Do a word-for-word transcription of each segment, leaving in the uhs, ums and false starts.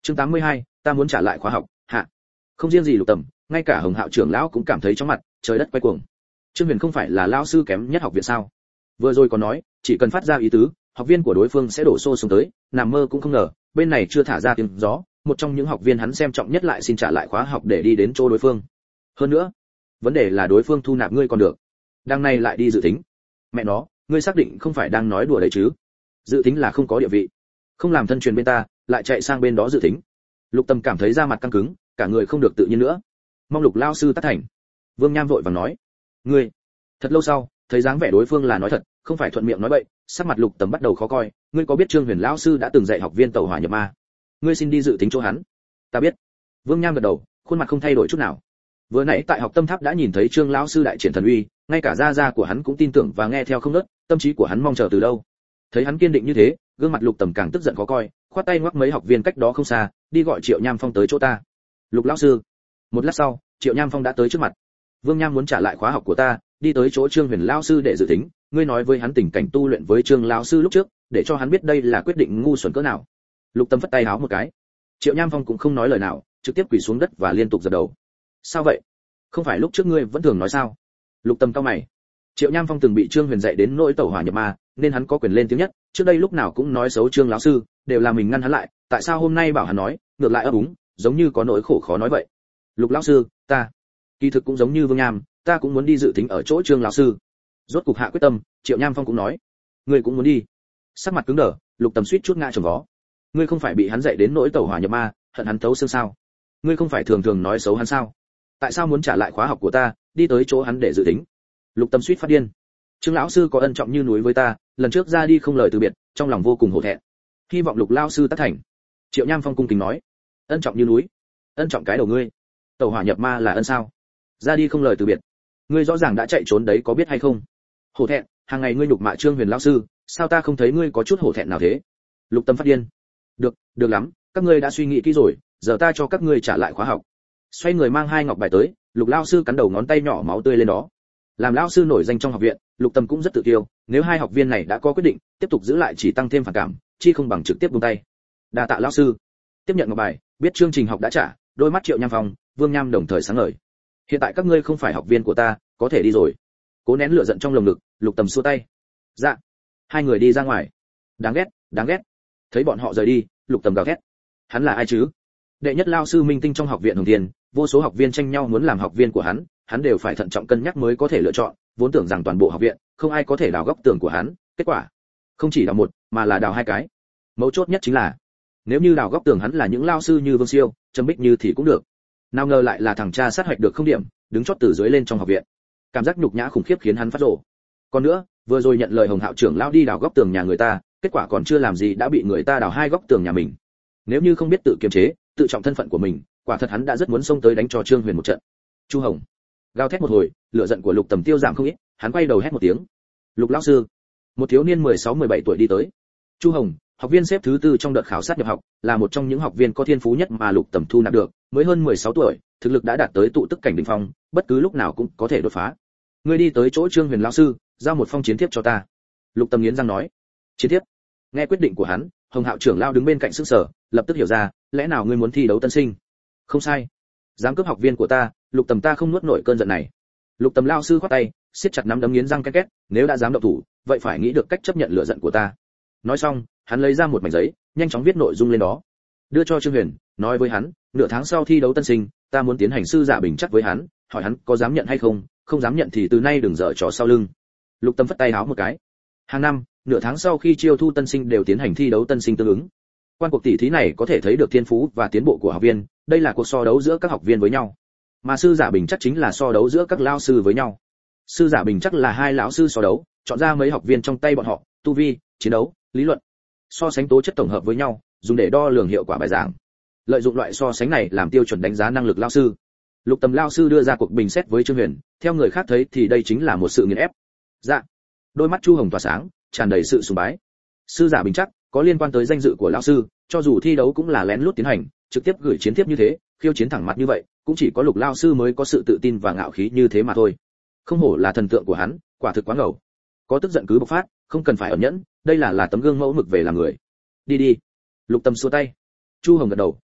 Chương tám mươi hai, ta muốn trả lại khóa học, hạ. Không riêng gì Lục Tầm, ngay cả Hồng Hạo trưởng lão cũng cảm thấy chóng mặt, trời đất quay cuồng. Trương Huyền không phải là lão sư kém nhất học viện sao? Vừa rồi có nói, chỉ cần phát ra ý tứ, học viên của đối phương sẽ đổ xô xuống tới, nằm mơ cũng không ngờ, bên này chưa thả ra tiếng gió, một trong những học viên hắn xem trọng nhất lại xin trả lại khóa học để đi đến chỗ đối phương. Hơn nữa, vấn đề là đối phương thu nạp ngươi còn được, đằng này lại đi dự tính. Mẹ nó, ngươi xác định không phải đang nói đùa đấy chứ? Dự tính là không có địa vị, không làm thân truyền bên ta, lại chạy sang bên đó dự tính. Lục Tâm cảm thấy da mặt căng cứng, cả người không được tự nhiên nữa. Mong Lục lão sư tác thành. Vương Nham vội vàng nói, ngươi. Thật lâu sau, thấy dáng vẻ đối phương là nói thật, không phải thuận miệng nói bậy, sắc mặt Lục Tâm bắt đầu khó coi. Ngươi có biết Trương Huyền lão sư đã từng dạy học viên tẩu hỏa nhập ma? Ngươi xin đi dự tính chỗ hắn. Ta biết. Vương Nham gật đầu, khuôn mặt không thay đổi chút nào. Vừa nãy tại học tâm tháp đã nhìn thấy Trương lão sư đại triển thần uy, ngay cả gia gia của hắn cũng tin tưởng và nghe theo không ngớt, tâm trí của hắn mong chờ từ lâu. Thấy hắn kiên định như thế, gương mặt Lục Tầm càng tức giận khó coi, khoát tay ngoắc mấy học viên cách đó không xa, đi gọi Triệu Nham Phong tới chỗ ta. Lục lão sư. Một lát sau, Triệu Nham Phong đã tới trước mặt. Vương Nham muốn trả lại khóa học của ta, đi tới chỗ Trương Huyền lão sư để dự tính, ngươi nói với hắn tình cảnh tu luyện với Trương lão sư lúc trước, để cho hắn biết đây là quyết định ngu xuẩn cỡ nào. Lục Tâm phất tay háo một cái. Triệu Nham Phong cũng không nói lời nào, trực tiếp quỳ xuống đất và liên tục dập đầu. Sao vậy? Không phải lúc trước ngươi vẫn thường nói sao? Lục Tâm cau mày. Triệu Nham Phong từng bị Trương Huyền dạy đến nỗi tẩu hỏa nhập ma, nên hắn có quyền lên tiếng nhất, trước đây lúc nào cũng nói xấu Trương lão sư, đều là mình ngăn hắn lại, tại sao hôm nay bảo hắn nói, ngược lại ấp úng, giống như có nỗi khổ khó nói vậy. Lục lão sư, ta, kỳ thực cũng giống như Vương Nham, ta cũng muốn đi dự tính ở chỗ Trương lão sư. Rốt cục hạ quyết tâm, Triệu Nham Phong cũng nói, ngươi cũng muốn đi. Sắc mặt cứng đờ, Lục Tầm suýt chút ngã chồng vó. Ngươi không phải bị hắn dạy đến nỗi tẩu hỏa nhập ma, hận hắn thấu xương sao? Ngươi không phải thường thường nói xấu hắn sao? Tại sao muốn trả lại khóa học của ta, đi tới chỗ hắn để dự tính? Lục Tâm suýt phát điên. Trương lão sư có ân trọng như núi với ta, lần trước ra đi không lời từ biệt, trong lòng vô cùng hổ thẹn. Hy vọng Lục lão sư tác thành. Triệu Nham Phong cung kính nói, ân trọng như núi, ân trọng cái đầu ngươi. Tẩu hỏa nhập ma là ân sao? Ra đi không lời từ biệt, ngươi rõ ràng đã chạy trốn đấy, có biết hay không? Hổ thẹn, hàng ngày ngươi nhục mạ Trương Huyền lão sư, sao ta không thấy ngươi có chút hổ thẹn nào thế? Lục Tâm phát điên. Được, được lắm, các ngươi đã suy nghĩ kỹ rồi, giờ ta cho các ngươi trả lại khóa học. Xoay người mang hai ngọc bài tới, Lục lão sư cắn đầu ngón tay nhỏ máu tươi lên đó. Làm lão sư nổi danh trong học viện, Lục Tâm cũng rất tự kiêu, nếu hai học viên này đã có quyết định, tiếp tục giữ lại chỉ tăng thêm phản cảm, chi không bằng trực tiếp buông tay. Đa tạ lão sư. Tiếp nhận ngọc bài, biết chương trình học đã trả, đôi mắt Triệu Nham Phong, Vương Nham đồng thời sáng ngời. Hiện tại các ngươi không phải học viên của ta, có thể đi rồi. Cố nén lửa giận trong lồng ngực, Lục Tâm xua tay. Dạ. Hai người đi ra ngoài. Đáng ghét, đáng ghét. Thấy bọn họ rời đi, Lục Tâm gào ghét. Hắn là ai chứ? Đệ nhất lao sư minh tinh trong học viện Hồng Thiên, vô số học viên tranh nhau muốn làm học viên của hắn, hắn đều phải thận trọng cân nhắc mới có thể lựa chọn, vốn tưởng rằng toàn bộ học viện không ai có thể đào góc tường của hắn, kết quả không chỉ đào một mà là đào hai cái. Mấu chốt nhất chính là nếu như đào góc tường hắn là những lao sư như Vương Siêu, Trầm Bích Như thì cũng được, nào ngờ lại là thằng cha sát hạch được không điểm, đứng chót từ dưới lên trong học viện. Cảm giác nhục nhã khủng khiếp khiến hắn phát rồ. Còn nữa, vừa rồi nhận lời Hồng Hạo trưởng lao đi đào góc tường nhà người ta, kết quả còn chưa làm gì đã bị người ta đào hai góc tường nhà mình. Nếu như không biết tự kiềm chế, tự trọng thân phận của mình, quả thật hắn đã rất muốn xông tới đánh cho Trương Huyền một trận. Chu Hồng gào thét một hồi, lửa giận của Lục Tầm tiêu giảm không ít, hắn quay đầu hét một tiếng. Lục lão sư. Một thiếu niên mười sáu mười bảy tuổi đi tới. Chu Hồng, học viên xếp thứ tư trong đợt khảo sát nhập học, là một trong những học viên có thiên phú nhất mà Lục Tầm thu nạp được, mới hơn mười sáu tuổi, thực lực đã đạt tới tụ tức cảnh đỉnh phong, bất cứ lúc nào cũng có thể đột phá. Ngươi đi tới chỗ Trương Huyền lão sư, giao một phong chiến thiếp cho ta. Lục Tầm nghiến răng nói. Chiến thiếp? Nghe quyết định của hắn, Hồng Hạo trưởng lão đứng bên cạnh sững sờ, lập tức hiểu ra, lẽ nào ngươi muốn thi đấu tân sinh? Không sai. Dám cướp học viên của ta, Lục Tầm ta không nuốt nổi cơn giận này. Lục Tầm lão sư khoát tay, siết chặt nắm đấm nghiến răng két két, nếu đã dám động thủ, vậy phải nghĩ được cách chấp nhận lửa giận của ta. Nói xong, hắn lấy ra một mảnh giấy, nhanh chóng viết nội dung lên đó, đưa cho Trương Huyền, nói với hắn, nửa tháng sau thi đấu tân sinh, ta muốn tiến hành sư giả bình chắc với hắn, hỏi hắn có dám nhận hay không, không dám nhận thì từ nay đừng dở trò sau lưng. Lục Tầm phất tay háo một cái. Hàng năm, nửa tháng sau khi chiêu thu tân sinh đều tiến hành thi đấu tân sinh tương ứng. Quan cuộc tỷ thí này có thể thấy được thiên phú và tiến bộ của học viên, đây là cuộc so đấu giữa các học viên với nhau. Mà sư giả bình chắc chính là so đấu giữa các lão sư với nhau. Sư giả bình chắc là hai lão sư so đấu, chọn ra mấy học viên trong tay bọn họ, tu vi, chiến đấu, lý luận, so sánh tố chất tổng hợp với nhau, dùng để đo lường hiệu quả bài giảng. Lợi dụng loại so sánh này làm tiêu chuẩn đánh giá năng lực lão sư. Lục Tầm lão sư đưa ra cuộc bình xét với Trương Huyền, theo người khác thấy thì đây chính là một sự nghiền ép. Dạ. Đôi mắt Chu Hồng tỏa sáng, tràn đầy sự sùng bái. Sư giả bình chắc có liên quan tới danh dự của lão sư, cho dù thi đấu cũng là lén lút tiến hành, trực tiếp gửi chiến tiếp như thế, khiêu chiến thẳng mặt như vậy, cũng chỉ có Lục lão sư mới có sự tự tin và ngạo khí như thế mà thôi. Không hổ là thần tượng của hắn, quả thực quá ngầu. Có tức giận cứ bộc phát, không cần phải ẩn nhẫn, đây là là tấm gương mẫu mực về làm người. Đi đi. Lục Tâm xua tay. Chu Hồng gật đầu,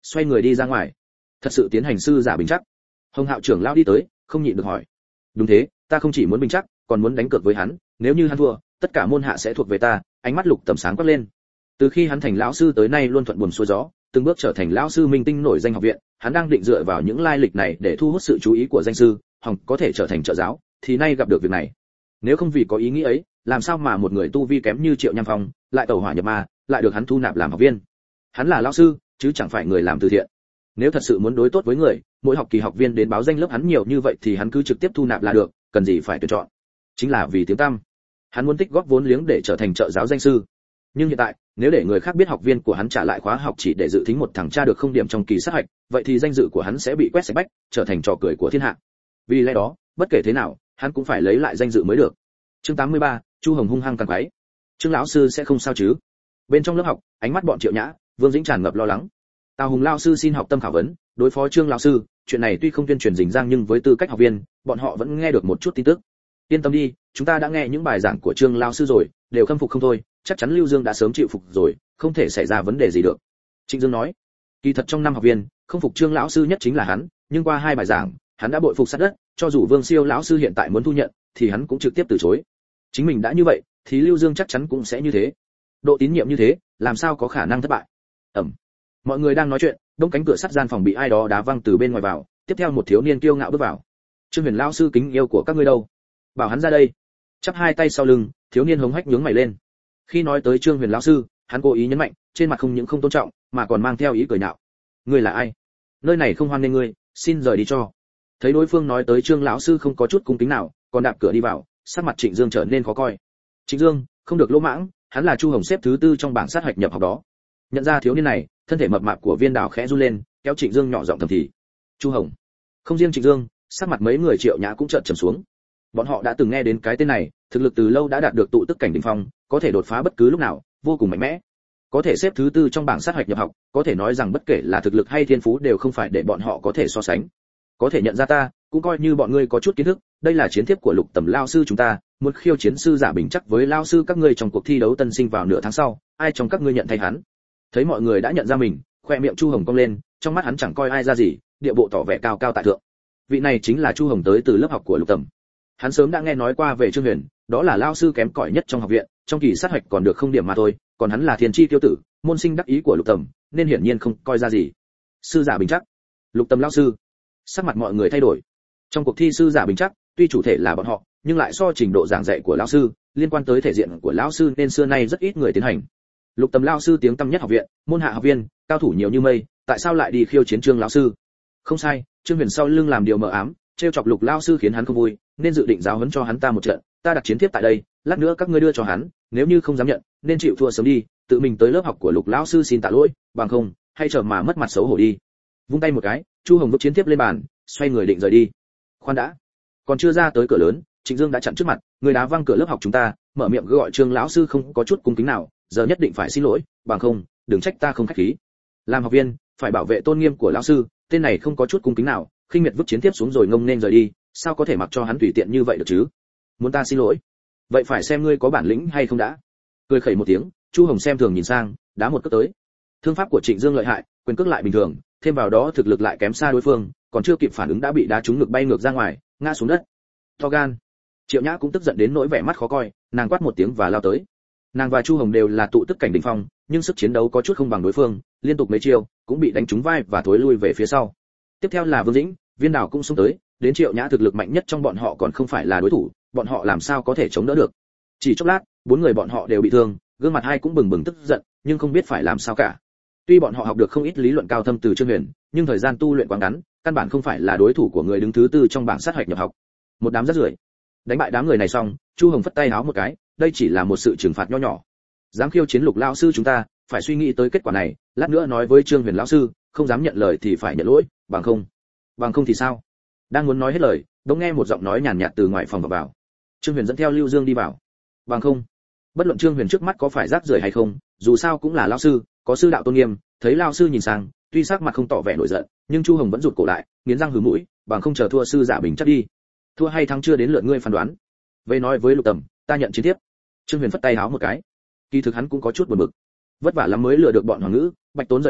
xoay người đi ra ngoài. Thật sự tiến hành sư giả bình chắc? Hồng Hạo trưởng lão đi tới, không nhịn được hỏi. Đúng thế, ta không chỉ muốn bình chắc, còn muốn đánh cược với hắn, nếu như hắn thua, tất cả môn hạ sẽ thuộc về ta. Ánh mắt Lục Tầm sáng quắc lên. Từ khi hắn thành lão sư tới nay luôn thuận buồm xuôi gió, từng bước trở thành lão sư minh tinh nổi danh học viện, hắn đang định dựa vào những lai lịch này để thu hút sự chú ý của danh sư, hòng có thể trở thành trợ giáo, thì nay gặp được việc này. Nếu không vì có ý nghĩ ấy, làm sao mà một người tu vi kém như Triệu Nham Phong, lại tẩu hỏa nhập ma, lại được hắn thu nạp làm học viên? Hắn là lão sư, chứ chẳng phải người làm từ thiện. Nếu thật sự muốn đối tốt với người, mỗi học kỳ học viên đến báo danh lớp hắn nhiều như vậy thì hắn cứ trực tiếp thu nạp là được, cần gì phải tuyển chọn. Chính là vì tiếng tăm. Hắn muốn tích góp vốn liếng để trở thành trợ giáo danh sư. Nhưng hiện tại, nếu để người khác biết học viên của hắn trả lại khóa học chỉ để dự thính một thằng cha được không điểm trong kỳ sát hạch, vậy thì danh dự của hắn sẽ bị quét sạch bách, trở thành trò cười của thiên hạ. Vì lẽ đó, bất kể thế nào, hắn cũng phải lấy lại danh dự mới được. Chương tám mươi ba, Chu Hồng hung hăng càng quái. Trương lão sư sẽ không sao chứ? Bên trong lớp học, ánh mắt bọn Triệu Nhã, Vương Dĩnh tràn ngập lo lắng. Tào Hùng lão sư xin học tâm khảo vấn, đối phó Trương lão sư, chuyện này tuy không tuyên truyền rình rang nhưng với tư cách học viên, bọn họ vẫn nghe được một chút tin tức. Yên tâm đi, chúng ta đã nghe những bài giảng của Trương lão sư rồi, đều khâm phục không thôi, chắc chắn Lưu Dương đã sớm chịu phục rồi, không thể xảy ra vấn đề gì được. Trịnh Dương nói, kỳ thật trong năm học viên, không phục Trương lão sư nhất chính là hắn, nhưng qua hai bài giảng, hắn đã bội phục sát đất, cho dù Vương Siêu lão sư hiện tại muốn thu nhận, thì hắn cũng trực tiếp từ chối. Chính mình đã như vậy, thì Lưu Dương chắc chắn cũng sẽ như thế. Độ tín nhiệm như thế, làm sao có khả năng thất bại? Ẩm. Mọi người đang nói chuyện, đông cánh cửa sắt gian phòng bị ai đó đá văng từ bên ngoài vào, tiếp theo một thiếu niên kiêu ngạo bước vào. Trương Huyền lão sư kính yêu của các ngươi đâu? Bảo hắn ra đây. Chắp hai tay sau lưng, thiếu niên hống hách nhướng mày lên. Khi nói tới Trương Huyền lão sư, hắn cố ý nhấn mạnh, trên mặt không những không tôn trọng, mà còn mang theo ý cười nhạo. Ngươi là ai? Nơi này không hoan nghênh ngươi, xin rời đi cho. Thấy đối phương nói tới Trương lão sư không có chút cung kính nào, còn đạp cửa đi vào, sắc mặt Trịnh Dương trở nên khó coi. Trịnh Dương, không được lỗ mãng, hắn là Chu Hồng xếp thứ tư trong bảng sát hạch nhập học đó. Nhận ra thiếu niên này, thân thể mập mạp của Viên Đào khẽ run lên, kéo Trịnh Dương nhỏ giọng thầm thì. Chu Hồng. Không riêng Trịnh Dương, sắc mặt mấy người Triệu Nhã cũng chợt trầm xuống. Bọn họ đã từng nghe đến cái tên này, thực lực từ lâu đã đạt được tụ tức cảnh đỉnh phong, có thể đột phá bất cứ lúc nào, vô cùng mạnh mẽ. Có thể xếp thứ tư trong bảng sát hạch nhập học, có thể nói rằng bất kể là thực lực hay thiên phú đều không phải để bọn họ có thể so sánh. Có thể nhận ra ta, cũng coi như bọn ngươi có chút kiến thức, đây là chiến thiếp của Lục Tầm lão sư chúng ta, muốn khiêu chiến sư giả bình chắc với lão sư các ngươi trong cuộc thi đấu tân sinh vào nửa tháng sau, ai trong các ngươi nhận thay hắn? Thấy mọi người đã nhận ra mình, khoe miệng Chu Hồng cong lên, trong mắt hắn chẳng coi ai ra gì, địa bộ tỏ vẻ cao cao tại thượng. Vị này chính là Chu Hồng tới từ lớp học của Lục Tầm. Hắn sớm đã nghe nói qua về Trương Huyền, đó là lão sư kém cỏi nhất trong học viện, trong kỳ sát hạch còn được không điểm mà thôi, còn hắn là thiên chi tiêu tử, môn sinh đắc ý của Lục Tầm, nên hiển nhiên không coi ra gì. Sư giả bình chắc, Lục Tầm lão sư. Sắc mặt mọi người thay đổi. Trong cuộc thi sư giả bình chắc, tuy chủ thể là bọn họ, nhưng lại so trình độ giảng dạy của lão sư, liên quan tới thể diện của lão sư nên xưa nay rất ít người tiến hành. Lục Tầm lão sư tiếng tăm nhất học viện, môn hạ học viên, cao thủ nhiều như mây, tại sao lại đi khiêu chiến Trương lão sư? Không sai, Trương Huyền sau lưng làm điều mờ ám, trêu chọc Lục lão sư khiến hắn không vui, nên dự định giáo huấn cho hắn ta một trận, ta đặt chiến tiếp tại đây, lát nữa các ngươi đưa cho hắn, nếu như không dám nhận, nên chịu thua sớm đi, tự mình tới lớp học của Lục lão sư xin tạ lỗi, bằng không, hay chờ mà mất mặt xấu hổ đi. Vung tay một cái, Chu Hồng vứt chiến tiếp lên bàn, xoay người định rời đi. Khoan đã, còn chưa ra tới cửa lớn, Trịnh Dương đã chặn trước mặt, người đá văng cửa lớp học chúng ta, mở miệng gọi Trương lão sư không có chút cung kính nào, giờ nhất định phải xin lỗi, bằng không, đừng trách ta không khách khí. Làm học viên, phải bảo vệ tôn nghiêm của lão sư, tên này không có chút cung kính nào, khinh miệt vứt chiến tiếp xuống rồi ngông nên rời đi, sao có thể mặc cho hắn tùy tiện như vậy được chứ? Muốn ta xin lỗi, vậy phải xem ngươi có bản lĩnh hay không đã. Cười khẩy một tiếng, Chu Hồng xem thường nhìn sang, đá một cước tới. Thương pháp của Trịnh Dương lợi hại, quyền cước lại bình thường, thêm vào đó thực lực lại kém xa đối phương, còn chưa kịp phản ứng đã bị đá trúng ngực bay ngược ra ngoài, ngã xuống đất. To gan. Triệu Nhã cũng tức giận đến nỗi vẻ mắt khó coi, nàng quát một tiếng và lao tới. Nàng và Chu Hồng đều là tụ tức cảnh đỉnh phong, nhưng sức chiến đấu có chút không bằng đối phương, liên tục mấy chiêu cũng bị đánh trúng vai và thối lui về phía sau. Tiếp theo là Vương Dĩnh, Viên Đào cũng xông tới, đến Triệu Nhã thực lực mạnh nhất trong bọn họ còn không phải là đối thủ, bọn họ làm sao có thể chống đỡ được. Chỉ chốc lát, bốn người bọn họ đều bị thương, gương mặt hai cũng bừng bừng tức giận, nhưng không biết phải làm sao cả. Tuy bọn họ học được không ít lý luận cao thâm từ Trương Huyền, nhưng thời gian tu luyện quá ngắn, căn bản không phải là đối thủ của người đứng thứ tư trong bảng sát hạch nhập học. Một đám rác rưởi. Đánh bại đám người này xong, Chu Hồng phất tay háo một cái, đây chỉ là một sự trừng phạt nho nhỏ. Dám khiêu chiến Lục lão sư chúng ta, phải suy nghĩ tới kết quả này, lát nữa nói với Trương Huyền lão sư, không dám nhận lời thì phải nhận lỗi, bằng không. Bằng không thì sao? Đang muốn nói hết lời, đống nghe một giọng nói nhàn nhạt từ ngoài phòng vào vào. Trương Huyền dẫn theo Lưu Dương đi vào. Bằng không. Bất luận Trương Huyền trước mắt có phải rác rưởi hay không, dù sao cũng là lão sư, có sư đạo tôn nghiêm, thấy lão sư nhìn sang, tuy sắc mặt không tỏ vẻ nổi giận, nhưng Chu Hồng vẫn rụt cổ lại, nghiến răng hừ mũi, bằng không chờ thua sư giả bình chắc đi. Thua hay thắng chưa đến lượt ngươi phán đoán. Vậy nói với Lục Tầm, ta nhận chiến tiếp. Trương Huyền phất tay háo một cái. Kỳ thực hắn cũng có chút buồn bực. Vất vả lắm mới lừa được bọn Hoàng Ngữ, Bạch Tốn rời đi,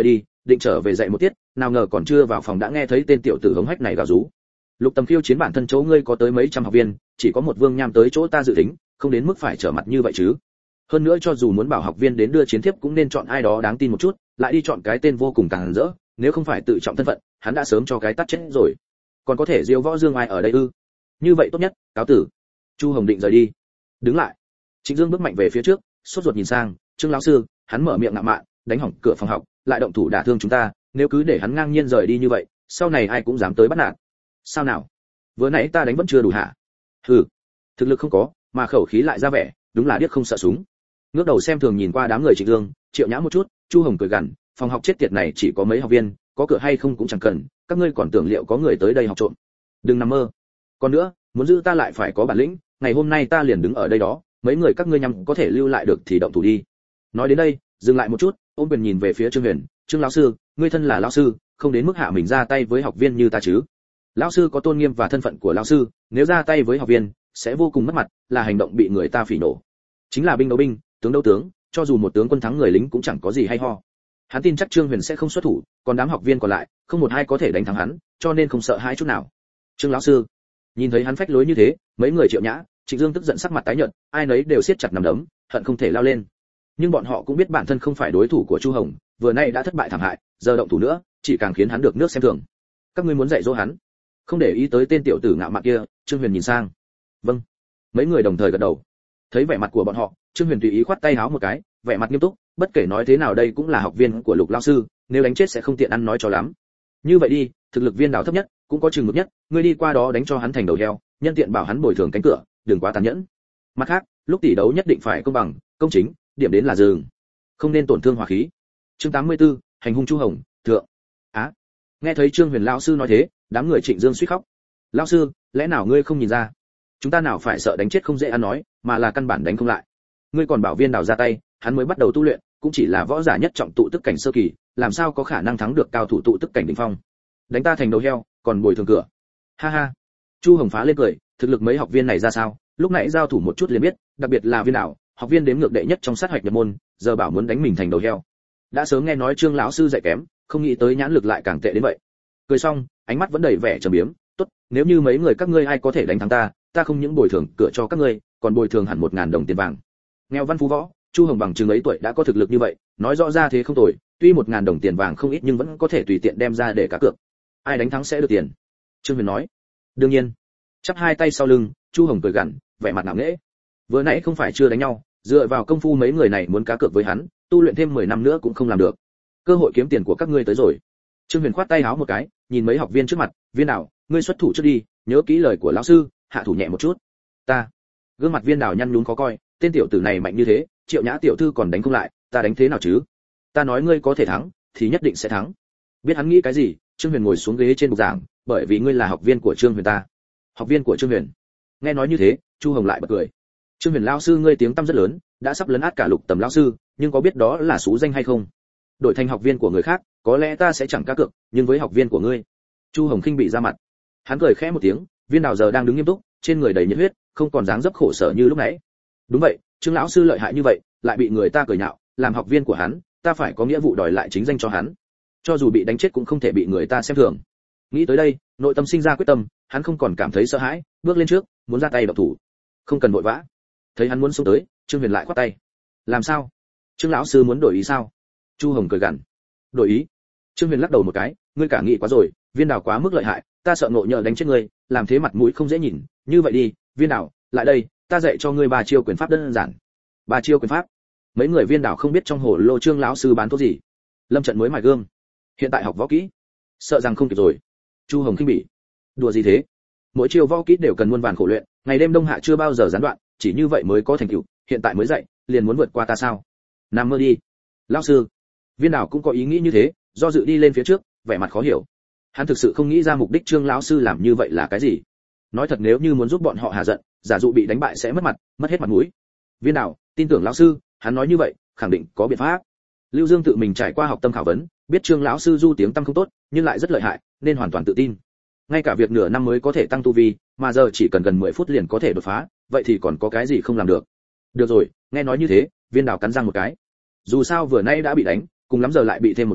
định trở về dạy một tiết, nào ngờ còn chưa vào phòng đã nghe thấy tên tiểu tử hống hách này gào rú. Lục Tầm khiêu chiến bản thân chỗ ngươi có tới mấy trăm học viên, chỉ có một Vương Nham tới chỗ ta dự tính, không đến mức phải trở mặt như vậy chứ. Hơn nữa cho dù muốn bảo học viên đến đưa chiến thiếp cũng nên chọn ai đó đáng tin một chút, lại đi chọn cái tên vô cùng càng rỡ, nếu không phải tự trọng thân phận, hắn đã sớm cho cái tát chết rồi. Còn có thể diêu võ dương ai ở đây ư? Như vậy tốt nhất, cáo tử. Chu Hồng định rời đi. Đứng lại. Trịnh Dương bước mạnh về phía trước, sốt ruột nhìn sang, Trương lão sư, hắn mở miệng ngạo mạn, đánh hỏng cửa phòng học, lại động thủ đả thương chúng ta, nếu cứ để hắn ngang nhiên rời đi như vậy, sau này ai cũng dám tới bắt nạt. Sao nào? Vừa nãy ta đánh vẫn chưa đủ hả? Hừ, thực lực không có, mà khẩu khí lại ra vẻ, đúng là điếc không sợ súng. Ngước đầu xem thường nhìn qua đám người Trịnh Dương, Triệu Nhã một chút, Chu Hồng cười gằn, phòng học chết tiệt này chỉ có mấy học viên, có cửa hay không cũng chẳng cần, các ngươi còn tưởng liệu có người tới đây học trộm. Đừng nằm mơ. Còn nữa, muốn giữ ta lại phải có bản lĩnh, ngày hôm nay ta liền đứng ở đây đó, mấy người các ngươi nhằm có thể lưu lại được thì động thủ đi. Nói đến đây, dừng lại một chút, ôm quyền nhìn về phía Trương Huyền, Trương lão sư, ngươi thân là lão sư, không đến mức hạ mình ra tay với học viên như ta chứ? Lão sư có tôn nghiêm và thân phận của lão sư, nếu ra tay với học viên, sẽ vô cùng mất mặt, là hành động bị người ta phỉ nổ. Chính là binh đấu binh, tướng đấu tướng, cho dù một tướng quân thắng người lính cũng chẳng có gì hay ho. Hắn tin chắc Trương Huyền sẽ không xuất thủ, còn đám học viên còn lại, không một ai có thể đánh thắng hắn, cho nên không sợ hãi chút nào. Trương lão sư, nhìn thấy hắn phách lối như thế, mấy người Triệu Nhã, Trịnh Dương tức giận sắc mặt tái nhợt, ai nấy đều siết chặt nắm đấm, hận không thể lao lên. Nhưng bọn họ cũng biết bản thân không phải đối thủ của Chu Hồng, vừa nay đã thất bại thảm hại, giờ động thủ nữa, chỉ càng khiến hắn được nước xem thường. Các ngươi muốn dạy dỗ hắn? Không để ý tới tên tiểu tử ngạo mạn kia, Trương Huyền nhìn sang. Vâng. Mấy người đồng thời gật đầu. Thấy vẻ mặt của bọn họ, Trương Huyền tùy ý khoát tay háo một cái, vẻ mặt nghiêm túc, bất kể nói thế nào đây cũng là học viên của Lục lão sư, nếu đánh chết sẽ không tiện ăn nói cho lắm. Như vậy đi, thực lực viên đảo thấp nhất, cũng có chừng mực nhất, ngươi đi qua đó đánh cho hắn thành đầu heo, nhân tiện bảo hắn bồi thường cánh cửa, đừng quá tàn nhẫn. Mặt khác, lúc tỷ đấu nhất định phải công bằng, công chính, điểm đến là dừng, không nên tổn thương hòa khí. Chương tám mươi tư, hành hung Chu Hồng, thượng. Á. À, nghe thấy Trương Huyền lão sư nói thế, đám người Trịnh Dương suýt khóc. Lão sư, lẽ nào ngươi không nhìn ra? Chúng ta nào phải sợ đánh chết không dễ ăn nói, mà là căn bản đánh không lại. Ngươi còn bảo viên đào ra tay, hắn mới bắt đầu tu luyện, cũng chỉ là võ giả nhất trọng tụ tức cảnh sơ kỳ, làm sao có khả năng thắng được cao thủ tụ tức cảnh đỉnh phong? Đánh ta thành đầu heo, còn bồi thường cửa. Ha ha. Chu Hồng phá lên cười, thực lực mấy học viên này ra sao, lúc nãy giao thủ một chút liền biết, đặc biệt là viên đào, học viên đếm ngược đệ nhất trong sát hoạch nhập môn, giờ bảo muốn đánh mình thành đầu heo. Đã sớm nghe nói Trương lão sư dạy kém, không nghĩ tới nhãn lực lại càng tệ đến vậy. Cười xong, ánh mắt vẫn đầy vẻ trầm biếm, tốt, nếu như mấy người các ngươi ai có thể đánh thắng ta, ta không những bồi thường cửa cho các ngươi, còn bồi thường hẳn một ngàn đồng tiền vàng. Nghèo văn phú võ, Chu Hồng bằng chừng ấy tuổi đã có thực lực như vậy, nói rõ ra thế không tồi, tuy một ngàn đồng tiền vàng không ít nhưng vẫn có thể tùy tiện đem ra để cá cược. Ai đánh thắng sẽ được tiền. Trương Huyền nói. Đương nhiên. Chắp hai tay sau lưng, Chu Hồng cười gằn, vẻ mặt ngạo nghễ. Vừa nãy không phải chưa đánh nhau, dựa vào công phu mấy người này muốn cá cược với hắn, tu luyện thêm mười năm nữa cũng không làm được. Cơ hội kiếm tiền của các ngươi tới rồi. Trương Huyền khoát tay háo một cái, nhìn mấy học viên trước mặt, viên nào, ngươi xuất thủ trước đi, nhớ kỹ lời của lão sư, hạ thủ nhẹ một chút. Ta. Gương mặt viên đào nhăn nhún khó coi, tên tiểu tử này mạnh như thế, Triệu Nhã tiểu thư còn đánh không lại, ta đánh thế nào chứ? Ta nói ngươi có thể thắng, thì nhất định sẽ thắng. Biết hắn nghĩ cái gì, Trương Huyền ngồi xuống ghế trên bục giảng, bởi vì ngươi là học viên của Trương Huyền ta. Học viên của Trương Huyền. Nghe nói như thế, Chu Hồng lại bật cười. Trương Huyền lão sư ngươi tiếng tăm rất lớn, đã sắp lấn át cả Lục Tầm lão sư, nhưng có biết đó là số danh hay không? Đổi thành học viên của người khác, có lẽ ta sẽ chẳng cá cược, nhưng với học viên của ngươi. Chu Hồng khinh bị ra mặt. Hắn cười khẽ một tiếng, viên đào giờ đang đứng nghiêm túc, trên người đầy nhiệt huyết, không còn dáng dấp khổ sở như lúc nãy. Đúng vậy, Trương lão sư lợi hại như vậy, lại bị người ta cười nhạo, làm học viên của hắn, ta phải có nghĩa vụ đòi lại chính danh cho hắn. Cho dù bị đánh chết cũng không thể bị người ta xem thường. Nghĩ tới đây, nội tâm sinh ra quyết tâm, hắn không còn cảm thấy sợ hãi, bước lên trước, muốn ra tay động thủ. Không cần vội vã. Thấy hắn muốn xông tới, Trương Huyền lại khoát tay. Làm sao? Trương lão sư muốn đổi ý sao? Chu Hồng cười gằn. Đổi ý? Trương Huyền lắc đầu một cái, ngươi cả nghĩ quá rồi, viên đào quá mức lợi hại, ta sợ ngộ nhờ đánh chết ngươi, làm thế mặt mũi không dễ nhìn, như vậy đi, viên đào, lại đây, ta dạy cho ngươi ba chiêu quyền pháp đơn giản. Ba chiêu quyền pháp? Mấy người viên đào không biết trong hồ lô Trương lão sư bán thuốc gì. Lâm Trận mới mài gương, hiện tại học võ kỹ, sợ rằng không kịp rồi. Chu Hồng khinh bỉ. Đùa gì thế? Mỗi chiêu võ kỹ đều cần muôn vàn khổ luyện, ngày đêm đông hạ chưa bao giờ gián đoạn, chỉ như vậy mới có thành tựu, hiện tại mới dạy, liền muốn vượt qua ta sao? Nằm mơ đi. Lão sư. Viên đào cũng có ý nghĩ như thế, do dự đi lên phía trước, vẻ mặt khó hiểu. Hắn thực sự không nghĩ ra mục đích Trương lão sư làm như vậy là cái gì. Nói thật nếu như muốn giúp bọn họ hạ giận, giả dụ bị đánh bại sẽ mất mặt, mất hết mặt mũi. Viên đào, tin tưởng lão sư, hắn nói như vậy, khẳng định có biện pháp. Lưu Dương tự mình trải qua học tâm khảo vấn, biết Trương lão sư du tiếng tăng không tốt, nhưng lại rất lợi hại, nên hoàn toàn tự tin. Ngay cả việc nửa năm mới có thể tăng tu vi, mà giờ chỉ cần gần mười phút liền có thể đột phá, vậy thì còn có cái gì không làm được. Được rồi, nghe nói như thế, Viên đào cắn răng một cái. Dù sao vừa nay đã bị đánh, cùng lắm giờ lại bị thêm một trận,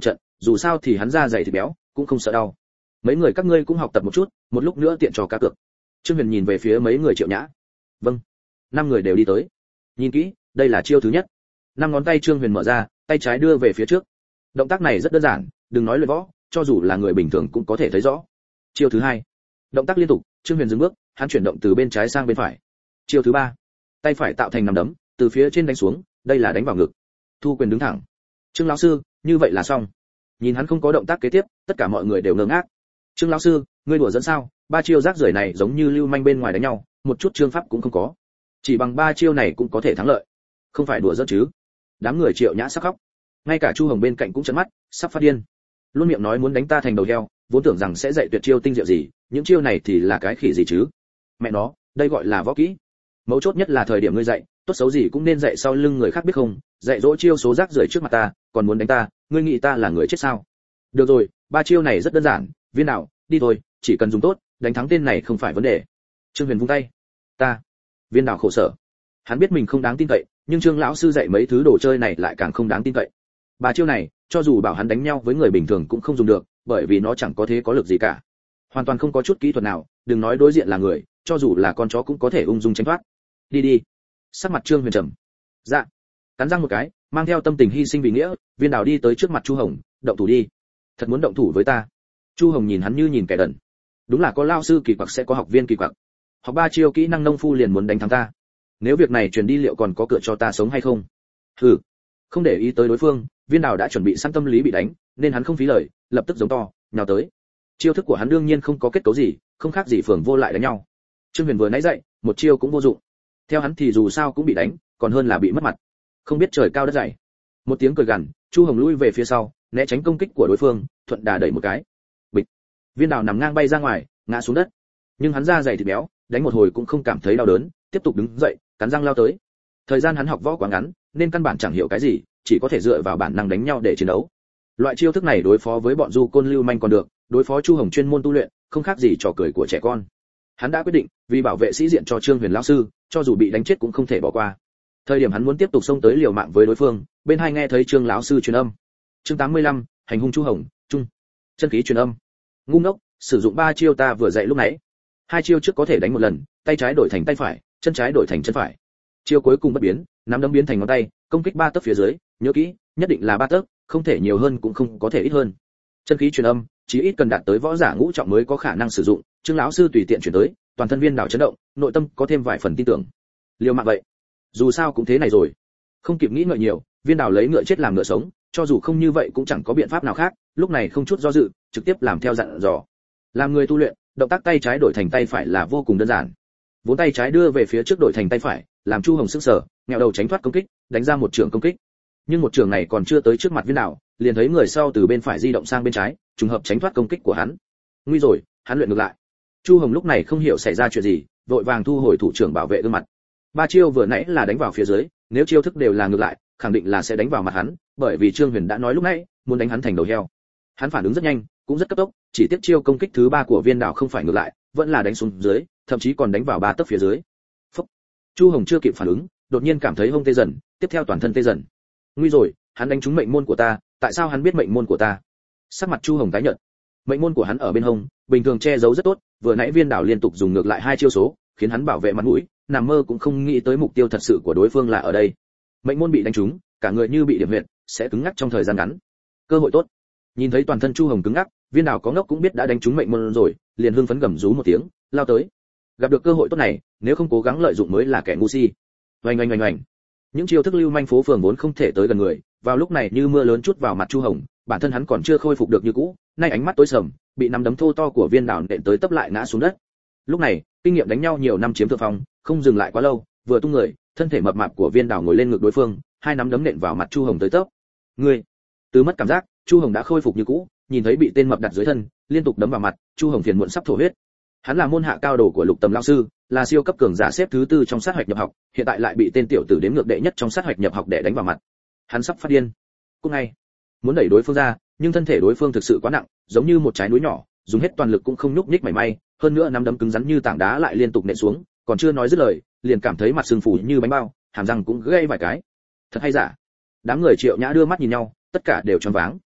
dù sao thì hắn da dày thịt béo cũng không sợ đau. Mấy người các ngươi cũng học tập một chút, một lúc nữa tiện trò cá cược. Trương Huyền nhìn về phía mấy người Triệu Nhã. Vâng. Năm người đều đi tới. Nhìn kỹ, đây là chiêu thứ nhất. Năm ngón tay Trương Huyền mở ra, tay trái đưa về phía trước. Động tác này rất đơn giản, đừng nói luyện võ, cho dù là người bình thường cũng có thể thấy rõ. Chiêu thứ hai. Động tác liên tục, Trương Huyền dừng bước, hắn chuyển động từ bên trái sang bên phải. Chiêu thứ ba. Tay phải tạo thành nắm đấm, từ phía trên đánh xuống, đây là đánh vào ngực. Thu quyền đứng thẳng. Trương lão sư, như vậy là xong. Nhìn hắn không có động tác kế tiếp, tất cả mọi người đều ngơ ngác. Trương lão sư, ngươi đùa dẫn sao? Ba chiêu rác rưởi này giống như lưu manh bên ngoài đánh nhau, một chút chương pháp cũng không có. Chỉ bằng ba chiêu này cũng có thể thắng lợi. Không phải đùa dẫn chứ? Đám người Triệu Nhã sắp khóc. Ngay cả Chu Hồng bên cạnh cũng trợn mắt, sắp phát điên. Luôn miệng nói muốn đánh ta thành đầu heo, vốn tưởng rằng sẽ dạy tuyệt chiêu tinh diệu gì, những chiêu này thì là cái khỉ gì chứ? Mẹ nó, đây gọi là võ kỹ. Mấu chốt nhất là thời điểm ngươi dạy, tốt xấu gì cũng nên dạy sau lưng người khác biết không? Dạy dỗ chiêu số rác rưởi trước mặt ta, còn muốn đánh ta, ngươi nghĩ ta là người chết sao? Được rồi, ba chiêu này rất đơn giản, Viên Đào, đi thôi, chỉ cần dùng tốt, đánh thắng tên này không phải vấn đề. Trương Huyền vung tay. Ta. Viên Đào khổ sở. Hắn biết mình không đáng tin cậy, nhưng Trương lão sư dạy mấy thứ đồ chơi này lại càng không đáng tin cậy. Ba chiêu này, cho dù bảo hắn đánh nhau với người bình thường cũng không dùng được, bởi vì nó chẳng có thế có lực gì cả. Hoàn toàn không có chút kỹ thuật nào, đừng nói đối diện là người, cho dù là con chó cũng có thể ung dung tránh thoát. Đi đi. Sắc mặt Trương Huyền trầm. Dạ. Cắn răng một cái, mang theo tâm tình hy sinh vì nghĩa, Viên Đào đi tới trước mặt Chu Hồng, động thủ đi. Thật muốn động thủ với ta? Chu Hồng nhìn hắn như nhìn kẻ đần. Đúng là có lao sư kỳ quặc sẽ có học viên kỳ quặc. Học ba chiêu kỹ năng nông phu liền muốn đánh thắng ta. Nếu việc này truyền đi liệu còn có cửa cho ta sống hay không? Hừ. Không để ý tới đối phương, Viên Đào đã chuẩn bị sẵn tâm lý bị đánh, nên hắn không phí lời, lập tức giống to, nhào tới. Chiêu thức của hắn đương nhiên không có kết cấu gì, không khác gì phường vô lại đánh nhau. Trương Huyền vừa nãy dậy, một chiêu cũng vô dụng. Theo hắn thì dù sao cũng bị đánh, còn hơn là bị mất mặt. Không biết trời cao đất dày. Một tiếng cười gằn, Chu Hồng lui về phía sau, né tránh công kích của đối phương, thuận đà đẩy một cái. Bịch. Viên Đào nằm ngang bay ra ngoài, ngã xuống đất. Nhưng hắn da dày thịt béo, đánh một hồi cũng không cảm thấy đau đớn, tiếp tục đứng dậy, cắn răng lao tới. Thời gian hắn học võ quá ngắn, nên căn bản chẳng hiểu cái gì, chỉ có thể dựa vào bản năng đánh nhau để chiến đấu. Loại chiêu thức này đối phó với bọn du côn lưu manh còn được, đối phó Chu Hồng chuyên môn tu luyện, không khác gì trò cười của trẻ con. Hắn đã quyết định, vì bảo vệ sĩ diện cho Trương Huyền lão sư, cho dù bị đánh chết cũng không thể bỏ qua. Thời điểm hắn muốn tiếp tục xông tới liều mạng với đối phương, bên hai nghe thấy Trương lão sư truyền âm. Chương tám mươi lăm, hành hung Chu Hồng, trung. Chân khí truyền âm. Ngu ngốc, sử dụng ba chiêu ta vừa dạy lúc nãy. Hai chiêu trước có thể đánh một lần, tay trái đổi thành tay phải, chân trái đổi thành chân phải. Chiêu cuối cùng bất biến, nắm đấm biến thành ngón tay, công kích ba tấc phía dưới, nhớ kỹ, nhất định là ba tấc, không thể nhiều hơn cũng không có thể ít hơn. Chân khí truyền âm, chỉ ít cần đạt tới võ giả ngũ trọng mới có khả năng sử dụng, Trương lão sư tùy tiện chuyển tới, toàn thân Viên Đào chấn động, nội tâm có thêm vài phần tin tưởng. Liều mạng vậy, dù sao cũng thế này rồi. Không kịp nghĩ ngợi nhiều, Viên Đào lấy ngựa chết làm ngựa sống, cho dù không như vậy cũng chẳng có biện pháp nào khác, lúc này không chút do dự, trực tiếp làm theo dặn dò. Làm người tu luyện, động tác tay trái đổi thành tay phải là vô cùng đơn giản. Vốn tay trái đưa về phía trước đổi thành tay phải, làm Chu Hồng sững sờ, nghẹo đầu tránh thoát công kích, đánh ra một trường công kích. Nhưng một trường này còn chưa tới trước mặt Viên Đào, liền thấy người sau từ bên phải di động sang bên trái, trùng hợp tránh thoát công kích của hắn. Nguy rồi, hắn luyện ngược lại. Chu Hồng lúc này không hiểu xảy ra chuyện gì, vội vàng thu hồi thủ trưởng bảo vệ gương mặt. Ba chiêu vừa nãy là đánh vào phía dưới, nếu chiêu thức đều là ngược lại, khẳng định là sẽ đánh vào mặt hắn, bởi vì Trương Huyền đã nói lúc nãy, muốn đánh hắn thành đầu heo. Hắn phản ứng rất nhanh, cũng rất cấp tốc, chỉ tiếc chiêu công kích thứ ba của Viên Đào không phải ngược lại, vẫn là đánh xuống dưới, thậm chí còn đánh vào ba tấc phía dưới. Phốc. Chu Hồng chưa kịp phản ứng, đột nhiên cảm thấy hông tê dần, tiếp theo toàn thân tê dần. Nguy rồi, hắn đánh trúng mệnh môn của ta, tại sao hắn biết mệnh môn của ta? Sắc mặt Chu Hồng tái nhợt. Mệnh môn của hắn ở bên hông, bình thường che giấu rất tốt, vừa nãy Viên Đào liên tục dùng ngược lại hai chiêu số, khiến hắn bảo vệ mặt mũi, nằm mơ cũng không nghĩ tới mục tiêu thật sự của đối phương là ở đây. Mệnh môn bị đánh trúng, cả người như bị điểm huyệt, sẽ cứng ngắc trong thời gian ngắn. Cơ hội tốt. Nhìn thấy toàn thân Chu Hồng cứng ngắc, Viên Đào có ngốc cũng biết đã đánh trúng mệnh môn rồi, liền hưng phấn gầm rú một tiếng, lao tới. Gặp được cơ hội tốt này, nếu không cố gắng lợi dụng mới là kẻ ngu si. Oanh oanh oanh oanh. Những chiêu thức lưu manh phố phường vốn không thể tới gần người, vào lúc này như mưa lớn chút vào mặt Chu Hồng, bản thân hắn còn chưa khôi phục được như cũ, nay ánh mắt tối sầm, bị nắm đấm thô to của Viên Đào nện tới tấp lại ngã xuống đất. Lúc này, kinh nghiệm đánh nhau nhiều năm chiếm thượng phong, không dừng lại quá lâu, vừa tung người, thân thể mập mạp của Viên Đào ngồi lên ngực đối phương, hai nắm đấm nện vào mặt Chu Hồng tới tấp. Ngươi, từ mất cảm giác, Chu Hồng đã khôi phục như cũ, nhìn thấy bị tên mập đặt dưới thân, liên tục đấm vào mặt, Chu Hồng phiền muộn sắp thổ huyết. Hắn là môn hạ cao đồ của Lục Tầm lão sư, là siêu cấp cường giả xếp thứ tư trong sát hoạch nhập học, hiện tại lại bị tên tiểu tử đếm ngược đệ nhất trong sát hoạch nhập học để đánh vào mặt. Hắn sắp phát điên. Cũng ngay, muốn đẩy đối phương ra, nhưng thân thể đối phương thực sự quá nặng, giống như một trái núi nhỏ, dùng hết toàn lực cũng không nhúc nhích mảy may, hơn nữa nắm đấm cứng rắn như tảng đá lại liên tục nện xuống, còn chưa nói dứt lời, liền cảm thấy mặt sưng phù như bánh bao, hàm răng cũng gãy vài cái. Thật hay giả? Đám người Triệu Nhã đưa mắt nhìn nhau, tất cả đều choáng váng.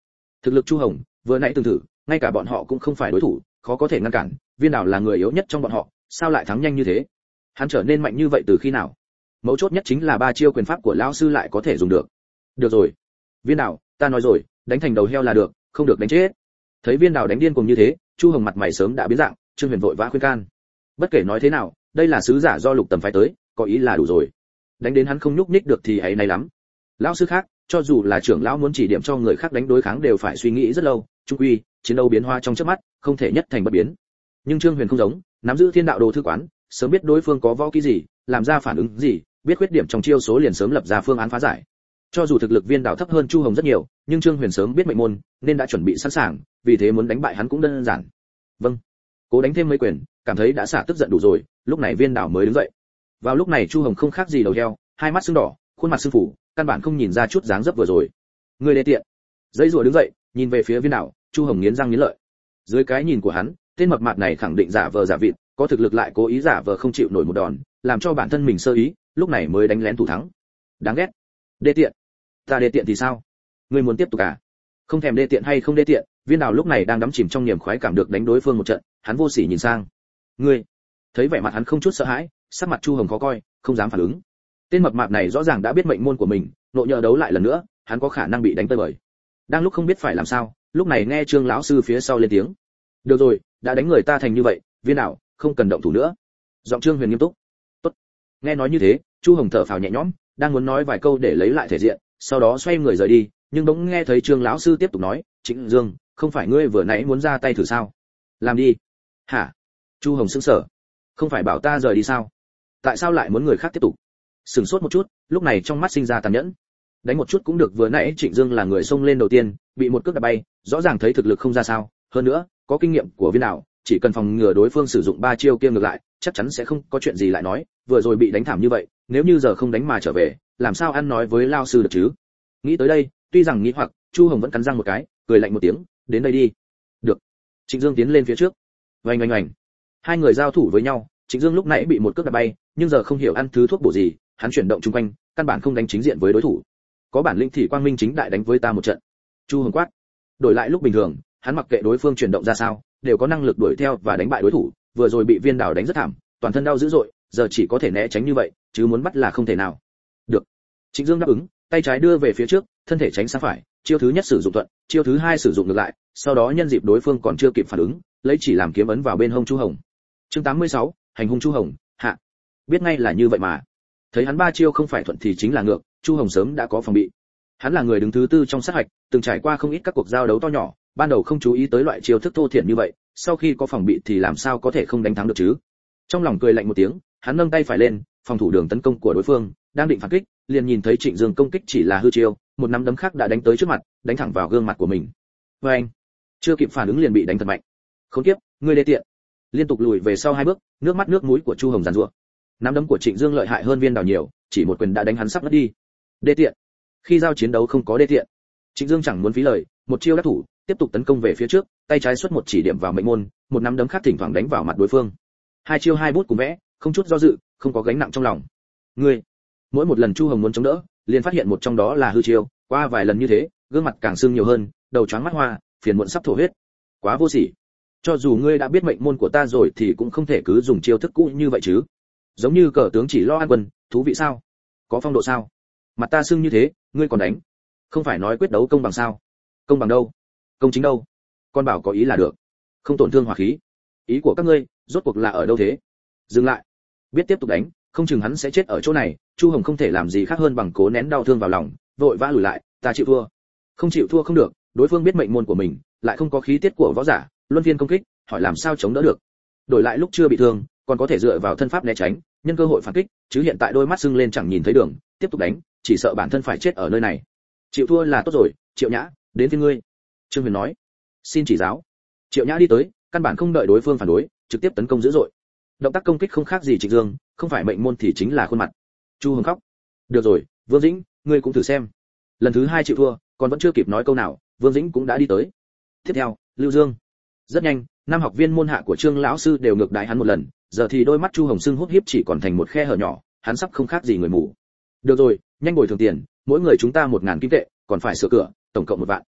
Thực lực Chu Hồng, vừa nãy từng thử, ngay cả bọn họ cũng không phải đối thủ, khó có thể ngăn cản, Viên Đào là người yếu nhất trong bọn họ, sao lại thắng nhanh như thế? Hắn trở nên mạnh như vậy từ khi nào? Mấu chốt nhất chính là ba chiêu quyền pháp của lão sư lại có thể dùng được. Được rồi, Viên Đào, ta nói rồi, đánh thành đầu heo là được, không được đánh chết. Thấy Viên Đào đánh điên cuồng như thế, Chu Hồng mặt mày sớm đã biến dạng, Trương Huyền vội vã khuyên can. Bất kể nói thế nào, đây là sứ giả do Lục Tầm phái tới, có ý là đủ rồi. Đánh đến hắn không nhúc nhích được thì ấy này lắm. Lão sư khác, cho dù là trưởng lão muốn chỉ điểm cho người khác đánh đối kháng đều phải suy nghĩ rất lâu, trung quy, chiến đấu biến hóa trong chớp mắt, không thể nhất thành bất biến. Nhưng Trương Huyền không giống, nắm giữ Thiên Đạo Đồ thư quán, sớm biết đối phương có võ kỹ gì, làm ra phản ứng gì, biết khuyết điểm trong chiêu số liền sớm lập ra phương án phá giải. Cho dù thực lực Viên Đào thấp hơn Chu Hồng rất nhiều, nhưng Trương Huyền sớm biết mệnh môn, nên đã chuẩn bị sẵn sàng, vì thế muốn đánh bại hắn cũng đơn giản. Vâng. Cố đánh thêm mấy quyền, cảm thấy đã xả tức giận đủ rồi, lúc này Viên Đào mới đứng dậy. Vào lúc này Chu Hồng không khác gì đầu heo, hai mắt sưng đỏ, khuôn mặt sưng phủ, căn bản không nhìn ra chút dáng dấp vừa rồi. Người đê tiện. Dãy rùa đứng dậy, nhìn về phía Viên Đào, Chu Hồng nghiến răng nghiến lợi. Dưới cái nhìn của hắn, tên mập mạp này khẳng định giả vờ giả vịt, có thực lực lại cố ý giả vờ không chịu nổi một đòn, làm cho bản thân mình sơ ý, lúc này mới đánh lén thủ thắng. Đáng ghét. Đê tiện. Ta đê tiện thì sao? Ngươi muốn tiếp tục à? Không thèm đê tiện hay không đê tiện, Viên Đào lúc này đang đắm chìm trong niềm khoái cảm được đánh đối phương một trận, hắn vô sỉ nhìn sang. Ngươi. Thấy vẻ mặt hắn không chút sợ hãi, sắc mặt Chu Hồng khó coi, không dám phản ứng. Tên mập mạp này rõ ràng đã biết mệnh môn của mình, nộ nhờ đấu lại lần nữa, hắn có khả năng bị đánh tơi bời. Đang lúc không biết phải làm sao, lúc này nghe Trương lão sư phía sau lên tiếng. Được rồi, đã đánh người ta thành như vậy, Viên Đào, không cần động thủ nữa. Giọng Trương Huyền nghiêm túc. Tốt. Nghe nói như thế, Chu Hồng thở phào nhẹ nhõm, đang muốn nói vài câu để lấy lại thể diện, sau đó xoay người rời đi, nhưng bỗng nghe thấy Trương lão sư tiếp tục nói, Trịnh Dương, không phải ngươi vừa nãy muốn ra tay thử sao? Làm đi. Hả? Chu Hồng sững sờ. Không phải bảo ta rời đi sao? Tại sao lại muốn người khác tiếp tục? Sừng sốt một chút, lúc này trong mắt sinh ra tàn nhẫn. Đánh một chút cũng được, vừa nãy Trịnh Dương là người xông lên đầu tiên, bị một cước đạp bay, rõ ràng thấy thực lực không ra sao, hơn nữa, có kinh nghiệm của Viên Đào, chỉ cần phòng ngừa đối phương sử dụng ba chiêu kia ngược lại, chắc chắn sẽ không có chuyện gì lại nói, vừa rồi bị đánh thảm như vậy, nếu như giờ không đánh mà trở về, làm sao ăn nói với lao sư được chứ? Nghĩ tới đây, tuy rằng nghĩ hoặc, Chu Hồng vẫn cắn răng một cái, cười lạnh một tiếng, đến đây đi. Được. Trịnh Dương tiến lên phía trước. Oanh oanh oanh. Hai người giao thủ với nhau, Trịnh Dương lúc nãy bị một cước đạp bay, nhưng giờ không hiểu ăn thứ thuốc bổ gì, hắn chuyển động xung quanh, căn bản không đánh chính diện với đối thủ. Có bản lĩnh thì quang minh chính đại đánh với ta một trận. Chu Hồng quát. Đổi lại lúc bình thường, hắn mặc kệ đối phương chuyển động ra sao, đều có năng lực đuổi theo và đánh bại đối thủ, vừa rồi bị Viên Đào đánh rất thảm, toàn thân đau dữ dội, giờ chỉ có thể né tránh như vậy, chứ muốn bắt là không thể nào. Được. Trịnh Dương đáp ứng, tay trái đưa về phía trước, thân thể tránh sang phải, chiêu thứ nhất sử dụng thuận, chiêu thứ hai sử dụng ngược lại, sau đó nhân dịp đối phương còn chưa kịp phản ứng, lấy chỉ làm kiếm ấn vào bên hông Chu Hồng. Chương tám mươi sáu, hành hung Chu Hồng, hạ. Biết ngay là như vậy mà. Thấy hắn ba chiêu không phải thuận thì chính là ngược, Chu Hồng sớm đã có phòng bị. Hắn là người đứng thứ tư trong sát hạch, từng trải qua không ít các cuộc giao đấu to nhỏ, ban đầu không chú ý tới loại chiêu thức thô thiển như vậy, sau khi có phòng bị thì làm sao có thể không đánh thắng được chứ? Trong lòng cười lạnh một tiếng, hắn nâng tay phải lên, phòng thủ đường tấn công của đối phương, đang định phản kích, liền nhìn thấy Trịnh Dương công kích chỉ là hư chiêu, một nắm đấm khác đã đánh tới trước mặt, đánh thẳng vào gương mặt của mình. Và anh, chưa kịp phản ứng liền bị đánh thật mạnh. Khốn kiếp, ngươi đê tiện. Liên tục lùi về sau hai bước, nước mắt nước mũi của Chu Hồng giàn giụa. Nắm đấm của Trịnh Dương lợi hại hơn Viên Đào nhiều, chỉ một quyền đã đánh hắn sắp ngất đi. Đê tiện. Khi giao chiến đấu không có đê tiện. Trịnh Dương chẳng muốn phí lời, một chiêu đắc thủ, tiếp tục tấn công về phía trước, tay trái xuất một chỉ điểm vào mệnh môn, một nắm đấm khác thỉnh thoảng đánh vào mặt đối phương. Hai chiêu hai bút cùng vẽ, không chút do dự, không có gánh nặng trong lòng. Ngươi, mỗi một lần Chu Hồng muốn chống đỡ, liền phát hiện một trong đó là hư chiêu, qua vài lần như thế, gương mặt càng sưng nhiều hơn, đầu choáng mắt hoa, phiền muộn sắp thổ huyết. Quá vô sỉ. Cho dù ngươi đã biết mệnh môn của ta rồi thì cũng không thể cứ dùng chiêu thức cũ như vậy chứ. Giống như cờ tướng chỉ lo ăn quân, thú vị sao? Có phong độ sao? Mặt ta sưng như thế, ngươi còn đánh? Không phải nói quyết đấu công bằng sao? Công bằng đâu? Công chính đâu? Con bảo có ý là được, không tổn thương hỏa khí. Ý của các ngươi, rốt cuộc là ở đâu thế? Dừng lại. Biết tiếp tục đánh, không chừng hắn sẽ chết ở chỗ này. Chu Hồng không thể làm gì khác hơn bằng cố nén đau thương vào lòng, vội vã lùi lại. Ta chịu thua. Không chịu thua không được, đối phương biết mệnh môn của mình, lại không có khí tiết của võ giả, luân phiên công kích, hỏi làm sao chống đỡ được. Đổi lại lúc chưa bị thương, còn có thể dựa vào thân pháp né tránh, nhân cơ hội phản kích, chứ hiện tại đôi mắt sưng lên chẳng nhìn thấy đường, tiếp tục đánh, chỉ sợ bản thân phải chết ở nơi này. Chịu thua là tốt rồi, Triệu Nhã, đến phía ngươi. Trương Huyền nói. Xin chỉ giáo. Triệu Nhã đi tới, căn bản không đợi đối phương phản đối, trực tiếp tấn công dữ dội. Động tác công kích không khác gì Trịnh Dương, không phải mệnh môn thì chính là khuôn mặt. Chu Hồng khóc. Được rồi, Vương Dĩnh, ngươi cũng thử xem. Lần thứ hai chịu thua, còn vẫn chưa kịp nói câu nào, Vương Dĩnh cũng đã đi tới. Tiếp theo, Lưu Dương. Rất nhanh, năm học viên môn hạ của Trương lão sư đều ngược đái hắn một lần, giờ thì đôi mắt Chu Hồng sưng húp hiếp chỉ còn thành một khe hở nhỏ, hắn sắp không khác gì người mù. Được rồi, nhanh bồi thường tiền, mỗi người chúng ta một ngàn kim tệ, còn phải sửa cửa, tổng cộng một vạn.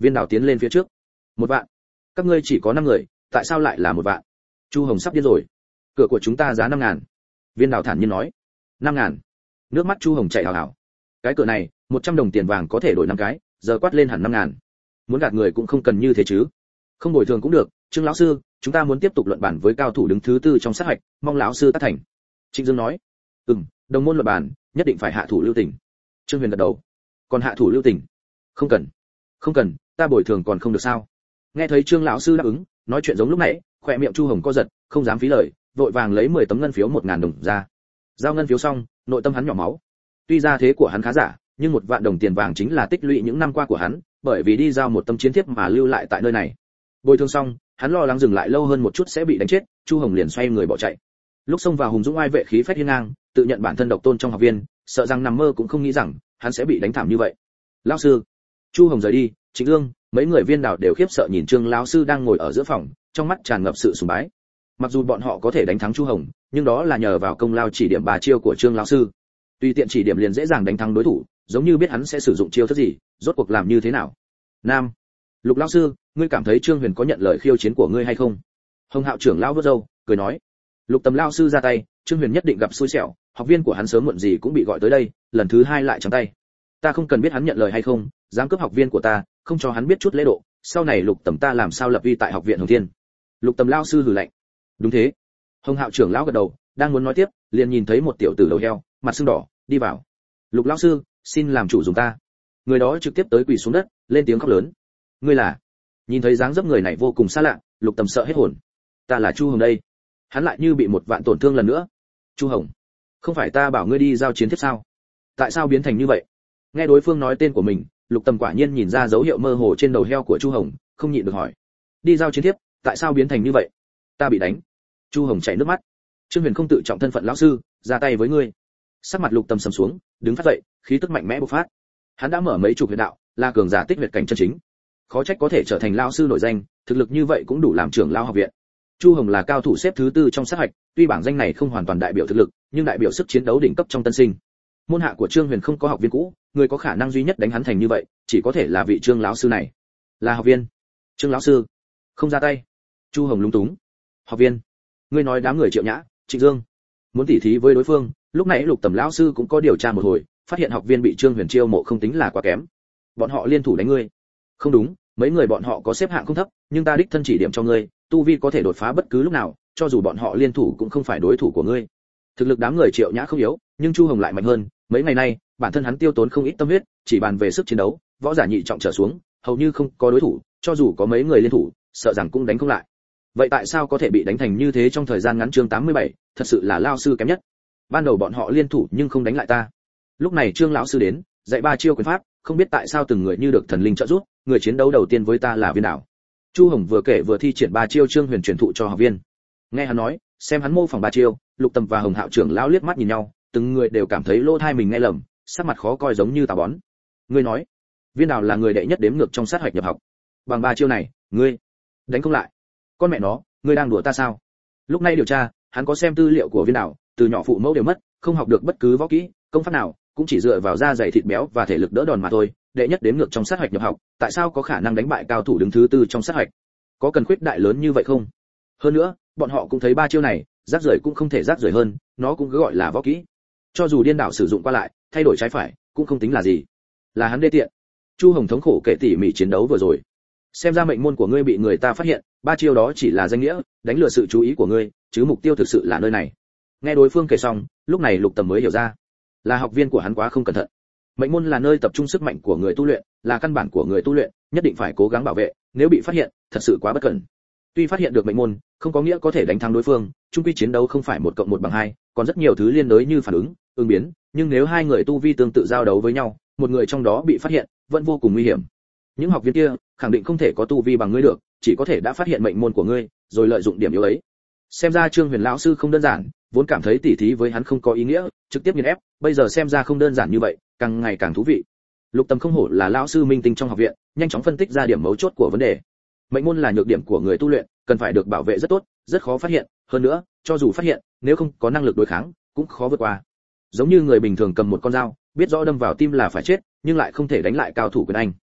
Viên Đào tiến lên phía trước. Một vạn? Các ngươi chỉ có năm người, tại sao lại là một vạn? Chu Hồng sắp điên rồi. Cửa của chúng ta giá năm ngàn. Viên Đào thản nhiên nói. Năm ngàn? Nước mắt Chu Hồng chảy hào hào. Cái cửa này, một trăm đồng tiền vàng có thể đổi năm cái, giờ quát lên hẳn năm ngàn. Muốn gạt người cũng không cần như thế chứ. Không bồi thường cũng được, Trương lão sư, chúng ta muốn tiếp tục luận bản với cao thủ đứng thứ tư trong sát hạch, mong lão sư tác thành. Trịnh Dương nói. Ừm, đồng môn luận bản, nhất định phải hạ thủ lưu tình. Trương Huyền gật đầu. Còn hạ thủ lưu tình? Không cần. Không cần, ta bồi thường còn không được sao? Nghe thấy Trương lão sư đáp ứng, nói chuyện giống lúc nãy, khóe miệng Chu Hồng co giật, không dám phí lời, vội vàng lấy mười tấm ngân phiếu một ngàn đồng ra. Giao ngân phiếu xong, nội tâm hắn nhỏ máu. Tuy ra thế của hắn khá giả, nhưng một vạn đồng tiền vàng chính là tích lũy những năm qua của hắn, bởi vì đi giao một tấm chiến thiếp mà lưu lại tại nơi này. Bồi thường xong, hắn lo lắng dừng lại lâu hơn một chút sẽ bị đánh chết, Chu Hồng liền xoay người bỏ chạy. Lúc xông vào hùng dũng ai vệ khí phách hiên ngang, tự nhận bản thân độc tôn trong học viên, sợ rằng nằm mơ cũng không nghĩ rằng hắn sẽ bị đánh thảm như vậy. Lão sư. Chu Hồng rời đi, Trịnh Dương, mấy người Viên Đào đều khiếp sợ nhìn Trương lão sư đang ngồi ở giữa phòng, trong mắt tràn ngập sự sùng bái. Mặc dù bọn họ có thể đánh thắng Chu Hồng, nhưng đó là nhờ vào công lao chỉ điểm bà chiêu của Trương lão sư. Tùy tiện chỉ điểm liền dễ dàng đánh thắng đối thủ, giống như biết hắn sẽ sử dụng chiêu thức gì, rốt cuộc làm như thế nào. Nam. Lục lão sư, ngươi cảm thấy Trương Huyền có nhận lời khiêu chiến của ngươi hay không? Hồng Hạo trưởng lão vớt râu, cười nói. Lục Tầm lão sư ra tay, Trương Huyền nhất định gặp xui xẻo, học viên của hắn sớm muộn gì cũng bị gọi tới đây, lần thứ hai lại trắng tay. Ta không cần biết hắn nhận lời hay không, dám cướp học viên của ta, không cho hắn biết chút lễ độ, sau này Lục Tầm ta làm sao lập uy tại học viện Hồng Thiên. Lục Tầm lão sư hừ lạnh. Đúng thế. Hồng Hạo trưởng lão gật đầu, đang muốn nói tiếp, liền nhìn thấy một tiểu tử đầu heo, mặt sưng đỏ, đi vào. Lục lão sư, xin làm chủ dùng ta. Người đó trực tiếp tới quỳ xuống đất, lên tiếng khóc lớn. Ngươi là? Nhìn thấy dáng dấp người này vô cùng xa lạ, Lục Tầm sợ hết hồn. Ta là Chu Hồng đây. Hắn lại như bị một vạn tổn thương lần nữa. Chu Hồng, không phải ta bảo ngươi đi giao chiến tiếp sao? Tại sao biến thành như vậy? Nghe đối phương nói tên của mình, Lục Tầm quả nhiên nhìn ra dấu hiệu mơ hồ trên đầu heo của Chu Hồng, không nhịn được hỏi. Đi giao chiến tiếp, tại sao biến thành như vậy? Ta bị đánh. Chu Hồng chảy nước mắt. Trương Huyền không tự trọng thân phận lão sư, ra tay với ngươi. Sắc mặt Lục Tầm sầm xuống, đứng phát dậy, khí tức mạnh mẽ bộc phát. Hắn đã mở mấy chục huyệt đạo, là cường giả tích huyệt cảnh chân chính. Khó trách có thể trở thành lão sư nổi danh, thực lực như vậy cũng đủ làm trưởng lão học viện. Chu Hồng là cao thủ xếp thứ tư trong sát hạch, tuy bảng danh này không hoàn toàn đại biểu thực lực, nhưng đại biểu sức chiến đấu đỉnh cấp trong tân sinh. Môn hạ của Trương Huyền không có học viên cũ, người có khả năng duy nhất đánh hắn thành như vậy, chỉ có thể là vị Trương lão sư này. Là học viên. Trương lão sư, không ra tay. Chu Hồng lúng túng. Học viên? Ngươi nói đám người Triệu Nhã, Trịnh Dương muốn tỉ thí với đối phương, lúc nãy Lục Tầm lão sư cũng có điều tra một hồi, phát hiện học viên bị Trương Huyền chiêu mộ không tính là quá kém. Bọn họ liên thủ đánh ngươi. Không đúng, mấy người bọn họ có xếp hạng không thấp, nhưng ta đích thân chỉ điểm cho ngươi, tu vi có thể đột phá bất cứ lúc nào, cho dù bọn họ liên thủ cũng không phải đối thủ của ngươi. Thực lực đám người Triệu Nhã không yếu, nhưng Chu Hồng lại mạnh hơn, mấy ngày nay, bản thân hắn tiêu tốn không ít tâm huyết, chỉ bàn về sức chiến đấu, võ giả nhị trọng trở xuống, hầu như không có đối thủ, cho dù có mấy người liên thủ, sợ rằng cũng đánh không lại. Vậy tại sao có thể bị đánh thành như thế trong thời gian ngắn? Chương tám mươi bảy, thật sự là lao sư kém nhất. Ban đầu bọn họ liên thủ nhưng không đánh lại ta. Lúc này Trương lão sư đến, dạy ba chiêu quyền pháp, không biết tại sao từng người như được thần linh trợ giúp, người chiến đấu đầu tiên với ta là Viên Đào. Chu Hồng vừa kể vừa thi triển ba chiêu Trương Huyền truyền thụ cho học viên. Nghe hắn nói, xem hắn mô phỏng ba chiêu, Lục Tầm và Hồng Hạo trưởng lão liếc mắt nhìn nhau, từng người đều cảm thấy lỗ tai mình nghe lầm, sắc mặt khó coi giống như tà bón. Ngươi nói, Viên Đào là người đệ nhất đếm ngược trong sát hạch nhập học. Bằng ba chiêu này, ngươi đánh không lại. Con mẹ nó, ngươi đang đùa ta sao? Lúc này điều tra, hắn có xem tư liệu của Viên Đào, từ nhỏ phụ mẫu đều mất, không học được bất cứ võ kỹ, công pháp nào, cũng chỉ dựa vào da dày thịt béo và thể lực đỡ đòn mà thôi, đệ nhất đếm ngược trong sát hạch nhập học, tại sao có khả năng đánh bại cao thủ đứng thứ tư trong sát hạch? Có cần khuyết đại lớn như vậy không? Hơn nữa, bọn họ cũng thấy ba chiêu này, rác rưởi cũng không thể rác rưởi hơn, nó cũng cứ gọi là võ kỹ. Cho dù điên đảo sử dụng qua lại, thay đổi trái phải, cũng không tính là gì. Là hắn đê tiện. Chu Hồng thống khổ kể tỉ mỉ chiến đấu vừa rồi. Xem ra mệnh môn của ngươi bị người ta phát hiện, ba chiêu đó chỉ là danh nghĩa, đánh lừa sự chú ý của ngươi, chứ mục tiêu thực sự là nơi này. Nghe đối phương kể xong, lúc này Lục Tầm mới hiểu ra, là học viên của hắn quá không cẩn thận. Mệnh môn là nơi tập trung sức mạnh của người tu luyện, là căn bản của người tu luyện, nhất định phải cố gắng bảo vệ, nếu bị phát hiện, thật sự quá bất cẩn. Tuy phát hiện được mệnh môn, không có nghĩa có thể đánh thắng đối phương, chung quy chiến đấu không phải một cộng một bằng hai, còn rất nhiều thứ liên đới như phản ứng, ứng biến, nhưng nếu hai người tu vi tương tự giao đấu với nhau, một người trong đó bị phát hiện, vẫn vô cùng nguy hiểm. Những học viên kia, khẳng định không thể có tu vi bằng ngươi được, chỉ có thể đã phát hiện mệnh môn của ngươi, rồi lợi dụng điểm yếu ấy. Xem ra Trương Huyền lão sư không đơn giản, vốn cảm thấy tỉ thí với hắn không có ý nghĩa, trực tiếp nghiền ép, bây giờ xem ra không đơn giản như vậy, càng ngày càng thú vị. Lục Tầm không hổ là lão sư minh tinh trong học viện, nhanh chóng phân tích ra điểm mấu chốt của vấn đề. Mệnh môn là nhược điểm của người tu luyện, cần phải được bảo vệ rất tốt, rất khó phát hiện, hơn nữa, cho dù phát hiện, nếu không có năng lực đối kháng, cũng khó vượt qua. Giống như người bình thường cầm một con dao, biết rõ đâm vào tim là phải chết, nhưng lại không thể đánh lại cao thủ quyền anh.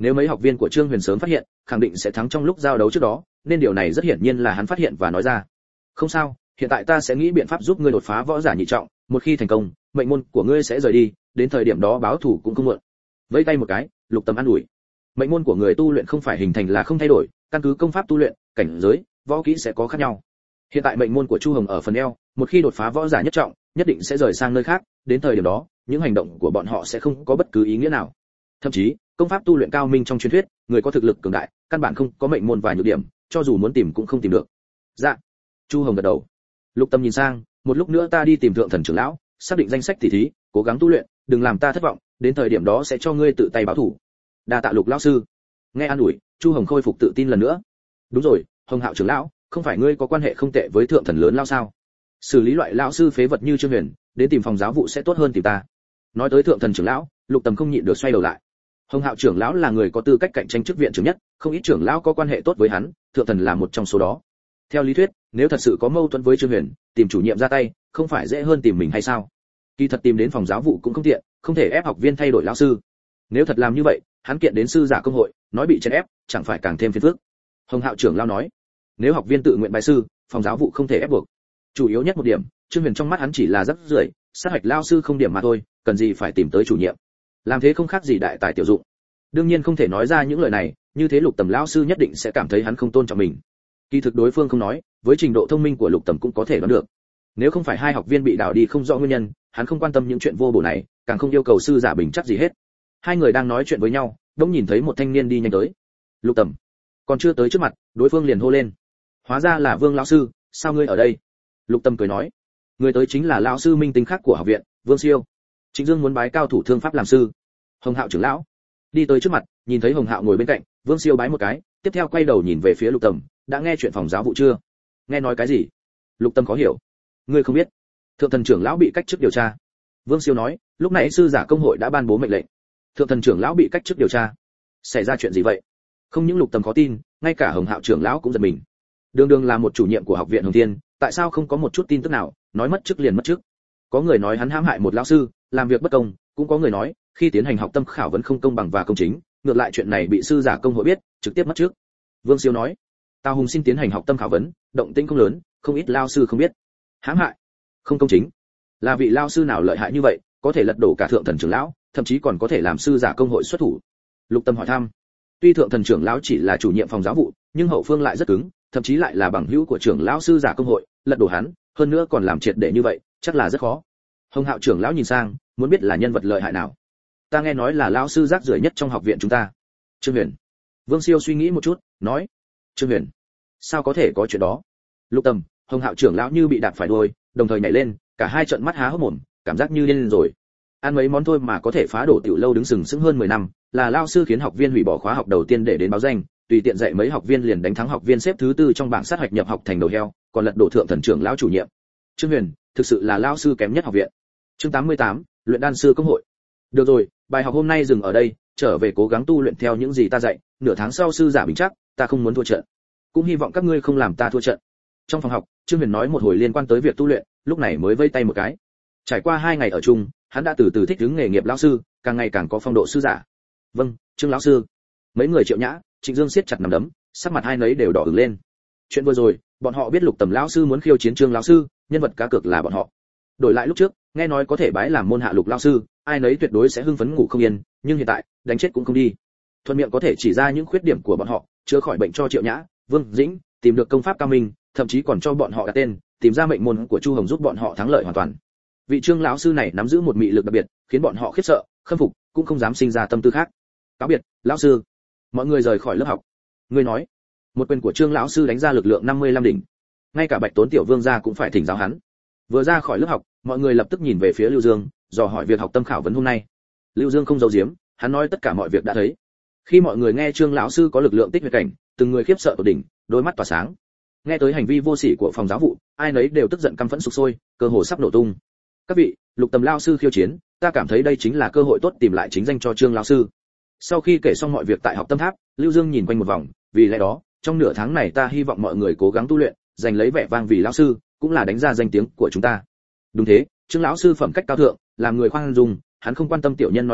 Nếu mấy học viên của Trương Huyền sớm phát hiện, khẳng định sẽ thắng trong lúc giao đấu trước đó, nên điều này rất hiển nhiên là hắn phát hiện và nói ra. Không sao, hiện tại ta sẽ nghĩ biện pháp giúp ngươi đột phá võ giả nhị trọng, một khi thành công, mệnh môn của ngươi sẽ rời đi, đến thời điểm đó báo thù cũng không muộn. Vẫy tay một cái, Lục Tầm an ủi. Mệnh môn của người tu luyện không phải hình thành là không thay đổi, căn cứ công pháp tu luyện, cảnh giới, võ kỹ sẽ có khác nhau. Hiện tại mệnh môn của Chu Hồng ở phần eo, một khi đột phá võ giả nhất trọng, nhất định sẽ rời sang nơi khác, đến thời điểm đó, những hành động của bọn họ sẽ không có bất cứ ý nghĩa nào. Thậm chí, công pháp tu luyện cao minh trong truyền thuyết, người có thực lực cường đại, căn bản không có mệnh môn và nhược điểm, cho dù muốn tìm cũng không tìm được. Dạ. Chu Hồng gật đầu. Lục Tâm nhìn sang, một lúc nữa ta đi tìm thượng thần trưởng lão, xác định danh sách tỷ thí, cố gắng tu luyện, đừng làm ta thất vọng, đến thời điểm đó sẽ cho ngươi tự tay báo thủ. Đa tạ Lục lão sư. Nghe an ủi, Chu Hồng khôi phục tự tin lần nữa. Đúng rồi, Hồng Hạo trưởng lão, không phải ngươi có quan hệ không tệ với thượng thần lớn lao sao? Xử lý loại lão sư phế vật như Trương Huyền, đến tìm phòng giáo vụ sẽ tốt hơn tìm ta. Nói tới thượng thần trưởng lão, Lục Tầm không nhịn được xoay đầu lại. Hồng Hạo trưởng lão là người có tư cách cạnh tranh chức viện trưởng nhất, không ít trưởng lão có quan hệ tốt với hắn, thượng thần là một trong số đó. Theo lý thuyết, nếu thật sự có mâu thuẫn với Trương Huyền, tìm chủ nhiệm ra tay, không phải dễ hơn tìm mình hay sao? Kỳ thật tìm đến phòng giáo vụ cũng không tiện, không thể ép học viên thay đổi lão sư. Nếu thật làm như vậy, hắn kiện đến sư giả công hội, nói bị chèn ép, chẳng phải càng thêm phiền phức. Hồng Hạo trưởng lão nói, nếu học viên tự nguyện bài sư, phòng giáo vụ không thể ép buộc. Chủ yếu nhất một điểm, Trương Huyền trong mắt hắn chỉ là rất rưởi, sát hạch lão sư không điểm mà thôi, cần gì phải tìm tới chủ nhiệm. Làm thế không khác gì đại tài tiểu dụng. Đương nhiên không thể nói ra những lời này, như thế Lục Tầm lão sư nhất định sẽ cảm thấy hắn không tôn trọng mình. Kỳ thực đối phương không nói, với trình độ thông minh của Lục Tầm cũng có thể đoán được. Nếu không phải hai học viên bị đào đi không rõ nguyên nhân, hắn không quan tâm những chuyện vô bổ này, càng không yêu cầu sư giả bình chắc gì hết. Hai người đang nói chuyện với nhau, đống nhìn thấy một thanh niên đi nhanh tới. Lục Tầm còn chưa tới trước mặt, đối phương liền hô lên: "Hóa ra là Vương lão sư, sao ngươi ở đây?" Lục Tầm cười nói: "Người tới chính là lão sư minh tinh khác của học viện, Vương Siêu. Trịnh Dương muốn bái cao thủ thương pháp làm sư." Hồng Hạo trưởng lão đi tới trước mặt, nhìn thấy Hồng Hạo ngồi bên cạnh, Vương Siêu bái một cái, tiếp theo quay đầu nhìn về phía Lục Tầm: "Đã nghe chuyện phòng giáo vụ chưa?" "Nghe nói cái gì?" Lục Tầm khó hiểu. "Ngươi không biết? Thượng thần trưởng lão bị cách chức điều tra." Vương Siêu nói: "Lúc nãy sư giả công hội đã ban bố mệnh lệnh." "Thượng thần trưởng lão bị cách chức điều tra? Xảy ra chuyện gì vậy?" Không những Lục Tầm khó tin, ngay cả Hồng Hạo trưởng lão cũng giật mình. Đường đường là một chủ nhiệm của học viện Hồng Thiên, tại sao không có một chút tin tức nào, nói mất chức liền mất chức? Có người nói hắn hãm hại một lão sư, làm việc bất công, cũng có người nói, khi tiến hành học tâm khảo vấn không công bằng và công chính, ngược lại chuyện này bị sư giả công hội biết, trực tiếp mất chức. Vương Siêu nói: "Tào Hùng xin tiến hành học tâm khảo vấn, động tĩnh không lớn, không ít lão sư không biết. Hãm hại, không công chính, là vị lão sư nào lợi hại như vậy, có thể lật đổ cả thượng thần trưởng lão, thậm chí còn có thể làm sư giả công hội xuất thủ?" Lục Tâm hỏi thăm. Tuy thượng thần trưởng lão chỉ là chủ nhiệm phòng giáo vụ, nhưng hậu phương lại rất cứng, thậm chí lại là bằng hữu của trưởng lão sư giả công hội, lật đổ hắn, hơn nữa còn làm triệt để như vậy, chắc là rất khó. Hồng Hạo trưởng lão nhìn sang, muốn biết là nhân vật lợi hại nào. "Ta nghe nói là lão sư rác rưởi nhất trong học viện chúng ta." Trương Huyền. Vương Siêu suy nghĩ một chút, nói: "Trương Huyền? Sao có thể có chuyện đó?" Lục Tầm, Hồng Hạo trưởng lão như bị đạp phải đuôi, đồng thời nhảy lên, cả hai trợn mắt há hốc mồm, cảm giác như điên rồi. Ăn mấy món thôi mà có thể phá đổ tiểu lâu đứng sừng sững hơn mười năm, là lão sư khiến học viên hủy bỏ khóa học đầu tiên để đến báo danh, tùy tiện dạy mấy học viên liền đánh thắng học viên xếp thứ tư trong bảng sát hạch nhập học thành đầu heo, còn lật đổ thượng thần trưởng lão chủ nhiệm. Trương Huyền, thực sự là lão sư kém nhất học viện. Chương tám mươi tám, luyện đan sư công hội. Được rồi, bài học hôm nay dừng ở đây, trở về cố gắng tu luyện theo những gì ta dạy, nửa tháng sau sư giả bình chắc, ta không muốn thua trận. Cũng hy vọng các ngươi không làm ta thua trận. Trong phòng học, Trương Huyền nói một hồi liên quan tới việc tu luyện, lúc này mới vây tay một cái. Trải qua hai ngày ở chung, hắn đã từ từ thích ứng nghề nghiệp lão sư, càng ngày càng có phong độ sư giả. "Vâng, Trương lão sư." Mấy người Triệu Nhã, Trịnh Dương siết chặt nắm đấm, sắc mặt hai nấy đều đỏ ửng lên. Chuyện vừa rồi, bọn họ biết Lục Tầm lão sư muốn khiêu chiến Trương lão sư, nhân vật cá cược là bọn họ. Đổi lại lúc trước, nghe nói có thể bái làm môn hạ Lục lão sư, ai nấy tuyệt đối sẽ hưng phấn ngủ không yên, nhưng hiện tại, đánh chết cũng không đi. Thuận miệng có thể chỉ ra những khuyết điểm của bọn họ, chữa khỏi bệnh cho Triệu Nhã, Vương Dĩnh, tìm được công pháp cao minh, thậm chí còn cho bọn họ đặt tên, tìm ra mệnh môn của Chu Hồng giúp bọn họ thắng lợi hoàn toàn. Vị Trương lão sư này nắm giữ một mị lực đặc biệt, khiến bọn họ khiếp sợ, khâm phục, cũng không dám sinh ra tâm tư khác. Cáo biệt, lão sư. Mọi người rời khỏi lớp học. Ngươi nói, một quyền của Trương lão sư đánh ra lực lượng năm mươi lăm đỉnh. Ngay cả Bạch Tốn tiểu vương gia cũng phải thỉnh giáo hắn. Vừa ra khỏi lớp học, mọi người lập tức nhìn về phía Lưu Dương, dò hỏi việc học tâm khảo vấn hôm nay. Lưu Dương không giấu giếm, hắn nói tất cả mọi việc đã thấy. Khi mọi người nghe Trương lão sư có lực lượng tích huyết cảnh, từng người khiếp sợ tột đỉnh, đôi mắt tỏa sáng. Nghe tới hành vi vô sỉ của phòng giáo vụ, ai nấy đều tức giận căm phẫn sục sôi, cơ hồ sắp nổ tung. Các vị, Lục Tầm lão sư khiêu chiến, ta cảm thấy đây chính là cơ hội tốt tìm lại chính danh cho Trương lão sư. Sau khi kể xong mọi việc tại học tâm tháp, Lưu Dương nhìn quanh một vòng, vì lẽ đó, trong nửa tháng này ta hy vọng mọi người cố gắng tu luyện, giành lấy vẻ vang vì lão sư, cũng là đánh ra danh tiếng của chúng ta. Đúng thế, Trương lão sư phẩm cách cao thượng, làm người khoan dung, hắn không quan tâm tiểu nhân nói xấu,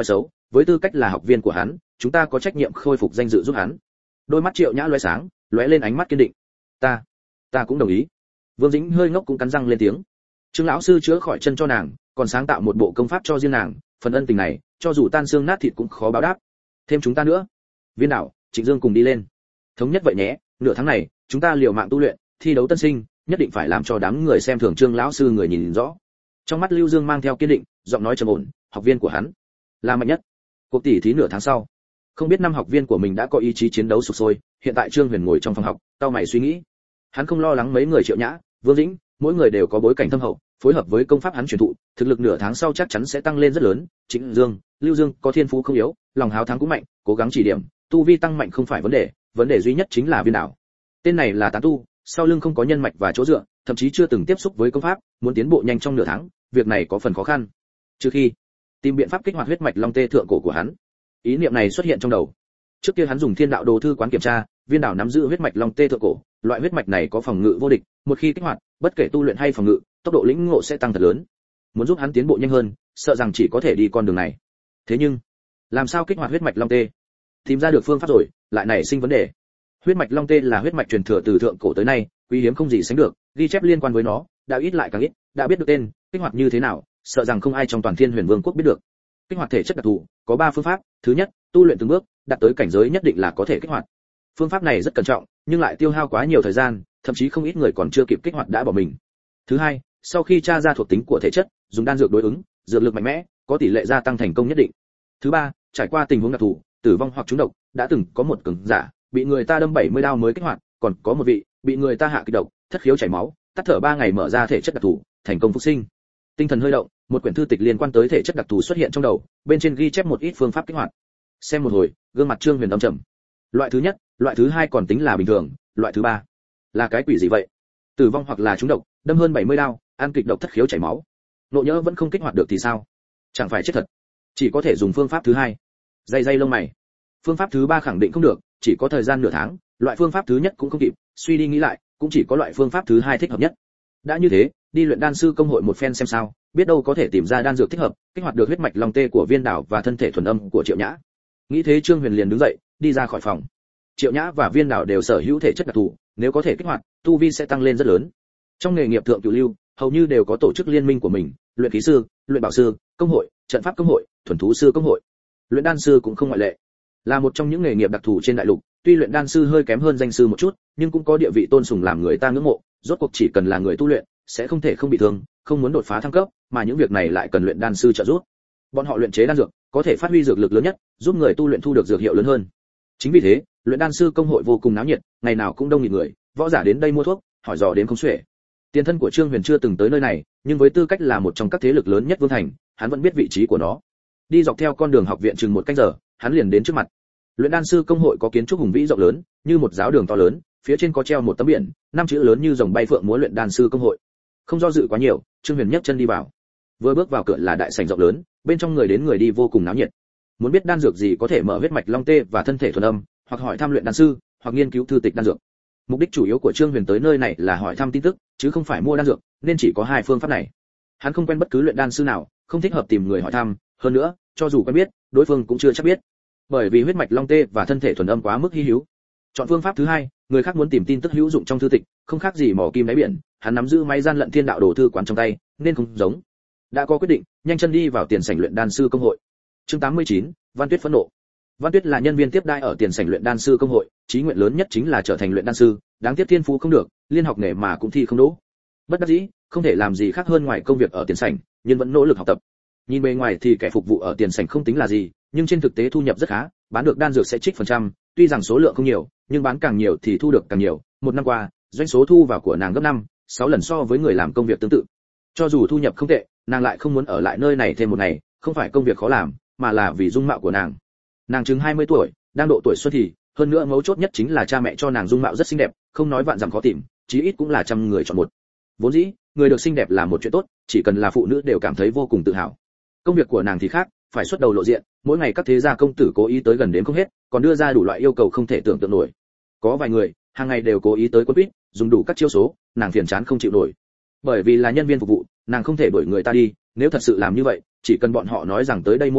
với tư cách là học viên của hắn, chúng ta có trách nhiệm khôi phục danh dự giúp hắn. Đôi mắt Triệu Nhã lóe sáng, lóe lên ánh mắt kiên định. Ta, ta cũng đồng ý. Vương Dĩnh hơi ngốc cũng cắn răng lên tiếng. Trương lão sư chữa khỏi chân cho nàng, còn sáng tạo một bộ công pháp cho riêng nàng, phần ân tình này, cho dù tan xương nát thịt cũng khó báo đáp. Thêm chúng ta nữa. Viên Đảo, Trịnh Dương cùng đi lên. Thống nhất vậy nhé, nửa tháng này, chúng ta liều mạng tu luyện, thi đấu tân sinh, nhất định phải làm cho đám người xem thường Trương lão sư người nhìn rõ. Trong mắt Lưu Dương mang theo kiên định, giọng nói trầm ổn, học viên của hắn là mạnh nhất. Cuộc tỷ thí nửa tháng sau, không biết năm học viên của mình đã có ý chí chiến đấu sục sôi, hiện tại Trương Huyền ngồi trong phòng học, cau mày suy nghĩ. Hắn không lo lắng mấy người Triệu Nhã, Vương Dĩnh, mỗi người đều có bối cảnh thâm hậu, phối hợp với công pháp hắn truyền thụ, thực lực nửa tháng sau chắc chắn sẽ tăng lên rất lớn. Trịnh Dương, Lưu Dương có thiên phú không yếu, lòng háo thắng cũng mạnh, cố gắng chỉ điểm, tu vi tăng mạnh không phải vấn đề, vấn đề duy nhất chính là Viên Đảo. Tên này là tán tu, sau lưng không có nhân mạch và chỗ dựa, thậm chí chưa từng tiếp xúc với công pháp, muốn tiến bộ nhanh trong nửa tháng, việc này có phần khó khăn. Trừ khi tìm biện pháp kích hoạt huyết mạch long tê thượng cổ của hắn. Ý niệm này xuất hiện trong đầu. Trước kia hắn dùng Thiên Đạo Đồ thư quán kiểm tra, Viên Đảo nắm giữ huyết mạch long tê thượng cổ, loại huyết mạch này có phòng ngự vô địch, một khi kích hoạt, bất kể tu luyện hay phòng ngự, tốc độ lĩnh ngộ sẽ tăng thật lớn. Muốn giúp hắn tiến bộ nhanh hơn, sợ rằng chỉ có thể đi con đường này. Thế nhưng, làm sao kích hoạt huyết mạch long tê? Tìm ra được phương pháp rồi, lại nảy sinh vấn đề. Huyết mạch long tê là huyết mạch truyền thừa từ thượng cổ tới nay, quý hiếm không gì sánh được, ghi chép liên quan với nó đã ít lại càng ít, đã biết được tên, kích hoạt như thế nào, sợ rằng không ai trong toàn Thiên Huyền Vương quốc biết được. Kích hoạt thể chất đặc thù, có ba phương pháp, thứ nhất, tu luyện từng bước, đạt tới cảnh giới nhất định là có thể kích hoạt. Phương pháp này rất cẩn trọng, nhưng lại tiêu hao quá nhiều thời gian, thậm chí không ít người còn chưa kịp kích hoạt đã bỏ mình. Thứ hai, sau khi tra ra thuộc tính của thể chất, dùng đan dược đối ứng, dược lực mạnh mẽ, có tỷ lệ gia tăng thành công nhất định. Thứ ba, trải qua tình huống đặc thù, tử vong hoặc trúng độc, đã từng có một cường giả bị người ta đâm bảy mươi đao mới kích hoạt, còn có một vị bị người ta hạ kịch độc, thất khiếu chảy máu, tắt thở ba ngày mở ra thể chất đặc thù, thành công phục sinh. Tinh thần hơi động, một quyển thư tịch liên quan tới thể chất đặc thù xuất hiện trong đầu, bên trên ghi chép một ít phương pháp kích hoạt. Xem một hồi, gương mặt Trương Huyền âm trầm. Loại thứ nhất, loại thứ hai còn tính là bình thường, loại thứ ba là cái quỷ gì vậy? Tử vong hoặc là trúng độc, đâm hơn bảy mươi đao, ăn kịch độc thất khiếu chảy máu. Nộ nhỡ vẫn không kích hoạt được thì sao? Chẳng phải chết thật. Chỉ có thể dùng phương pháp thứ hai. Dây dây lông mày. Phương pháp thứ ba khẳng định không được, chỉ có thời gian nửa tháng, loại phương pháp thứ nhất cũng không kịp, suy đi nghĩ lại, cũng chỉ có loại phương pháp thứ hai thích hợp nhất. Đã như thế, đi luyện đan sư công hội một phen xem sao, biết đâu có thể tìm ra đan dược thích hợp, kích hoạt được huyết mạch long tê của Viên Đảo và thân thể thuần âm của Triệu Nhã. Nghĩ thế Trương Huyền liền đứng dậy, đi ra khỏi phòng. Triệu Nhã và Viên Đảo đều sở hữu thể chất đặc thù, nếu có thể kích hoạt, tu vi sẽ tăng lên rất lớn. Trong nghề nghiệp thượng cửu lưu, hầu như đều có tổ chức liên minh của mình, luyện khí sư, luyện bảo sư, công hội, trận pháp công hội, thuần thú sư công hội. Luyện đan sư cũng không ngoại lệ. Là một trong những nghề nghiệp đặc thù trên đại lục, tuy luyện đan sư hơi kém hơn danh sư một chút, nhưng cũng có địa vị tôn sùng làm người ta ngưỡng mộ, rốt cuộc chỉ cần là người tu luyện, sẽ không thể không bị thương, không muốn đột phá thăng cấp, mà những việc này lại cần luyện đan sư trợ giúp. Bọn họ luyện chế đan dược, có thể phát huy dược lực lớn nhất, giúp người tu luyện thu được dược hiệu lớn hơn. Chính vì thế, luyện đan sư công hội vô cùng náo nhiệt, ngày nào cũng đông nghịt người, võ giả đến đây mua thuốc, hỏi dò đến không xuể. Tiền thân của Trương Huyền chưa từng tới nơi này, nhưng với tư cách là một trong các thế lực lớn nhất Vương thành, hắn vẫn biết vị trí của nó. Đi dọc theo con đường học viện chừng một canh giờ, hắn liền đến trước mặt. Luyện đan sư công hội có kiến trúc hùng vĩ rộng lớn, như một giáo đường to lớn, phía trên có treo một tấm biển, năm chữ lớn như rồng bay phượng múa luyện đan sư công hội. Không do dự quá nhiều, Trương Huyền nhấc chân đi vào. Vừa bước vào cửa là đại sảnh rộng lớn, bên trong người đến người đi vô cùng náo nhiệt. Muốn biết đan dược gì có thể mở huyết mạch long tê và thân thể thuần âm, hoặc hỏi thăm luyện đan sư, hoặc nghiên cứu thư tịch đan dược. Mục đích chủ yếu của Trương Huyền tới nơi này là hỏi thăm tin tức, chứ không phải mua đan dược, nên chỉ có hai phương pháp này. Hắn không quen bất cứ luyện đan sư nào, không thích hợp tìm người hỏi thăm, hơn nữa, cho dù quen biết, đối phương cũng chưa chắc biết. Bởi vì huyết mạch long tê và thân thể thuần âm quá mức hi hữu. Chọn phương pháp thứ hai, người khác muốn tìm tin tức hữu dụng trong thư tịch, không khác gì mò kim đáy biển, hắn nắm giữ máy gian lận Thiên Đạo Đồ thư quán trong tay, nên không giống. Đã có quyết định, nhanh chân đi vào tiền sảnh luyện đan sư công hội. Chương tám mươi chín, Văn Tuyết phẫn nộ. Văn Tuyết là nhân viên tiếp đai ở tiền sảnh luyện đan sư công hội, chí nguyện lớn nhất chính là trở thành luyện đan sư, đáng tiếc thiên phú không được, liên học nghề mà cũng thi không đỗ. Bất đắc dĩ, không thể làm gì khác hơn ngoài công việc ở tiền sảnh, nhưng vẫn nỗ lực học tập. Nhìn bề ngoài thì kẻ phục vụ ở tiền sảnh không tính là gì, nhưng trên thực tế thu nhập rất khá, bán được đan dược sẽ trích phần trăm, tuy rằng số lượng không nhiều, nhưng bán càng nhiều thì thu được càng nhiều. Một năm qua, doanh số thu vào của nàng gấp năm, sáu lần so với người làm công việc tương tự. Cho dù thu nhập không tệ, nàng lại không muốn ở lại nơi này thêm một ngày, không phải công việc khó làm, mà là vì dung mạo của nàng. Nàng chừng hai mươi tuổi, đang độ tuổi xuân thì, hơn nữa mấu chốt nhất chính là cha mẹ cho nàng dung mạo rất xinh đẹp, không nói vạn dặm khó tìm, chí ít cũng là trăm người chọn một. Vốn dĩ, người được xinh đẹp là một chuyện tốt, chỉ cần là phụ nữ đều cảm thấy vô cùng tự hào. Công việc của nàng thì khác, phải xuất đầu lộ diện, mỗi ngày các thế gia công tử cố ý tới gần đến không hết, còn đưa ra đủ loại yêu cầu không thể tưởng tượng nổi. Có vài người, hàng ngày đều cố ý tới quấn quýt, dùng đủ các chiêu số, nàng phiền chán không chịu nổi. Bởi vì là nhân viên phục vụ, nàng không thể đuổi người ta đi, nếu thật sự làm như vậy, chỉ cần bọn họ nói rằng tới đây mua đồ,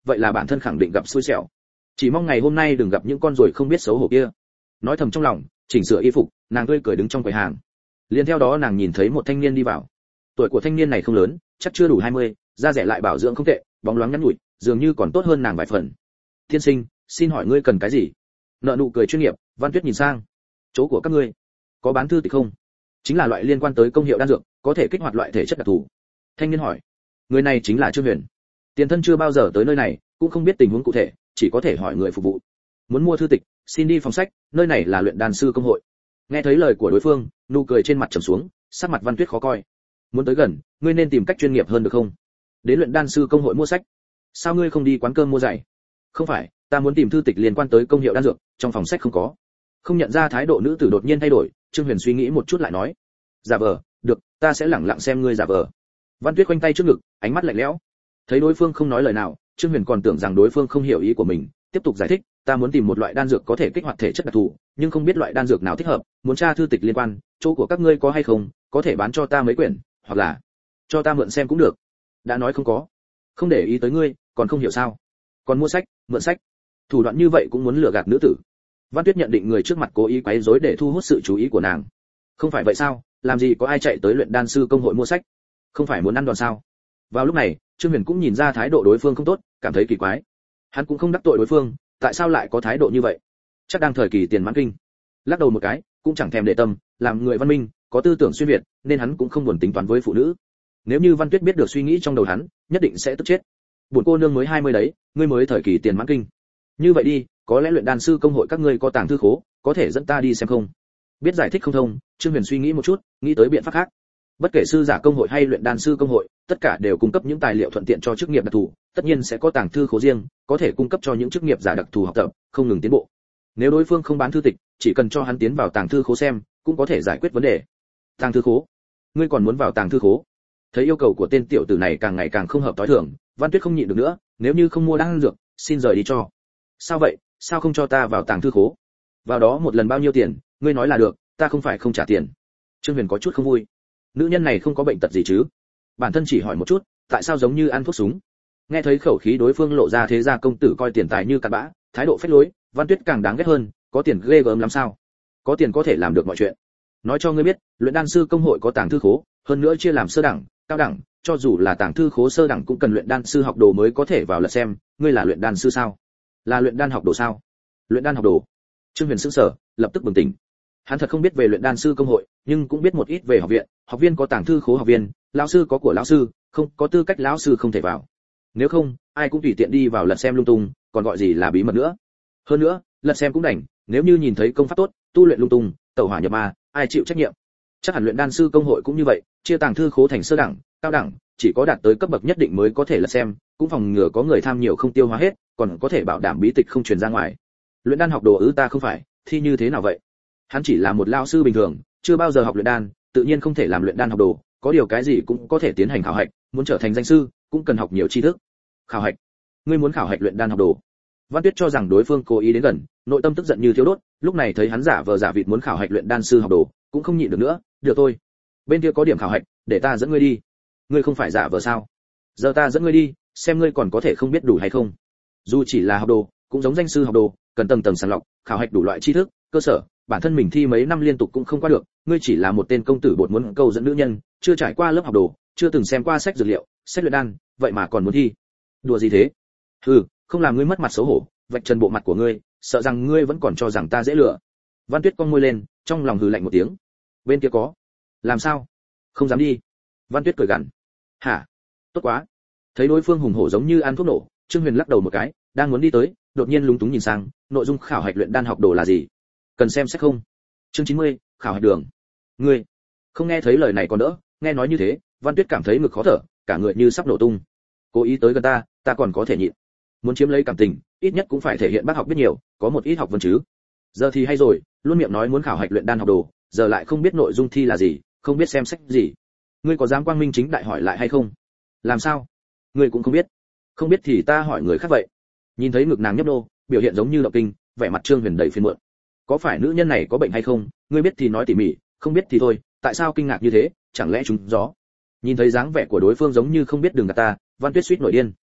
vậy là bản thân khẳng định gặp xui xẻo. Chỉ mong ngày hôm nay đừng gặp những con ruồi không biết xấu hổ kia. Nói thầm trong lòng, chỉnh sửa y phục, nàng tươi cười đứng trong quầy hàng. Liền theo đó nàng nhìn thấy một thanh niên đi vào. Tuổi của thanh niên này không lớn, chắc chưa đủ hai mươi, da rẻ lại bảo dưỡng không tệ, bóng loáng nhắn nhủi, dường như còn tốt hơn nàng vài phần. "Tiên sinh, xin hỏi ngươi cần cái gì?" Nợ nụ cười chuyên nghiệp, Văn Tuyết nhìn sang. "Chỗ của các ngươi có bán thư tịch không?" "Chính là loại liên quan tới công hiệu đan dược, có thể kích hoạt loại thể chất đặc thù." Thanh niên hỏi. Người này chính là Trương Huyền. Tiền thân chưa bao giờ tới nơi này, cũng không biết tình huống cụ thể, chỉ có thể hỏi người phục vụ. "Muốn mua thư tịch, xin đi phòng sách, nơi này là luyện đan sư công hội." Nghe thấy lời của đối phương, nụ cười trên mặt trầm xuống, sắc mặt Văn Tuyết khó coi. "Muốn tới gần, ngươi nên tìm cách chuyên nghiệp hơn được không? Đến luyện đan sư công hội mua sách, sao ngươi không đi quán cơm mua giày?" "Không phải, ta muốn tìm thư tịch liên quan tới công hiệu đan dược, trong phòng sách không có." Không nhận ra thái độ nữ tử đột nhiên thay đổi, Trương Huyền suy nghĩ một chút lại nói. "Giả vờ, được, ta sẽ lẳng lặng xem ngươi giả vờ." Văn Tuyết khoanh tay trước ngực, ánh mắt lạnh lẽo. Thấy đối phương không nói lời nào, Trương Huyền còn tưởng rằng đối phương không hiểu ý của mình, tiếp tục giải thích, "Ta muốn tìm một loại đan dược có thể kích hoạt thể chất đặc thù, nhưng không biết loại đan dược nào thích hợp, muốn tra thư tịch liên quan, chỗ của các ngươi có hay không, có thể bán cho ta mấy quyển, hoặc là cho ta mượn xem cũng được." "Đã nói không có, không để ý tới ngươi, còn không hiểu sao? Còn mua sách, mượn sách, thủ đoạn như vậy cũng muốn lừa gạt nữ tử." Văn Tuyết nhận định người trước mặt cố ý quấy rối để thu hút sự chú ý của nàng. "Không phải vậy sao, làm gì có ai chạy tới luyện đan sư công hội mua sách, không phải muốn ăn đòn sao?" Vào lúc này, Trương Huyền cũng nhìn ra thái độ đối phương không tốt, cảm thấy kỳ quái. Hắn cũng không đắc tội đối phương, tại sao lại có thái độ như vậy? Chắc đang thời kỳ tiền mãn kinh. Lắc đầu một cái, cũng chẳng thèm để tâm, làm người văn minh, có tư tưởng xuyên việt, nên hắn cũng không buồn tính toán với phụ nữ. Nếu như Văn Tuyết biết được suy nghĩ trong đầu hắn, nhất định sẽ tức chết. "Buồn cô nương mới hai mươi đấy, ngươi mới thời kỳ tiền mãn kinh. Như vậy đi, có lẽ luyện đan sư công hội các ngươi có tàng thư khố, có thể dẫn ta đi xem không?" Biết giải thích không thông, Trương Huyền suy nghĩ một chút, nghĩ tới biện pháp khác. Bất kể sư giả công hội hay luyện đan sư công hội, tất cả đều cung cấp những tài liệu thuận tiện cho chức nghiệp đặc thù, tất nhiên sẽ có tàng thư khố riêng, có thể cung cấp cho những chức nghiệp giả đặc thù học tập, không ngừng tiến bộ. Nếu đối phương không bán thư tịch, chỉ cần cho hắn tiến vào tàng thư khố xem, cũng có thể giải quyết vấn đề. "Tàng thư khố? Ngươi còn muốn vào tàng thư khố?" Thấy yêu cầu của tên tiểu tử này càng ngày càng không hợp tối thường, Văn Tuyết không nhịn được nữa, "Nếu như không mua đan dược, xin rời đi cho." "Sao vậy, sao không cho ta vào tàng thư khố? Vào đó một lần bao nhiêu tiền, ngươi nói là được, ta không phải không trả tiền." Trương Huyền có chút không vui. Nữ nhân này không có bệnh tật gì chứ? Bản thân chỉ hỏi một chút, tại sao giống như ăn thuốc súng? Nghe thấy khẩu khí đối phương lộ ra thế gia công tử coi tiền tài như cặn bã, thái độ phách lối, Văn Tuyết càng đáng ghét hơn, có tiền ghê gớm lắm sao? Có tiền có thể làm được mọi chuyện. Nói cho ngươi biết, luyện đan sư công hội có tàng thư khố, hơn nữa chia làm sơ đẳng, cao đẳng, cho dù là tàng thư khố sơ đẳng cũng cần luyện đan sư học đồ mới có thể vào lật xem, ngươi là luyện đan sư sao? Là luyện đan học đồ sao? Luyện đan học đồ? Trương Huyền sững sờ, lập tức bừng tỉnh. Hắn thật không biết về luyện đan sư công hội, nhưng cũng biết một ít về học viện, học viên có tàng thư khố học viên, lão sư có của lão sư, không có tư cách lão sư không thể vào. Nếu không, ai cũng tùy tiện đi vào lật xem lung tung, còn gọi gì là bí mật nữa. Hơn nữa, lật xem cũng đành, nếu như nhìn thấy công pháp tốt, tu luyện lung tung, tẩu hỏa nhập ma, ai chịu trách nhiệm? Chắc hẳn luyện đan sư công hội cũng như vậy, chia tàng thư khố thành sơ đẳng, cao đẳng, chỉ có đạt tới cấp bậc nhất định mới có thể lật xem, cũng phòng ngừa có người tham nhiều không tiêu hóa hết, còn có thể bảo đảm bí tịch không truyền ra ngoài. Luyện đan học đồ ư? Ta không phải, thì như thế nào vậy? Hắn chỉ là một lão sư bình thường, chưa bao giờ học luyện đan, tự nhiên không thể làm luyện đan học đồ, có điều cái gì cũng có thể tiến hành khảo hạch, muốn trở thành danh sư, cũng cần học nhiều tri thức. Khảo hạch? Ngươi muốn khảo hạch luyện đan học đồ? Văn Tuyết cho rằng đối phương cố ý đến gần, nội tâm tức giận như thiêu đốt, lúc này thấy hắn giả vờ giả vịt muốn khảo hạch luyện đan sư học đồ, cũng không nhịn được nữa, "Được thôi, bên kia có điểm khảo hạch, để ta dẫn ngươi đi." "Ngươi không phải giả vờ sao? Giờ ta dẫn ngươi đi, xem ngươi còn có thể không biết đủ hay không." Dù chỉ là học đồ, cũng giống danh sư học đồ, cần tầng tầng sàng lọc, khảo hạch đủ loại tri thức, cơ sở, bản thân mình thi mấy năm liên tục cũng không qua được, ngươi chỉ là một tên công tử bột muốn câu dẫn nữ nhân, chưa trải qua lớp học đồ, chưa từng xem qua sách dược liệu, sách luyện đan, vậy mà còn muốn thi? Đùa gì thế? Hừ, không làm ngươi mất mặt xấu hổ, vạch trần bộ mặt của ngươi, sợ rằng ngươi vẫn còn cho rằng ta dễ lừa. Văn Tuyết cong môi lên, trong lòng hừ lạnh một tiếng. Bên kia có? Làm sao? Không dám đi. Văn Tuyết cười gằn. Hả? Tốt quá. Thấy đối phương hùng hổ giống như ăn thuốc nổ, Trương Huyền lắc đầu một cái, đang muốn đi tới, đột nhiên lúng túng nhìn sang, nội dung khảo hạch luyện đan học đồ là gì? Cần xem sách không? Chương chín mươi, khảo hạch đường. Ngươi không nghe thấy lời này còn đỡ, nghe nói như thế, Văn Tuyết cảm thấy ngực khó thở, cả người như sắp nổ tung. Cố ý tới gần ta, ta còn có thể nhịn. Muốn chiếm lấy cảm tình, ít nhất cũng phải thể hiện bác học biết nhiều, có một ít học vấn chứ. Giờ thì hay rồi, luôn miệng nói muốn khảo hạch luyện đan học đồ, giờ lại không biết nội dung thi là gì, không biết xem sách gì. Ngươi có dám quang minh chính đại hỏi lại hay không? Làm sao? Ngươi cũng không biết? Không biết thì ta hỏi người khác vậy. Nhìn thấy ngực nàng nhấp nô, biểu hiện giống như động kinh, vẻ mặt Trương Huyền đầy phiền muộn. Có phải nữ nhân này có bệnh hay không? Ngươi biết thì nói tỉ mỉ, không biết thì thôi, tại sao kinh ngạc như thế, chẳng lẽ trúng gió? Nhìn thấy dáng vẻ của đối phương giống như không biết đường gạt ta, Văn Tuyết suýt nổi điên.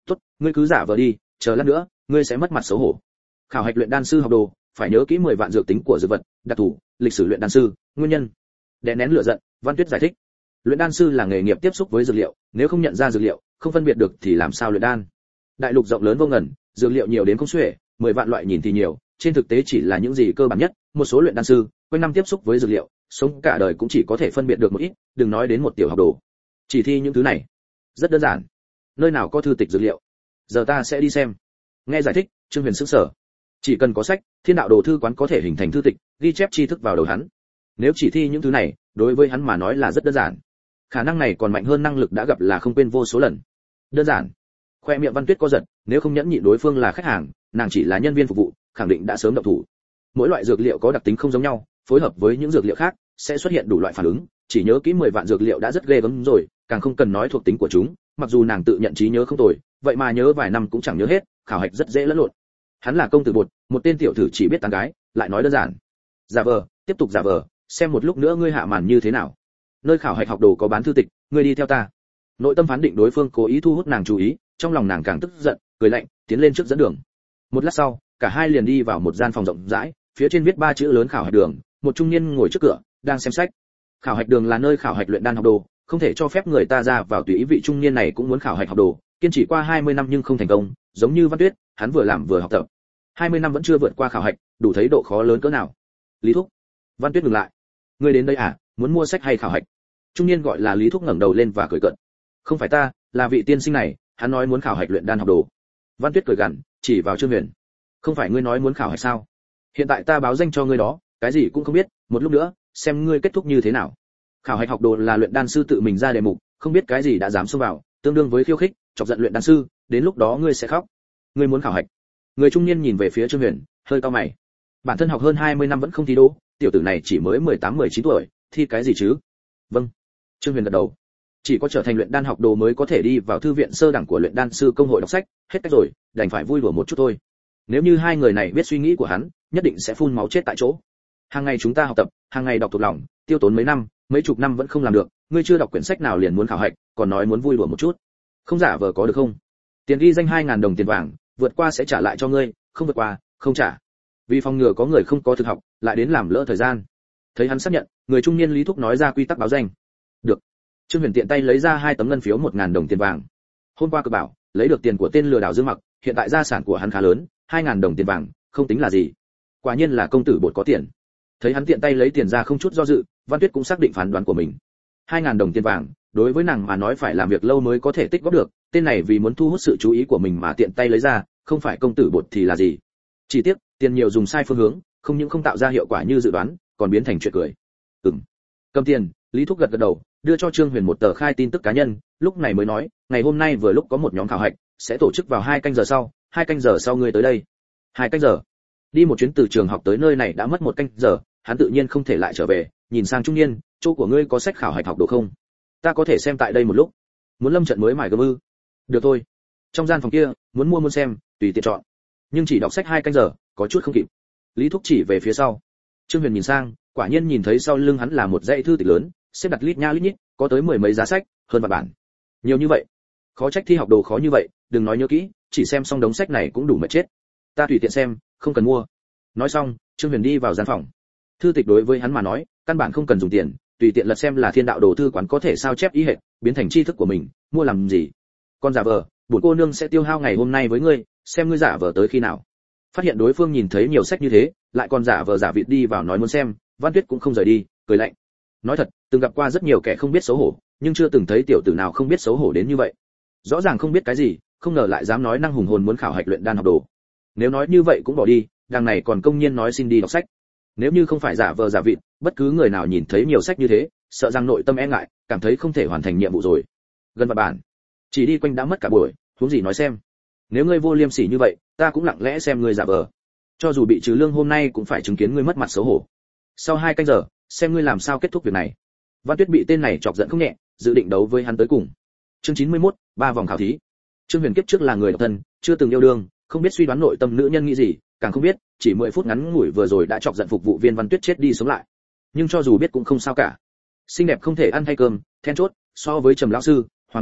tốt, ngươi cứ giả vờ đi, chờ lát nữa ngươi sẽ mất mặt xấu hổ. Khảo hạch luyện đan sư học đồ phải nhớ kỹ mười vạn dược tính của dược vật, đặc thù, lịch sử luyện đan sư, nguyên nhân. Đè nén lửa giận, Văn Tuyết giải thích. Luyện đan sư là nghề nghiệp tiếp xúc với dược liệu, nếu không nhận ra dược liệu, không phân biệt được thì làm sao luyện đan. Đại lục rộng lớn vô ngần, dược liệu nhiều đến không xuể, mười vạn loại nhìn thì nhiều, trên thực tế chỉ là những gì cơ bản nhất, một số luyện đan sư quanh năm tiếp xúc với dược liệu, sống cả đời cũng chỉ có thể phân biệt được một ít, đừng nói đến một tiểu học đồ. Chỉ thi những thứ này, rất đơn giản. Nơi nào có thư tịch dược liệu? Giờ ta sẽ đi xem. Nghe giải thích, Trương Huyền sững sờ. Chỉ cần có sách, Thiên đạo đồ thư quán có thể hình thành thư tịch, ghi chép tri thức vào đầu hắn. Nếu chỉ thi những thứ này, đối với hắn mà nói là rất đơn giản. Khả năng này còn mạnh hơn năng lực đã gặp là không quên vô số lần. Đơn giản. Khoe miệng Văn Tuyết co giật, nếu không nhẫn nhịn đối phương là khách hàng, nàng chỉ là nhân viên phục vụ, khẳng định đã sớm động thủ. Mỗi loại dược liệu có đặc tính không giống nhau, phối hợp với những dược liệu khác, sẽ xuất hiện đủ loại phản ứng, chỉ nhớ kỹ mười vạn dược liệu đã rất ghê gớm rồi, càng không cần nói thuộc tính của chúng, mặc dù nàng tự nhận trí nhớ không tồi, vậy mà nhớ vài năm cũng chẳng nhớ hết, khảo hạch rất dễ lẫn lộn. Hắn là công tử bột, một tên tiểu tử chỉ biết tán gái, lại nói đơn giản. Giả vờ, tiếp tục giả vờ, xem một lúc nữa ngươi hạ màn như thế nào. Nơi khảo hạch học đồ có bán thư tịch, ngươi đi theo ta. Nội tâm phán định đối phương cố ý thu hút nàng chú ý, trong lòng nàng càng tức giận, cười lạnh, tiến lên trước dẫn đường. Một lát sau, cả hai liền đi vào một gian phòng rộng rãi, phía trên viết ba chữ lớn khảo hạch đường, một trung niên ngồi trước cửa, đang xem sách. Khảo hạch đường là nơi khảo hạch luyện đan học đồ, không thể cho phép người ta ra vào tùy ý. Vị trung niên này cũng muốn khảo hạch học đồ, kiên trì qua hai mươi năm nhưng không thành công, giống như Văn Tuyết, hắn vừa làm vừa học tập. hai mươi năm vẫn chưa vượt qua khảo hạch, đủ thấy độ khó lớn cỡ nào. Lý Thúc. Văn Tuyết ngừng lại. Ngươi đến đây à, muốn mua sách hay khảo hạch? Trung niên gọi là Lý Thúc ngẩng đầu lên và cười cợt. Không phải ta, là vị tiên sinh này, hắn nói muốn khảo hạch luyện đan học đồ. Văn Tuyết cười gằn, chỉ vào Trương Huyền. Không phải ngươi nói muốn khảo hạch sao? Hiện tại ta báo danh cho ngươi đó, cái gì cũng không biết, một lúc nữa, xem ngươi kết thúc như thế nào. Khảo hạch học đồ là luyện đan sư tự mình ra đề mục, không biết cái gì đã dám xông vào, tương đương với khiêu khích, chọc giận luyện đan sư, đến lúc đó ngươi sẽ khóc. Ngươi muốn khảo hạch? Người trung niên nhìn về phía Trương Huyền, hơi cau mày. Bản thân học hơn hai mươi năm vẫn không thi đỗ, tiểu tử này chỉ mới mười tám mười chín tuổi, thi cái gì chứ? Vâng. Trương Huyền gật đầu. Chỉ có trở thành luyện đan học đồ mới có thể đi vào thư viện sơ đẳng của luyện đan sư công hội đọc sách, hết cách rồi, đành phải vui đùa một chút thôi. Nếu như hai người này biết suy nghĩ của hắn, nhất định sẽ phun máu chết tại chỗ. Hàng ngày chúng ta học tập, hàng ngày đọc thuộc lòng, tiêu tốn mấy năm, mấy chục năm vẫn không làm được, ngươi chưa đọc quyển sách nào liền muốn khảo hạch, còn nói muốn vui đùa một chút. Không giả vờ có được không? Tiền ghi danh hai ngàn đồng tiền vàng, vượt qua sẽ trả lại cho ngươi, không vượt qua, không trả. Vì phòng ngừa có người không có thực học, lại đến làm lỡ thời gian. Thấy hắn xác nhận, người trung niên Lý Thúc nói ra quy tắc báo danh. Được. Trương Huyền tiện tay lấy ra hai tấm ngân phiếu một ngàn đồng tiền vàng. Hôm qua cực bảo, lấy được tiền của tên lừa đảo Dương Mặc, hiện tại gia sản của hắn khá lớn, hai ngàn đồng tiền vàng, không tính là gì. Quả nhiên là công tử bột có tiền. Thấy hắn tiện tay lấy tiền ra không chút do dự, Văn Tuyết cũng xác định phán đoán của mình. hai ngàn đồng tiền vàng, đối với nàng mà nói phải làm việc lâu mới có thể tích góp được, tên này vì muốn thu hút sự chú ý của mình mà tiện tay lấy ra, không phải công tử bột thì là gì. Chỉ tiếc, tiền nhiều dùng sai phương hướng, không những không tạo ra hiệu quả như dự đoán, còn biến thành chuyện cười. Ừm. Cầm tiền, Lý Thúc gật gật đầu, đưa cho Trương Huyền một tờ khai tin tức cá nhân, lúc này mới nói, ngày hôm nay vừa lúc có một nhóm khảo hạch, sẽ tổ chức vào hai canh giờ sau, hai canh giờ sau ngươi tới đây. Hai canh giờ. Đi một chuyến từ trường học tới nơi này đã mất một canh giờ, hắn tự nhiên không thể lại trở về, nhìn sang trung niên, chỗ của ngươi có sách khảo hạch học đồ không? Ta có thể xem tại đây một lúc. Muốn lâm trận mới mài gươm ư? Được thôi. Trong gian phòng kia, muốn mua muốn xem, tùy tiện chọn. Nhưng chỉ đọc sách hai canh giờ, có chút không kịp. Lý Thúc chỉ về phía sau. Trương Huyền nhìn sang, quả nhiên nhìn thấy sau lưng hắn là một dãy thư tịch lớn, xếp đặt lít nha lít nhít, có tới mười mấy giá sách, hơn vạn bản. Nhiều như vậy. Khó trách thi học đồ khó như vậy, đừng nói nhớ kỹ, chỉ xem xong đống sách này cũng đủ mệt chết. Ta tùy tiện xem, không cần mua. Nói xong, Trương Huyền đi vào gian phòng. Thư tịch đối với hắn mà nói, căn bản không cần dùng tiền, tùy tiện lật xem là Thiên đạo đồ thư quán có thể sao chép ý hệt, biến thành tri thức của mình, mua làm gì? Con giả vờ, bổn cô nương sẽ tiêu hao ngày hôm nay với ngươi, xem ngươi giả vờ tới khi nào. Phát hiện đối phương nhìn thấy nhiều sách như thế, lại còn giả vờ giả vịt đi vào nói muốn xem, Văn Tuyết cũng không rời đi, cười lạnh. Nói thật, từng gặp qua rất nhiều kẻ không biết xấu hổ, nhưng chưa từng thấy tiểu tử nào không biết xấu hổ đến như vậy. Rõ ràng không biết cái gì, không ngờ lại dám nói năng hùng hồn muốn khảo hạch luyện đan học đồ. Nếu nói như vậy cũng bỏ đi, đằng này còn công nhiên nói xin đi đọc sách. Nếu như không phải giả vờ giả vịt, bất cứ người nào nhìn thấy nhiều sách như thế, sợ rằng nội tâm e ngại, cảm thấy không thể hoàn thành nhiệm vụ rồi. Gần vào bản, chỉ đi quanh đã mất cả buổi, huống gì nói xem. Nếu ngươi vô liêm sỉ như vậy, ta cũng lặng lẽ xem ngươi giả vờ. Cho dù bị trừ lương hôm nay cũng phải chứng kiến ngươi mất mặt xấu hổ. Sau hai canh giờ, xem ngươi làm sao kết thúc việc này. Văn Tuyết bị tên này chọc giận không nhẹ, dự định đấu với hắn tới cùng. Chương chín mươi mốt, ba vòng khảo thí. Trương Huyền kiếp trước là người độc thân, chưa từng yêu đương, không biết suy đoán nội tâm nữ nhân nghĩ gì, càng không biết, chỉ mười phút ngắn ngủi vừa rồi đã chọc giận phục vụ viên Văn Tuyết chết đi sống lại. Nhưng cho dù biết cũng không sao cả. Xinh đẹp không thể ăn thay cơm, then chốt, so với Trầm lão sư, Hoàng Ngữ,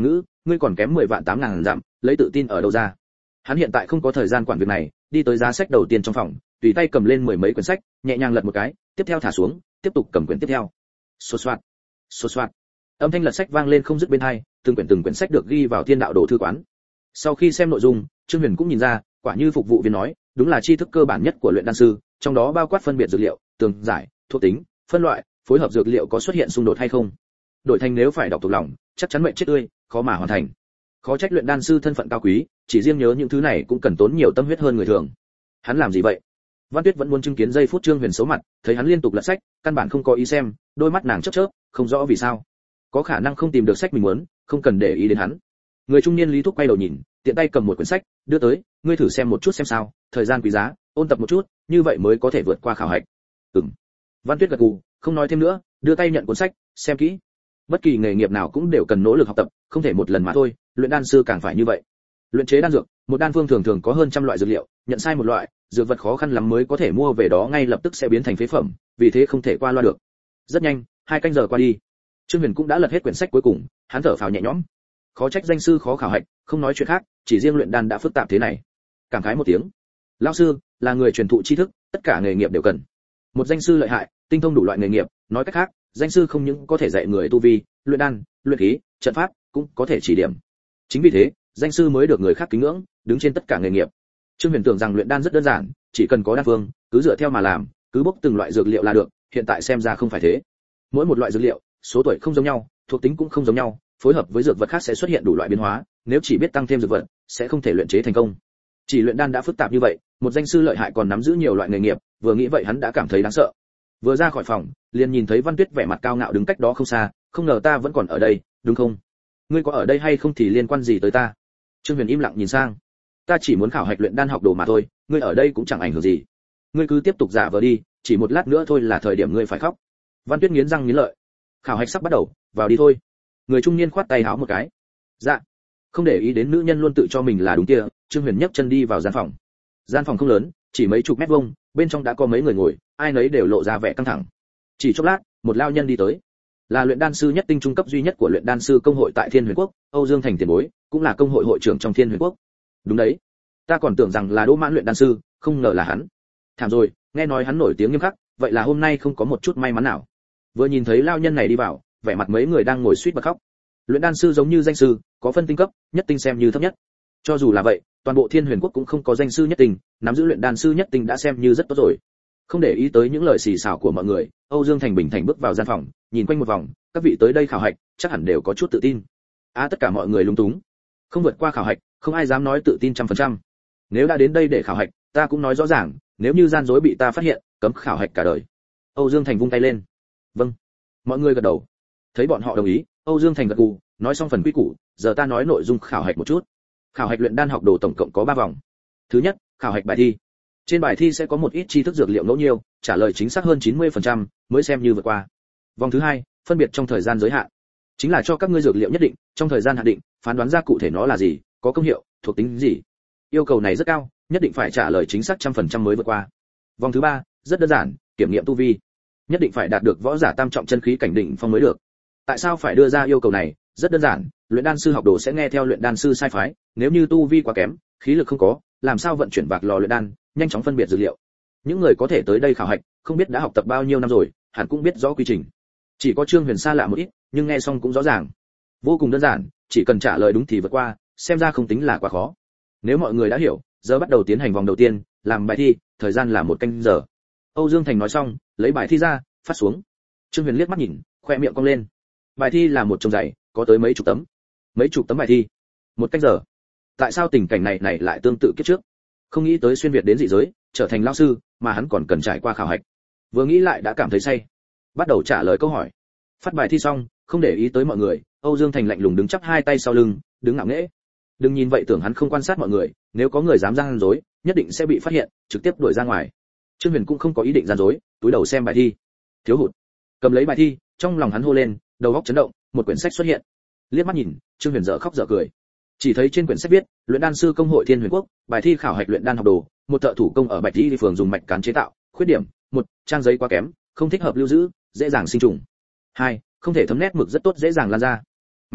ngươi còn kém mười vạn tám ngàn dặm, lấy tự tin ở đâu ra? Hắn hiện tại không có thời gian quản việc này, đi tới giá sách đầu tiên trong phòng, tùy tay cầm lên mười mấy quyển sách, nhẹ nhàng lật một cái, tiếp theo thả xuống, tiếp tục cầm quyển tiếp theo. Xô xoạt, xô xoạt. Âm thanh lật sách vang lên không dứt bên tai, từng quyển từng quyển sách được ghi vào Thiên Đạo Đồ thư quán. Sau khi xem nội dung, Trương Huyền cũng nhìn ra, quả như phục vụ viên nói, đúng là tri thức cơ bản nhất của luyện đan sư, trong đó bao quát phân biệt dược liệu, tường giải, thuộc tính, phân loại, phối hợp dược liệu có xuất hiện xung đột hay không. Đổi thành nếu phải đọc thuộc lòng, chắc chắn mệnh chết tươi, khó mà hoàn thành. Khó trách luyện đan sư thân phận cao quý, chỉ riêng nhớ những thứ này cũng cần tốn nhiều tâm huyết hơn người thường. Hắn làm gì vậy? Văn Tuyết vẫn muốn chứng kiến giây phút Trương Huyền xấu mặt, thấy hắn liên tục lật sách, căn bản không có ý xem, đôi mắt nàng chớp chớp, không rõ vì sao. Có khả năng không tìm được sách mình muốn, không cần để ý đến hắn. Người trung niên Lý Thúc quay đầu nhìn, tiện tay cầm một quyển sách, đưa tới, ngươi thử xem một chút xem sao, thời gian quý giá, ôn tập một chút, như vậy mới có thể vượt qua khảo hạch. Ừm. Văn Tuyết gật gù, không nói thêm nữa, đưa tay nhận cuốn sách, xem kỹ. Bất kỳ nghề nghiệp nào cũng đều cần nỗ lực học tập, không thể một lần mà thôi, luyện đan sư càng phải như vậy. Luyện chế đan dược, một đan phương thường thường có hơn trăm loại dược liệu, nhận sai một loại, dược vật khó khăn lắm mới có thể mua về đó ngay lập tức sẽ biến thành phế phẩm, vì thế không thể qua loa được. Rất nhanh, hai canh giờ qua đi. Trương Huyền cũng đã lật hết quyển sách cuối cùng, hắn thở phào nhẹ nhõm. Khó trách danh sư khó khảo hạch, không nói chuyện khác, chỉ riêng luyện đan đã phức tạp thế này. Cảm khái một tiếng. Lão sư là người truyền thụ tri thức, tất cả nghề nghiệp đều cần. Một danh sư lợi hại, tinh thông đủ loại nghề nghiệp, nói cách khác, danh sư không những có thể dạy người tu vi, luyện đan, luyện khí, trận pháp, cũng có thể chỉ điểm. Chính vì thế, danh sư mới được người khác kính ngưỡng, đứng trên tất cả nghề nghiệp. Trương Huyền tưởng rằng luyện đan rất đơn giản, chỉ cần có đan phương, cứ dựa theo mà làm, cứ bốc từng loại dược liệu là được, hiện tại xem ra không phải thế. Mỗi một loại dược liệu, số tuổi không giống nhau, thuộc tính cũng không giống nhau, phối hợp với dược vật khác sẽ xuất hiện đủ loại biến hóa, nếu chỉ biết tăng thêm dược vật, sẽ không thể luyện chế thành công. Chỉ luyện đan đã phức tạp như vậy, một danh sư lợi hại còn nắm giữ nhiều loại nghề nghiệp, vừa nghĩ vậy hắn đã cảm thấy đáng sợ. Vừa ra khỏi phòng, liền nhìn thấy Văn Tuyết vẻ mặt cao ngạo đứng cách đó không xa, không ngờ ta vẫn còn ở đây, đúng không? Ngươi có ở đây hay không thì liên quan gì tới ta? Trương Huyền im lặng nhìn sang. Ta chỉ muốn khảo hạch luyện đan học đồ mà thôi, ngươi ở đây cũng chẳng ảnh hưởng gì. Ngươi cứ tiếp tục giả vờ đi, chỉ một lát nữa thôi là thời điểm ngươi phải khóc. Văn Tuyết nghiến răng nghiến lợi. Khảo hạch sắp bắt đầu, vào đi thôi. Người trung niên khoát tay háo một cái. Dạ. Không để ý đến nữ nhân luôn tự cho mình là đúng kia, Trương Huyền nhấc chân đi vào gian phòng. Gian phòng không lớn, chỉ mấy chục mét vuông, bên trong đã có mấy người ngồi, ai nấy đều lộ ra vẻ căng thẳng. Chỉ chốc lát, một lao nhân đi tới. Là luyện đan sư nhất tinh trung cấp duy nhất của luyện đan sư công hội tại Thiên Huyền Quốc, Âu Dương Thành tiền bối, cũng là công hội hội trưởng trong Thiên Huyền Quốc. Đúng đấy, ta còn tưởng rằng là Đỗ Mãn luyện đan sư, không ngờ là hắn. Thảm rồi, nghe nói hắn nổi tiếng nghiêm khắc, vậy là hôm nay không có một chút may mắn nào. Vừa nhìn thấy lao nhân này đi vào, vẻ mặt mấy người đang ngồi suýt bật khóc. Luyện đan sư giống như danh sư, có phân tinh cấp, nhất tinh xem như thấp nhất. Cho dù là vậy, toàn bộ Thiên Huyền Quốc cũng không có danh sư nhất tinh, nắm giữ luyện đan sư nhất tinh đã xem như rất tốt rồi. Không để ý tới những lời xì xào của mọi người, Âu Dương Thành bình thản bước vào gian phòng, nhìn quanh một vòng, các vị tới đây khảo hạch, chắc hẳn đều có chút tự tin. À, tất cả mọi người lúng túng. Không vượt qua khảo hạch, không ai dám nói tự tin trăm phần trăm. Nếu đã đến đây để khảo hạch, ta cũng nói rõ ràng, nếu như gian dối bị ta phát hiện, cấm khảo hạch cả đời. Âu Dương Thành vung tay lên. Vâng. Mọi người gật đầu. Thấy bọn họ đồng ý, Âu Dương Thành gật gù, nói xong phần quy củ, giờ ta nói nội dung khảo hạch một chút. Khảo hạch luyện đan học đồ tổng cộng có ba vòng. Thứ nhất, khảo hạch bài thi. Trên bài thi sẽ có một ít tri thức dược liệu ngẫu nhiêu, trả lời chính xác hơn chín mươi phần trăm mới xem như vượt qua. Vòng thứ hai, phân biệt trong thời gian giới hạn. Chính là cho các ngươi dược liệu nhất định, trong thời gian hạn định, phán đoán ra cụ thể nó là gì, có công hiệu, thuộc tính gì. Yêu cầu này rất cao, nhất định phải trả lời chính xác trăm phần trăm mới vượt qua. Vòng thứ ba, rất đơn giản, kiểm nghiệm tu vi. Nhất định phải đạt được võ giả tam trọng chân khí cảnh đỉnh phong mới được. Tại sao phải đưa ra yêu cầu này? Rất đơn giản, luyện đan sư học đồ sẽ nghe theo luyện đan sư sai phái, nếu như tu vi quá kém, khí lực không có, làm sao vận chuyển bạc lò luyện đan, nhanh chóng phân biệt dược liệu. Những người có thể tới đây khảo hạch, không biết đã học tập bao nhiêu năm rồi, hẳn cũng biết rõ quy trình. Chỉ có Trương Huyền xa lạ một ít, nhưng nghe xong cũng rõ ràng. Vô cùng đơn giản, chỉ cần trả lời đúng thì vượt qua, xem ra không tính là quá khó. Nếu mọi người đã hiểu, giờ bắt đầu tiến hành vòng đầu tiên, làm bài thi, thời gian là một canh giờ. Âu Dương Thành nói xong, lấy bài thi ra, phát xuống. Trương Huyền liếc mắt nhìn, khoe miệng cong lên. Bài thi là một chồng dày, có tới mấy chục tấm. Mấy chục tấm bài thi, một canh giờ. Tại sao tình cảnh này này lại tương tự kiếp trước? Không nghĩ tới xuyên việt đến dị giới, trở thành lão sư, mà hắn còn cần trải qua khảo hạch. Vừa nghĩ lại đã cảm thấy say. Bắt đầu trả lời câu hỏi. Phát bài thi xong, không để ý tới mọi người, Âu Dương Thành lạnh lùng đứng chắp hai tay sau lưng, đứng ngạo nghễ. Đừng nhìn vậy tưởng hắn không quan sát mọi người, nếu có người dám gian dối, nhất định sẽ bị phát hiện, trực tiếp đuổi ra ngoài. Trương Huyền cũng không có ý định gian dối, túi đầu xem bài thi. Thiếu hụt. Cầm lấy bài thi, trong lòng hắn hô lên, đầu óc chấn động, một quyển sách xuất hiện. Liếc mắt nhìn, Trương Huyền dở khóc dở cười. Chỉ thấy trên quyển sách viết, luyện đan sư công hội Thiên Huyền Quốc, bài thi khảo hạch luyện đan học đồ, một thợ thủ công ở Bạch Di phường dùng mạch cán chế tạo, khuyết điểm: một, trang giấy quá kém, không thích hợp lưu giữ, dễ dàng sinh trùng. hai, không thể thấm nét mực rất tốt dễ dàng lan ra. Mẹ nó,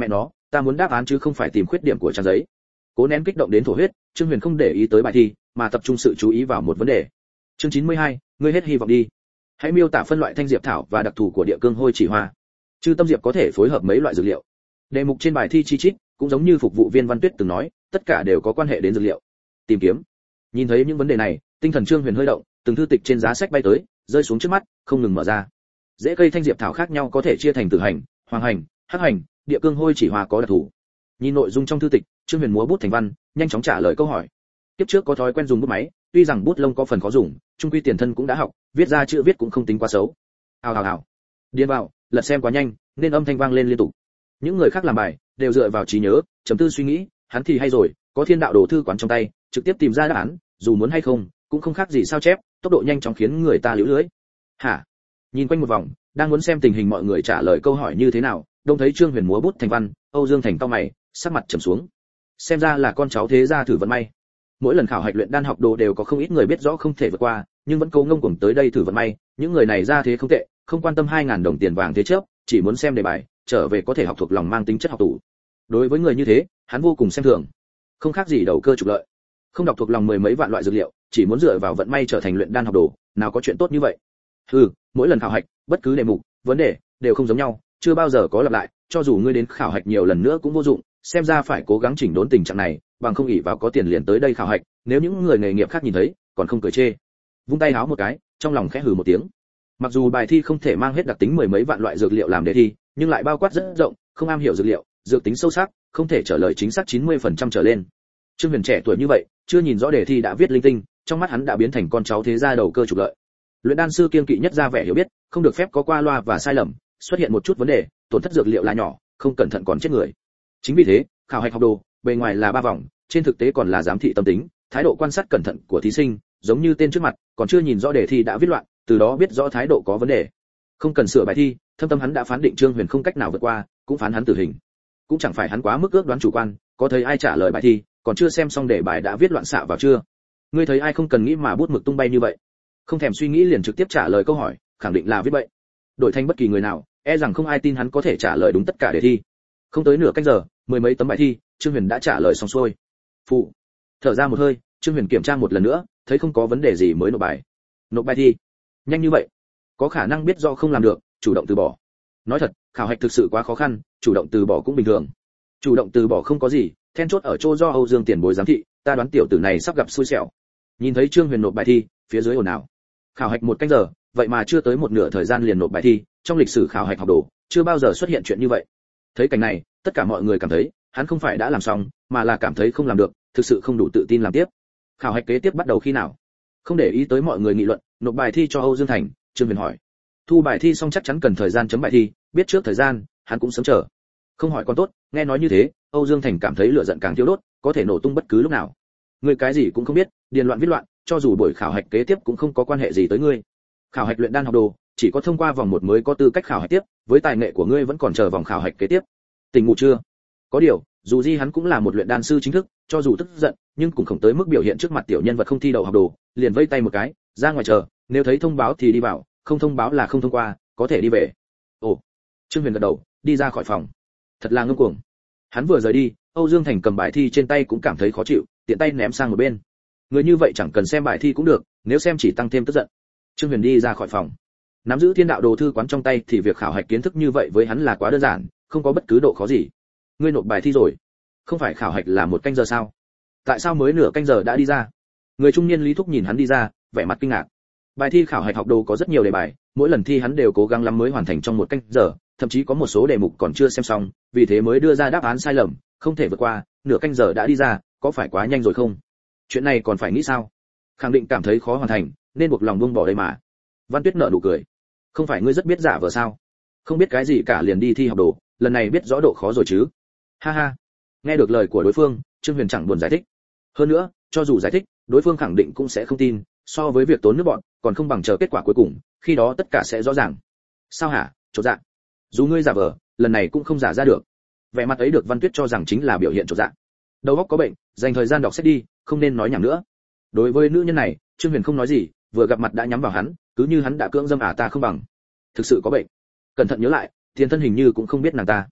ta muốn đáp án chứ không phải tìm khuyết điểm của trang giấy. Cố nén kích động đến thổ huyết, Trương Huyền không để ý tới bài thi, mà tập trung sự chú ý vào một vấn đề. Chương chín mươi hai, ngươi hết hy vọng đi. Hãy miêu tả phân loại thanh diệp thảo và đặc thù của địa cương hôi chỉ hoa. Chư tâm diệp có thể phối hợp mấy loại dược liệu. Đề mục trên bài thi chi chít, cũng giống như phục vụ viên Văn Tuyết từng nói, tất cả đều có quan hệ đến dược liệu. Tìm kiếm. Nhìn thấy những vấn đề này, tinh thần Trương Huyền hơi động, từng thư tịch trên giá sách bay tới, rơi xuống trước mắt, không ngừng mở ra. Rễ cây thanh diệp thảo khác nhau có thể chia thành tử hành, hoàng hành, hắc hành, địa cương hôi chỉ hoa có đặc thù. Nhìn nội dung trong thư tịch, Trương Huyền múa bút thành văn, nhanh chóng trả lời câu hỏi. Tiếp trước có thói quen dùng bút máy, tuy rằng bút lông có phần khó dùng, chung quy tiền thân cũng đã học, viết ra chữ viết cũng không tính quá xấu. Hào hào hào. Điền vào, lật xem quá nhanh, nên âm thanh vang lên liên tục. Những người khác làm bài đều dựa vào trí nhớ, trầm tư suy nghĩ, hắn thì hay rồi, có thiên đạo đồ thư quán trong tay, trực tiếp tìm ra đáp án, dù muốn hay không, cũng không khác gì sao chép, tốc độ nhanh chóng khiến người ta liễu lưới. Hả? Nhìn quanh một vòng, đang muốn xem tình hình mọi người trả lời câu hỏi như thế nào, đông thấy Trương Huyền múa bút thành văn, Âu Dương Thành cau mày, sắc mặt trầm xuống. Xem ra là con cháu thế gia thử vận may. Mỗi lần khảo hạch luyện đan học đồ đều có không ít người biết rõ không thể vượt qua, nhưng vẫn cố ngông cuồng tới đây thử vận may, những người này ra thế không tệ, không quan tâm hai ngàn đồng tiền vàng thế trước, chỉ muốn xem đề bài, trở về có thể học thuộc lòng mang tính chất học tủ. Đối với người như thế, hắn vô cùng xem thường. Không khác gì đầu cơ trục lợi. Không đọc thuộc lòng mười mấy vạn loại dược liệu, chỉ muốn dựa vào vận may trở thành luyện đan học đồ, nào có chuyện tốt như vậy. Hừ, mỗi lần khảo hạch, bất cứ đề mục, vấn đề đều không giống nhau, chưa bao giờ có lặp lại, cho dù ngươi đến khảo hạch nhiều lần nữa cũng vô dụng, xem ra phải cố gắng chỉnh đốn tình trạng này, bằng không ỷ vào có tiền liền tới đây khảo hạch, nếu những người nghề nghiệp khác nhìn thấy, còn không cười chê. Vung tay háo một cái, trong lòng khẽ hừ một tiếng. Mặc dù bài thi không thể mang hết đặc tính mười mấy vạn loại dược liệu làm đề thi, nhưng lại bao quát rất rộng, không am hiểu dược liệu, dược tính sâu sắc, không thể trả lời chính xác chín mươi phần trăm trở lên. Trương Huyền trẻ tuổi như vậy, chưa nhìn rõ đề thi đã viết linh tinh, trong mắt hắn đã biến thành con cháu thế gia đầu cơ trục lợi. Luyện đan sư kiên kỵ nhất ra vẻ hiểu biết, không được phép có qua loa và sai lầm, xuất hiện một chút vấn đề, tổn thất dược liệu là nhỏ, không cẩn thận còn chết người. Chính vì thế, khảo hạch học đồ, bề ngoài là ba vòng, trên thực tế còn là giám thị tâm tính, thái độ quan sát cẩn thận của thí sinh, giống như tên trước mặt, còn chưa nhìn rõ đề thi đã viết loạn, từ đó biết rõ thái độ có vấn đề. Không cần sửa bài thi, thâm tâm hắn đã phán định Trương Huyền không cách nào vượt qua, cũng phán hắn tử hình. Cũng chẳng phải hắn quá mức ước đoán chủ quan, có thấy ai trả lời bài thi, còn chưa xem xong đề bài đã viết loạn xạ vào chưa? Ngươi thấy ai không cần nghĩ mà bút mực tung bay như vậy, không thèm suy nghĩ liền trực tiếp trả lời câu hỏi, khẳng định là viết bậy. Đổi thành bất kỳ người nào, e rằng không ai tin hắn có thể trả lời đúng tất cả đề thi. Không tới nửa canh giờ, mười mấy tấm bài thi, Trương Huyền đã trả lời xong xuôi. Phụ. Thở ra một hơi, Trương Huyền kiểm tra một lần nữa, thấy không có vấn đề gì mới nộp bài. Nộp bài thi. Nhanh như vậy? Có khả năng biết do không làm được, chủ động từ bỏ. Nói thật, khảo hạch thực sự quá khó khăn, chủ động từ bỏ cũng bình thường. Chủ động từ bỏ không có gì, then chốt ở chỗ do Âu Dương tiền bối giám thị, ta đoán tiểu tử này sắp gặp xui xẻo. Nhìn thấy Trương Huyền nộp bài thi, phía dưới ồn ào. Khảo hạch một canh giờ, vậy mà chưa tới một nửa thời gian liền nộp bài thi, trong lịch sử khảo hạch học đồ, chưa bao giờ xuất hiện chuyện như vậy. Thấy cảnh này, tất cả mọi người cảm thấy, hắn không phải đã làm xong, mà là cảm thấy không làm được, thực sự không đủ tự tin làm tiếp. Khảo hạch kế tiếp bắt đầu khi nào? Không để ý tới mọi người nghị luận, nộp bài thi cho Âu Dương Thành, Trương Huyền hỏi. Thu bài thi xong chắc chắn cần thời gian chấm bài thi, biết trước thời gian, hắn cũng sớm chờ. Không hỏi còn tốt, nghe nói như thế, Âu Dương Thành cảm thấy lửa giận càng thiêu đốt, có thể nổ tung bất cứ lúc nào. Ngươi cái gì cũng không biết, điền loạn viết loạn, cho dù buổi khảo hạch kế tiếp cũng không có quan hệ gì tới ngươi. Khảo hạch luyện đan học đồ, chỉ có thông qua vòng một mới có tư cách khảo hạch tiếp, với tài nghệ của ngươi vẫn còn chờ vòng khảo hạch kế tiếp. Tỉnh ngủ chưa? Có điều, dù gì hắn cũng là một luyện đan sư chính thức, cho dù tức giận, nhưng cũng không tới mức biểu hiện trước mặt tiểu nhân vật không thi đậu học đồ, liền vây tay một cái, ra ngoài chờ, nếu thấy thông báo thì đi vào, không thông báo là không thông qua, có thể đi về. Ồ. Trương Huyền gật đầu, đi ra khỏi phòng. Thật là ngông cuồng. Hắn vừa rời đi, Âu Dương Thành cầm bài thi trên tay cũng cảm thấy khó chịu, tiện tay ném sang một bên. Người như vậy chẳng cần xem bài thi cũng được, nếu xem chỉ tăng thêm tức giận. Trương Huyền đi ra khỏi phòng. Nắm giữ thiên đạo đồ thư quán trong tay thì việc khảo hạch kiến thức như vậy với hắn là quá đơn giản, không có bất cứ độ khó gì. Ngươi nộp bài thi rồi? Không phải khảo hạch là một canh giờ sao? Tại sao mới nửa canh giờ đã đi ra? Người trung niên Lý Thúc nhìn hắn đi ra, vẻ mặt kinh ngạc. Bài thi khảo hạch học đồ có rất nhiều đề bài, mỗi lần thi hắn đều cố gắng lắm mới hoàn thành trong một canh giờ, thậm chí có một số đề mục còn chưa xem xong, vì thế mới đưa ra đáp án sai lầm, không thể vượt qua, nửa canh giờ đã đi ra, có phải quá nhanh rồi không? Chuyện này còn phải nghĩ sao? Khẳng định cảm thấy khó hoàn thành, nên buộc lòng buông bỏ đây mà. Văn Tuyết nở nụ cười. Không phải ngươi rất biết giả vờ sao? Không biết cái gì cả liền đi thi học đồ, lần này biết rõ độ khó rồi chứ? Ha ha. Nghe được lời của đối phương, Trương Huyền chẳng buồn giải thích. Hơn nữa, cho dù giải thích, đối phương khẳng định cũng sẽ không tin, so với việc tốn nước bọn, còn không bằng chờ kết quả cuối cùng, khi đó tất cả sẽ rõ ràng. Sao hả? Chột dạ. Dù ngươi giả vờ, lần này cũng không giả ra được. Vẻ mặt ấy được Văn Tuyết cho rằng chính là biểu hiện chột dạ. Đầu óc có bệnh, dành thời gian đọc sách đi, không nên nói nhảm nữa. Đối với nữ nhân này, Trương Huyền không nói gì, vừa gặp mặt đã nhắm vào hắn, cứ như hắn đã cưỡng dâm à ta không bằng. Thực sự có bệnh. Cẩn thận nhớ lại, tiền thân hình như cũng không biết nàng ta.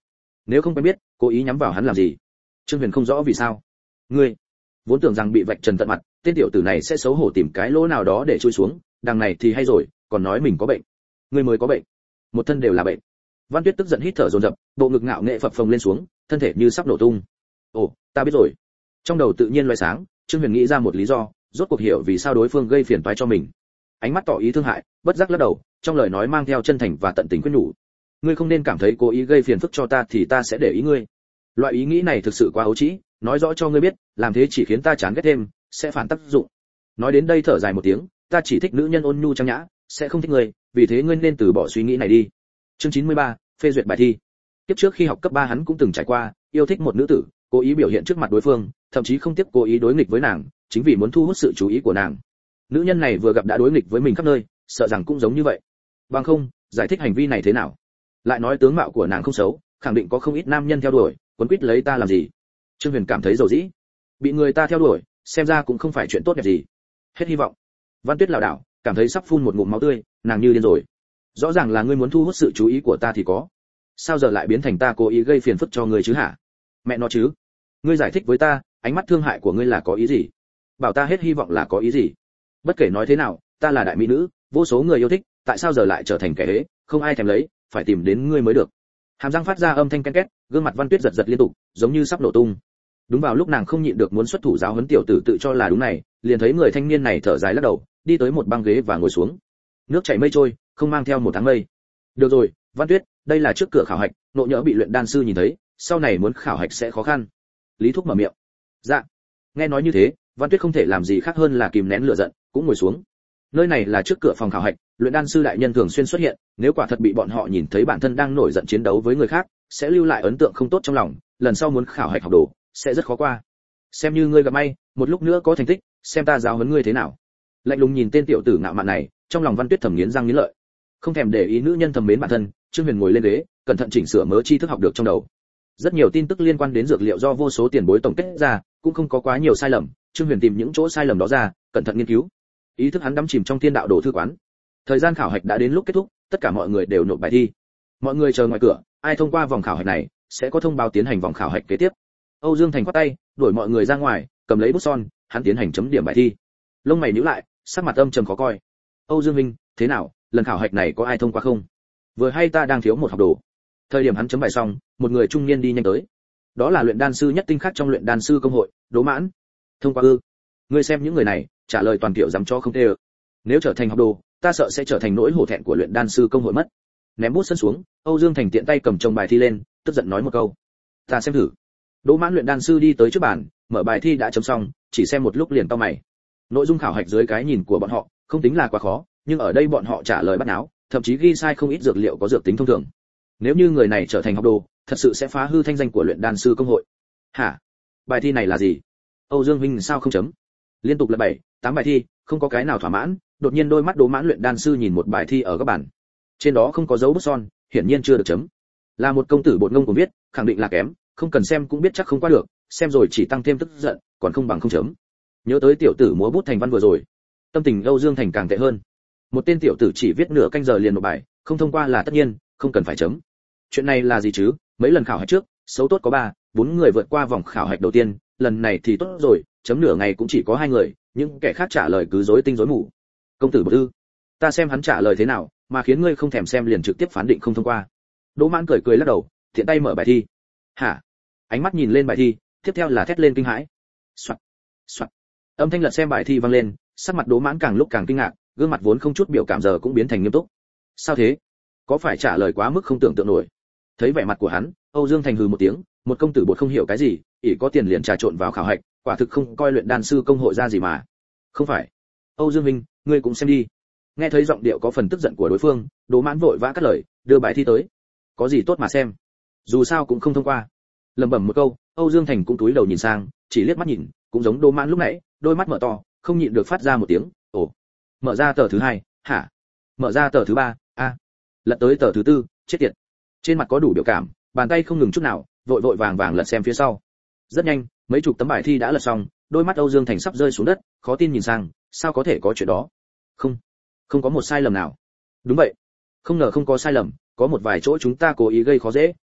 Nếu không quen biết, cố ý nhắm vào hắn làm gì? Trương Huyền không rõ vì sao. Ngươi vốn tưởng rằng bị vạch trần tận mặt, tên tiểu tử này sẽ xấu hổ tìm cái lỗ nào đó để chui xuống, đằng này thì hay rồi, còn nói mình có bệnh. Ngươi mới có bệnh, một thân đều là bệnh. Văn Tuyết tức giận hít thở dồn dập, bộ ngực ngạo nghệ phập phồng lên xuống, thân thể như sắp nổ tung. Ồ, ta biết rồi. Trong đầu tự nhiên loé sáng, Trương Huyền nghĩ ra một lý do, rốt cuộc hiểu vì sao đối phương gây phiền toái cho mình. Ánh mắt tỏ ý thương hại, bất giác lắc đầu, trong lời nói mang theo chân thành và tận tình khuyên nhủ. Ngươi không nên cảm thấy cố ý gây phiền phức cho ta thì ta sẽ để ý ngươi. Loại ý nghĩ này thực sự quá ấu trĩ, nói rõ cho ngươi biết, làm thế chỉ khiến ta chán ghét thêm, sẽ phản tác dụng. Nói đến đây thở dài một tiếng, ta chỉ thích nữ nhân ôn nhu trang nhã, sẽ không thích ngươi, vì thế ngươi nên từ bỏ suy nghĩ này đi. Chương chín mươi ba, phê duyệt bài thi. Tiếp trước khi học cấp ba hắn cũng từng trải qua, yêu thích một nữ tử, cố ý biểu hiện trước mặt đối phương, thậm chí không tiếp cố ý đối nghịch với nàng, chính vì muốn thu hút sự chú ý của nàng. Nữ nhân này vừa gặp đã đối nghịch với mình khắp nơi, sợ rằng cũng giống như vậy. Bằng không, giải thích hành vi này thế nào? Lại nói tướng mạo của nàng không xấu, khẳng định có không ít nam nhân theo đuổi, quấn quýt lấy ta làm gì? Trương Huyền cảm thấy dầu dĩ, bị người ta theo đuổi, xem ra cũng không phải chuyện tốt đẹp gì. Hết hy vọng. Văn Tuyết lảo đảo, cảm thấy sắp phun một ngụm máu tươi, nàng như điên rồi. Rõ ràng là ngươi muốn thu hút sự chú ý của ta thì có, sao giờ lại biến thành ta cố ý gây phiền phức cho ngươi chứ hả? Mẹ nó chứ, ngươi giải thích với ta, ánh mắt thương hại của ngươi là có ý gì? Bảo ta hết hy vọng là có ý gì? Bất kể nói thế nào, ta là đại mỹ nữ, vô số người yêu thích, tại sao giờ lại trở thành kẻ ế, không ai thèm lấy, phải tìm đến ngươi mới được. Hàm răng phát ra âm thanh ken két, gương mặt Văn Tuyết giật giật liên tục, giống như sắp nổ tung. Đúng vào lúc nàng không nhịn được muốn xuất thủ giáo huấn tiểu tử tự cho là đúng này, liền thấy người thanh niên này thở dài lắc đầu, đi tới một băng ghế và ngồi xuống. Nước chảy mây trôi, không mang theo một tháng mây. Được rồi, Văn Tuyết, đây là trước cửa khảo hạch, nộ nhỡ bị luyện đan sư nhìn thấy, sau này muốn khảo hạch sẽ khó khăn. Lý Thúc mở miệng. Dạ. Nghe nói như thế, Văn Tuyết không thể làm gì khác hơn là kìm nén lửa giận, cũng ngồi xuống. Nơi này là trước cửa phòng khảo hạch, luyện đan sư đại nhân thường xuyên xuất hiện, nếu quả thật bị bọn họ nhìn thấy bản thân đang nổi giận chiến đấu với người khác, sẽ lưu lại ấn tượng không tốt trong lòng, lần sau muốn khảo hạch học đồ sẽ rất khó qua. Xem như ngươi gặp may, một lúc nữa có thành tích, xem ta giáo huấn ngươi thế nào. Lạnh lùng nhìn tên tiểu tử ngạo mạn này, trong lòng Văn Tuyết thầm nghiến răng nghiến lợi. Không thèm để ý nữ nhân thầm mến bản thân, Trương Huyền ngồi lên ghế, cẩn thận chỉnh sửa mớ tri thức học được trong đầu. Rất nhiều tin tức liên quan đến dược liệu do vô số tiền bối tổng kết ra, cũng không có quá nhiều sai lầm, Trương Huyền tìm những chỗ sai lầm đó ra, cẩn thận nghiên cứu. Ý thức hắn đắm chìm trong thiên đạo đồ thư quán. Thời gian khảo hạch đã đến lúc kết thúc, tất cả mọi người đều nộp bài thi. Mọi người chờ ngoài cửa, ai thông qua vòng khảo hạch này, sẽ có thông báo tiến hành vòng khảo hạch kế tiếp. Âu Dương Thành khoát tay, đuổi mọi người ra ngoài, cầm lấy bút son, hắn tiến hành chấm điểm bài thi. Lông mày nhíu lại, sắc mặt âm trầm khó coi. Âu Dương Minh, thế nào, lần khảo hạch này có ai thông qua không? Vừa hay ta đang thiếu một học đồ. Thời điểm hắn chấm bài xong, một người trung niên đi nhanh tới. Đó là luyện đan sư nhất tinh khác trong luyện đan sư công hội, Đỗ Mãn. Thông qua ư? Ngươi xem những người này, trả lời toàn kiểu dám cho không tê ơ. Nếu trở thành học đồ, ta sợ sẽ trở thành nỗi hổ thẹn của luyện đan sư công hội mất. Ném bút sân xuống, Âu Dương Thành tiện tay cầm chồng bài thi lên, tức giận nói một câu. Ta xem thử. Đỗ Mãn luyện đan sư đi tới trước bàn, mở bài thi đã chấm xong, chỉ xem một lúc liền cau mày. Nội dung khảo hạch dưới cái nhìn của bọn họ, không tính là quá khó, nhưng ở đây bọn họ trả lời bắt náo, thậm chí ghi sai không ít dược liệu có dược tính thông thường. Nếu như người này trở thành học đồ, thật sự sẽ phá hư thanh danh của luyện đan sư công hội. Hả? Bài thi này là gì? Âu Dương Vinh sao không chấm? Liên tục là bảy, tám bài thi, không có cái nào thỏa mãn, đột nhiên đôi mắt Đỗ Mãn luyện đan sư nhìn một bài thi ở các bản. Trên đó không có dấu bút son, hiển nhiên chưa được chấm. Là một công tử bột ngông của viết, khẳng định là kém, không cần xem cũng biết chắc không qua được, xem rồi chỉ tăng thêm tức giận, còn không bằng không chấm. Nhớ tới tiểu tử múa bút thành văn vừa rồi, tâm tình Âu Dương Thành càng tệ hơn. Một tên tiểu tử chỉ viết nửa canh giờ liền một bài, không thông qua là tất nhiên, không cần phải chấm. Chuyện này là gì chứ? Mấy lần khảo hạch trước, xấu tốt có ba, bốn người vượt qua vòng khảo hạch đầu tiên, lần này thì tốt rồi, chấm nửa ngày cũng chỉ có hai người, những kẻ khác trả lời cứ rối tinh rối mù. Công tử bột ư? Ta xem hắn trả lời thế nào, mà khiến ngươi không thèm xem liền trực tiếp phán định không thông qua. Đỗ Mãn cười cười lắc đầu, tiện tay mở bài thi. Hả? Ánh mắt nhìn lên bài thi, tiếp theo là thét lên kinh hãi. Soạt, soạt. Âm thanh lật xem bài thi vang lên, sắc mặt Đỗ Mãn càng lúc càng kinh ngạc, gương mặt vốn không chút biểu cảm giờ cũng biến thành nghiêm túc. Sao thế? Có phải trả lời quá mức không tưởng tượng nổi? Thấy vẻ mặt của hắn, Âu Dương Thành hừ một tiếng, một công tử bột không hiểu cái gì, ỷ có tiền liền trà trộn vào khảo hạch, quả thực không coi luyện đan sư công hội ra gì mà. Không phải. Âu Dương Minh, ngươi cũng xem đi. Nghe thấy giọng điệu có phần tức giận của đối phương, Đỗ Mãn vội vã cắt lời, đưa bài thi tới. Có gì tốt mà xem? Dù sao cũng không thông qua. Lẩm bẩm một câu, Âu Dương Thành cũng cúi đầu nhìn sang, chỉ liếc mắt nhìn, cũng giống Đỗ Mãn lúc nãy, đôi mắt mở to, không nhịn được phát ra một tiếng, ồ. Mở ra tờ thứ hai, hả? Mở ra tờ thứ ba, a. Lật tới tờ thứ tư, chết tiệt. Trên mặt có đủ biểu cảm, bàn tay không ngừng chút nào, vội vội vàng vàng lật xem phía sau. Rất nhanh, mấy chục tấm bài thi đã lật xong, đôi mắt Âu Dương Thành sắp rơi xuống đất, khó tin nhìn sang, sao có thể có chuyện đó? Không, không có một sai lầm nào. Đúng vậy, không ngờ không có sai lầm, có một vài chỗ chúng ta cố ý gây khó dễ,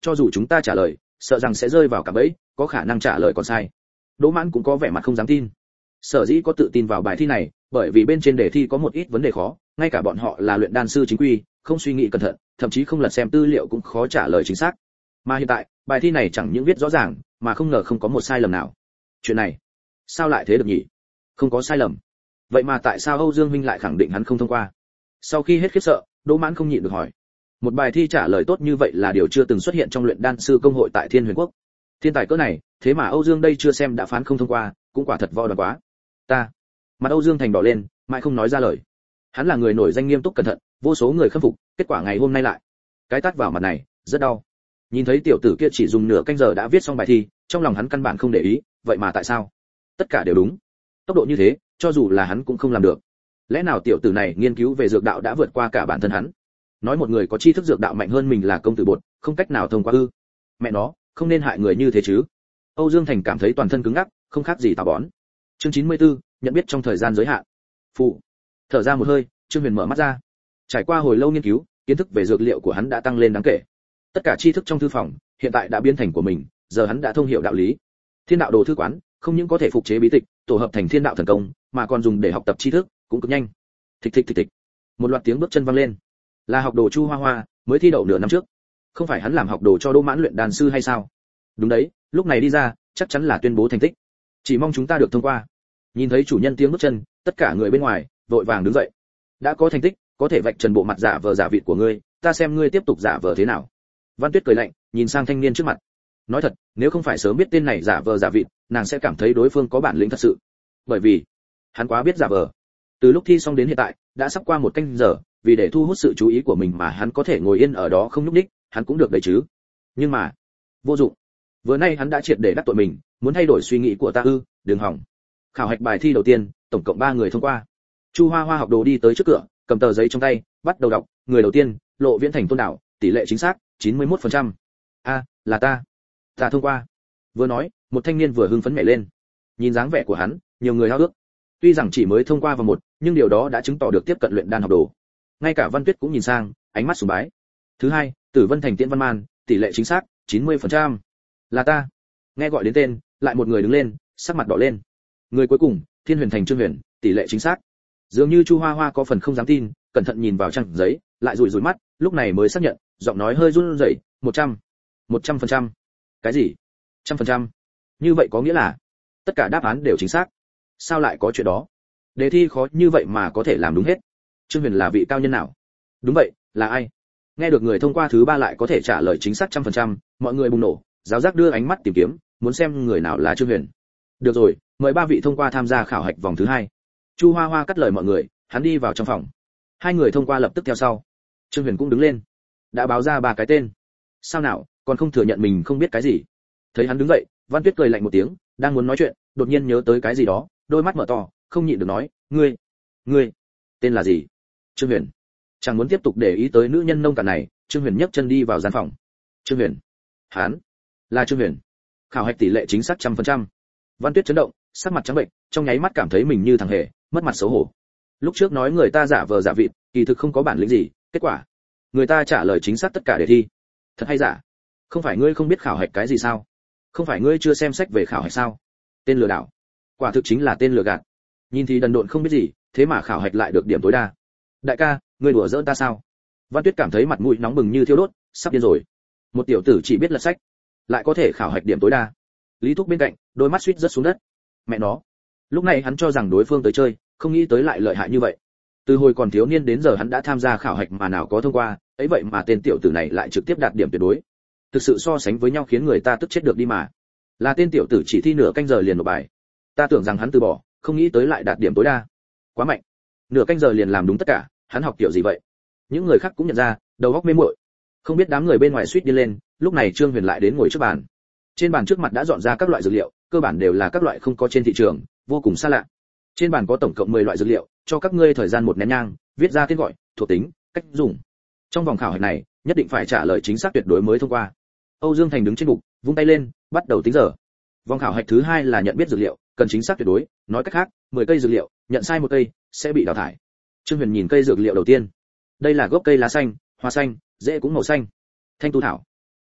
cho dù chúng ta trả lời sợ rằng sẽ rơi vào cạm bẫy, có khả năng trả lời còn sai. Đỗ Mãn cũng có vẻ mặt không dám tin. Sở dĩ có tự tin vào bài thi này, bởi vì bên trên đề thi có một ít vấn đề khó, ngay cả bọn họ là luyện đan sư chính quy, không suy nghĩ cẩn thận, thậm chí không lật xem tư liệu cũng khó trả lời chính xác. Mà hiện tại, bài thi này chẳng những viết rõ ràng, mà không ngờ không có một sai lầm nào. Chuyện này, sao lại thế được nhỉ? Không có sai lầm. Vậy mà tại sao Âu Dương Minh lại khẳng định hắn không thông qua? Sau khi hết khiếp sợ, Đỗ Mãn không nhịn được hỏi. Một bài thi trả lời tốt như vậy là điều chưa từng xuất hiện trong luyện đan sư công hội tại Thiên Huyền Quốc. Thiên tài cỡ này, thế mà Âu Dương đây chưa xem đã phán không thông qua, cũng quả thật vo đoán quá. Ta. Mặt Âu Dương Thành đỏ lên, mãi không nói ra lời. Hắn là người nổi danh nghiêm túc cẩn thận, vô số người khâm phục, kết quả ngày hôm nay lại, cái tát vào mặt này, rất đau. Nhìn thấy tiểu tử kia chỉ dùng nửa canh giờ đã viết xong bài thi, trong lòng hắn căn bản không để ý, vậy mà tại sao? Tất cả đều đúng. Tốc độ như thế, cho dù là hắn cũng không làm được. Lẽ nào tiểu tử này nghiên cứu về dược đạo đã vượt qua cả bản thân hắn? Nói một người có tri thức dược đạo mạnh hơn mình là công tử bột, không cách nào thông qua ư? Mẹ nó, không nên hại người như thế chứ. Âu Dương Thành cảm thấy toàn thân cứng ngắc, không khác gì táo bón. Chương chín mươi tư, nhận biết trong thời gian giới hạn. Phụ. Thở ra một hơi, Trương Huyền mở mắt ra. Trải qua hồi lâu nghiên cứu, kiến thức về dược liệu của hắn đã tăng lên đáng kể. Tất cả tri thức trong thư phòng, hiện tại đã biến thành của mình, giờ hắn đã thông hiểu đạo lý. Thiên đạo đồ thư quán, không những có thể phục chế bí tịch, tổ hợp thành thiên đạo thần công, mà còn dùng để học tập tri thức, cũng cực nhanh. Thịch thịch thịch thịch. Một loạt tiếng bước chân vang lên. Là học đồ Chu Hoa Hoa, mới thi đậu nửa năm trước. Không phải hắn làm học đồ cho Đỗ Mãn luyện đan sư hay sao? Đúng đấy, lúc này đi ra, chắc chắn là tuyên bố thành tích. Chỉ mong chúng ta được thông qua. Nhìn thấy chủ nhân tiếng bước chân, tất cả người bên ngoài vội vàng đứng dậy. Đã có thành tích, có thể vạch trần bộ mặt giả vờ giả vịt của ngươi, ta xem ngươi tiếp tục giả vờ thế nào. Văn Tuyết cười lạnh, nhìn sang thanh niên trước mặt. Nói thật, nếu không phải sớm biết tên này giả vờ giả vịt, nàng sẽ cảm thấy đối phương có bản lĩnh thật sự. Bởi vì, hắn quá biết giả vờ. Từ lúc thi xong đến hiện tại, đã sắp qua một canh giờ, vì để thu hút sự chú ý của mình mà hắn có thể ngồi yên ở đó không nhúc nhích, hắn cũng được đấy chứ. Nhưng mà, vô dụng. Vừa nay hắn đã triệt để đắc tội mình, muốn thay đổi suy nghĩ của ta ư? Đừng hỏng. Khảo hạch bài thi đầu tiên, tổng cộng ba người thông qua. Chu Hoa Hoa học đồ đi tới trước cửa, cầm tờ giấy trong tay, bắt đầu đọc. Người đầu tiên, Lộ Viễn Thành Tôn Đạo, tỷ lệ chính xác chín mươi mốt phần trăm. A, là ta. Ta thông qua. Vừa nói, một thanh niên vừa hưng phấn nhảy lên. Nhìn dáng vẻ của hắn, nhiều người hao ước. Tuy rằng chỉ mới thông qua vào một, nhưng điều đó đã chứng tỏ được tiếp cận luyện đan học đồ. Ngay cả Văn Tuyết cũng nhìn sang, ánh mắt sùng bái. Thứ hai, Tử Vân Thành Tiễn Văn Man, tỷ lệ chính xác chín mươi phần trăm. Là ta. Nghe gọi đến tên, lại một người đứng lên, sắc mặt đỏ lên. Người cuối cùng, Thiên Huyền Thành Trương Huyền, tỷ lệ chính xác. Dường như Chu Hoa Hoa có phần không dám tin, cẩn thận nhìn vào trang giấy, lại rủi rủi mắt, lúc này mới xác nhận, giọng nói hơi run rẩy, một trăm. một trăm phần trăm. Cái gì? trăm phần trăm? Như vậy có nghĩa là tất cả đáp án đều chính xác. Sao lại có chuyện đó? Đề thi khó như vậy mà có thể làm đúng hết. Trương Huyền là vị cao nhân nào? Đúng vậy, là ai? Nghe được người thông qua thứ ba lại có thể trả lời chính xác trăm phần trăm, mọi người bùng nổ, giáo giác đưa ánh mắt tìm kiếm, muốn xem người nào là Trương Huyền. Được rồi, mời ba vị thông qua tham gia khảo hạch vòng thứ hai. Chu Hoa Hoa cắt lời mọi người, hắn đi vào trong phòng. Hai người thông qua lập tức theo sau. Trương Huyền cũng đứng lên, đã báo ra ba cái tên. Sao nào, còn không thừa nhận mình không biết cái gì? Thấy hắn đứng dậy, Văn Tuyết cười lạnh một tiếng, đang muốn nói chuyện, đột nhiên nhớ tới cái gì đó, đôi mắt mở to, không nhịn được nói, ngươi, ngươi, tên là gì? Trương Huyền. Chẳng muốn tiếp tục để ý tới nữ nhân nông cạn này, Trương Huyền nhấc chân đi vào gian phòng. Trương Huyền, hắn, là Trương Huyền. Khảo hạch tỷ lệ chính xác trăm phần trăm. Văn Tuyết chấn động, sắc mặt trắng bệch, trong nháy mắt cảm thấy mình như thằng hề, mất mặt xấu hổ. Lúc trước nói người ta giả vờ giả vịt, kỳ thực không có bản lĩnh gì, kết quả, người ta trả lời chính xác tất cả đề thi. Thật hay giả? Không phải ngươi không biết khảo hạch cái gì sao? Không phải ngươi chưa xem sách về khảo hạch sao? Tên lừa đảo. Quả thực chính là tên lừa gạt. Nhìn thì đần độn không biết gì, thế mà khảo hạch lại được điểm tối đa. Đại ca, ngươi đùa giỡn ta sao? Văn Tuyết cảm thấy mặt mũi nóng bừng như thiêu đốt, sắp điên rồi. Một tiểu tử chỉ biết lật sách, lại có thể khảo hạch điểm tối đa. Lý Thúc bên cạnh, đôi mắt suýt rớt xuống đất. Mẹ nó. Lúc này hắn cho rằng đối phương tới chơi, không nghĩ tới lại lợi hại như vậy. Từ hồi còn thiếu niên đến giờ hắn đã tham gia khảo hạch mà nào có thông qua, ấy vậy mà tên tiểu tử này lại trực tiếp đạt điểm tuyệt đối. Thực sự so sánh với nhau khiến người ta tức chết được đi mà. Là tên tiểu tử chỉ thi nửa canh giờ liền nộp bài. Ta tưởng rằng hắn từ bỏ, không nghĩ tới lại đạt điểm tối đa. Quá mạnh. Nửa canh giờ liền làm đúng tất cả, hắn học kiểu gì vậy? Những người khác cũng nhận ra, đầu óc mê muội. Không biết đám người bên ngoài suýt điên lên, lúc này Trương Huyền lại đến ngồi trước bàn. Trên bàn trước mặt đã dọn ra các loại dược liệu, cơ bản đều là các loại không có trên thị trường, vô cùng xa lạ. Trên bàn có tổng cộng mười loại dược liệu, cho các ngươi thời gian một nén nhang, viết ra tên gọi, thuộc tính, cách dùng. Trong vòng khảo hạch này, nhất định phải trả lời chính xác tuyệt đối mới thông qua. Âu Dương Thành đứng trên bục, vung tay lên, bắt đầu tính giờ. Vòng khảo hạch thứ hai là nhận biết dược liệu, cần chính xác tuyệt đối, nói cách khác, mười cây dược liệu, nhận sai một cây sẽ bị đào thải. Trương Huyền nhìn cây dược liệu đầu tiên. Đây là gốc cây lá xanh, hoa xanh, rễ cũng màu xanh. Thanh tu thảo.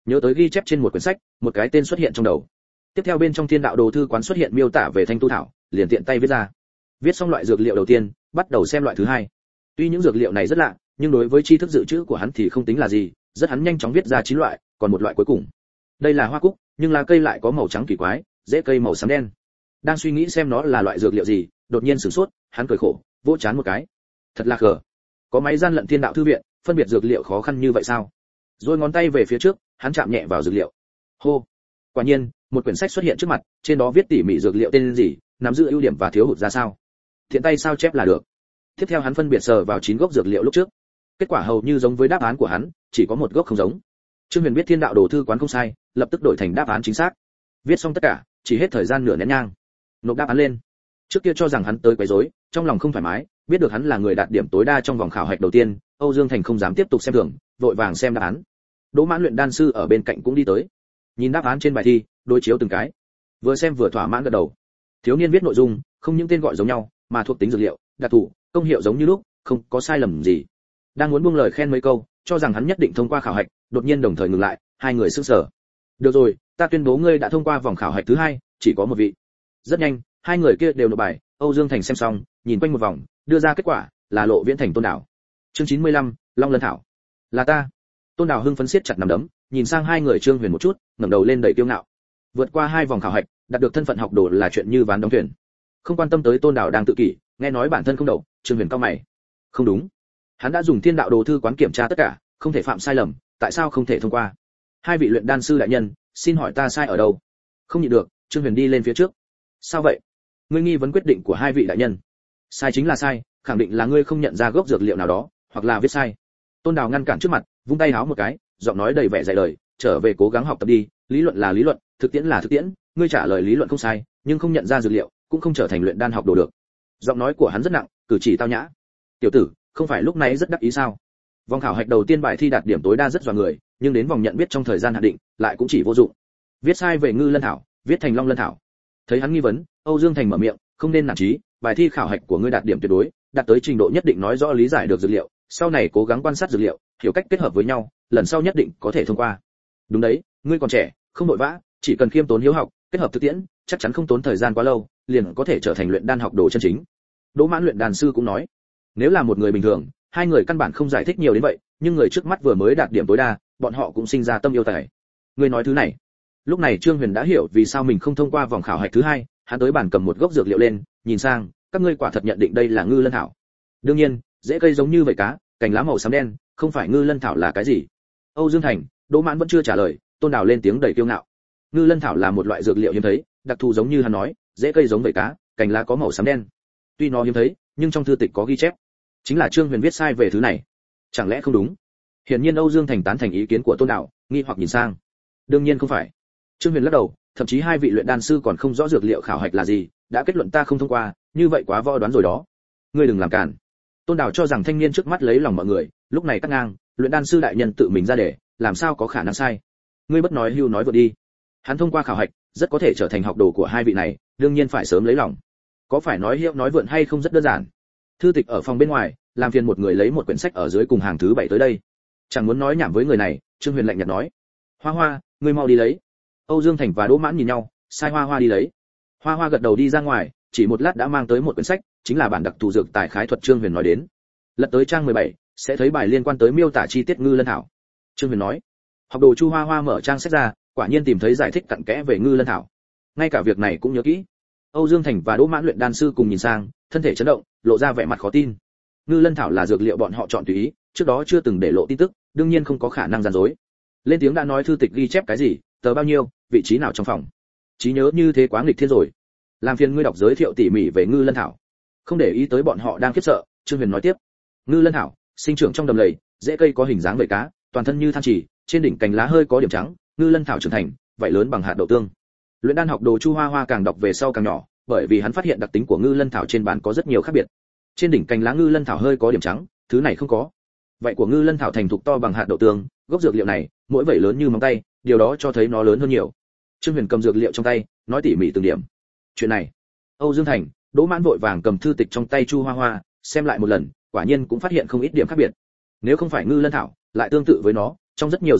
Nhớ tới ghi chép trên một quyển sách, một cái tên xuất hiện trong đầu. Tiếp theo bên trong Thiên Đạo Đồ Thư quán xuất hiện miêu tả về thanh tu thảo, liền tiện tay viết ra. Viết xong loại dược liệu đầu tiên, bắt đầu xem loại thứ hai. Tuy những dược liệu này rất lạ, nhưng đối với tri thức dự trữ của hắn thì không tính là gì, rất hắn nhanh chóng viết ra chín loại, còn một loại cuối cùng. Đây là hoa cúc, nhưng lá cây lại có màu trắng kỳ quái, rễ cây màu xám đen. Đang suy nghĩ xem nó là loại dược liệu gì, đột nhiên sửng sốt, hắn cười khổ, vỗ chán một cái. Thật là khờ. Có máy gian lận Thiên Đạo thư viện, phân biệt dược liệu khó khăn như vậy sao? Rồi ngón tay về phía trước, hắn chạm nhẹ vào dược liệu. Hô. Quả nhiên, một quyển sách xuất hiện trước mặt, trên đó viết tỉ mỉ dược liệu tên gì, nắm giữ ưu điểm và thiếu hụt ra sao. Thiện tay sao chép là được. Tiếp theo hắn phân biệt sờ vào chín gốc dược liệu lúc trước. Kết quả hầu như giống với đáp án của hắn, chỉ có một gốc không giống. Trương Huyền biết Thiên Đạo Đồ Thư quán không sai, lập tức đổi thành đáp án chính xác. Viết xong tất cả, chỉ hết thời gian nửa nén nhang. Nộp đáp án lên. Trước kia cho rằng hắn tới quấy rối, trong lòng không thoải mái, biết được hắn là người đạt điểm tối đa trong vòng khảo hạch đầu tiên, Âu Dương Thành không dám tiếp tục xem thường, vội vàng xem đáp án. Đỗ Mãn luyện đan sư ở bên cạnh cũng đi tới. Nhìn đáp án trên bài thi, đối chiếu từng cái. Vừa xem vừa thỏa mãn gật đầu. Thiếu niên viết nội dung, không những tên gọi giống nhau, mà thuộc tính dược liệu, đặc thù, công hiệu giống như lúc, không có sai lầm gì. Đang muốn buông lời khen mấy câu, cho rằng hắn nhất định thông qua khảo hạch, đột nhiên đồng thời ngừng lại, hai người sững sờ. Được rồi, ta tuyên bố ngươi đã thông qua vòng khảo hạch thứ hai, chỉ có một vị. Rất nhanh, hai người kia đều nộp bài, Âu Dương Thành xem xong, nhìn quanh một vòng, đưa ra kết quả, là Lộ Viễn Thành Tôn Đảo. Chương chín mươi lăm, Long Lân Thảo. Là ta. Tôn Đảo hưng phấn siết chặt nắm đấm, nhìn sang hai người Trương Huyền một chút, ngẩng đầu lên đầy kiêu ngạo. Vượt qua hai vòng khảo hạch, đạt được thân phận học đồ là chuyện như ván đóng thuyền. Không quan tâm tới Tôn Đảo đang tự kỷ, nghe nói bản thân không đậu, Trương Huyền cau mày. Không đúng, hắn đã dùng Thiên Đạo Đồ Thư quán kiểm tra tất cả, không thể phạm sai lầm, tại sao không thể thông qua? Hai vị luyện đan sư đại nhân, xin hỏi ta sai ở đâu? Không nhịn được, Trương Huyền đi lên phía trước. Sao vậy? Ngươi nghi vấn quyết định của hai vị đại nhân. Sai chính là sai, khẳng định là ngươi không nhận ra gốc dược liệu nào đó, hoặc là viết sai. Tôn Đào ngăn cản trước mặt, vung tay háo một cái, giọng nói đầy vẻ dạy lời, trở về cố gắng học tập đi, lý luận là lý luận, thực tiễn là thực tiễn, ngươi trả lời lý luận không sai, nhưng không nhận ra dược liệu, cũng không trở thành luyện đan học đồ được. Giọng nói của hắn rất nặng, cử chỉ tao nhã. Tiểu tử, không phải lúc này rất đắc ý sao? Vòng khảo hạch đầu tiên bài thi đạt điểm tối đa rất dọa người, nhưng đến vòng nhận biết trong thời gian hạn định, lại cũng chỉ vô dụng. Viết sai về Ngư Lân Thảo, viết thành Long Lân Thảo. Thấy hắn nghi vấn, Âu Dương Thành mở miệng, không nên nản chí, bài thi khảo hạch của ngươi đạt điểm tuyệt đối, đạt tới trình độ nhất định nói rõ lý giải được dược liệu, sau này cố gắng quan sát dược liệu, hiểu cách kết hợp với nhau, lần sau nhất định có thể thông qua. Đúng đấy, ngươi còn trẻ, không vội vã, chỉ cần khiêm tốn hiếu học, kết hợp thực tiễn, chắc chắn không tốn thời gian quá lâu, liền có thể trở thành luyện đan học đồ chân chính. Đỗ Mãn luyện đan sư cũng nói, nếu là một người bình thường, hai người căn bản không giải thích nhiều đến vậy, nhưng người trước mắt vừa mới đạt điểm tối đa, bọn họ cũng sinh ra tâm yêu tài. Ngươi nói thứ này. Lúc này Trương Huyền đã hiểu vì sao mình không thông qua vòng khảo hạch thứ hai, hắn tới bàn cầm một gốc dược liệu lên, nhìn sang, các ngươi quả thật nhận định đây là Ngư Lân Thảo. Đương nhiên, rễ cây giống như vảy cá, cành lá màu xám đen, không phải Ngư Lân Thảo là cái gì? Âu Dương Thành, Đỗ Mãn vẫn chưa trả lời, Tôn Đào lên tiếng đầy kiêu ngạo. Ngư Lân Thảo là một loại dược liệu hiếm thấy, đặc thù giống như hắn nói, rễ cây giống vảy cá, cành lá có màu xám đen. Tuy nó hiếm thấy, nhưng trong thư tịch có ghi chép. Chính là Trương Huyền viết sai về thứ này. Chẳng lẽ không đúng? Hiển nhiên Âu Dương Thành tán thành ý kiến của Tôn Đào, nghi hoặc nhìn sang. Đương nhiên không phải. Trương Huyền lắc đầu, thậm chí hai vị luyện đan sư còn không rõ dược liệu khảo hạch là gì, đã kết luận ta không thông qua, như vậy quá võ đoán rồi đó. Ngươi đừng làm cản. Tôn Đào cho rằng thanh niên trước mắt lấy lòng mọi người, lúc này cắt ngang, luyện đan sư đại nhân tự mình ra để, làm sao có khả năng sai? Ngươi bất nói hưu nói vượt đi. Hắn thông qua khảo hạch, rất có thể trở thành học đồ của hai vị này, đương nhiên phải sớm lấy lòng. Có phải nói hiệu nói vượn hay không rất đơn giản. Thư tịch ở phòng bên ngoài, làm phiền một người lấy một quyển sách ở dưới cùng hàng thứ bảy tới đây. Chẳng muốn nói nhảm với người này, Trương Huyền lạnh nhạt nói. Hoa Hoa, ngươi mau đi lấy. Âu Dương Thành và Đỗ Mãn nhìn nhau, sai Hoa Hoa đi lấy. Hoa Hoa gật đầu đi ra ngoài, chỉ một lát đã mang tới một quyển sách, chính là bản đặc thù dược tài khái thuật Trương Huyền nói đến. Lật tới trang mười bảy, sẽ thấy bài liên quan tới miêu tả chi tiết Ngư Lân Thảo. Trương Huyền nói. Học đồ Chu Hoa Hoa mở trang sách ra, quả nhiên tìm thấy giải thích cặn kẽ về Ngư Lân Thảo. Ngay cả việc này cũng nhớ kỹ. Âu Dương Thành và Đỗ Mãn luyện đan sư cùng nhìn sang, thân thể chấn động, lộ ra vẻ mặt khó tin. Ngư Lân Thảo là dược liệu bọn họ chọn tùy ý, trước đó chưa từng để lộ tin tức, đương nhiên không có khả năng gian dối. Lên tiếng đã nói thư tịch ghi chép cái gì, tờ bao nhiêu, vị trí nào trong phòng. Trí nhớ như thế quá nghịch thiên rồi. Làm phiền ngươi đọc giới thiệu tỉ mỉ về Ngư Lân Thảo. Không để ý tới bọn họ đang khiếp sợ, Trương Huyền nói tiếp. Ngư Lân Thảo, sinh trưởng trong đầm lầy, rễ cây có hình dáng vảy cá, toàn thân như than chỉ, trên đỉnh cành lá hơi có điểm trắng, Ngư Lân Thảo trưởng thành, vảy lớn bằng hạt đậu tương. Luyện đan học đồ Chu Hoa Hoa càng đọc về sau càng nhỏ, bởi vì hắn phát hiện đặc tính của Ngư Lân Thảo trên bản có rất nhiều khác biệt. Trên đỉnh cành lá Ngư Lân Thảo hơi có điểm trắng, thứ này không có. Vảy của Ngư Lân Thảo thành thục to bằng hạt đậu tương, gốc dược liệu này, mỗi vảy lớn như móng tay, điều đó cho thấy nó lớn hơn nhiều. Trương Huyền cầm dược liệu trong tay, nói tỉ mỉ từng điểm. Chuyện này, Âu Dương Thành, Đỗ Mãn vội vàng cầm thư tịch trong tay Chu Hoa Hoa, xem lại một lần, quả nhiên cũng phát hiện không ít điểm khác biệt. Nếu không phải Ngư Lân Thảo, lại tương tự với nó, trong rất nhiều dược liệu,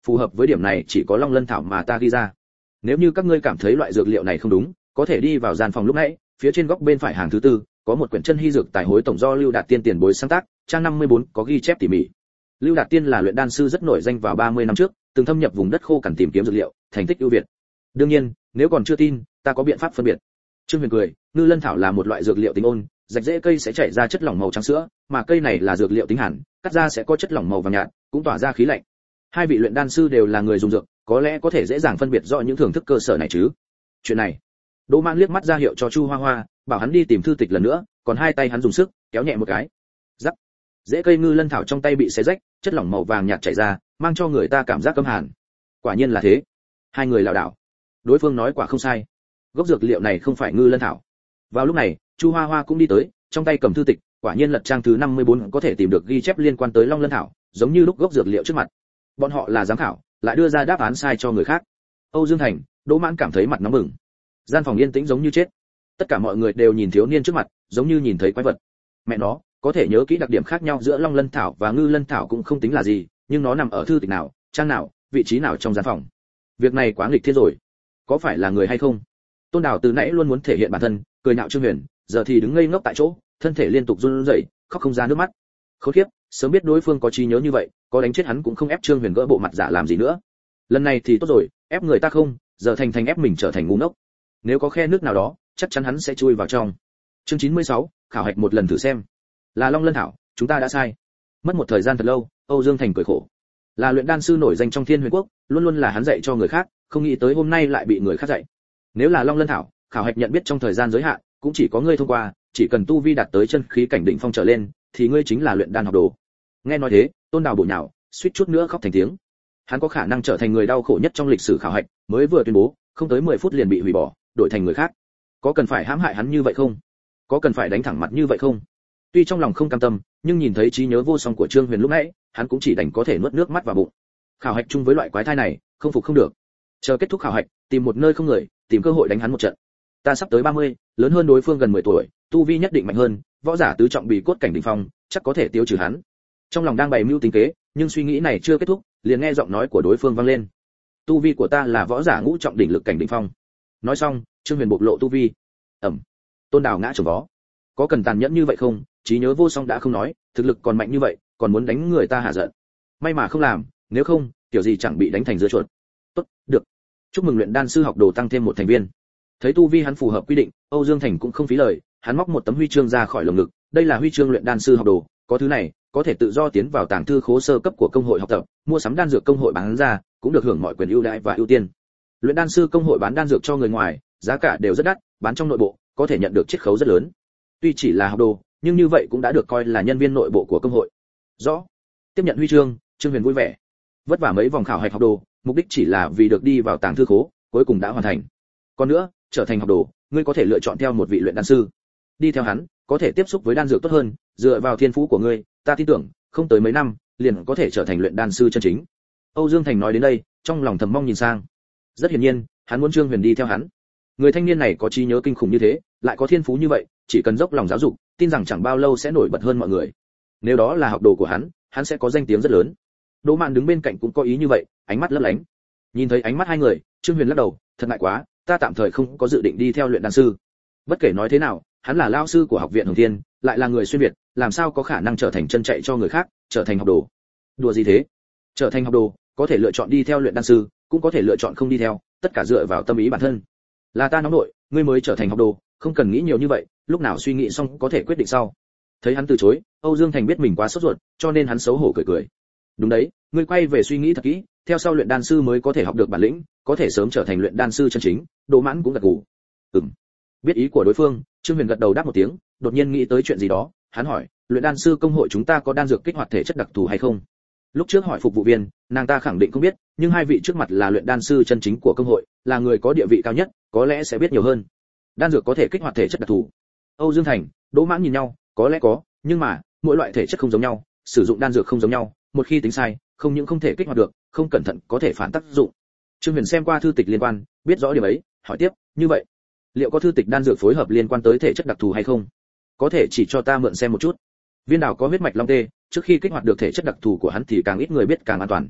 phù hợp với điểm này chỉ có long lân thảo mà ta ghi ra. Nếu như các ngươi cảm thấy loại dược liệu này không đúng, có thể đi vào gian phòng lúc nãy, phía trên góc bên phải hàng thứ tư, có một quyển chân hy dược tài hối tổng do Lưu Đạt Tiên tiền bối sáng tác, trang năm mươi bốn có ghi chép tỉ mỉ. Lưu Đạt Tiên là luyện đan sư rất nổi danh vào ba mươi năm trước, từng thâm nhập vùng đất khô cằn tìm kiếm dược liệu, thành tích ưu việt. Đương nhiên, nếu còn chưa tin, ta có biện pháp phân biệt. Trương Huyền cười, ngư lân thảo là một loại dược liệu tính ôn, rạch rễ cây sẽ chảy ra chất lỏng màu trắng sữa, mà cây này là dược liệu tính hàn, cắt ra sẽ có chất lỏng màu vàng nhạt, cũng tỏa ra khí lạnh. Hai vị luyện đan sư đều là người dùng dược, có lẽ có thể dễ dàng phân biệt rõ những thưởng thức cơ sở này chứ. Chuyện này, Đỗ Mãn liếc mắt ra hiệu cho Chu Hoa Hoa, bảo hắn đi tìm thư tịch lần nữa, còn hai tay hắn dùng sức kéo nhẹ một cái. Rắc. Rễ cây ngư lân thảo trong tay bị xé rách, chất lỏng màu vàng nhạt chảy ra, mang cho người ta cảm giác câm hàn. Quả nhiên là thế. Hai người lảo đảo. Đối phương nói quả không sai. Gốc dược liệu này không phải ngư lân thảo. Vào lúc này, Chu Hoa Hoa cũng đi tới, trong tay cầm thư tịch, quả nhiên lật trang thứ năm mươi bốn có thể tìm được ghi chép liên quan tới long lân thảo, giống như lúc gốc dược liệu trước mặt. Bọn họ là giám khảo, lại đưa ra đáp án sai cho người khác. Âu Dương Thành, Đỗ Mãn cảm thấy mặt nóng bừng. Gian phòng yên tĩnh giống như chết. Tất cả mọi người đều nhìn thiếu niên trước mặt, giống như nhìn thấy quái vật. Mẹ nó, có thể nhớ kỹ đặc điểm khác nhau giữa long lân thảo và ngư lân thảo cũng không tính là gì, nhưng nó nằm ở thư tịch nào, trang nào, vị trí nào trong gian phòng. Việc này quá nghịch thiên rồi. Có phải là người hay không? Tôn Đào từ nãy luôn muốn thể hiện bản thân, cười nhạo Trương Huyền, giờ thì đứng ngây ngốc tại chỗ, thân thể liên tục run rẩy, khóc không ra nước mắt. Khốn kiếp, sớm biết đối phương có trí nhớ như vậy, có đánh chết hắn cũng không ép Trương Huyền gỡ bộ mặt giả làm gì nữa. Lần này thì tốt rồi, ép người ta không, giờ thành thành ép mình trở thành ngu ngốc. Nếu có khe nước nào đó, chắc chắn hắn sẽ chui vào trong. Chương chín mươi sáu, khảo hạch một lần thử xem. Là long lân thảo, chúng ta đã sai. Mất một thời gian thật lâu, Âu Dương Thành cười khổ. Là luyện đan sư nổi danh trong Thiên Huyền Quốc, luôn luôn là hắn dạy cho người khác, không nghĩ tới hôm nay lại bị người khác dạy. Nếu là long lân thảo, khảo hạch nhận biết trong thời gian giới hạn, cũng chỉ có ngươi thông qua, chỉ cần tu vi đạt tới chân khí cảnh đỉnh phong trở lên, thì ngươi chính là luyện đan học đồ. Nghe nói thế, Tôn Đào bổ nhào, suýt chút nữa khóc thành tiếng. Hắn có khả năng trở thành người đau khổ nhất trong lịch sử khảo hạch, mới vừa tuyên bố, không tới mười phút liền bị hủy bỏ, đổi thành người khác. Có cần phải hãm hại hắn như vậy không? Có cần phải đánh thẳng mặt như vậy không? Tuy trong lòng không cam tâm, nhưng nhìn thấy trí nhớ vô song của Trương Huyền lúc nãy, hắn cũng chỉ đành có thể nuốt nước mắt vào bụng. Khảo hạch chung với loại quái thai này, không phục không được. Chờ kết thúc khảo hạch, tìm một nơi không người, tìm cơ hội đánh hắn một trận. Ta sắp tới ba mươi, lớn hơn đối phương gần mười tuổi, tu vi nhất định mạnh hơn, võ giả tứ trọng bị cốt cảnh đỉnh phong, chắc có thể tiêu trừ hắn. Trong lòng đang bày mưu tính kế, nhưng suy nghĩ này chưa kết thúc, liền nghe giọng nói của đối phương vang lên. Tu vi của ta là võ giả ngũ trọng đỉnh lực cảnh đỉnh phong. Nói xong, Trương Huyền bộc lộ tu vi. Ẩm. Tôn Đào ngã chồng vó. Có cần tàn nhẫn như vậy không? Trí nhớ vô song đã không nói, thực lực còn mạnh như vậy, còn muốn đánh người ta hạ giận. May mà không làm, nếu không, kiểu gì chẳng bị đánh thành dưa chuột. Tốt, được. Chúc mừng luyện đan sư học đồ tăng thêm một thành viên. Thấy tu vi hắn phù hợp quy định, Âu Dương Thành cũng không phí lời, hắn móc một tấm huy chương ra khỏi lồng ngực, đây là huy chương luyện đan sư học đồ, có thứ này, có thể tự do tiến vào tàng thư khố sơ cấp của công hội học tập, mua sắm đan dược công hội bán ra, cũng được hưởng mọi quyền ưu đãi và ưu tiên. Luyện đan sư công hội bán đan dược cho người ngoài, giá cả đều rất đắt, bán trong nội bộ, có thể nhận được chiết khấu rất lớn. Tuy chỉ là học đồ, nhưng như vậy cũng đã được coi là nhân viên nội bộ của công hội. Rõ. Tiếp nhận huy chương, Trương Huyền vui vẻ. Vất vả mấy vòng khảo hạch học đồ, mục đích chỉ là vì được đi vào tàng thư khố, cuối cùng đã hoàn thành. Còn nữa, trở thành học đồ, ngươi có thể lựa chọn theo một vị luyện đan sư. Đi theo hắn, có thể tiếp xúc với đan dược tốt hơn, dựa vào thiên phú của ngươi, ta tin tưởng, không tới mấy năm, liền có thể trở thành luyện đan sư chân chính. Âu Dương Thành nói đến đây, trong lòng thầm mong nhìn sang. Rất hiển nhiên, hắn muốn Trương Huyền đi theo hắn. Người thanh niên này có trí nhớ kinh khủng như thế, lại có thiên phú như vậy, chỉ cần dốc lòng giáo dục, tin rằng chẳng bao lâu sẽ nổi bật hơn mọi người. Nếu đó là học đồ của hắn, hắn sẽ có danh tiếng rất lớn. Đỗ Mạn đứng bên cạnh cũng có ý như vậy, ánh mắt lấp lánh. Nhìn thấy ánh mắt hai người, Trương Huyền lắc đầu, thật ngại quá, ta tạm thời không có dự định đi theo luyện đan sư. Bất kể nói thế nào, hắn là lão sư của học viện Hồng Thiên, lại là người xuyên việt, làm sao có khả năng trở thành chân chạy cho người khác, trở thành học đồ. Đùa gì thế? Trở thành học đồ, có thể lựa chọn đi theo luyện đan sư, cũng có thể lựa chọn không đi theo, tất cả dựa vào tâm ý bản thân. Là ta nóng nội, ngươi mới trở thành học đồ, không cần nghĩ nhiều như vậy, lúc nào suy nghĩ xong có thể quyết định sau. Thấy hắn từ chối, Âu Dương Thành biết mình quá sốt ruột, cho nên hắn xấu hổ cười cười. Đúng đấy, ngươi quay về suy nghĩ thật kỹ, theo sau luyện đan sư mới có thể học được bản lĩnh, có thể sớm trở thành luyện đan sư chân chính. Đỗ Mãn cũng gật gù. Ừm. Biết ý của đối phương, Trương Huyền gật đầu đáp một tiếng, đột nhiên nghĩ tới chuyện gì đó, hắn hỏi, luyện đan sư công hội chúng ta có đan dược kích hoạt thể chất đặc thù hay không? Lúc trước hỏi phục vụ viên, nàng ta khẳng định không biết, nhưng hai vị trước mặt là luyện đan sư chân chính của công hội, là người có địa vị cao nhất, có lẽ sẽ biết nhiều hơn. Đan dược có thể kích hoạt thể chất đặc thù. Âu Dương Thành, Đỗ Mãn nhìn nhau, có lẽ có, nhưng mà mỗi loại thể chất không giống nhau, sử dụng đan dược không giống nhau, một khi tính sai, không những không thể kích hoạt được, không cẩn thận có thể phản tác dụng. Trương Huyền xem qua thư tịch liên quan, biết rõ điểm ấy, hỏi tiếp, như vậy, liệu có thư tịch đan dược phối hợp liên quan tới thể chất đặc thù hay không? Có thể chỉ cho ta mượn xem một chút. Viên Đào có huyết mạch long tê, trước khi kích hoạt được thể chất đặc thù của hắn thì càng ít người biết càng an toàn.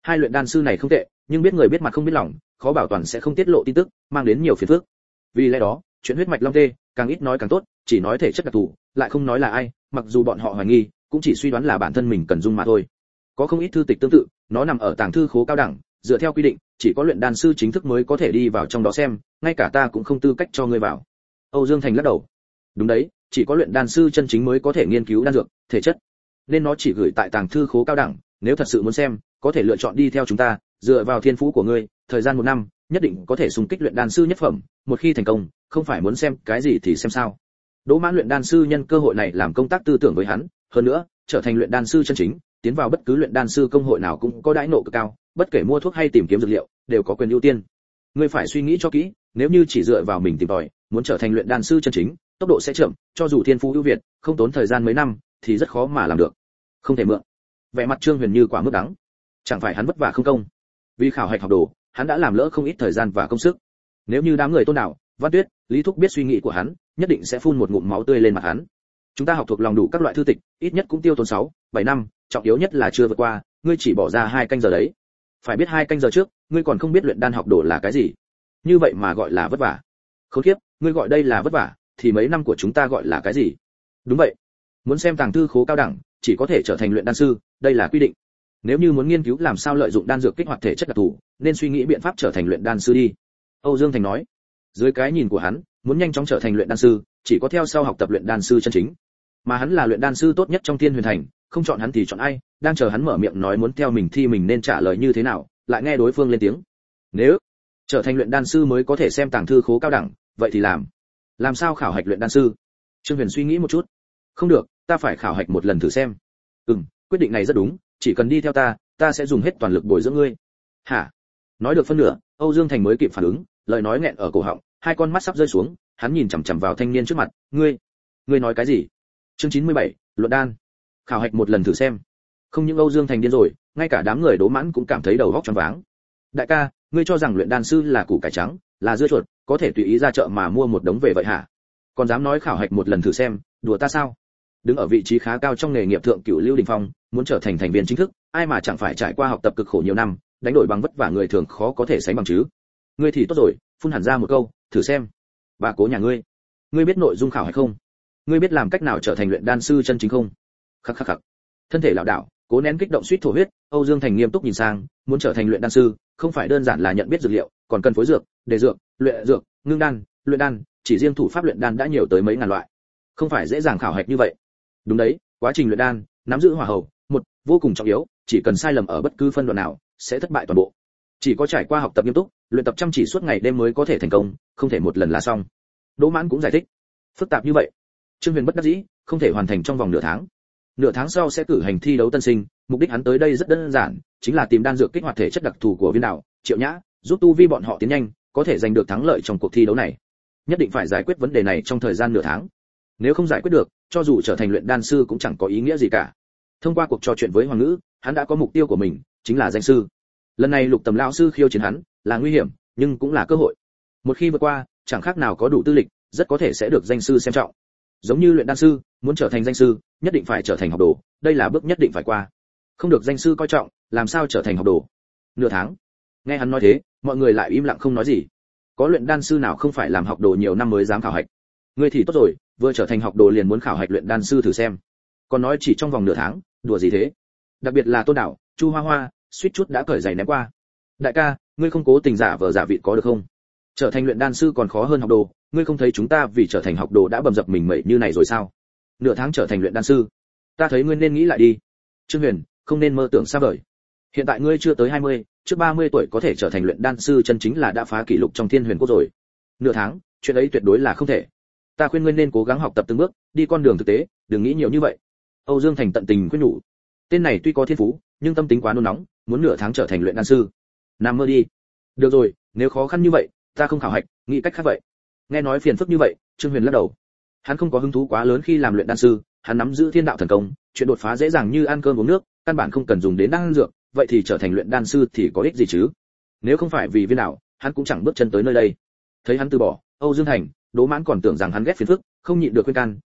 Hai luyện đan sư này không tệ, nhưng biết người biết mặt không biết lòng, khó bảo toàn sẽ không tiết lộ tin tức, mang đến nhiều phiền phức. Vì lẽ đó, chuyện huyết mạch long tê, càng ít nói càng tốt, chỉ nói thể chất đặc thù, lại không nói là ai, mặc dù bọn họ hoài nghi, cũng chỉ suy đoán là bản thân mình cần dung mà thôi. Có không ít thư tịch tương tự, nó nằm ở tàng thư khố cao đẳng, dựa theo quy định, chỉ có luyện đan sư chính thức mới có thể đi vào trong đó xem, ngay cả ta cũng không tư cách cho ngươi vào. Âu Dương Thành lắc đầu. Đúng đấy, chỉ có luyện đan sư chân chính mới có thể nghiên cứu đan dược, thể chất. Nên nó chỉ gửi tại tàng thư khố cao đẳng, nếu thật sự muốn xem, có thể lựa chọn đi theo chúng ta, dựa vào thiên phú của ngươi, thời gian một năm, nhất định có thể xung kích luyện đan sư nhất phẩm, một khi thành công, không phải muốn xem cái gì thì xem sao. Đỗ Mãn luyện đan sư nhân cơ hội này làm công tác tư tưởng với hắn, hơn nữa, trở thành luyện đan sư chân chính, tiến vào bất cứ luyện đan sư công hội nào cũng có đãi ngộ cực cao, bất kể mua thuốc hay tìm kiếm dược liệu, đều có quyền ưu tiên. Ngươi phải suy nghĩ cho kỹ, nếu như chỉ dựa vào mình tìm tòi, muốn trở thành luyện đan sư chân chính, tốc độ sẽ chậm, cho dù thiên phú ưu việt, không tốn thời gian mấy năm, thì rất khó mà làm được. Không thể mượn. Vẻ mặt Trương Huyền như quả mướp đắng. Chẳng phải hắn vất vả không công? Vì khảo hạch học đồ, hắn đã làm lỡ không ít thời gian và công sức. Nếu như đám người Tôn Đạo, Văn Tuyết, Lý Thúc biết suy nghĩ của hắn, nhất định sẽ phun một ngụm máu tươi lên mặt hắn. Chúng ta học thuộc lòng đủ các loại thư tịch, ít nhất cũng tiêu tốn sáu, bảy năm, trọng yếu nhất là chưa vượt qua, ngươi chỉ bỏ ra hai canh giờ đấy. Phải biết hai canh giờ trước, ngươi còn không biết luyện đan học đồ là cái gì. Như vậy mà gọi là vất vả. Khốn kiếp, ngươi gọi đây là vất vả, thì mấy năm của chúng ta gọi là cái gì? Đúng vậy. Muốn xem tàng thư khố cao đẳng, chỉ có thể trở thành luyện đan sư, đây là quy định. Nếu như muốn nghiên cứu làm sao lợi dụng đan dược kích hoạt thể chất đặc thù, nên suy nghĩ biện pháp trở thành luyện đan sư đi. Âu Dương Thành nói. Dưới cái nhìn của hắn, muốn nhanh chóng trở thành luyện đan sư, chỉ có theo sau học tập luyện đan sư chân chính. Mà hắn là luyện đan sư tốt nhất trong Thiên Huyền Thành, không chọn hắn thì chọn ai, đang chờ hắn mở miệng nói muốn theo mình thì mình nên trả lời như thế nào, lại nghe đối phương lên tiếng. Nếu trở thành luyện đan sư mới có thể xem tàng thư khố cao đẳng, vậy thì làm. Làm sao khảo hạch luyện đan sư? Trương Huyền suy nghĩ một chút. Không được, ta phải khảo hạch một lần thử xem. Ừm, quyết định này rất đúng, chỉ cần đi theo ta, ta sẽ dùng hết toàn lực bồi dưỡng ngươi. Hả? Nói được phân nửa, Âu Dương Thành mới kịp phản ứng, lời nói nghẹn ở cổ họng, hai con mắt sắp rơi xuống, hắn nhìn chằm chằm vào thanh niên trước mặt, ngươi, ngươi nói cái gì? Chương chín mươi bảy, luận đan. Khảo hạch một lần thử xem. Không những Âu Dương Thành điên rồi, ngay cả đám người Đố Mãn cũng cảm thấy đầu óc choáng váng. Đại ca, ngươi cho rằng luyện đan sư là củ cải trắng, là dưa chuột, có thể tùy ý ra chợ mà mua một đống về vậy hả? Còn dám nói khảo hạch một lần thử xem, đùa ta sao? Đứng ở vị trí khá cao trong nghề nghiệp thượng cửu Lưu Đình Phong, muốn trở thành thành viên chính thức, ai mà chẳng phải trải qua học tập cực khổ nhiều năm, đánh đổi bằng vất vả người thường khó có thể sánh bằng chứ. Ngươi thì tốt rồi, phun hẳn ra một câu, thử xem. Bà cố nhà ngươi, ngươi biết nội dung khảo hạch không? Ngươi biết làm cách nào trở thành luyện đan sư chân chính không? Khắc khắc khắc. Thân thể lão đảo, cố nén kích động suýt thổ huyết, Âu Dương Thành nghiêm túc nhìn sang, muốn trở thành luyện đan sư, không phải đơn giản là nhận biết dược liệu, còn cần phối dược, đề dược, luyện dược, ngưng đan, luyện đan, chỉ riêng thủ pháp luyện đan đã nhiều tới mấy ngàn loại. Không phải dễ dàng khảo hạch như vậy. Đúng đấy, quá trình luyện đan, nắm giữ hỏa hầu, một, vô cùng trọng yếu, chỉ cần sai lầm ở bất cứ phân đoạn nào, sẽ thất bại toàn bộ. Chỉ có trải qua học tập nghiêm túc, luyện tập chăm chỉ suốt ngày đêm mới có thể thành công, không thể một lần là xong. Đỗ Mãn cũng giải thích. Phức tạp như vậy, Trương Huyền bất đắc dĩ, không thể hoàn thành trong vòng nửa tháng. Nửa tháng sau sẽ cử hành thi đấu tân sinh, mục đích hắn tới đây rất đơn giản, chính là tìm đan dược kích hoạt thể chất đặc thù của viên đạo, Triệu Nhã, giúp tu vi bọn họ tiến nhanh, có thể giành được thắng lợi trong cuộc thi đấu này. Nhất định phải giải quyết vấn đề này trong thời gian nửa tháng. Nếu không giải quyết được, cho dù trở thành luyện đan sư cũng chẳng có ý nghĩa gì cả. Thông qua cuộc trò chuyện với Hoàng Ngữ, hắn đã có mục tiêu của mình, chính là danh sư. Lần này Lục Tầm lão sư khiêu chiến hắn, là nguy hiểm, nhưng cũng là cơ hội. Một khi vượt qua, chẳng khác nào có đủ tư lịch, rất có thể sẽ được danh sư xem trọng. Giống như luyện đan sư, muốn trở thành danh sư, nhất định phải trở thành học đồ, đây là bước nhất định phải qua. Không được danh sư coi trọng, làm sao trở thành học đồ? Nửa tháng. Nghe hắn nói thế, mọi người lại im lặng không nói gì. Có luyện đan sư nào không phải làm học đồ nhiều năm mới dám khảo hạch? Ngươi thì tốt rồi, vừa trở thành học đồ liền muốn khảo hạch luyện đan sư thử xem. Còn nói chỉ trong vòng nửa tháng, đùa gì thế? Đặc biệt là Tôn Đạo, Chu Hoa Hoa, suýt chút đã cởi giày ném qua. Đại ca, ngươi không cố tình giả vờ giả vịt có được không? Trở thành luyện đan sư còn khó hơn học đồ, ngươi không thấy chúng ta vì trở thành học đồ đã bầm dập mình mẩy như này rồi sao? Nửa tháng trở thành luyện đan sư, ta thấy ngươi nên nghĩ lại đi. Trương Huyền, không nên mơ tưởng xa vời. Hiện tại ngươi chưa tới hai mươi, trước ba mươi tuổi có thể trở thành luyện đan sư chân chính là đã phá kỷ lục trong Thiên Huyền Quốc rồi. Nửa tháng, chuyện ấy tuyệt đối là không thể. Ta khuyên ngươi nên cố gắng học tập từng bước, đi con đường thực tế, đừng nghĩ nhiều như vậy. Âu Dương Thành tận tình khuyên nhủ. Tên này tuy có thiên phú, nhưng tâm tính quá nôn nóng, muốn nửa tháng trở thành luyện đan sư. Nằm mơ đi. Được rồi, nếu khó khăn như vậy, ta không khảo hạch, nghĩ cách khác vậy. Nghe nói phiền phức như vậy, Trương Huyền lắc đầu. Hắn không có hứng thú quá lớn khi làm luyện đan sư, hắn nắm giữ thiên đạo thần công, chuyện đột phá dễ dàng như ăn cơm uống nước, căn bản không cần dùng đến đan dược, vậy thì trở thành luyện đan sư thì có ích gì chứ? Nếu không phải vì viên đạo, hắn cũng chẳng bước chân tới nơi đây. Thấy hắn từ bỏ, Âu Dương Thành, Đỗ Mãn còn tưởng rằng hắn ghét phiền phức, không nhịn được khuyên can,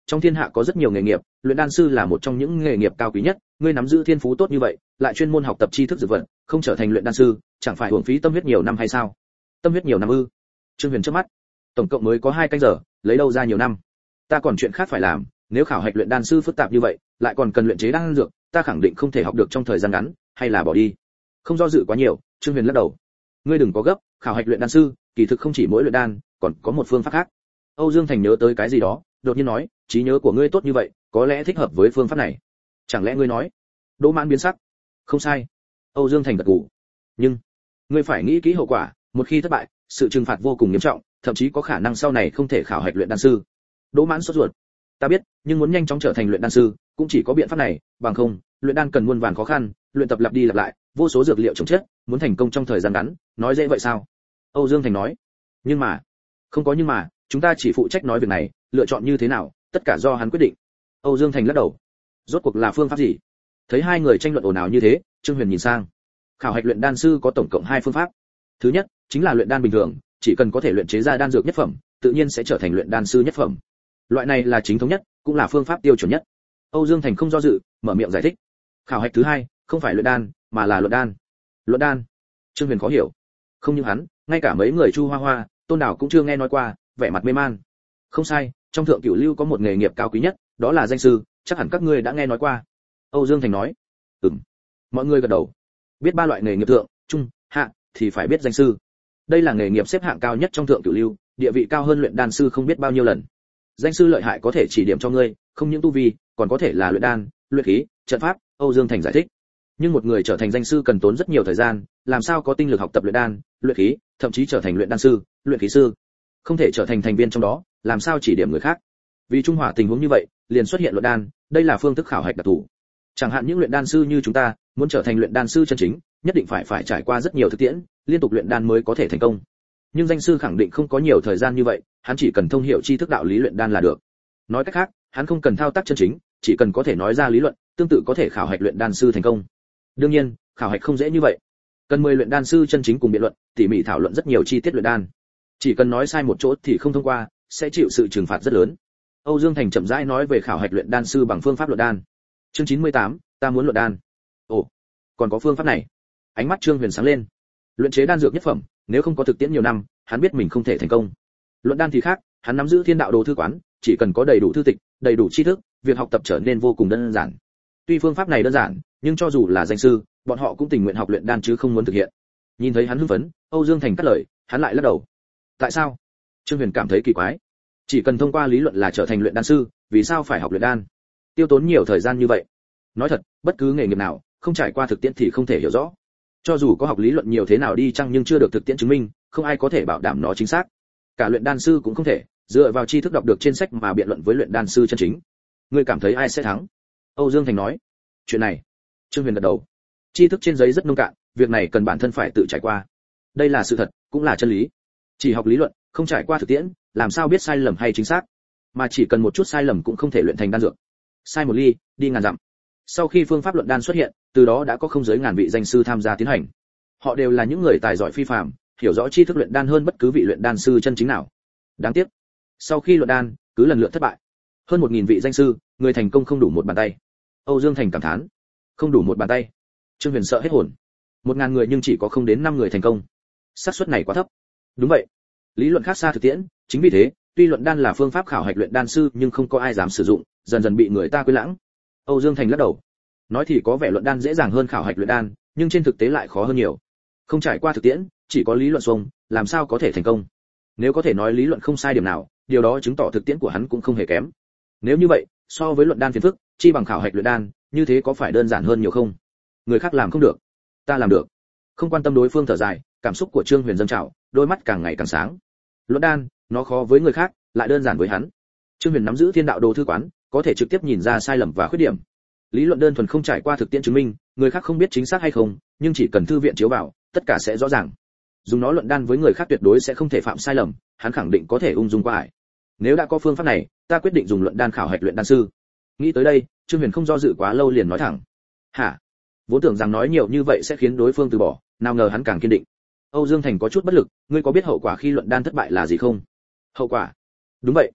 trong thiên hạ có rất nhiều nghề nghiệp, luyện đan sư là một trong những nghề nghiệp cao quý nhất, ngươi nắm giữ thiên phú tốt như vậy, lại chuyên môn học tập tri thức dược vật, không trở thành luyện đan sư, chẳng phải uổng phí tâm huyết nhiều năm hay sao? Tâm huyết nhiều năm ư? Trương Huyền chớp mắt. Tổng cộng mới có hai canh giờ, lấy đâu ra nhiều năm? Ta còn chuyện khác phải làm, nếu khảo hạch luyện đan sư phức tạp như vậy, lại còn cần luyện chế đan dược, ta khẳng định không thể học được trong thời gian ngắn, hay là bỏ đi. Không do dự quá nhiều, Trương Huyền lắc đầu. Ngươi đừng có gấp, khảo hạch luyện đan sư, kỳ thực không chỉ mỗi luyện đan, còn có một phương pháp khác. Âu Dương Thành nhớ tới cái gì đó, đột nhiên nói, trí nhớ của ngươi tốt như vậy, có lẽ thích hợp với phương pháp này. Chẳng lẽ ngươi nói? Đỗ Mãn biến sắc. Không sai. Âu Dương Thành gật gù. Nhưng, ngươi phải nghĩ kỹ hậu quả, một khi thất bại, sự trừng phạt vô cùng nghiêm trọng, thậm chí có khả năng sau này không thể khảo hạch luyện đan sư. Đỗ Mãn sốt ruột. Ta biết, nhưng muốn nhanh chóng trở thành luyện đan sư, cũng chỉ có biện pháp này, bằng không, luyện đan cần muôn vàn khó khăn, luyện tập lặp đi lặp lại, vô số dược liệu chồng chết, muốn thành công trong thời gian ngắn, nói dễ vậy sao? Âu Dương Thành nói. Nhưng mà, không có nhưng mà, chúng ta chỉ phụ trách nói việc này, lựa chọn như thế nào, tất cả do hắn quyết định. Âu Dương Thành lắc đầu. Rốt cuộc là phương pháp gì? Thấy hai người tranh luận ồn ào như thế, Trương Huyền nhìn sang. Khảo hạch luyện đan sư có tổng cộng hai phương pháp. Thứ nhất, chính là luyện đan bình thường, chỉ cần có thể luyện chế ra đan dược nhất phẩm, tự nhiên sẽ trở thành luyện đan sư nhất phẩm. Loại này là chính thống nhất, cũng là phương pháp tiêu chuẩn nhất. Âu Dương Thành không do dự, mở miệng giải thích. Khảo hạch thứ hai, không phải luyện đan, mà là luận đan. Luận đan? Trương Huyền khó hiểu. Không những hắn, ngay cả mấy người Chu Hoa Hoa, Tôn Đảo cũng chưa nghe nói qua, vẻ mặt mê man. Không sai, trong thượng cửu lưu có một nghề nghiệp cao quý nhất, đó là danh sư, chắc hẳn các ngươi đã nghe nói qua. Âu Dương Thành nói. Ừm. Mọi người gật đầu. Biết ba loại nghề nghiệp thượng, trung, hạ, thì phải biết danh sư. Đây là nghề nghiệp xếp hạng cao nhất trong thượng cửu lưu, địa vị cao hơn luyện đan sư không biết bao nhiêu lần. Danh sư lợi hại có thể chỉ điểm cho ngươi, không những tu vi, còn có thể là luyện đan, luyện khí, trận pháp. Âu Dương Thành giải thích. Nhưng một người trở thành danh sư cần tốn rất nhiều thời gian, làm sao có tinh lực học tập luyện đan, luyện khí, thậm chí trở thành luyện đan sư, luyện khí sư. Không thể trở thành thành viên trong đó, làm sao chỉ điểm người khác. Vì trung hòa tình huống như vậy, liền xuất hiện luận đan, đây là phương thức khảo hạch đặc thù. Chẳng hạn những luyện đan sư như chúng ta, muốn trở thành luyện đan sư chân chính, nhất định phải phải trải qua rất nhiều thực tiễn, liên tục luyện đan mới có thể thành công. Nhưng danh sư khẳng định không có nhiều thời gian như vậy, hắn chỉ cần thông hiểu tri thức đạo lý luyện đan là được. Nói cách khác, hắn không cần thao tác chân chính, chỉ cần có thể nói ra lý luận, tương tự có thể khảo hạch luyện đan sư thành công. Đương nhiên, khảo hạch không dễ như vậy. Cần mười luyện đan sư chân chính cùng biện luận, tỉ mỉ thảo luận rất nhiều chi tiết luyện đan. Chỉ cần nói sai một chỗ thì không thông qua, sẽ chịu sự trừng phạt rất lớn. Âu Dương Thành chậm rãi nói về khảo hạch luyện đan sư bằng phương pháp luận đan. Chương chín mươi tám, ta muốn luận đan. Ồ, còn có phương pháp này. Ánh mắt Trương Huyền sáng lên. Luyện chế đan dược nhất phẩm, nếu không có thực tiễn nhiều năm, hắn biết mình không thể thành công. Luận đan thì khác, hắn nắm giữ Thiên Đạo Đồ thư quán, chỉ cần có đầy đủ thư tịch, đầy đủ tri thức, việc học tập trở nên vô cùng đơn giản. Tuy phương pháp này đơn giản, nhưng cho dù là danh sư, bọn họ cũng tình nguyện học luyện đan chứ không muốn thực hiện. Nhìn thấy hắn hưng phấn, Âu Dương Thành cắt lời, hắn lại lắc đầu. Tại sao? Trương Huyền cảm thấy kỳ quái. Chỉ cần thông qua lý luận là trở thành luyện đan sư, vì sao phải học luyện đan? Tiêu tốn nhiều thời gian như vậy. Nói thật, bất cứ nghề nghiệp nào, không trải qua thực tiễn thì không thể hiểu rõ. Cho dù có học lý luận nhiều thế nào đi chăng nhưng chưa được thực tiễn chứng minh, không ai có thể bảo đảm nó chính xác. Cả luyện đan sư cũng không thể dựa vào tri thức đọc được trên sách mà biện luận với luyện đan sư chân chính. Ngươi cảm thấy ai sẽ thắng? Âu Dương Thành nói. Chuyện này, Trương Huyền gật đầu. Tri thức trên giấy rất nông cạn, việc này cần bản thân phải tự trải qua. Đây là sự thật, cũng là chân lý. Chỉ học lý luận, không trải qua thực tiễn, làm sao biết sai lầm hay chính xác? Mà chỉ cần một chút sai lầm cũng không thể luyện thành đan dược. Sai một ly, đi ngàn dặm. Sau khi phương pháp luận đan xuất hiện, từ đó đã có không giới ngàn vị danh sư tham gia tiến hành. Họ đều là những người tài giỏi phi phàm, hiểu rõ tri thức luyện đan hơn bất cứ vị luyện đan sư chân chính nào. Đáng tiếc, sau khi luận đan, cứ lần lượt thất bại. Hơn một nghìn vị danh sư, người thành công không đủ một bàn tay. Âu Dương Thành cảm thán. Không đủ một bàn tay. Trương Huyền sợ hết hồn. Một ngàn người nhưng chỉ có không đến năm người thành công. Xác suất này quá thấp. Đúng vậy. Lý luận khác xa thực tiễn, chính vì thế, tuy luận đan là phương pháp khảo hạch luyện đan sư nhưng không có ai dám sử dụng, dần dần bị người ta quên lãng. Âu Dương Thành lắc đầu. Nói thì có vẻ luận đan dễ dàng hơn khảo hạch luyện đan, nhưng trên thực tế lại khó hơn nhiều. Không trải qua thực tiễn, chỉ có lý luận xuông, làm sao có thể thành công? Nếu có thể nói lý luận không sai điểm nào, điều đó chứng tỏ thực tiễn của hắn cũng không hề kém. Nếu như vậy, so với luận đan phiền phức, chi bằng khảo hạch luyện đan, như thế có phải đơn giản hơn nhiều không? Người khác làm không được, ta làm được. Không quan tâm đối phương thở dài, cảm xúc của Trương Huyền dâng trào, đôi mắt càng ngày càng sáng. Luận đan, nó khó với người khác, lại đơn giản với hắn. Trương Huyền nắm giữ Thiên Đạo Đồ thư quán, có thể trực tiếp nhìn ra sai lầm và khuyết điểm. Lý luận đơn thuần không trải qua thực tiễn chứng minh, người khác không biết chính xác hay không, nhưng chỉ cần thư viện chiếu vào, tất cả sẽ rõ ràng. Dùng nó luận đan với người khác tuyệt đối sẽ không thể phạm sai lầm, hắn khẳng định có thể ung dung qua ải. Nếu đã có phương pháp này, ta quyết định dùng luận đan khảo hạch luyện đan sư. Nghĩ tới đây, Trương Huyền không do dự quá lâu liền nói thẳng. Hả? Vốn tưởng rằng nói nhiều như vậy sẽ khiến đối phương từ bỏ, nào ngờ hắn càng kiên định. Âu Dương Thành có chút bất lực, ngươi có biết hậu quả khi luận đan thất bại là gì không? Hậu quả? Đúng vậy.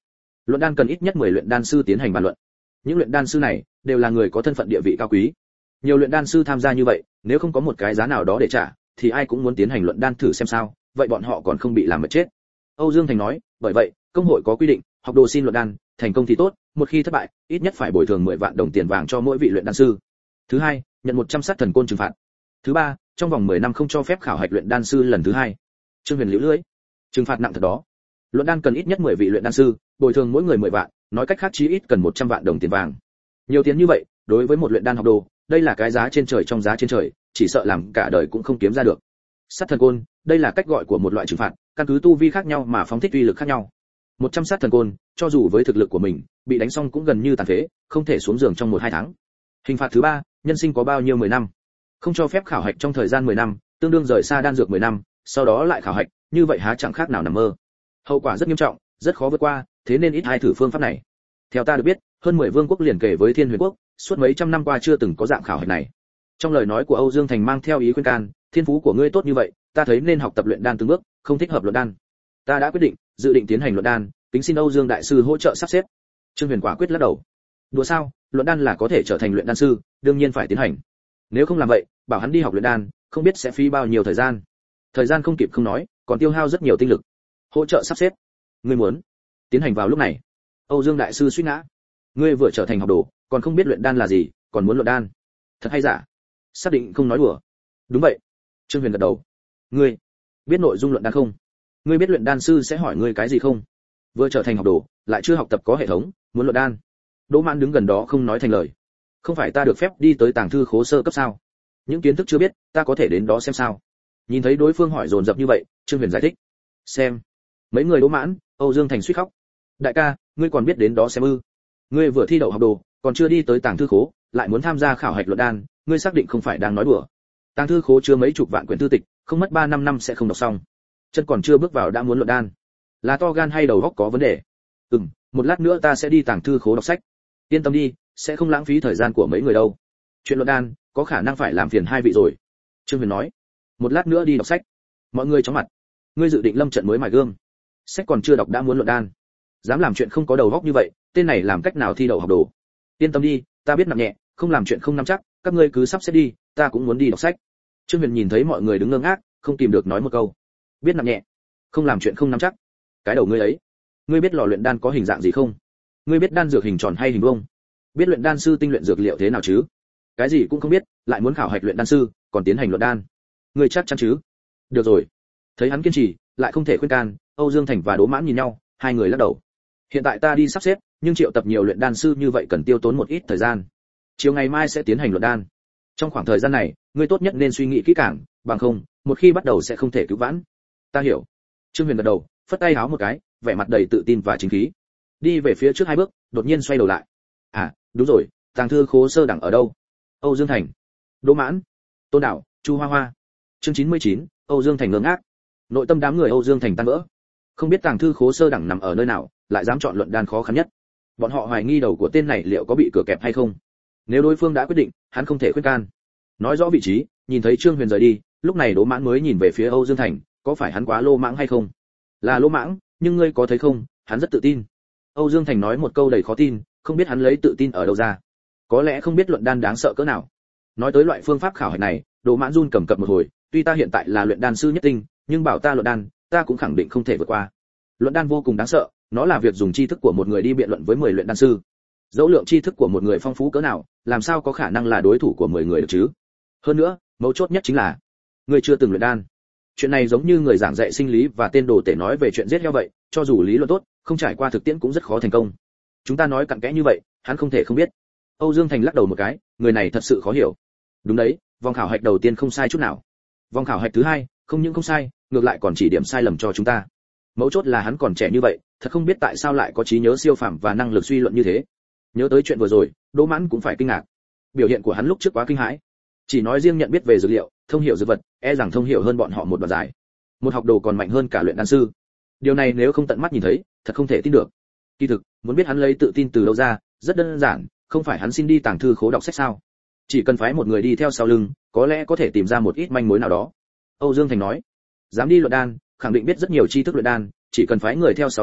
Luận đan cần ít nhất mười luyện đan sư tiến hành bàn luận. Những luyện đan sư này đều là người có thân phận địa vị cao quý. Nhiều luyện đan sư tham gia như vậy, nếu không có một cái giá nào đó để trả, thì ai cũng muốn tiến hành luận đan thử xem sao, vậy bọn họ còn không bị làm mệt chết. Âu Dương Thành nói, bởi vậy, công hội có quy định, học đồ xin luận đan, thành công thì tốt, một khi thất bại, ít nhất phải bồi thường mười vạn đồng tiền vàng cho mỗi vị luyện đan sư. Thứ hai, nhận một trăm sát thần côn trừng phạt. Thứ ba, trong vòng mười năm không cho phép khảo hạch luyện đan sư lần thứ hai. Trương Huyền liễu lưỡi. Trừng phạt nặng thật đó. Luận đan cần ít nhất mười vị luyện đan sư, bồi thường mỗi người mười vạn, nói cách khác chí ít cần một trăm vạn đồng tiền vàng. Nhiều tiền như vậy, đối với một luyện đan học đồ, đây là cái giá trên trời trong giá trên trời, chỉ sợ làm cả đời cũng không kiếm ra được. Sát thần côn, đây là cách gọi của một loại trừng phạt, căn cứ tu vi khác nhau mà phóng thích uy lực khác nhau. một trăm sát thần côn, cho dù với thực lực của mình, bị đánh xong cũng gần như tàn phế, không thể xuống giường trong một hai tháng. Hình phạt thứ ba, nhân sinh có bao nhiêu mười năm. Không cho phép khảo hạch trong thời gian mười năm, tương đương rời xa đan dược mười năm, sau đó lại khảo hạch, như vậy há chẳng khác nào nằm mơ. Hậu quả rất nghiêm trọng, rất khó vượt qua, thế nên ít ai thử phương pháp này. Theo ta được biết, hơn mười vương quốc liền kề với Thiên Huyền quốc, suốt mấy trăm năm qua chưa từng có dạng khảo hạch này. Trong lời nói của Âu Dương Thành mang theo ý khuyên can, thiên phú của ngươi tốt như vậy, ta thấy nên học tập luyện đan từng bước, không thích hợp luận đan. Ta đã quyết định, dự định tiến hành luận đan, kính xin Âu Dương đại sư hỗ trợ sắp xếp. Trương Huyền quả quyết lắc đầu. Đùa sao, luận đan là có thể trở thành luyện đan sư, đương nhiên phải tiến hành. Nếu không làm vậy, bảo hắn đi học luyện đan, không biết sẽ phí bao nhiêu thời gian. Thời gian không kịp không nói, còn tiêu hao rất nhiều tinh lực. Hỗ trợ sắp xếp. Ngươi muốn tiến hành vào lúc này? Âu Dương đại sư suy ngã. Ngươi vừa trở thành học đồ, còn không biết luyện đan là gì, còn muốn luận đan? Thật hay giả? Xác định không nói đùa. Đúng vậy. Trương Huyền gật đầu. Ngươi biết nội dung luận đan không? Ngươi biết luyện đan sư sẽ hỏi ngươi cái gì không? Vừa trở thành học đồ, lại chưa học tập có hệ thống, muốn luận đan. Đỗ Mãn đứng gần đó không nói thành lời. Không phải ta được phép đi tới tàng thư khố sơ cấp sao? Những kiến thức chưa biết, ta có thể đến đó xem sao? Nhìn thấy đối phương hỏi dồn dập như vậy, Trương Huyền giải thích. Xem. Mấy người Đỗ Mãn, Âu Dương Thành suýt khóc. Đại ca, ngươi còn biết đến đó xem ư? Ngươi vừa thi đậu học đồ, còn chưa đi tới tàng thư khố, lại muốn tham gia khảo hạch luận đan, ngươi xác định không phải đang nói đùa? Tàng thư khố chứa mấy chục vạn quyển thư tịch, không mất ba năm năm sẽ không đọc xong. Chân còn chưa bước vào đã muốn luận đan, là to gan hay đầu óc có vấn đề? Ừm, một lát nữa ta sẽ đi tàng thư khố đọc sách. Yên tâm đi, sẽ không lãng phí thời gian của mấy người đâu. Chuyện luận đan, có khả năng phải làm phiền hai vị rồi. Trương Huyền nói. Một lát nữa đi đọc sách. Mọi người chóng mặt. Ngươi dự định lâm trận mới mài gương. Sách còn chưa đọc đã muốn luận đan. Dám làm chuyện không có đầu óc như vậy, tên này làm cách nào thi đậu học đồ? Yên tâm đi, ta biết nặng nhẹ, không làm chuyện không nắm chắc, các ngươi cứ sắp xếp đi, ta cũng muốn đi đọc sách. Trương Huyền nhìn thấy mọi người đứng ngơ ngác, không tìm được nói một câu. Biết nặng nhẹ, không làm chuyện không nắm chắc. Cái đầu ngươi ấy, ngươi biết lò luyện đan có hình dạng gì không? Ngươi biết đan dược hình tròn hay hình vuông? Biết luyện đan sư tinh luyện dược liệu thế nào chứ? Cái gì cũng không biết, lại muốn khảo hạch luyện đan sư, còn tiến hành luận đan. Ngươi chắc chắn chứ? Được rồi. Thấy hắn kiên trì, lại không thể khuyên can, Âu Dương Thành và Đỗ Mãn nhìn nhau, hai người lắc đầu. Hiện tại ta đi sắp xếp, nhưng triệu tập nhiều luyện đan sư như vậy cần tiêu tốn một ít thời gian. Chiều ngày mai sẽ tiến hành luận đan. Trong khoảng thời gian này, ngươi tốt nhất nên suy nghĩ kỹ càng, bằng không, một khi bắt đầu sẽ không thể cứu vãn. Ta hiểu. Trương Huyền gật đầu, phất tay háo một cái, vẻ mặt đầy tự tin và chính khí. Đi về phía trước hai bước, đột nhiên xoay đầu lại. À, đúng rồi, tàng thư khố sơ đẳng ở đâu? Âu Dương Thành, Đỗ Mãn, Tôn Đạo, Chu Hoa Hoa. Chương chín mươi chín, Âu Dương Thành ngơ ngác. Nội tâm đám người Âu Dương Thành tan vỡ. Không biết tàng thư khố sơ đẳng nằm ở nơi nào, lại dám chọn luận đan khó khăn nhất. Bọn họ hoài nghi đầu của tên này liệu có bị cửa kẹp hay không. Nếu đối phương đã quyết định, hắn không thể khuyên can. Nói rõ vị trí, nhìn thấy Trương Huyền rời đi, lúc này Đỗ Mãn mới nhìn về phía Âu Dương Thành, có phải hắn quá lô mãng hay không? Là lô mãng, nhưng ngươi có thấy không, hắn rất tự tin. Âu Dương Thành nói một câu đầy khó tin, không biết hắn lấy tự tin ở đâu ra. Có lẽ không biết luận đan đáng sợ cỡ nào. Nói tới loại phương pháp khảo hạch này, Đỗ Mãn run cầm cập một hồi, tuy ta hiện tại là luyện đan sư nhất tinh, nhưng bảo ta luận đan, ta cũng khẳng định không thể vượt qua. Luận đan vô cùng đáng sợ, nó là việc dùng tri thức của một người đi biện luận với mười luyện đan sư. Dẫu lượng tri thức của một người phong phú cỡ nào, làm sao có khả năng là đối thủ của mười người được chứ? Hơn nữa, mấu chốt nhất chính là, người chưa từng luyện đan. Chuyện này giống như người giảng dạy sinh lý và tên đồ tể nói về chuyện giết heo vậy, cho dù lý luận tốt, không trải qua thực tiễn cũng rất khó thành công. Chúng ta nói cặn kẽ như vậy, hắn không thể không biết. Âu Dương Thành lắc đầu một cái, người này thật sự khó hiểu. Đúng đấy, vòng khảo hạch đầu tiên không sai chút nào. Vòng khảo hạch thứ hai, không những không sai, ngược lại còn chỉ điểm sai lầm cho chúng ta. Mấu chốt là hắn còn trẻ như vậy, thật không biết tại sao lại có trí nhớ siêu phàm và năng lực suy luận như thế. Nhớ tới chuyện vừa rồi, Đỗ Mãn cũng phải kinh ngạc. Biểu hiện của hắn lúc trước quá kinh hãi. Chỉ nói riêng nhận biết về dược liệu, thông hiểu dược vật, e rằng thông hiểu hơn bọn họ một đoạn dài. Một học đồ còn mạnh hơn cả luyện đan sư. Điều này nếu không tận mắt nhìn thấy, thật không thể tin được. Kỳ thực, muốn biết hắn lấy tự tin từ đâu ra, rất đơn giản, không phải hắn xin đi tàng thư khố đọc sách sao? Chỉ cần phái một người đi theo sau lưng, có lẽ có thể tìm ra một ít manh mối nào đó. Âu Dương Thành nói, dám đi luận đan, khẳng định biết rất nhiều tri thức luyện đan, chỉ cần phái người theo sau lưng,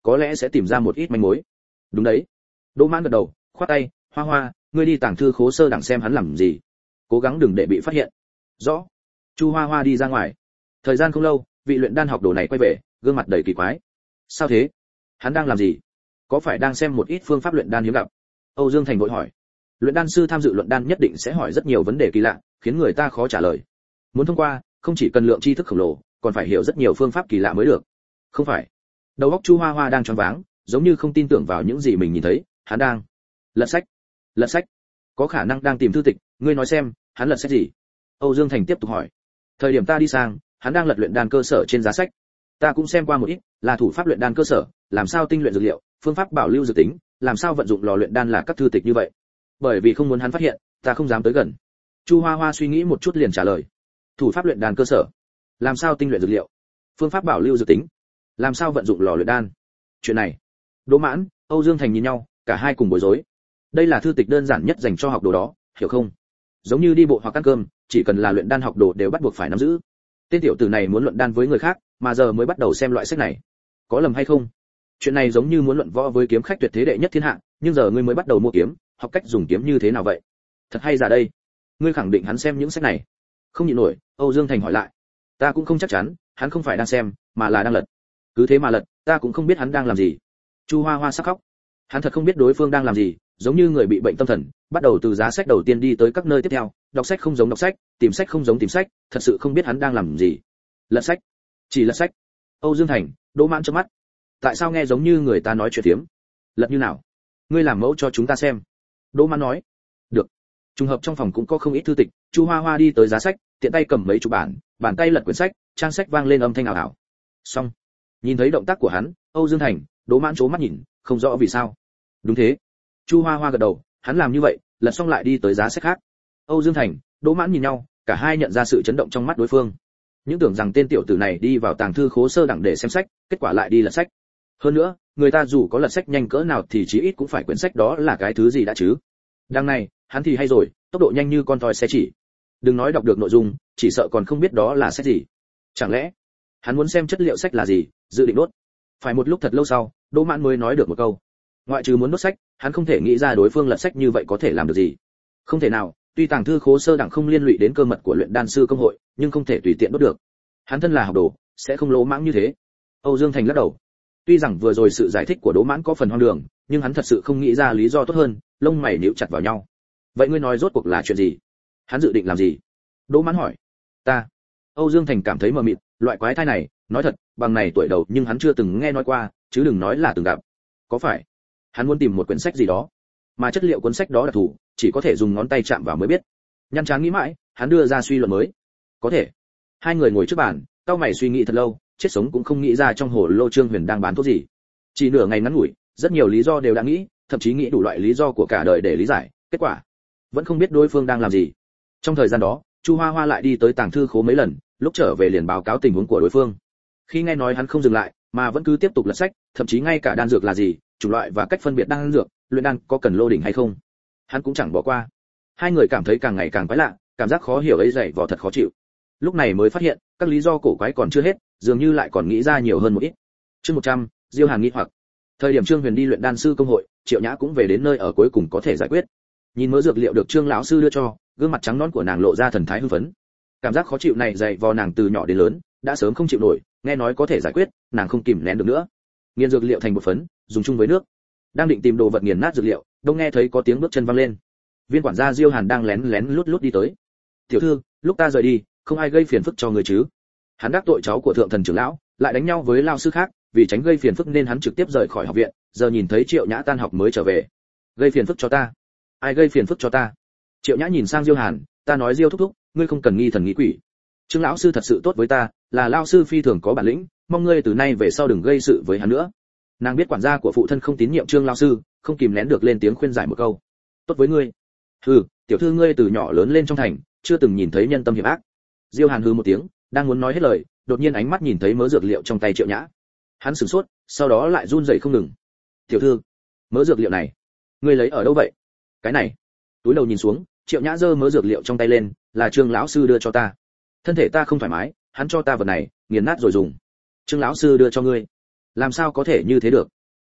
có lẽ sẽ tìm ra một ít manh mối. Đúng đấy. Đỗ Mãn gật đầu, khoát tay, Hoa Hoa, ngươi đi tàng thư khố sơ đẳng xem hắn làm gì, cố gắng đừng để bị phát hiện. Rõ. Chu Hoa Hoa đi ra ngoài. Thời gian không lâu, vị luyện đan học đồ này quay về, gương mặt đầy kỳ quái. Sao thế? Hắn đang làm gì? Có phải đang xem một ít phương pháp luyện đan hiếm gặp? Âu Dương Thành vội hỏi. Luyện đan sư tham dự luận đan nhất định sẽ hỏi rất nhiều vấn đề kỳ lạ, khiến người ta khó trả lời. Muốn thông qua, không chỉ cần lượng tri thức khổng lồ, còn phải hiểu rất nhiều phương pháp kỳ lạ mới được. Không phải. Đầu óc Chu Hoa Hoa đang choáng váng, giống như không tin tưởng vào những gì mình nhìn thấy, hắn đang lật sách. Lật sách? Có khả năng đang tìm thư tịch, ngươi nói xem, hắn lật sách gì? Âu Dương Thành tiếp tục hỏi. Thời điểm ta đi sang, hắn đang lật luyện đan cơ sở trên giá sách. Ta cũng xem qua một ít, là thủ pháp luyện đan cơ sở, làm sao tinh luyện dược liệu, phương pháp bảo lưu dược tính, làm sao vận dụng lò luyện đan là các thư tịch như vậy. Bởi vì không muốn hắn phát hiện, ta không dám tới gần. Chu Hoa Hoa suy nghĩ một chút liền trả lời. Thủ pháp luyện đan cơ sở, làm sao tinh luyện dược liệu, phương pháp bảo lưu dược tính, làm sao vận dụng lò luyện đan. Chuyện này, Đỗ Mãn, Âu Dương Thành nhìn nhau, cả hai cùng bối rối. Đây là thư tịch đơn giản nhất dành cho học đồ đó, hiểu không? Giống như đi bộ hoặc ăn cơm, chỉ cần là luyện đan học đồ đều bắt buộc phải nắm giữ. Tên tiểu tử này muốn luận đan với người khác, mà giờ mới bắt đầu xem loại sách này. Có lầm hay không? Chuyện này giống như muốn luận võ với kiếm khách tuyệt thế đệ nhất thiên hạ, nhưng giờ ngươi mới bắt đầu mua kiếm, học cách dùng kiếm như thế nào vậy? Thật hay giả đây? Ngươi khẳng định hắn xem những sách này? Không nhịn nổi, Âu Dương Thành hỏi lại. Ta cũng không chắc chắn, hắn không phải đang xem, mà là đang lật. Cứ thế mà lật, ta cũng không biết hắn đang làm gì. Chu Hoa Hoa sắp khóc. Hắn thật không biết đối phương đang làm gì, giống như người bị bệnh tâm thần, bắt đầu từ giá sách đầu tiên đi tới các nơi tiếp theo, đọc sách không giống đọc sách, tìm sách không giống tìm sách, thật sự không biết hắn đang làm gì. Lật sách, chỉ lật sách. Âu Dương Thành, Đỗ Mãn chớp mắt. Tại sao nghe giống như người ta nói chuyện tiếm? Lật như nào? Ngươi làm mẫu cho chúng ta xem. Đỗ Mãn nói. Được. Trùng hợp trong phòng cũng có không ít thư tịch, Chu Hoa Hoa đi tới giá sách, tiện tay cầm mấy chục bản, bàn tay lật quyển sách, trang sách vang lên âm thanh ảo ảo. Xong. Nhìn thấy động tác của hắn, Âu Dương Thành, Đỗ Mãn chố mắt nhìn, không rõ vì sao. Đúng thế. Chu Hoa Hoa gật đầu, hắn làm như vậy, lật xong lại đi tới giá sách khác. Âu Dương Thành, Đỗ Mãn nhìn nhau, cả hai nhận ra sự chấn động trong mắt đối phương. Những tưởng rằng tên tiểu tử này đi vào tàng thư khố sơ đẳng để xem sách, kết quả lại đi lật sách. Hơn nữa, người ta dù có lật sách nhanh cỡ nào thì chí ít cũng phải quyển sách đó là cái thứ gì đã chứ. Đằng này, hắn thì hay rồi, tốc độ nhanh như con thoi xe chỉ. Đừng nói đọc được nội dung, chỉ sợ còn không biết đó là sách gì. Chẳng lẽ, hắn muốn xem chất liệu sách là gì, dự định đốt. Phải một lúc thật lâu sau, Đỗ Mãn mới nói được một câu. Ngoại trừ muốn đốt sách, hắn không thể nghĩ ra đối phương lật sách như vậy có thể làm được gì. Không thể nào, tuy tàng thư khố sơ đẳng không liên lụy đến cơ mật của luyện đan sư công hội, nhưng không thể tùy tiện đốt được. Hắn thân là học đồ, sẽ không lỗ mãng như thế. Âu Dương Thành lắc đầu. Tuy rằng vừa rồi sự giải thích của Đỗ Mãn có phần hoang đường, nhưng hắn thật sự không nghĩ ra lý do tốt hơn, lông mày nhíu chặt vào nhau. Vậy ngươi nói rốt cuộc là chuyện gì? Hắn dự định làm gì? Đỗ Mãn hỏi. Ta. Âu Dương Thành cảm thấy mờ mịt, loại quái thai này, nói thật, bằng này tuổi đầu nhưng hắn chưa từng nghe nói qua, chứ đừng nói là từng gặp. Có phải? Hắn muốn tìm một quyển sách gì đó, mà chất liệu cuốn sách đó đặc thù, chỉ có thể dùng ngón tay chạm vào mới biết. Nhăn trán nghĩ mãi, hắn đưa ra suy luận mới. Có thể. Hai người ngồi trước bàn, cao mày suy nghĩ thật lâu, chết sống cũng không nghĩ ra trong hồ lô Trương Huyền đang bán thuốc gì. Chỉ nửa ngày ngắn ngủi, rất nhiều lý do đều đã nghĩ, thậm chí nghĩ đủ loại lý do của cả đời để lý giải, kết quả vẫn không biết đối phương đang làm gì. Trong thời gian đó, Chu Hoa Hoa lại đi tới tàng thư khố mấy lần, lúc trở về liền báo cáo tình huống của đối phương. Khi nghe nói hắn không dừng lại, mà vẫn cứ tiếp tục lật sách, thậm chí ngay cả đan dược là gì, chủng loại và cách phân biệt đan dược, luyện đan có cần lô đỉnh hay không, hắn cũng chẳng bỏ qua. Hai người cảm thấy càng ngày càng quái lạ, cảm giác khó hiểu ấy dày vò thật khó chịu. Lúc này mới phát hiện, các lý do cổ quái còn chưa hết, dường như lại còn nghĩ ra nhiều hơn một ít. Chương một trăm, Diêu Hàn nghi hoặc. Thời điểm Trương Huyền đi luyện đan sư công hội, Triệu Nhã cũng về đến nơi ở cuối cùng có thể giải quyết. Nhìn mớ dược liệu được Trương lão sư đưa cho, gương mặt trắng nõn của nàng lộ ra thần thái hưng phấn. Cảm giác khó chịu này dày vò nàng từ nhỏ đến lớn, đã sớm không chịu nổi, nghe nói có thể giải quyết, nàng không kìm nén được nữa. Nghiền dược liệu thành một phấn, dùng chung với nước. Đang định tìm đồ vật nghiền nát dược liệu, đông nghe thấy có tiếng bước chân vang lên. Viên quản gia Diêu Hàn đang lén lén lút lút đi tới. "Tiểu thư, lúc ta rời đi, không ai gây phiền phức cho người chứ?" Hắn đắc tội cháu của thượng thần trưởng lão, lại đánh nhau với lao sư khác, vì tránh gây phiền phức nên hắn trực tiếp rời khỏi học viện, giờ nhìn thấy Triệu Nhã tan học mới trở về. "Gây phiền phức cho ta? Ai gây phiền phức cho ta?" Triệu Nhã nhìn sang Diêu Hàn, "Ta nói Diêu thúc thúc, ngươi không cần nghi thần nghi quỷ. Trương lão sư thật sự tốt với ta, là lão sư phi thường có bản lĩnh, mong ngươi từ nay về sau đừng gây sự với hắn nữa." Nàng biết quản gia của phụ thân không tín nhiệm Trương lão sư, không kìm nén được lên tiếng khuyên giải một câu. "Tốt với ngươi? Hừ, tiểu thư ngươi từ nhỏ lớn lên trong thành, chưa từng nhìn thấy nhân tâm hiểm ác." Diêu Hàn hừ một tiếng, đang muốn nói hết lời, đột nhiên ánh mắt nhìn thấy mớ dược liệu trong tay Triệu Nhã. Hắn sửng sốt, sau đó lại run rẩy không ngừng. "Tiểu thư, mớ dược liệu này, ngươi lấy ở đâu vậy?" "Cái này." Túi đầu nhìn xuống, Triệu Nhã giơ mớ dược liệu trong tay lên, "Là Trương lão sư đưa cho ta. Thân thể ta không thoải mái, hắn cho ta vật này, nghiền nát rồi dùng." "Trương lão sư đưa cho ngươi? Làm sao có thể như thế được?"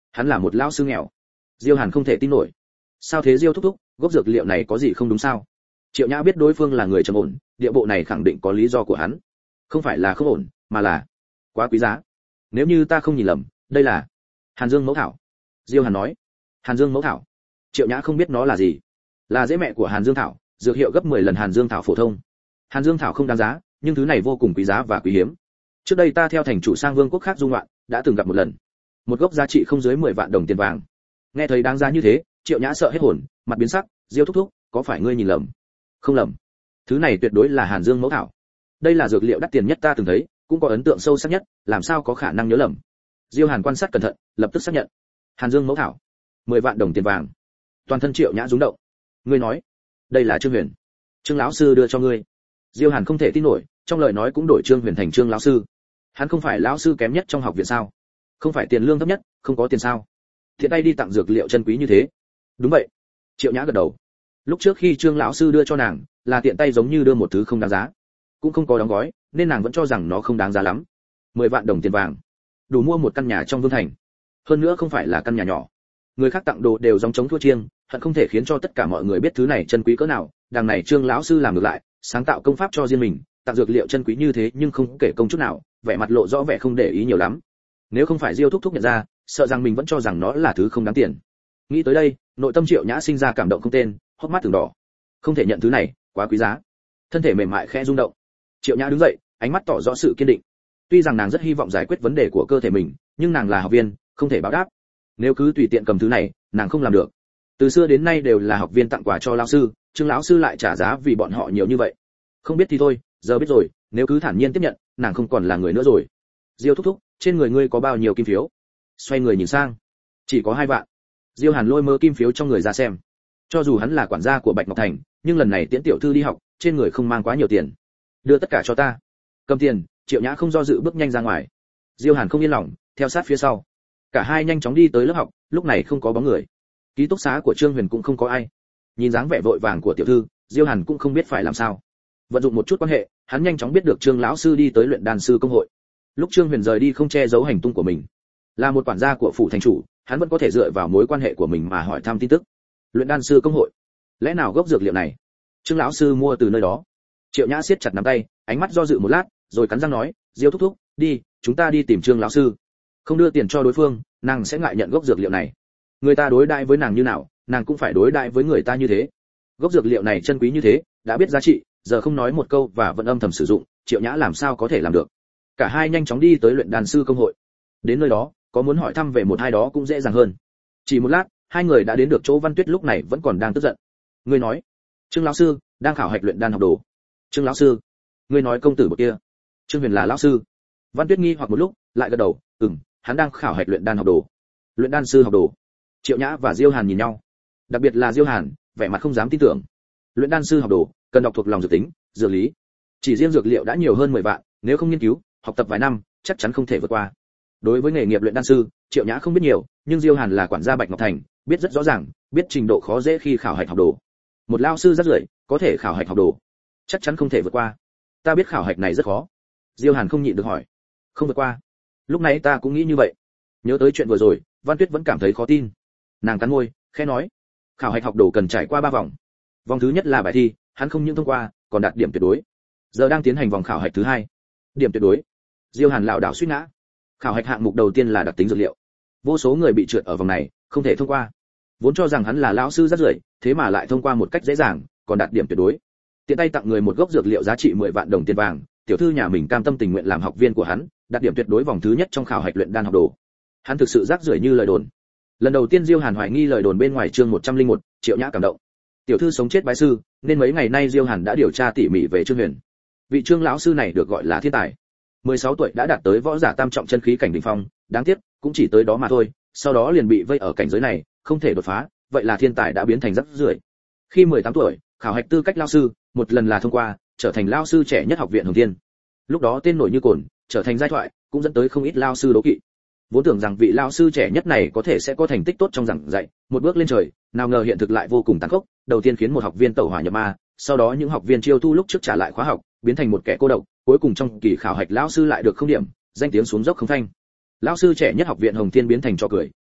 Hắn là một lão sư nghèo. Diêu Hàn không thể tin nổi. Sao thế Diêu thúc thúc, gốc dược liệu này có gì không đúng sao? Triệu Nhã biết đối phương là người trầm ổn, địa bộ này khẳng định có lý do của hắn. Không phải là không ổn, mà là quá quý giá. Nếu như ta không nhìn lầm, đây là Hàn Dương mẫu thảo. Diêu Hàn nói. Hàn Dương mẫu thảo. Triệu Nhã không biết nó là gì. Là rễ mẹ của Hàn Dương thảo, dược hiệu gấp mười lần Hàn Dương thảo phổ thông. Hàn Dương thảo không đáng giá, nhưng thứ này vô cùng quý giá và quý hiếm. Trước đây ta theo thành chủ sang vương quốc khác du ngoạn, đã từng gặp một lần. Một gốc giá trị không dưới mười vạn đồng tiền vàng. Nghe thấy đáng giá như thế, Triệu Nhã sợ hết hồn, mặt biến sắc, Diêu thúc thúc, có phải ngươi nhìn lầm? Không lầm. Thứ này tuyệt đối là Hàn Dương mẫu thảo. Đây là dược liệu đắt tiền nhất ta từng thấy, cũng có ấn tượng sâu sắc nhất, làm sao có khả năng nhớ lầm. Diêu Hàn quan sát cẩn thận, lập tức xác nhận. Hàn Dương mẫu thảo, mười vạn đồng tiền vàng. Toàn thân Triệu Nhã rung động. Ngươi nói, đây là Trương Huyền, Trương lão sư đưa cho ngươi? Diêu Hàn không thể tin nổi, trong lời nói cũng đổi Trương Huyền thành Trương lão sư. Hắn không phải lão sư kém nhất trong học viện sao? Không phải tiền lương thấp nhất, không có tiền sao? Thiện tay đi tặng dược liệu chân quý như thế. Đúng vậy. Triệu Nhã gật đầu. Lúc trước khi Trương lão sư đưa cho nàng, là tiện tay giống như đưa một thứ không đáng giá, cũng không có đóng gói, nên nàng vẫn cho rằng nó không đáng giá lắm. Mười vạn đồng tiền vàng, đủ mua một căn nhà trong Vương thành. Hơn nữa không phải là căn nhà nhỏ. Người khác tặng đồ đều giống chống thua chiêng, hận không thể khiến cho tất cả mọi người biết thứ này chân quý cỡ nào. Đằng này Trương lão sư làm ngược lại, sáng tạo công pháp cho riêng mình, tặng dược liệu chân quý như thế nhưng không kể công chút nào, vẻ mặt lộ rõ vẻ không để ý nhiều lắm. Nếu không phải Diêu thúc thúc nhận ra, sợ rằng mình vẫn cho rằng nó là thứ không đáng tiền. Nghĩ tới đây, nội tâm Triệu Nhã sinh ra cảm động không tên, hốc mắt từng đỏ. Không thể nhận thứ này, quá quý giá. Thân thể mềm mại khẽ rung động. Triệu Nhã đứng dậy, ánh mắt tỏ rõ sự kiên định. Tuy rằng nàng rất hy vọng giải quyết vấn đề của cơ thể mình, nhưng nàng là học viên, không thể báo đáp. Nếu cứ tùy tiện cầm thứ này, nàng không làm được. Từ xưa đến nay đều là học viên tặng quà cho lão sư, Trương lão sư lại trả giá vì bọn họ nhiều như vậy. Không biết thì thôi, giờ biết rồi, nếu cứ thản nhiên tiếp nhận, nàng không còn là người nữa rồi. Diêu thúc thúc, trên người ngươi có bao nhiêu kim phiếu? Xoay người nhìn sang, chỉ có hai vạn. Diêu Hàn lôi mơ kim phiếu trong người ra xem. Cho dù hắn là quản gia của Bạch Ngọc Thành, nhưng lần này Tiễn tiểu thư đi học, trên người không mang quá nhiều tiền. Đưa tất cả cho ta. Cầm tiền, Triệu Nhã không do dự bước nhanh ra ngoài. Diêu Hàn không yên lòng, theo sát phía sau. Cả hai nhanh chóng đi tới lớp học, lúc này không có bóng người. Ký túc xá của Trương Huyền cũng không có ai. Nhìn dáng vẻ vội vàng của tiểu thư, Diêu Hàn cũng không biết phải làm sao. Vận dụng một chút quan hệ, hắn nhanh chóng biết được Trương lão sư đi tới luyện đan sư công hội. Lúc Trương Huyền rời đi không che giấu hành tung của mình, là một quản gia của phủ thành chủ, hắn vẫn có thể dựa vào mối quan hệ của mình mà hỏi thăm tin tức. Luyện đan sư công hội, lẽ nào gốc dược liệu này Trương lão sư mua từ nơi đó? Triệu Nhã siết chặt nắm tay, ánh mắt do dự một lát, rồi cắn răng nói, Diêu thúc thúc, đi, chúng ta đi tìm Trương lão sư. Không đưa tiền cho đối phương, nàng sẽ ngại nhận gốc dược liệu này. Người ta đối đãi với nàng như nào, nàng cũng phải đối đãi với người ta như thế. Gốc dược liệu này chân quý như thế, đã biết giá trị, giờ không nói một câu và vẫn âm thầm sử dụng, Triệu Nhã làm sao có thể làm được? Cả hai nhanh chóng đi tới luyện đan sư công hội. Đến nơi đó, có muốn hỏi thăm về một hai đó cũng dễ dàng hơn. Chỉ một lát, hai người đã đến được chỗ Văn Tuyết lúc này vẫn còn đang tức giận. Ngươi nói, Trương lão sư đang khảo hạch luyện đan học đồ. Trương lão sư, ngươi nói công tử bậc kia, Trương Huyền là lão sư? Văn Tuyết nghi hoặc một lúc, lại gật đầu, ừm, hắn đang khảo hạch luyện đan học đồ. Luyện đan sư học đồ? Triệu Nhã và Diêu Hàn nhìn nhau, đặc biệt là Diêu Hàn, vẻ mặt không dám tin tưởng. Luyện đan sư học đồ, cần đọc thuộc lòng dược tính, dược lý. Chỉ riêng dược liệu đã nhiều hơn mười vạn, nếu không nghiên cứu, học tập vài năm, chắc chắn không thể vượt qua. Đối với nghề nghiệp luyện đan sư, Triệu Nhã không biết nhiều, nhưng Diêu Hàn là quản gia Bạch Ngọc Thành, biết rất rõ ràng, biết trình độ khó dễ khi khảo hạch học đồ. Một lao sư rất rưởi, có thể khảo hạch học đồ, chắc chắn không thể vượt qua. Ta biết khảo hạch này rất khó. Diêu Hàn không nhịn được hỏi. Không vượt qua? Lúc nãy ta cũng nghĩ như vậy. Nhớ tới chuyện vừa rồi, Văn Tuyết vẫn cảm thấy khó tin. Nàng cắn môi, khẽ nói, khảo hạch học đồ cần trải qua ba vòng. Vòng thứ nhất là bài thi, hắn không những thông qua, còn đạt điểm tuyệt đối. Giờ đang tiến hành vòng khảo hạch thứ hai. Điểm tuyệt đối. Diêu Hàn lảo đảo suýt ngã. Khảo hạch hạng mục đầu tiên là đặc tính dược liệu. Vô số người bị trượt ở vòng này, không thể thông qua. Vốn cho rằng hắn là lão sư rất rưởi, thế mà lại thông qua một cách dễ dàng, còn đạt điểm tuyệt đối. Tiện tay tặng người một gốc dược liệu giá trị mười vạn đồng tiền vàng, tiểu thư nhà mình cam tâm tình nguyện làm học viên của hắn, đạt điểm tuyệt đối vòng thứ nhất trong khảo hạch luyện đan học đồ. Hắn thực sự rác rưởi như lời đồn. Lần đầu tiên Diêu Hàn hoài nghi lời đồn bên ngoài chương một trăm lẻ một, Triệu Nhã cảm động. Tiểu thư sống chết bái sư, nên mấy ngày nay Diêu Hàn đã điều tra tỉ mỉ về Trương Huyền. Vị Trương lão sư này được gọi là thiên tài. mười sáu tuổi đã đạt tới võ giả tam trọng chân khí cảnh đỉnh phong, đáng tiếc, cũng chỉ tới đó mà thôi, sau đó liền bị vây ở cảnh giới này, không thể đột phá, vậy là thiên tài đã biến thành rác rưởi. Khi mười tám tuổi, khảo hạch tư cách lão sư, một lần là thông qua, trở thành lão sư trẻ nhất học viện Hồng Thiên. Lúc đó tên nổi như cồn, trở thành giai thoại, cũng dẫn tới không ít lão sư đố kỵ. Vốn tưởng rằng vị lão sư trẻ nhất này có thể sẽ có thành tích tốt trong giảng dạy, một bước lên trời, nào ngờ hiện thực lại vô cùng tàn khốc, đầu tiên khiến một học viên tẩu hỏa nhập ma, sau đó những học viên chiêu thu lúc trước trả lại khóa học, biến thành một kẻ cô độc, cuối cùng trong kỳ khảo hạch lão sư lại được không điểm, danh tiếng xuống dốc không phanh. Lão sư trẻ nhất học viện Hồng Thiên biến thành trò cười,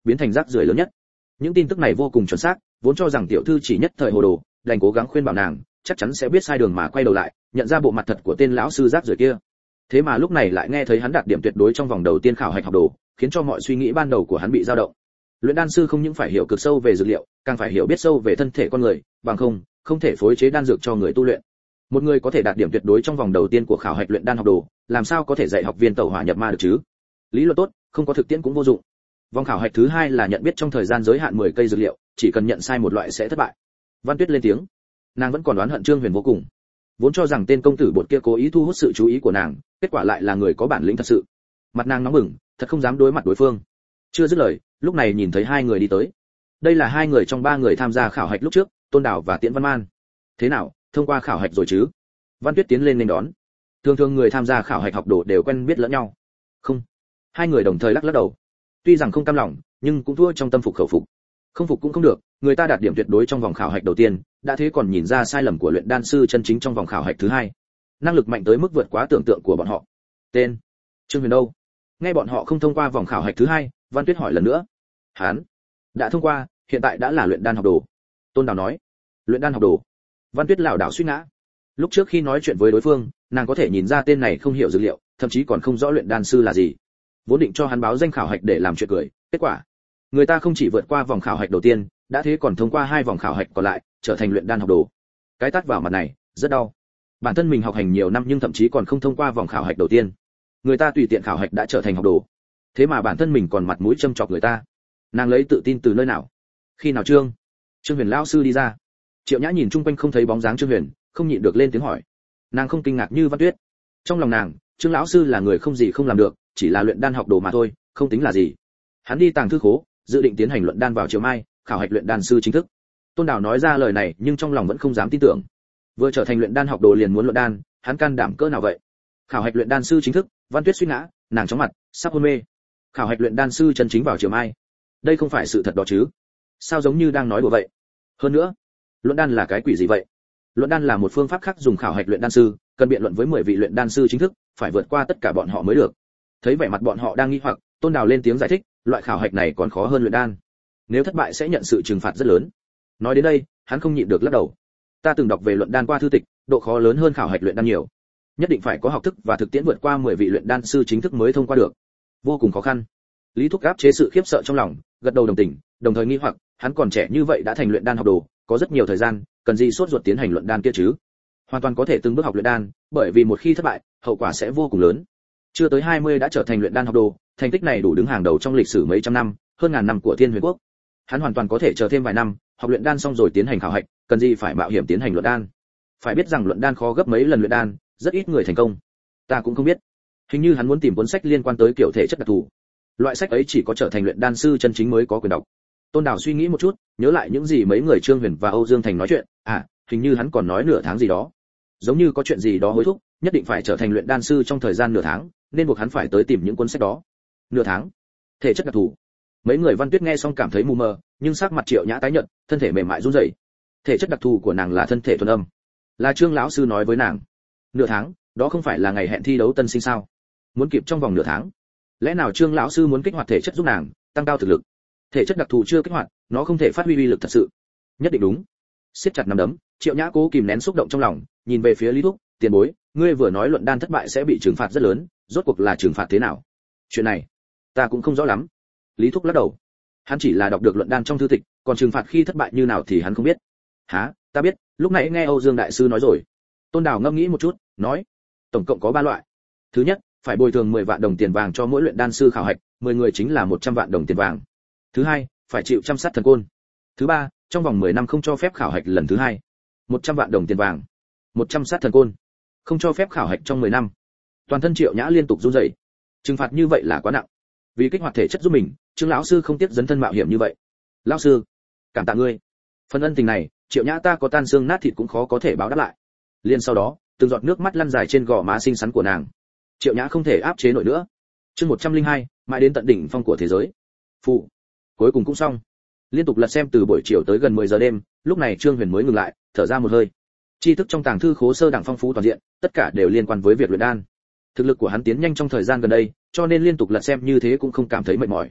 biến thành rác rưởi lớn nhất. Những tin tức này vô cùng chuẩn xác, vốn cho rằng tiểu thư chỉ nhất thời hồ đồ, đành cố gắng khuyên bảo nàng, chắc chắn sẽ biết sai đường mà quay đầu lại, nhận ra bộ mặt thật của tên lão sư rác rưởi kia. Thế mà lúc này lại nghe thấy hắn đạt điểm tuyệt đối trong vòng đầu tiên khảo hạch học đồ, khiến cho mọi suy nghĩ ban đầu của hắn bị dao động. Luyện đan sư không những phải hiểu cực sâu về dược liệu, càng phải hiểu biết sâu về thân thể con người, bằng không, không thể phối chế đan dược cho người tu luyện. Một người có thể đạt điểm tuyệt đối trong vòng đầu tiên của khảo hạch luyện đan học đồ, làm sao có thể dạy học viên tẩu hỏa nhập ma được chứ? Lý luận tốt, không có thực tiễn cũng vô dụng. Vòng khảo hạch thứ hai là nhận biết trong thời gian giới hạn mười cây dược liệu, chỉ cần nhận sai một loại sẽ thất bại. Văn Tuyết lên tiếng. Nàng vẫn còn đoán hận Trương Huyền vô cùng. Vốn cho rằng tên công tử bột kia cố ý thu hút sự chú ý của nàng, kết quả lại là người có bản lĩnh thật sự. Mặt nàng nóng bừng, thật không dám đối mặt đối phương. Chưa dứt lời, lúc này nhìn thấy hai người đi tới. Đây là hai người trong ba người tham gia khảo hạch lúc trước, Tôn Đào và Tiễn Văn Man. Thế nào, thông qua khảo hạch rồi chứ? Văn Tuyết tiến lên nên đón. Thường thường người tham gia khảo hạch học đồ đều quen biết lẫn nhau. Không. Hai người đồng thời lắc lắc đầu. Tuy rằng không cam lòng, nhưng cũng thua trong tâm phục khẩu phục. Không phục cũng không được, người ta đạt điểm tuyệt đối trong vòng khảo hạch đầu tiên, đã thế còn nhìn ra sai lầm của luyện đan sư chân chính trong vòng khảo hạch thứ hai. Năng lực mạnh tới mức vượt quá tưởng tượng của bọn họ. Tên Trương Huyền đâu? Nghe bọn họ không thông qua vòng khảo hạch thứ hai, Văn Tuyết hỏi lần nữa. Hán đã thông qua, hiện tại đã là luyện đan học đồ. Tôn Đào nói. Luyện đan học đồ? Văn Tuyết lảo đảo suy ngã. Lúc trước khi nói chuyện với đối phương, nàng có thể nhìn ra tên này không hiểu dược liệu, thậm chí còn không rõ luyện đan sư là gì. Vốn định cho hắn báo danh khảo hạch để làm chuyện cười, kết quả người ta không chỉ vượt qua vòng khảo hạch đầu tiên, đã thế còn thông qua hai vòng khảo hạch còn lại, trở thành luyện đan học đồ. Cái tát vào mặt này rất đau. Bản thân mình học hành nhiều năm nhưng thậm chí còn không thông qua vòng khảo hạch đầu tiên, người ta tùy tiện khảo hạch đã trở thành học đồ. Thế mà bản thân mình còn mặt mũi châm chọc người ta, nàng lấy tự tin từ nơi nào? Khi nào Trương Trương Huyền lão sư đi ra? Triệu Nhã nhìn chung quanh không thấy bóng dáng Trương Huyền, không nhịn được lên tiếng hỏi. Nàng không kinh ngạc như Văn Tuyết. Trong lòng nàng, Trương lão sư là người không gì không làm được, chỉ là luyện đan học đồ mà thôi, không tính là gì. Hắn đi tàng thư khố, dự định tiến hành luận đan vào chiều mai, khảo hạch luyện đan sư chính thức. Tôn Đào nói ra lời này, nhưng trong lòng vẫn không dám tin tưởng. Vừa trở thành luyện đan học đồ liền muốn luận đan, hắn can đảm cỡ nào vậy? Khảo hạch luyện đan sư chính thức, Văn Tuyết suy ngã, nàng chóng mặt, sắp hôn mê. Khảo hạch luyện đan sư chân chính vào chiều mai, đây không phải sự thật đó chứ? Sao giống như đang nói đùa vậy? Hơn nữa, luận đan là cái quỷ gì vậy? Luận đan là một phương pháp khác dùng khảo hạch luyện đan sư, cần biện luận với mười vị luyện đan sư chính thức, phải vượt qua tất cả bọn họ mới được. Thấy vẻ mặt bọn họ đang nghi hoặc, Tôn Đào lên tiếng giải thích, loại khảo hạch này còn khó hơn luyện đan. Nếu thất bại sẽ nhận sự trừng phạt rất lớn. Nói đến đây, hắn không nhịn được lắc đầu. Ta từng đọc về luận đan qua thư tịch, độ khó lớn hơn khảo hạch luyện đan nhiều. Nhất định phải có học thức và thực tiễn vượt qua mười vị luyện đan sư chính thức mới thông qua được. Vô cùng khó khăn. Lý Thúc áp chế sự khiếp sợ trong lòng, gật đầu đồng tình, đồng thời nghi hoặc, hắn còn trẻ như vậy đã thành luyện đan học đồ, có rất nhiều thời gian, cần gì sốt ruột tiến hành luận đan kia chứ? Hoàn toàn có thể từng bước học luyện đan, bởi vì một khi thất bại, hậu quả sẽ vô cùng lớn. Chưa tới hai mươi đã trở thành luyện đan học đồ, thành tích này đủ đứng hàng đầu trong lịch sử mấy trăm năm, hơn ngàn năm của Thiên Huyền Quốc. Hắn hoàn toàn có thể chờ thêm vài năm, học luyện đan xong rồi tiến hành khảo hạch, cần gì phải mạo hiểm tiến hành luận đan. Phải biết rằng luận đan khó gấp mấy lần luyện đan, rất ít người thành công. Ta cũng không biết. Hình như hắn muốn tìm cuốn sách liên quan tới kiểu thể chất đặc thù. Loại sách ấy chỉ có trở thành luyện đan sư chân chính mới có quyền đọc. Tôn Đào suy nghĩ một chút, nhớ lại những gì mấy người Trương Huyền và Âu Dương Thành nói chuyện, à, hình như hắn còn nói nửa tháng gì đó. Giống như có chuyện gì đó hối thúc, nhất định phải trở thành luyện đan sư trong thời gian nửa tháng, nên buộc hắn phải tới tìm những cuốn sách đó. Nửa tháng? Thể chất đặc thù? Mấy người Văn Tuyết nghe xong cảm thấy mù mờ, nhưng sắc mặt Triệu Nhã tái nhợt, thân thể mềm mại run rẩy. Thể chất đặc thù của nàng là thân thể thuần âm. Là Trương lão sư nói với nàng. Nửa tháng, đó không phải là ngày hẹn thi đấu tân sinh sao? Muốn kịp trong vòng nửa tháng. Lẽ nào Trương lão sư muốn kích hoạt thể chất giúp nàng tăng cao thực lực? Thể chất đặc thù chưa kích hoạt, nó không thể phát huy uy lực thật sự. Nhất định đúng. Siết chặt nắm đấm, Triệu Nhã cố kìm nén xúc động trong lòng, nhìn về phía Lý Thúc, tiền bối, ngươi vừa nói luận đan thất bại sẽ bị trừng phạt rất lớn, rốt cuộc là trừng phạt thế nào? Chuyện này, ta cũng không rõ lắm. Lý Thúc lắc đầu. Hắn chỉ là đọc được luận đan trong thư tịch, còn trừng phạt khi thất bại như nào thì hắn không biết. Hả? Ta biết, lúc nãy nghe Âu Dương đại sư nói rồi. Tôn Đào ngẫm nghĩ một chút, nói, tổng cộng có ba loại. Thứ nhất, phải bồi thường mười vạn đồng tiền vàng cho mỗi luyện đan sư khảo hạch, mười người chính là một trăm vạn đồng tiền vàng. Thứ hai, phải chịu chăm sát thần côn. Thứ ba, trong vòng mười năm không cho phép khảo hạch lần thứ hai. một trăm vạn đồng tiền vàng, một trăm sát thần côn, không cho phép khảo hạch trong mười năm. Toàn thân Triệu Nhã liên tục run rẩy. Trừng phạt như vậy là quá nặng. Vì kích hoạt thể chất giúp mình, Trương lão sư không tiếc dấn thân mạo hiểm như vậy. Lão sư, cảm tạ ngươi. Phần ân tình này, Triệu Nhã ta có tan xương nát thịt cũng khó có thể báo đáp lại. Liền sau đó, từng giọt nước mắt lăn dài trên gò má xinh xắn của nàng. Triệu Nhã không thể áp chế nổi nữa. Chương một trăm lẻ hai, mãi đến tận đỉnh phong của thế giới. Phụ, cuối cùng cũng xong. Liên tục lật xem từ buổi chiều tới gần mười giờ đêm, lúc này Trương Huyền mới ngừng lại, thở ra một hơi. Tri thức trong tàng thư khố sơ đẳng phong phú toàn diện, tất cả đều liên quan với việc luyện đan. Thực lực của hắn tiến nhanh trong thời gian gần đây, cho nên liên tục lật xem như thế cũng không cảm thấy mệt mỏi.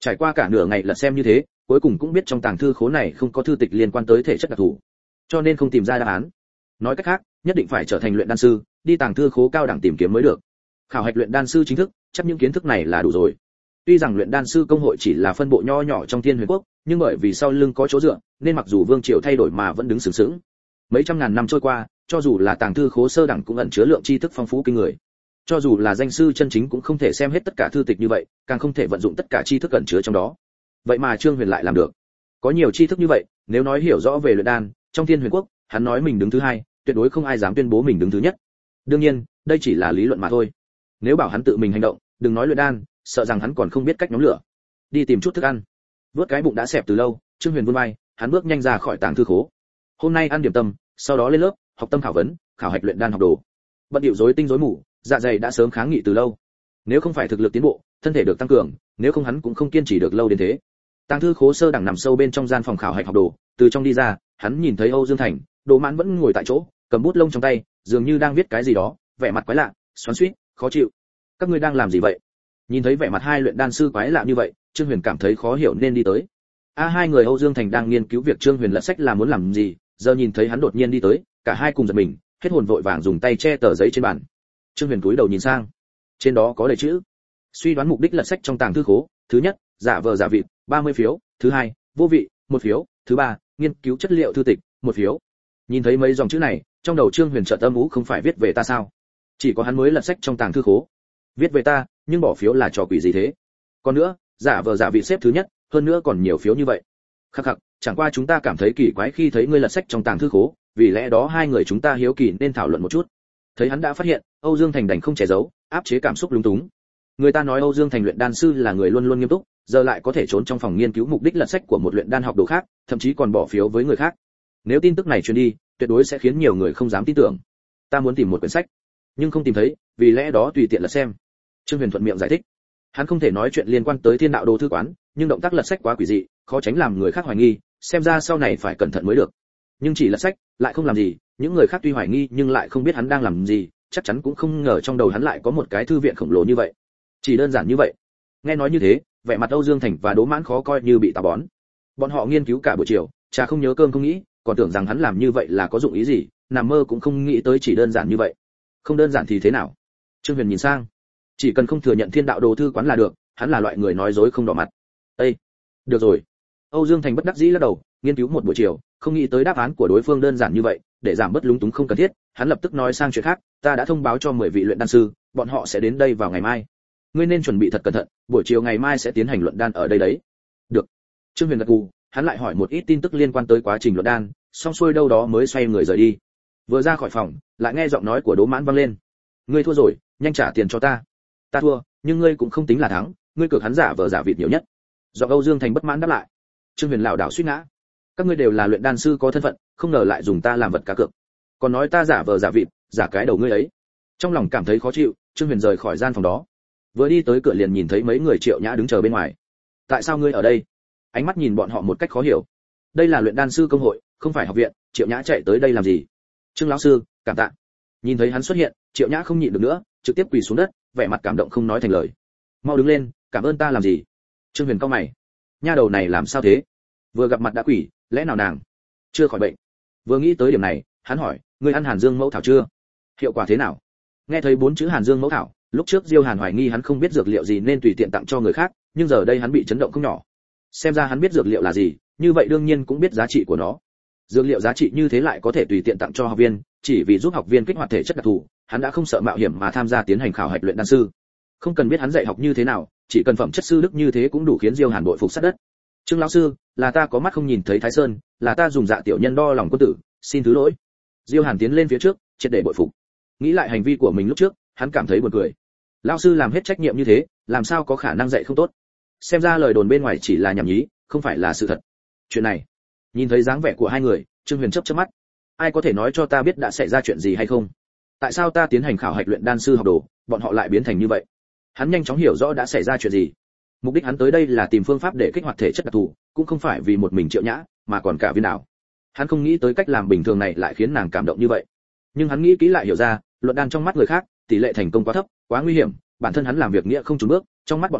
Trải qua cả nửa ngày lật xem như thế, cuối cùng cũng biết trong tàng thư khố này không có thư tịch liên quan tới thể chất đặc thù, cho nên không tìm ra đáp án. Nói cách khác, nhất định phải trở thành luyện đan sư, đi tàng thư khố cao đẳng tìm kiếm mới được. Khảo hạch luyện đan sư chính thức, chắc những kiến thức này là đủ rồi. Tuy rằng luyện đan sư công hội chỉ là phân bộ nho nhỏ trong Thiên Huyền quốc, nhưng bởi vì sau lưng có chỗ dựa, nên mặc dù vương triều thay đổi mà vẫn đứng sừng sững. Mấy trăm ngàn năm trôi qua, cho dù là tàng thư khố sơ đẳng cũng ẩn chứa lượng tri thức phong phú kinh người. Cho dù là danh sư chân chính cũng không thể xem hết tất cả thư tịch như vậy, càng không thể vận dụng tất cả tri thức ẩn chứa trong đó. Vậy mà Trương Huyền lại làm được. Có nhiều tri thức như vậy, nếu nói hiểu rõ về luyện đan, trong Thiên Huyền quốc, hắn nói mình đứng thứ hai, tuyệt đối không ai dám tuyên bố mình đứng thứ nhất. Đương nhiên, đây chỉ là lý luận mà thôi. Nếu bảo hắn tự mình hành động, đừng nói luyện đan, sợ rằng hắn còn không biết cách nhóm lửa. Đi tìm chút thức ăn. Vớt cái bụng đã xẹp từ lâu, Trương Huyền vươn vai, hắn bước nhanh ra khỏi tàng thư khố. Hôm nay ăn điểm tâm, sau đó lên lớp, học tâm khảo vấn, khảo hạch luyện đan học đồ. Bận điệu rối tinh rối mù, dạ dày đã sớm kháng nghị từ lâu. Nếu không phải thực lực tiến bộ, thân thể được tăng cường, nếu không hắn cũng không kiên trì được lâu đến thế. Tàng thư khố sơ đẳng nằm sâu bên trong gian phòng khảo hạch học đồ, từ trong đi ra, hắn nhìn thấy Âu Dương Thành, Đỗ Mãn vẫn ngồi tại chỗ, cầm bút lông trong tay, dường như đang viết cái gì đó, vẻ mặt quái lạ, xoắn xuýt, khó chịu. Các ngươi đang làm gì vậy? Nhìn thấy vẻ mặt hai luyện đan sư quái lạ như vậy, Trương Huyền cảm thấy khó hiểu nên đi tới. A hai người Âu Dương Thành đang nghiên cứu việc Trương Huyền lật sách là muốn làm gì, giờ nhìn thấy hắn đột nhiên đi tới, cả hai cùng giật mình, hết hồn vội vàng dùng tay che tờ giấy trên bàn. Trương Huyền cúi đầu nhìn sang, trên đó có đầy chữ. Suy đoán mục đích lật sách trong tàng thư khố, thứ nhất, giả vờ giả vịt, ba mươi phiếu, thứ hai, vô vị, một phiếu, thứ ba, nghiên cứu chất liệu thư tịch, một phiếu. Nhìn thấy mấy dòng chữ này, trong đầu Trương Huyền chợt âm ú, không phải viết về ta sao? Chỉ có hắn mới lật sách trong tàng thư khố. Viết về ta, nhưng bỏ phiếu là trò quỷ gì thế? Còn nữa, giả vờ giả vịt xếp thứ nhất, hơn nữa còn nhiều phiếu như vậy. Khắc khắc, chẳng qua chúng ta cảm thấy kỳ quái khi thấy ngươi lật sách trong tàng thư khố, vì lẽ đó hai người chúng ta hiếu kỳ nên thảo luận một chút. Thấy hắn đã phát hiện, Âu Dương Thành đành không che giấu, áp chế cảm xúc lúng túng. Người ta nói Âu Dương Thành luyện đan sư là người luôn luôn nghiêm túc, giờ lại có thể trốn trong phòng nghiên cứu mục đích lật sách của một luyện đan học đồ khác, thậm chí còn bỏ phiếu với người khác. Nếu tin tức này truyền đi, tuyệt đối sẽ khiến nhiều người không dám tin tưởng. Ta muốn tìm một quyển sách, nhưng không tìm thấy, vì lẽ đó tùy tiện lật xem. Trương Huyền thuận miệng giải thích. Hắn không thể nói chuyện liên quan tới Thiên Đạo Đồ thư quán, nhưng động tác lật sách quá quỷ dị, khó tránh làm người khác hoài nghi, xem ra sau này phải cẩn thận mới được. Nhưng chỉ lật sách, lại không làm gì, những người khác tuy hoài nghi nhưng lại không biết hắn đang làm gì, chắc chắn cũng không ngờ trong đầu hắn lại có một cái thư viện khổng lồ như vậy. Chỉ đơn giản như vậy. Nghe nói như thế, vẻ mặt Âu Dương Thành và Đỗ Mãn khó coi như bị tà bón. Bọn họ nghiên cứu cả buổi chiều, trà không nhớ cơm không nghĩ, còn tưởng rằng hắn làm như vậy là có dụng ý gì, nằm mơ cũng không nghĩ tới chỉ đơn giản như vậy. Không đơn giản thì thế nào? Trương Huyền nhìn sang, chỉ cần không thừa nhận Thiên Đạo Đồ thư quán là được, hắn là loại người nói dối không đỏ mặt. Ê, được rồi. Âu Dương Thành bất đắc dĩ lắc đầu, nghiên cứu một buổi chiều, không nghĩ tới đáp án của đối phương đơn giản như vậy, để giảm bớt lúng túng không cần thiết, hắn lập tức nói sang chuyện khác, ta đã thông báo cho mười vị luyện đan sư, bọn họ sẽ đến đây vào ngày mai. Ngươi nên chuẩn bị thật cẩn thận, buổi chiều ngày mai sẽ tiến hành luận đan ở đây đấy. Được. Trương Huyền gật gù, hắn lại hỏi một ít tin tức liên quan tới quá trình luận đan, xong xuôi đâu đó mới xoay người rời đi. Vừa ra khỏi phòng, lại nghe giọng nói của Đỗ Mãn vang lên. Ngươi thua rồi, nhanh trả tiền cho ta. Ta thua, nhưng ngươi cũng không tính là thắng, ngươi cược hắn giả vờ giả vịt nhiều nhất. Giọng Âu Dương Thành bất mãn đáp lại. Trương Huyền lảo đảo suýt ngã. Các ngươi đều là luyện đan sư có thân phận, không ngờ lại dùng ta làm vật cá cược. Còn nói ta giả vờ giả vịt, giả cái đầu ngươi ấy. Trong lòng cảm thấy khó chịu, Trương Huyền rời khỏi gian phòng đó. Vừa đi tới cửa liền nhìn thấy mấy người Triệu Nhã đứng chờ bên ngoài. Tại sao ngươi ở đây? Ánh mắt nhìn bọn họ một cách khó hiểu. Đây là luyện đan sư công hội, không phải học viện, Triệu Nhã chạy tới đây làm gì? Trương lão sư, cảm tạ. Nhìn thấy hắn xuất hiện, Triệu Nhã không nhịn được nữa, trực tiếp quỳ xuống đất, vẻ mặt cảm động không nói thành lời. Mau đứng lên, cảm ơn ta làm gì? Trương Huyền cau mày. Nha đầu này làm sao thế? Vừa gặp mặt đã quỳ, lẽ nào nàng chưa khỏi bệnh? Vừa nghĩ tới điểm này, hắn hỏi, ngươi ăn Hàn Dương mẫu thảo chưa? Hiệu quả thế nào? Nghe thấy bốn chữ Hàn Dương mẫu thảo, lúc trước Diêu Hàn hoài nghi hắn không biết dược liệu gì nên tùy tiện tặng cho người khác, nhưng giờ đây hắn bị chấn động không nhỏ. Xem ra hắn biết dược liệu là gì, như vậy đương nhiên cũng biết giá trị của nó. Dược liệu giá trị như thế lại có thể tùy tiện tặng cho học viên, chỉ vì giúp học viên kích hoạt thể chất đặc thù, hắn đã không sợ mạo hiểm mà tham gia tiến hành khảo hạch luyện đan sư. Không cần biết hắn dạy học như thế nào, chỉ cần phẩm chất sư đức như thế cũng đủ khiến Diêu Hàn bội phục sát đất. Trương lão sư, là ta có mắt không nhìn thấy Thái Sơn, là ta dùng dạ tiểu nhân đo lòng quân tử, xin thứ lỗi. Diêu Hàn tiến lên phía trước, triệt để bội phục. Nghĩ lại hành vi của mình lúc trước, hắn cảm thấy buồn cười. Lão sư làm hết trách nhiệm như thế, làm sao có khả năng dạy không tốt? Xem ra lời đồn bên ngoài chỉ là nhảm nhí, không phải là sự thật. Chuyện này, nhìn thấy dáng vẻ của hai người, Trương Huyền chớp chớp mắt. Ai có thể nói cho ta biết đã xảy ra chuyện gì hay không? Tại sao ta tiến hành khảo hạch luyện đan sư học đồ, bọn họ lại biến thành như vậy? Hắn nhanh chóng hiểu rõ đã xảy ra chuyện gì. Mục đích hắn tới đây là tìm phương pháp để kích hoạt thể chất đặc thù, cũng không phải vì một mình Triệu Nhã, mà còn cả Viên Đảo. Hắn không nghĩ tới cách làm bình thường này lại khiến nàng cảm động như vậy. Nhưng hắn nghĩ kỹ lại hiểu ra, luận đan trong mắt người khác, tỷ lệ thành công quá thấp, quá nguy hiểm, bản thân hắn làm việc nghĩa không chùn bước, trong mắt bọn họ,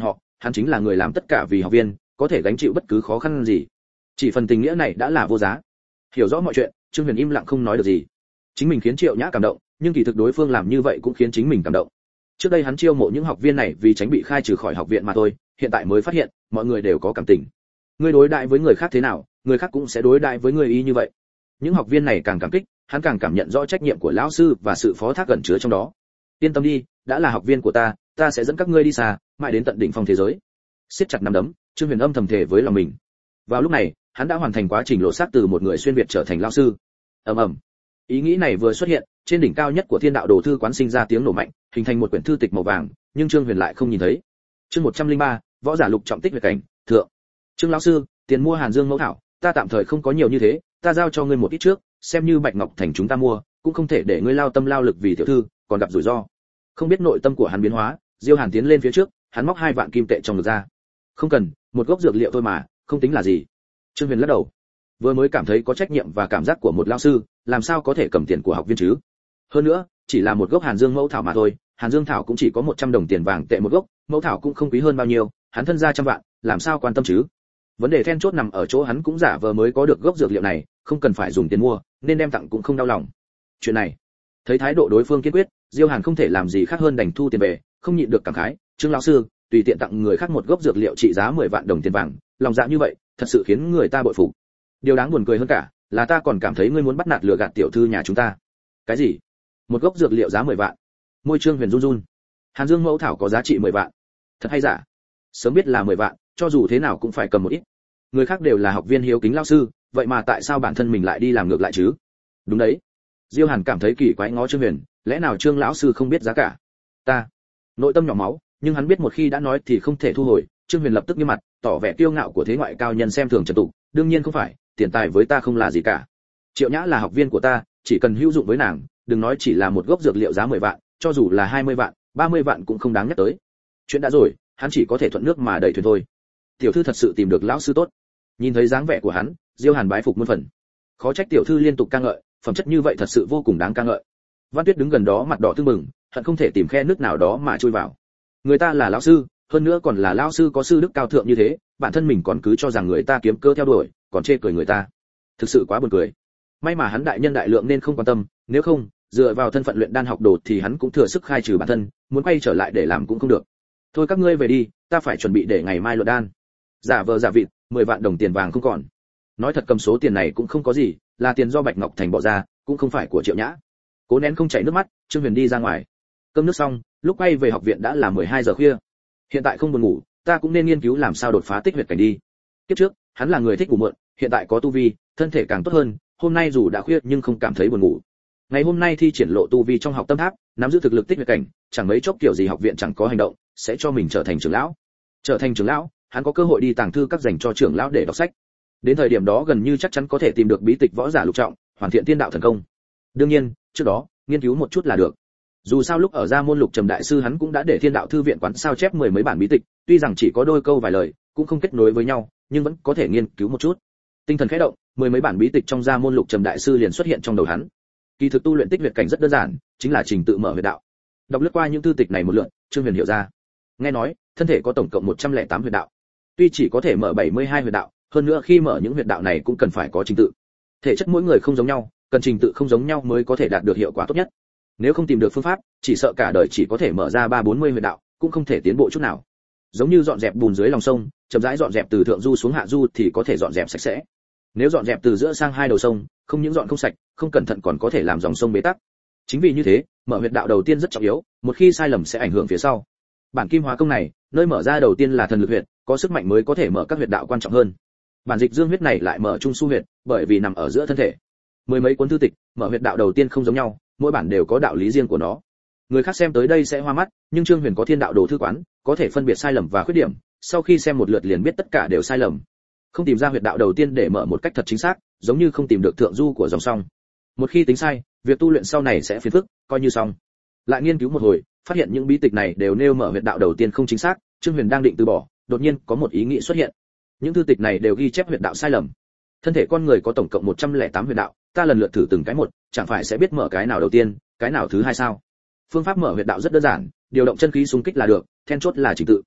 hắn chính là người làm tất cả vì học viên, có thể gánh chịu bất cứ khó khăn gì. Chỉ phần tình nghĩa này đã là vô giá. Hiểu rõ mọi chuyện, Trương Huyền im lặng không nói được gì. Chính mình khiến Triệu Nhã cảm động, nhưng kỳ thực đối phương làm như vậy cũng khiến chính mình cảm động. Trước đây hắn chiêu mộ những học viên này vì tránh bị khai trừ khỏi học viện mà thôi, hiện tại mới phát hiện, mọi người đều có cảm tình. Ngươi đối đãi với người khác thế nào, người khác cũng sẽ đối đãi với người y như vậy. Những học viên này càng cảm kích, hắn càng cảm nhận rõ trách nhiệm của lão sư và sự phó thác gần chứa trong đó. Yên tâm đi, đã là học viên của ta, ta sẽ dẫn các ngươi đi xa, mãi đến tận đỉnh phong thế giới. Siết chặt nắm đấm, Trương Huyền âm thầm thề với lòng mình. Vào lúc này, hắn đã hoàn thành quá trình lộ xác từ một người xuyên việt trở thành lão sư. Ầm ầm. Ý nghĩ này vừa xuất hiện, trên đỉnh cao nhất của Thiên Đạo Đồ thư quán sinh ra tiếng nổ mạnh, hình thành một quyển thư tịch màu vàng, nhưng Trương Huyền lại không nhìn thấy. Chương một trăm lẻ ba, võ giả lục trọng tích huyệt cảnh, thượng. Trương lão sư, tiền mua Hàn Dương mẫu thảo, ta tạm thời không có nhiều như thế, ta giao cho ngươi một ít trước, xem như Bạch Ngọc Thành chúng ta mua, cũng không thể để ngươi lao tâm lao lực vì tiểu thư, còn gặp rủi ro. Không biết nội tâm của hắn biến hóa, Diêu Hàn tiến lên phía trước, hắn móc hai vạn kim tệ trong ngực ra. Không cần, một gốc dược liệu thôi mà, không tính là gì. Trương Huyền lắc đầu. Vừa mới cảm thấy có trách nhiệm và cảm giác của một lão sư, làm sao có thể cầm tiền của học viên chứ? Hơn nữa, chỉ là một gốc Hàn Dương mẫu thảo mà thôi, Hàn Dương thảo cũng chỉ có một trăm đồng tiền vàng tệ một gốc, mẫu thảo cũng không quý hơn bao nhiêu, hắn thân gia trăm vạn, làm sao quan tâm chứ? Vấn đề then chốt nằm ở chỗ hắn cũng giả vờ mới có được gốc dược liệu này, không cần phải dùng tiền mua, nên đem tặng cũng không đau lòng. Chuyện này, thấy thái độ đối phương kiên quyết, Diêu Hàn không thể làm gì khác hơn đành thu tiền về, không nhịn được cảm khái, Trương lão sư, tùy tiện tặng người khác một gốc dược liệu trị giá mười vạn đồng tiền vàng, lòng dạ như vậy, thật sự khiến người ta bội phục. Điều đáng buồn cười hơn cả, là ta còn cảm thấy ngươi muốn bắt nạt lừa gạt tiểu thư nhà chúng ta. Cái gì? Một gốc dược liệu giá mười vạn? Môi Trương Huyền run run. Hàn Dương mẫu thảo có giá trị mười vạn. Thật hay giả? Sớm biết là mười vạn, cho dù thế nào cũng phải cầm một ít. Người khác đều là học viên hiếu kính lão sư, vậy mà tại sao bản thân mình lại đi làm ngược lại chứ? Đúng đấy. Diêu Hàn cảm thấy kỳ quái ngó Trương Huyền, lẽ nào Trương lão sư không biết giá cả? Ta. Nội tâm nhỏ máu, nhưng hắn biết một khi đã nói thì không thể thu hồi. Trương Huyền lập tức nghiêm mặt, tỏ vẻ kiêu ngạo của thế ngoại cao nhân xem thường trần tục, đương nhiên không phải, tiền tài với ta không là gì cả. Triệu Nhã là học viên của ta, chỉ cần hữu dụng với nàng, đừng nói chỉ là một gốc dược liệu giá mười vạn, cho dù là hai mươi vạn, ba mươi vạn cũng không đáng nhắc tới. Chuyện đã rồi, hắn chỉ có thể thuận nước mà đẩy thuyền thôi. Tiểu thư thật sự tìm được lão sư tốt. Nhìn thấy dáng vẻ của hắn, Diêu Hàn bái phục muôn phần. Khó trách tiểu thư liên tục ca ngợi, phẩm chất như vậy thật sự vô cùng đáng ca ngợi. Văn Tuyết đứng gần đó mặt đỏ tưng bừng, hận không thể tìm khe nước nào đó mà chui vào. Người ta là lão sư, hơn nữa còn là lão sư có sư đức cao thượng như thế, bản thân mình còn cứ cho rằng người ta kiếm cơ theo đuổi, còn chê cười người ta. Thực sự quá buồn cười. May mà hắn đại nhân đại lượng nên không quan tâm, nếu không, dựa vào thân phận luyện đan học đồ thì hắn cũng thừa sức khai trừ bản thân, muốn quay trở lại để làm cũng không được. Thôi các ngươi về đi, ta phải chuẩn bị để ngày mai luận đan. Giả vờ giả vịt, mười vạn đồng tiền vàng không còn. Nói thật cầm số tiền này cũng không có gì, là tiền do Bạch Ngọc Thành bỏ ra, cũng không phải của Triệu Nhã. Cố nén không chảy nước mắt, Trương Huyền đi ra ngoài. Cơm nước xong, lúc quay về học viện đã là mười hai giờ khuya. Hiện tại không buồn ngủ, ta cũng nên nghiên cứu làm sao đột phá tích huyệt cảnh đi. Kiếp trước, hắn là người thích ngủ muộn, hiện tại có tu vi, thân thể càng tốt hơn, hôm nay dù đã khuya nhưng không cảm thấy buồn ngủ. Ngày hôm nay thi triển lộ tu vi trong học tâm tháp, nắm giữ thực lực tích huyệt cảnh, chẳng mấy chốc kiểu gì học viện chẳng có hành động, sẽ cho mình trở thành trưởng lão. Trở thành trưởng lão, hắn có cơ hội đi tàng thư các dành cho trưởng lão để đọc sách. Đến thời điểm đó gần như chắc chắn có thể tìm được bí tịch võ giả lục trọng, hoàn thiện tiên đạo thần công. Đương nhiên, trước đó, nghiên cứu một chút là được. Dù sao lúc ở Gia Môn Lục Trầm đại sư hắn cũng đã để Thiên Đạo thư viện quán sao chép mười mấy bản bí tịch, tuy rằng chỉ có đôi câu vài lời, cũng không kết nối với nhau, nhưng vẫn có thể nghiên cứu một chút. Tinh thần khẽ động, mười mấy bản bí tịch trong Gia Môn Lục Trầm đại sư liền xuất hiện trong đầu hắn. Kỳ thực tu luyện tích huyệt cảnh rất đơn giản, chính là trình tự mở huyệt đạo. Đọc lướt qua những thư tịch này một lượt, Trương Huyền hiểu ra. Nghe nói, thân thể có tổng cộng một trăm lẻ tám huyệt đạo. Tuy chỉ có thể mở bảy mươi hai huyệt đạo, hơn nữa khi mở những huyệt đạo này cũng cần phải có trình tự. Thể chất mỗi người không giống nhau, cần trình tự không giống nhau mới có thể đạt được hiệu quả tốt nhất. Nếu không tìm được phương pháp, chỉ sợ cả đời chỉ có thể mở ra ba bốn mươi huyệt đạo, cũng không thể tiến bộ chút nào. Giống như dọn dẹp bùn dưới lòng sông, chậm rãi dọn dẹp từ thượng du xuống hạ du thì có thể dọn dẹp sạch sẽ. Nếu dọn dẹp từ giữa sang hai đầu sông, không những dọn không sạch, không cẩn thận còn có thể làm dòng sông bế tắc. Chính vì như thế, mở huyệt đạo đầu tiên rất trọng yếu, một khi sai lầm sẽ ảnh hưởng phía sau. Bản kim hóa công này, nơi mở ra đầu tiên là thần lực huyệt, có sức mạnh mới có thể mở các huyệt đạo quan trọng hơn. Bản dịch dương huyết này lại mở trung su huyệt, bởi vì nằm ở giữa thân thể. Mười mấy cuốn thư tịch, mở huyệt đạo đầu tiên không giống nhau, mỗi bản đều có đạo lý riêng của nó. Người khác xem tới đây sẽ hoa mắt, nhưng Trương Huyền có Thiên Đạo đồ thư quán, có thể phân biệt sai lầm và khuyết điểm, sau khi xem một lượt liền biết tất cả đều sai lầm. Không tìm ra huyệt đạo đầu tiên để mở một cách thật chính xác, giống như không tìm được thượng du của dòng sông. Một khi tính sai, việc tu luyện sau này sẽ phiền phức, coi như xong. Lại nghiên cứu một hồi, phát hiện những bí tịch này đều nêu mở huyệt đạo đầu tiên không chính xác, Trương Huyền đang định từ bỏ, đột nhiên có một ý nghĩ xuất hiện. Những thư tịch này đều ghi chép huyệt đạo sai lầm. Thân thể con người có tổng cộng một trăm lẻ tám huyệt đạo, ta lần lượt thử từng cái một, chẳng phải sẽ biết mở cái nào đầu tiên, cái nào thứ hai sao? Phương pháp mở huyệt đạo rất đơn giản, điều động chân khí xung kích là được, then chốt là trình tự.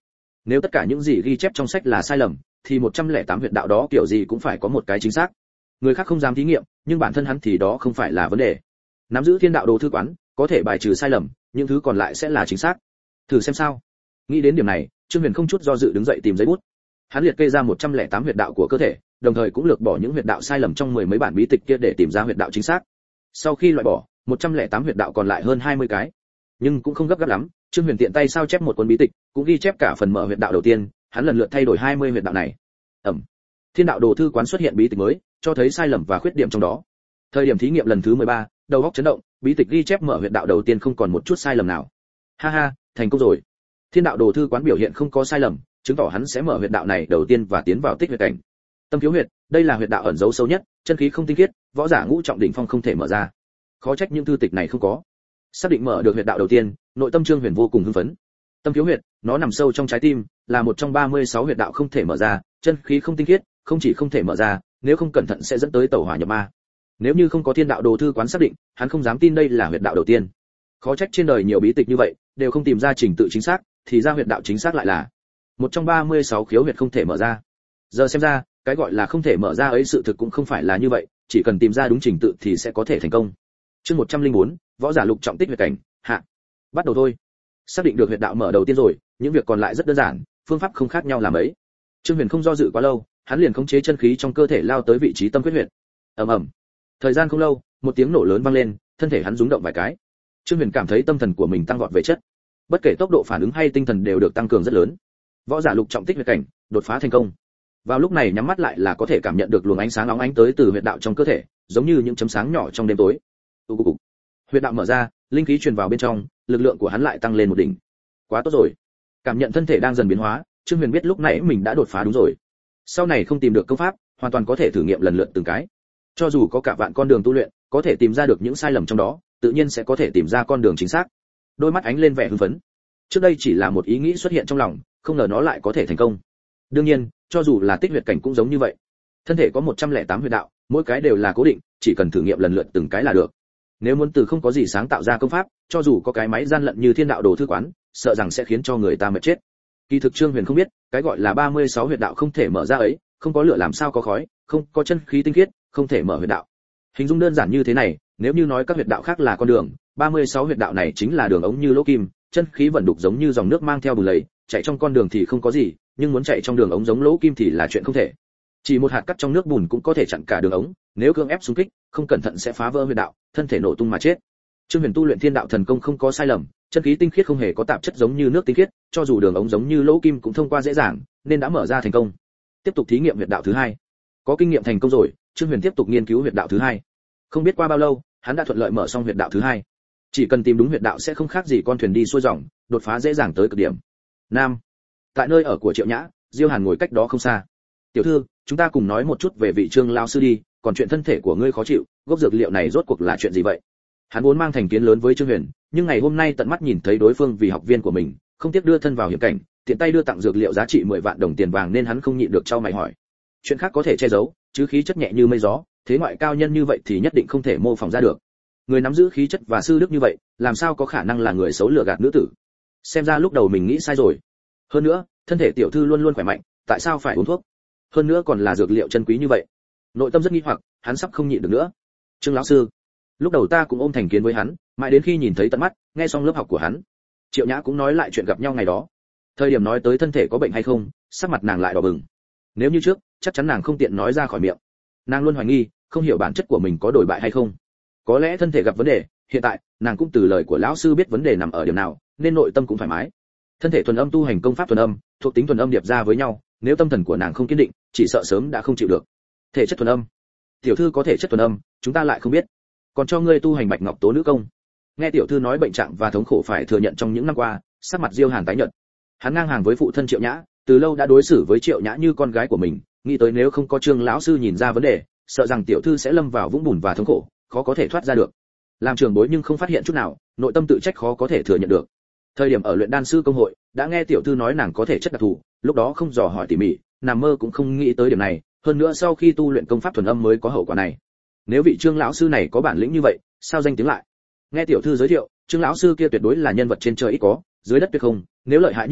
Nếu tất cả những gì ghi chép trong sách là sai lầm, thì một trăm lẻ tám huyệt đạo đó kiểu gì cũng phải có một cái chính xác. Người khác không dám thí nghiệm, nhưng bản thân hắn thì đó không phải là vấn đề. Nắm giữ thiên đạo đồ thư quán, có thể bài trừ sai lầm, những thứ còn lại sẽ là chính xác. Thử xem sao. Nghĩ đến điểm này, Trương Huyền không chút do dự đứng dậy tìm giấy bút. Hắn liệt kê ra một trăm lẻ tám huyệt đạo của cơ thể, đồng thời cũng lược bỏ những huyệt đạo sai lầm trong mười mấy bản bí tịch kia để tìm ra huyệt đạo chính xác. Sau khi loại bỏ, một trăm lẻ tám huyệt đạo còn lại hơn hai mươi cái. Nhưng cũng không gấp gáp lắm, Trương Huyền tiện tay sao chép một cuốn bí tịch, cũng ghi chép cả phần mở huyệt đạo đầu tiên, hắn lần lượt thay đổi hai mươi huyệt đạo này. Ẩm. Thiên đạo đồ thư quán xuất hiện bí tịch mới, cho thấy sai lầm và khuyết điểm trong đó. Thời điểm thí nghiệm lần thứ mười ba, đầu óc chấn động, bí tịch ghi chép mở huyệt đạo đầu tiên không còn một chút sai lầm nào. Ha ha, thành công rồi. Thiên đạo đồ thư quán biểu hiện không có sai lầm, chứng tỏ hắn sẽ mở huyệt đạo này đầu tiên và tiến vào tích huyệt cảnh. Tâm khiếu huyệt, đây là huyệt đạo ẩn giấu sâu nhất, chân khí không tinh khiết, võ giả ngũ trọng đỉnh phong không thể mở ra. Khó trách những thư tịch này không có. Xác định mở được huyệt đạo đầu tiên, nội tâm Trương Huyền vô cùng hưng phấn. Tâm khiếu huyệt, nó nằm sâu trong trái tim, là một trong ba mươi sáu huyệt đạo không thể mở ra, chân khí không tinh khiết, không chỉ không thể mở ra, nếu không cẩn thận sẽ dẫn tới tẩu hỏa nhập ma. Nếu như không có thiên đạo đồ thư quán xác định, hắn không dám tin đây là huyệt đạo đầu tiên. Khó trách trên đời nhiều bí tịch như vậy, đều không tìm ra trình tự chính xác, thì ra huyệt đạo chính xác lại là một trong ba mươi sáu khiếu huyệt không thể mở ra. Giờ xem ra, cái gọi là không thể mở ra ấy sự thực cũng không phải là như vậy, chỉ cần tìm ra đúng trình tự thì sẽ có thể thành công. Chương một trăm lẻ bốn, võ giả lục trọng tích huyệt cảnh, hạ. Bắt đầu thôi. Xác định được huyệt đạo mở đầu tiên rồi, những việc còn lại rất đơn giản, phương pháp không khác nhau là mấy. Trương Huyền không do dự quá lâu, hắn liền khống chế chân khí trong cơ thể lao tới vị trí tâm huyết huyệt. Ầm ầm. Thời gian không lâu, một tiếng nổ lớn vang lên, thân thể hắn rung động vài cái. Trương Huyền cảm thấy tâm thần của mình tăng vọt về chất. Bất kể tốc độ phản ứng hay tinh thần đều được tăng cường rất lớn. Võ giả lục trọng tích huyệt cảnh, đột phá thành công. Vào lúc này nhắm mắt lại là có thể cảm nhận được luồng ánh sáng óng ánh tới từ huyệt đạo trong cơ thể, giống như những chấm sáng nhỏ trong đêm tối. Ù ù. Huyệt đạo mở ra, linh khí truyền vào bên trong, lực lượng của hắn lại tăng lên một đỉnh. Quá tốt rồi. Cảm nhận thân thể đang dần biến hóa, Trương Huyền biết lúc nãy mình đã đột phá đúng rồi. Sau này không tìm được công pháp, hoàn toàn có thể thử nghiệm lần lượt từng cái. Cho dù có cả vạn con đường tu luyện, có thể tìm ra được những sai lầm trong đó, tự nhiên sẽ có thể tìm ra con đường chính xác. Đôi mắt ánh lên vẻ hưng phấn. Trước đây chỉ là một ý nghĩ xuất hiện trong lòng, không ngờ nó lại có thể thành công. Đương nhiên, cho dù là tích huyệt cảnh cũng giống như vậy. Thân thể có một trăm lẻ tám huyệt đạo, mỗi cái đều là cố định, chỉ cần thử nghiệm lần lượt từng cái là được. Nếu muốn từ không có gì sáng tạo ra công pháp, cho dù có cái máy gian lận như thiên đạo đồ thư quán, sợ rằng sẽ khiến cho người ta mệt chết. Kỳ thực Trương Huyền không biết, cái gọi là ba mươi sáu huyệt đạo không thể mở ra ấy, không có lửa làm sao có khói, không có chân khí tinh khiết, không thể mở huyệt đạo. Hình dung đơn giản như thế này, nếu như nói các huyệt đạo khác là con đường, ba mươi sáu huyệt đạo này chính là đường ống như lỗ kim, chân khí vận đục giống như dòng nước mang theo bùn lầy, chạy trong con đường thì không có gì, nhưng muốn chạy trong đường ống giống lỗ kim thì là chuyện không thể. Chỉ một hạt cát trong nước bùn cũng có thể chặn cả đường ống, nếu cưỡng ép xung kích, không cẩn thận sẽ phá vỡ huyệt đạo, thân thể nổ tung mà chết. Trương Huyền tu luyện thiên đạo thần công không có sai lầm, chân khí tinh khiết không hề có tạp chất giống như nước tinh khiết, cho dù đường ống giống như lỗ kim cũng thông qua dễ dàng, nên đã mở ra thành công. Tiếp tục thí nghiệm huyệt đạo thứ hai. Có kinh nghiệm thành công rồi, Trương Huyền tiếp tục nghiên cứu huyệt đạo thứ hai. Không biết qua bao lâu, hắn đã thuận lợi mở xong huyệt đạo thứ hai. Chỉ cần tìm đúng huyệt đạo sẽ không khác gì con thuyền đi xuôi dòng, đột phá dễ dàng tới cực điểm. Nam. Tại nơi ở của Triệu Nhã, Diêu Hàn ngồi cách đó không xa. "Tiểu thư, chúng ta cùng nói một chút về vị Trương lão sư đi, còn chuyện thân thể của ngươi khó chịu, gốc dược liệu này rốt cuộc là chuyện gì vậy?" Hắn vốn mang thành kiến lớn với Trương Huyền, nhưng ngày hôm nay tận mắt nhìn thấy đối phương vì học viên của mình, không tiếc đưa thân vào hiểm cảnh, tiện tay đưa tặng dược liệu giá trị mười vạn đồng tiền vàng nên hắn không nhịn được chau mày hỏi. Chuyện khác có thể che giấu, chứ khí chất nhẹ như mây gió, thế ngoại cao nhân như vậy thì nhất định không thể mô phỏng ra được. Người nắm giữ khí chất và sư đức như vậy, làm sao có khả năng là người xấu lừa gạt nữ tử? Xem ra lúc đầu mình nghĩ sai rồi. Hơn nữa, thân thể tiểu thư luôn luôn khỏe mạnh, tại sao phải uống thuốc? Hơn nữa còn là dược liệu chân quý như vậy. Nội tâm rất nghi hoặc, hắn sắp không nhịn được nữa. Trương lão sư, lúc đầu ta cũng ôm thành kiến với hắn, mãi đến khi nhìn thấy tận mắt, nghe xong lớp học của hắn, Triệu Nhã cũng nói lại chuyện gặp nhau ngày đó. Thời điểm nói tới thân thể có bệnh hay không, sắc mặt nàng lại đỏ bừng. Nếu như trước, chắc chắn nàng không tiện nói ra khỏi miệng. Nàng luôn hoài nghi, không hiểu bản chất của mình có đổi bại hay không. Có lẽ thân thể gặp vấn đề, hiện tại, nàng cũng từ lời của lão sư biết vấn đề nằm ở điểm nào, nên nội tâm cũng thoải mái. Thân thể thuần âm tu hành công pháp thuần âm, thuộc tính thuần âm điệp ra với nhau, nếu tâm thần của nàng không kiên định, chỉ sợ sớm đã không chịu được. Thể chất thuần âm. Tiểu thư có thể chất thuần âm, chúng ta lại không biết. Còn cho ngươi tu hành Bạch Ngọc Tố nữ công. Nghe tiểu thư nói bệnh trạng và thống khổ phải thừa nhận trong những năm qua, sắc mặt Diêu Hàn tái nhợt. Hắn ngang hàng với phụ thân Triệu Nhã, từ lâu đã đối xử với Triệu Nhã như con gái của mình, nghĩ tới nếu không có Trương lão sư nhìn ra vấn đề, sợ rằng tiểu thư sẽ lâm vào vũng bùn và thống khổ, khó có thể thoát ra được. Làm trưởng bối nhưng không phát hiện chút nào, nội tâm tự trách khó có thể thừa nhận được. Thời điểm ở luyện đan sư công hội, đã nghe tiểu thư nói nàng có thể chất đặc thù, lúc đó không dò hỏi tỉ mỉ, nằm mơ cũng không nghĩ tới điểm này, hơn nữa sau khi tu luyện công pháp thuần âm mới có hậu quả này. Nếu vị Trương lão sư này có bản lĩnh như vậy, sao danh tiếng lại? Nghe tiểu thư giới thiệu, Trương lão sư kia tuyệt đối là nhân vật trên trời ít có, dưới đất tuyệt không, nếu lợi hại như vậy,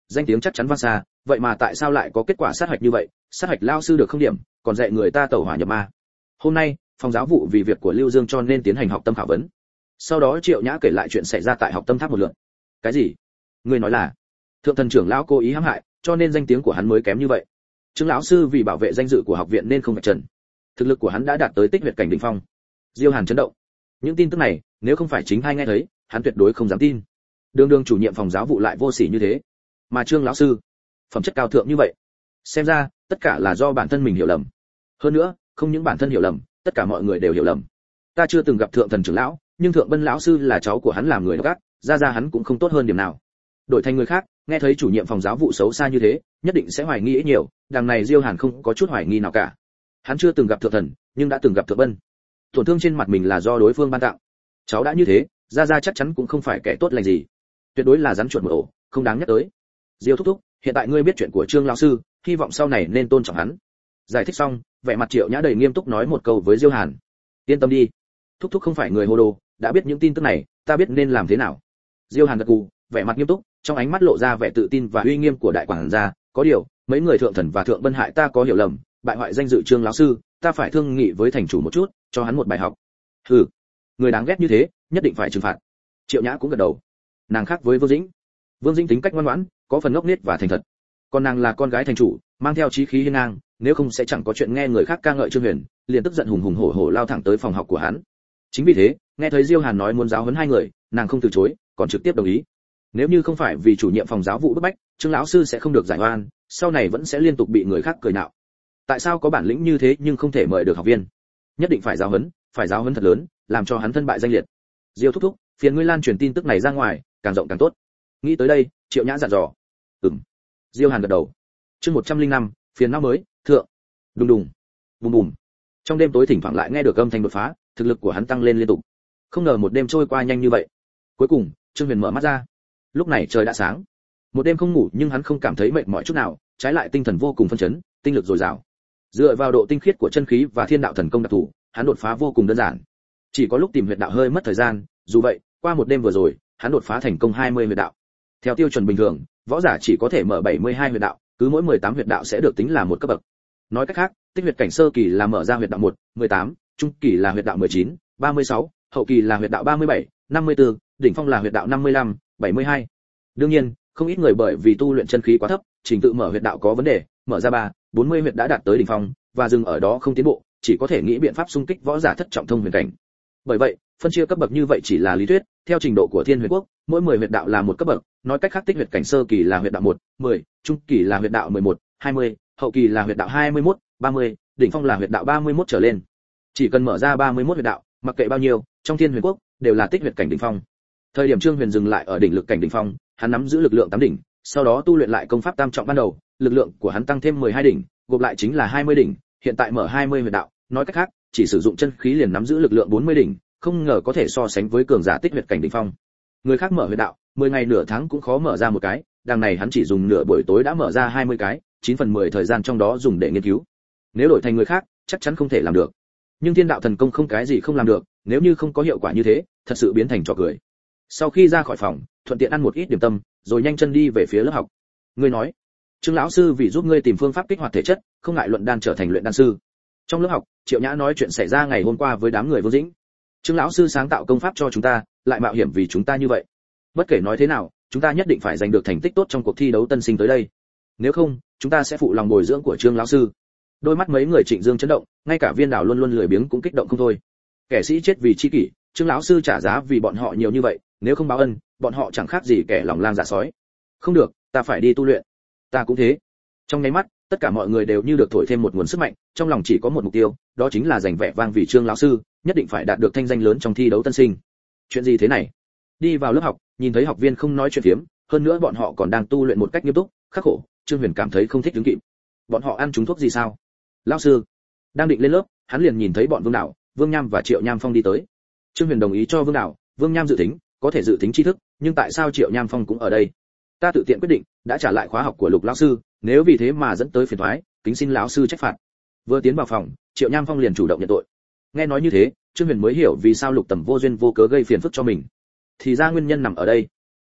danh tiếng chắc chắn vang xa, vậy mà tại sao lại có kết quả sát hạch như vậy? Sát hạch lao sư được không điểm, còn dạy người ta tẩu hỏa nhập ma. Hôm nay, phòng giáo vụ vì việc của Lưu Dương cho nên tiến hành học tâm khảo vấn. Sau đó Triệu Nhã kể lại chuyện xảy ra tại học tâm tháp một lượt. Cái gì? Ngươi nói là thượng thần trưởng lão cố ý hãm hại, cho nên danh tiếng của hắn mới kém như vậy. Trương lão sư vì bảo vệ danh dự của học viện nên không vạch trần. Thực lực của hắn đã đạt tới tích huyệt cảnh đỉnh phong. Diêu Hàn chấn động. Những tin tức này, nếu không phải chính hai nghe thấy, hắn tuyệt đối không dám tin. Đường đường chủ nhiệm phòng giáo vụ lại vô sỉ như thế, mà Trương lão sư, phẩm chất cao thượng như vậy. Xem ra, tất cả là do bản thân mình hiểu lầm. Hơn nữa, không những bản thân hiểu lầm, tất cả mọi người đều hiểu lầm. Ta chưa từng gặp thượng thần trưởng lão, nhưng thượng Bân lão sư là cháu của hắn làm người gác, ra ra hắn cũng không tốt hơn điểm nào. Đổi thành người khác, nghe thấy chủ nhiệm phòng giáo vụ xấu xa như thế, nhất định sẽ hoài nghi ít nhiều, đằng này Diêu Hàn không có chút hoài nghi nào cả. Hắn chưa từng gặp thượng thần, nhưng đã từng gặp thượng Bân. Tổn thương trên mặt mình là do đối phương ban tặng. Cháu đã như thế, ra ra chắc chắn cũng không phải kẻ tốt lành gì. Tuyệt đối là rắn chuột một ổ, không đáng nhắc tới. Diêu thúc thúc, hiện tại ngươi biết chuyện của Trương lão sư, hy vọng sau này nên tôn trọng hắn. Giải thích xong, vẻ mặt Triệu Nhã đầy nghiêm túc nói một câu với Diêu Hàn. Yên tâm đi, thúc thúc không phải người hồ đồ, đã biết những tin tức này, ta biết nên làm thế nào. Diêu Hàn gật gù, vẻ mặt nghiêm túc, trong ánh mắt lộ ra vẻ tự tin và uy nghiêm của đại quản gia. Có điều, mấy người thượng thần và thượng Bân hại ta có hiểu lầm, bại hoại danh dự Trương lão sư, ta phải thương nghị với thành chủ một chút, cho hắn một bài học. Hừ, người đáng ghét như thế, nhất định phải trừng phạt. Triệu Nhã cũng gật đầu. Nàng khác với Vương Dĩnh. Vương Dĩnh tính cách ngoan ngoãn, có phần ngốc nghếch và thành thật. Còn nàng là con gái thành chủ, mang theo chí khí hiên ngang, nếu không sẽ chẳng có chuyện nghe người khác ca ngợi Trương Huyền, liền tức giận hùng hùng hổ hổ lao thẳng tới phòng học của hắn. Chính vì thế, nghe thấy Diêu Hàn nói muốn giáo huấn hai người, nàng không từ chối, còn trực tiếp đồng ý. Nếu như không phải vì chủ nhiệm phòng giáo vụ bức bách, Trương lão sư sẽ không được giải oan, sau này vẫn sẽ liên tục bị người khác cười nhạo. Tại sao có bản lĩnh như thế nhưng không thể mời được học viên? Nhất định phải giáo huấn, phải giáo huấn thật lớn, làm cho hắn thân bại danh liệt. Diêu thúc thúc, phiền ngươi lan truyền tin tức này ra ngoài, càng rộng càng tốt. Nghĩ tới đây, Triệu Nhã dặn dò. Ừm. Diêu Hàn gật đầu. Chương một trăm lẻ năm, phiền não mới, thượng. Đùng đùng, bùm bùm. Trong đêm tối thỉnh thoảng lại nghe được âm thanh đột phá, thực lực của hắn tăng lên liên tục. Không ngờ một đêm trôi qua nhanh như vậy. Cuối cùng, Trương Huyền mở mắt ra. Lúc này trời đã sáng. Một đêm không ngủ nhưng hắn không cảm thấy mệt mỏi chút nào, trái lại tinh thần vô cùng phấn chấn, tinh lực dồi dào. Dựa vào độ tinh khiết của chân khí và thiên đạo thần công đặc thù, hắn đột phá vô cùng đơn giản. Chỉ có lúc tìm huyệt đạo hơi mất thời gian, dù vậy, qua một đêm vừa rồi, hắn đột phá thành công hai mươi huyệt đạo. Theo tiêu chuẩn bình thường, võ giả chỉ có thể mở bảy mươi hai huyệt đạo, cứ mỗi mười tám huyệt đạo sẽ được tính là một cấp bậc. Nói cách khác, tích huyệt cảnh sơ kỳ là mở ra huyệt đạo một, mười tám, trung kỳ là huyệt đạo mười chín, ba mươi sáu, hậu kỳ là huyệt đạo ba mươi bảy, năm mươi tư, đỉnh phong là huyệt đạo năm mươi lăm, bảy mươi hai. Đương nhiên, không ít người bởi vì tu luyện chân khí quá thấp, trình tự mở huyệt đạo có vấn đề, mở ra ba, bốn mươi huyệt đã đạt tới đỉnh phong và dừng ở đó không tiến bộ, chỉ có thể nghĩ biện pháp xung kích võ giả thất trọng thông huyền cảnh. Bởi vậy, phân chia cấp bậc như vậy chỉ là lý thuyết, theo trình độ của Thiên Huyền Quốc, mỗi mười huyệt đạo là một cấp bậc, nói cách khác tích huyệt cảnh sơ kỳ là huyệt đạo một, mười, trung kỳ là huyệt đạo mười một, hai mươi, hậu kỳ là huyệt đạo hai mươi mốt, ba mươi, đỉnh phong là huyệt đạo ba mươi mốt trở lên. Chỉ cần mở ra ba mươi mốt huyệt đạo, mặc kệ bao nhiêu, trong Thiên Huyền Quốc đều là tích huyệt cảnh đỉnh phong. Thời điểm Trương Huyền dừng lại ở đỉnh lực cảnh đỉnh phong, hắn nắm giữ lực lượng tám đỉnh, sau đó tu luyện lại công pháp tam trọng ban đầu, lực lượng của hắn tăng thêm mười hai đỉnh, gộp lại chính là hai mươi đỉnh, hiện tại mở hai mươi huyệt đạo, nói cách khác, chỉ sử dụng chân khí liền nắm giữ lực lượng bốn mươi đỉnh, không ngờ có thể so sánh với cường giả tích huyệt cảnh đỉnh phong. Người khác mở huyệt đạo, mười ngày nửa tháng cũng khó mở ra một cái, đằng này hắn chỉ dùng nửa buổi tối đã mở ra hai mươi cái, chín phần mười thời gian trong đó dùng để nghiên cứu. Nếu đổi thành người khác, chắc chắn không thể làm được. Nhưng thiên đạo thần công không cái gì không làm được, nếu như không có hiệu quả như thế, thật sự biến thành trò cười. Sau khi ra khỏi phòng, thuận tiện ăn một ít điểm tâm, rồi nhanh chân đi về phía lớp học. Ngươi nói, Trương lão sư vì giúp ngươi tìm phương pháp kích hoạt thể chất, không ngại luận đan trở thành luyện đan sư. Trong lớp học, Triệu Nhã nói chuyện xảy ra ngày hôm qua với đám người Vương Dĩnh. Trương lão sư sáng tạo công pháp cho chúng ta, lại mạo hiểm vì chúng ta như vậy. Bất kể nói thế nào, chúng ta nhất định phải giành được thành tích tốt trong cuộc thi đấu tân sinh tới đây. Nếu không, chúng ta sẽ phụ lòng bồi dưỡng của Trương lão sư. Đôi mắt mấy người Trịnh Dương chấn động, ngay cả Viên Đào luôn luôn lười biếng cũng kích động không thôi. Kẻ sĩ chết vì chi kỷ, Trương lão sư trả giá vì bọn họ nhiều như vậy, nếu không báo ân, bọn họ chẳng khác gì kẻ lòng lang dạ sói. Không được, ta phải đi tu luyện. Ta cũng thế. Trong nháy mắt, tất cả mọi người đều như được thổi thêm một nguồn sức mạnh, trong lòng chỉ có một mục tiêu, đó chính là giành vẻ vang vì Trương lão sư, nhất định phải đạt được thanh danh lớn trong thi đấu tân sinh. Chuyện gì thế này? Đi vào lớp học, nhìn thấy học viên không nói chuyện phiếm, hơn nữa bọn họ còn đang tu luyện một cách nghiêm túc, khắc khổ, Trương Huyền cảm thấy không thích đứng kịp. Bọn họ ăn trúng thuốc gì sao? Lão sư đang định lên lớp, hắn liền nhìn thấy bọn Vương Đạo, Vương Nham và Triệu Nham Phong đi tới. Trương Huyền đồng ý cho Vương Đạo, Vương Nham dự tính, có thể dự tính tri thức, nhưng tại sao Triệu Nham Phong cũng ở đây? Ta tự tiện quyết định, đã trả lại khóa học của Lục lão sư, nếu vì thế mà dẫn tới phiền toái, kính xin lão sư trách phạt. Vừa tiến vào phòng, Triệu Nham Phong liền chủ động nhận tội. Nghe nói như thế, Trương Huyền mới hiểu vì sao Lục Tầm vô duyên vô cớ gây phiền phức cho mình. Thì ra nguyên nhân nằm ở đây.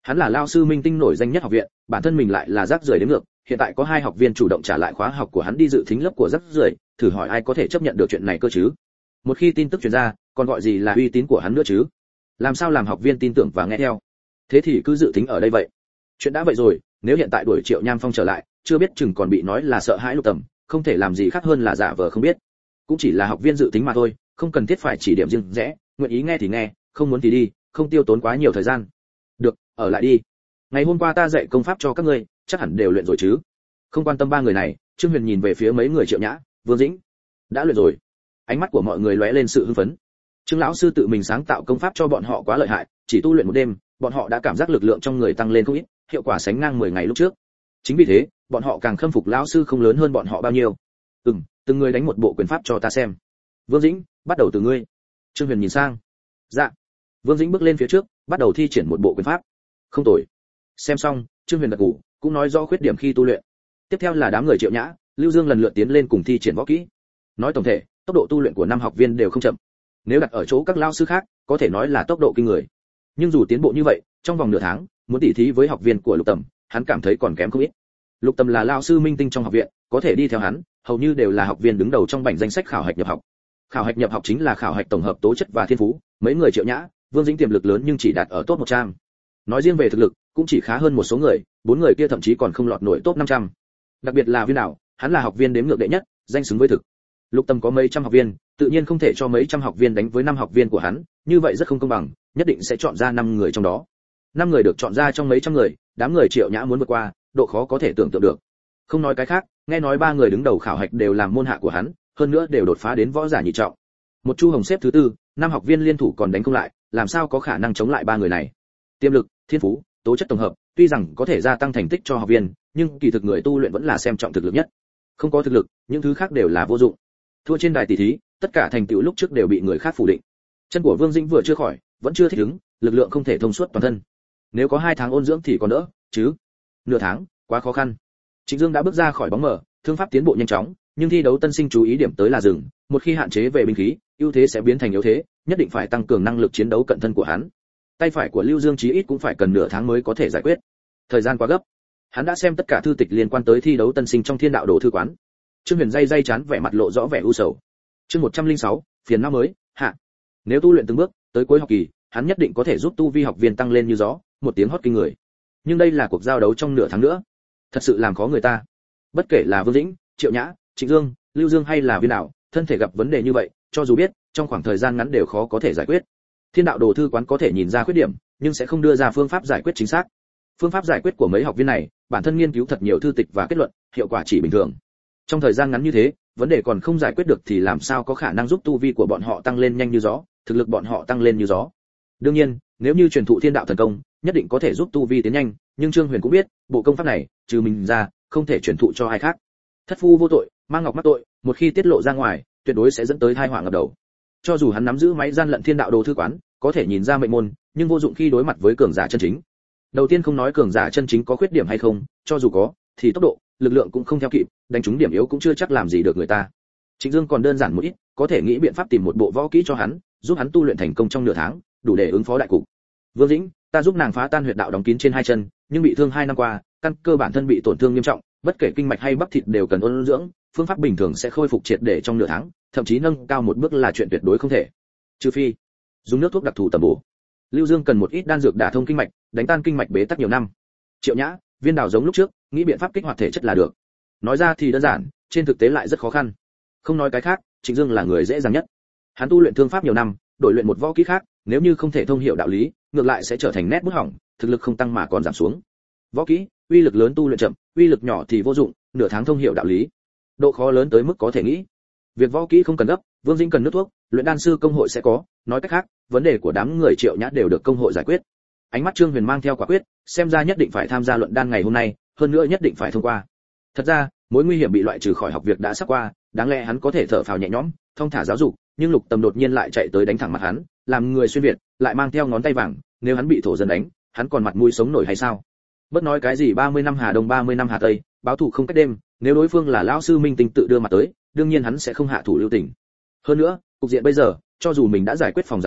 Hắn là lao sư minh tinh nổi danh nhất học viện, bản thân mình lại là rác rưởi đến ngược, hiện tại có hai học viên chủ động trả lại khóa học của hắn đi dự thính lớp của rác rưởi, thử hỏi ai có thể chấp nhận được chuyện này cơ chứ? Một khi tin tức truyền ra, còn gọi gì là uy tín của hắn nữa chứ? Làm sao làm học viên tin tưởng và nghe theo? Thế thì cứ dự tính ở đây vậy. Chuyện đã vậy rồi, nếu hiện tại đuổi Triệu Nham Phong trở lại, chưa biết chừng còn bị nói là sợ hãi Lục Tầm, không thể làm gì khác hơn là giả vờ không biết. Cũng chỉ là học viên dự tính mà thôi, không cần thiết phải chỉ điểm riêng rẽ, nguyện ý nghe thì nghe, không muốn thì đi, không tiêu tốn quá nhiều thời gian. Được, ở lại đi. Ngày hôm qua ta dạy công pháp cho các ngươi, chắc hẳn đều luyện rồi chứ? Không quan tâm ba người này, Trương Huyền nhìn về phía mấy người Triệu Nhã, Vương Dĩnh. Đã luyện rồi. Ánh mắt của mọi người lóe lên sự hưng phấn. Trương lão sư tự mình sáng tạo công pháp cho bọn họ quá lợi hại, chỉ tu luyện một đêm, bọn họ đã cảm giác lực lượng trong người tăng lên không ít, hiệu quả sánh ngang mười ngày lúc trước. Chính vì thế, bọn họ càng khâm phục lão sư không lớn hơn bọn họ bao nhiêu. Ừm, từng người đánh một bộ quyền pháp cho ta xem. Vương Dĩnh, bắt đầu từ ngươi. Trương Huyền nhìn sang. Dạ. Vương Dĩnh bước lên phía trước, bắt đầu thi triển một bộ quyền pháp. Không tồi. Xem xong, Trương Huyền gật gù, cũng nói rõ khuyết điểm khi tu luyện. Tiếp theo là đám người Triệu Nhã, Lưu Dương lần lượt tiến lên cùng thi triển võ kỹ. Nói tổng thể, tốc độ tu luyện của năm học viên đều không chậm. Nếu đặt ở chỗ các lao sư khác, có thể nói là tốc độ kinh người. Nhưng dù tiến bộ như vậy, trong vòng nửa tháng, muốn tỉ thí với học viên của Lục Tầm, hắn cảm thấy còn kém không ít. Lục Tầm là lao sư minh tinh trong học viện, có thể đi theo hắn, hầu như đều là học viên đứng đầu trong bảng danh sách khảo hạch nhập học. Khảo hạch nhập học chính là khảo hạch tổng hợp tố chất và thiên phú, mấy người Triệu Nhã, Vương Dĩnh tiềm lực lớn nhưng chỉ đạt ở top một trăm. Nói riêng về thực lực, cũng chỉ khá hơn một số người, bốn người kia thậm chí còn không lọt nổi top năm trăm. Đặc biệt là Viên Đảo, hắn là học viên đếm ngược đệ nhất, danh xứng với thực. Lục Tầm có mấy trăm học viên, tự nhiên không thể cho mấy trăm học viên đánh với năm học viên của hắn, như vậy rất không công bằng, nhất định sẽ chọn ra năm người trong đó. Năm người được chọn ra trong mấy trăm người, đám người Triệu Nhã muốn vượt qua, độ khó có thể tưởng tượng được. Không nói cái khác, nghe nói ba người đứng đầu khảo hạch đều làm môn hạ của hắn, hơn nữa đều đột phá đến võ giả nhị trọng. Một Chu Hồng xếp thứ tư, năm học viên liên thủ còn đánh không lại, làm sao có khả năng chống lại ba người này? Tiềm lực, thiên phú, tố chất tổng hợp, tuy rằng có thể gia tăng thành tích cho học viên, nhưng kỳ thực người tu luyện vẫn là xem trọng thực lực nhất. Không có thực lực, những thứ khác đều là vô dụng. Thua trên đài tỷ thí, tất cả thành tựu lúc trước đều bị người khác phủ định. Chân của Vương Dĩnh vừa chưa khỏi, vẫn chưa thích ứng, lực lượng không thể thông suốt toàn thân. Nếu có hai tháng ôn dưỡng thì còn đỡ, chứ nửa tháng, quá khó khăn. Trịnh Dương đã bước ra khỏi bóng mờ, thương pháp tiến bộ nhanh chóng, nhưng thi đấu tân sinh chú ý điểm tới là dừng, một khi hạn chế về binh khí, ưu thế sẽ biến thành yếu thế, nhất định phải tăng cường năng lực chiến đấu cận thân của hắn. Tay phải của Lưu Dương chí ít cũng phải cần nửa tháng mới có thể giải quyết. Thời gian quá gấp. Hắn đã xem tất cả thư tịch liên quan tới thi đấu tân sinh trong Thiên Đạo Đồ thư quán. Trương Huyền day day chán vẻ mặt lộ rõ vẻ u sầu. Chương một trăm lẻ sáu, phiền não mới, hạ. Nếu tu luyện từng bước, tới cuối học kỳ, hắn nhất định có thể giúp tu vi học viên tăng lên như gió, một tiếng hót kinh người. Nhưng đây là cuộc giao đấu trong nửa tháng nữa, thật sự làm khó người ta. Bất kể là Vương Dĩnh, Triệu Nhã, Trịnh Dương, Lưu Dương hay là Viên Đảo, thân thể gặp vấn đề như vậy, cho dù biết, trong khoảng thời gian ngắn đều khó có thể giải quyết. Thiên Đạo Đồ thư quán có thể nhìn ra khuyết điểm, nhưng sẽ không đưa ra phương pháp giải quyết chính xác. Phương pháp giải quyết của mấy học viên này, bản thân nghiên cứu thật nhiều thư tịch và kết luận, hiệu quả chỉ bình thường. Trong thời gian ngắn như thế, vấn đề còn không giải quyết được thì làm sao có khả năng giúp tu vi của bọn họ tăng lên nhanh như gió, thực lực bọn họ tăng lên như gió. Đương nhiên, nếu như truyền thụ Thiên Đạo thần công, nhất định có thể giúp tu vi tiến nhanh, nhưng Trương Huyền cũng biết, bộ công pháp này, trừ mình ra, không thể truyền thụ cho ai khác. Thất phu vô tội, mang ngọc mắc tội, một khi tiết lộ ra ngoài, tuyệt đối sẽ dẫn tới tai họa ngập đầu. Cho dù hắn nắm giữ máy gian lận Thiên Đạo Đồ thư quán, có thể nhìn ra mệnh môn, nhưng vô dụng khi đối mặt với cường giả chân chính. Đầu tiên không nói cường giả chân chính có khuyết điểm hay không, cho dù có, thì tốc độ, lực lượng cũng không theo kịp, đánh trúng điểm yếu cũng chưa chắc làm gì được người ta. Trịnh Dương còn đơn giản một ít, có thể nghĩ biện pháp tìm một bộ võ kỹ cho hắn, giúp hắn tu luyện thành công trong nửa tháng, đủ để ứng phó đại cục. Vương Dĩnh, ta giúp nàng phá tan huyệt đạo đóng kín trên hai chân, nhưng bị thương hai năm qua, căn cơ bản thân bị tổn thương nghiêm trọng, bất kể kinh mạch hay bắp thịt đều cần ôn dưỡng, phương pháp bình thường sẽ khôi phục triệt để trong nửa tháng, thậm chí nâng cao một bước là chuyện tuyệt đối không thể. Trừ phi dùng nước thuốc đặc thù tầm bổ. Lưu Dương cần một ít đan dược đả thông kinh mạch, đánh tan kinh mạch bế tắc nhiều năm. Triệu Nhã, Viên Đảo giống lúc trước, nghĩ biện pháp kích hoạt thể chất là được. Nói ra thì đơn giản, trên thực tế lại rất khó khăn. Không nói cái khác, Trịnh Dương là người dễ dàng nhất. Hắn tu luyện thương pháp nhiều năm, đổi luyện một võ kỹ khác, nếu như không thể thông hiểu đạo lý, ngược lại sẽ trở thành nét bút hỏng, thực lực không tăng mà còn giảm xuống. Võ kỹ, uy lực lớn tu luyện chậm, uy lực nhỏ thì vô dụng, nửa tháng thông hiểu đạo lý. Độ khó lớn tới mức có thể nghĩ. Việc võ kỹ không cần gấp, Vương Dĩnh cần nước thuốc, luyện đan sư công hội sẽ có, nói cách khác, vấn đề của đám người Triệu Nhã đều được công hội giải quyết. Ánh mắt Trương Huyền mang theo quả quyết, xem ra nhất định phải tham gia luận đan ngày hôm nay, hơn nữa nhất định phải thông qua. Thật ra, mối nguy hiểm bị loại trừ khỏi học việc đã sắp qua, đáng lẽ hắn có thể thở phào nhẹ nhõm, thông thả giáo dục, nhưng Lục Tầm đột nhiên lại chạy tới đánh thẳng mặt hắn, làm người xuyên việt, lại mang theo ngón tay vàng, nếu hắn bị thổ dân đánh, hắn còn mặt mũi sống nổi hay sao? Bất nói cái gì ba mươi năm Hà Đông ba mươi năm Hà Tây, báo thù không cách đêm, nếu đối phương là lão sư minh tinh tự đưa mặt tới, đương nhiên hắn sẽ không hạ thủ lưu tình. Hơn nữa, cục diện bây giờ, cho dù mình đã giải quyết phòng giáo vụ,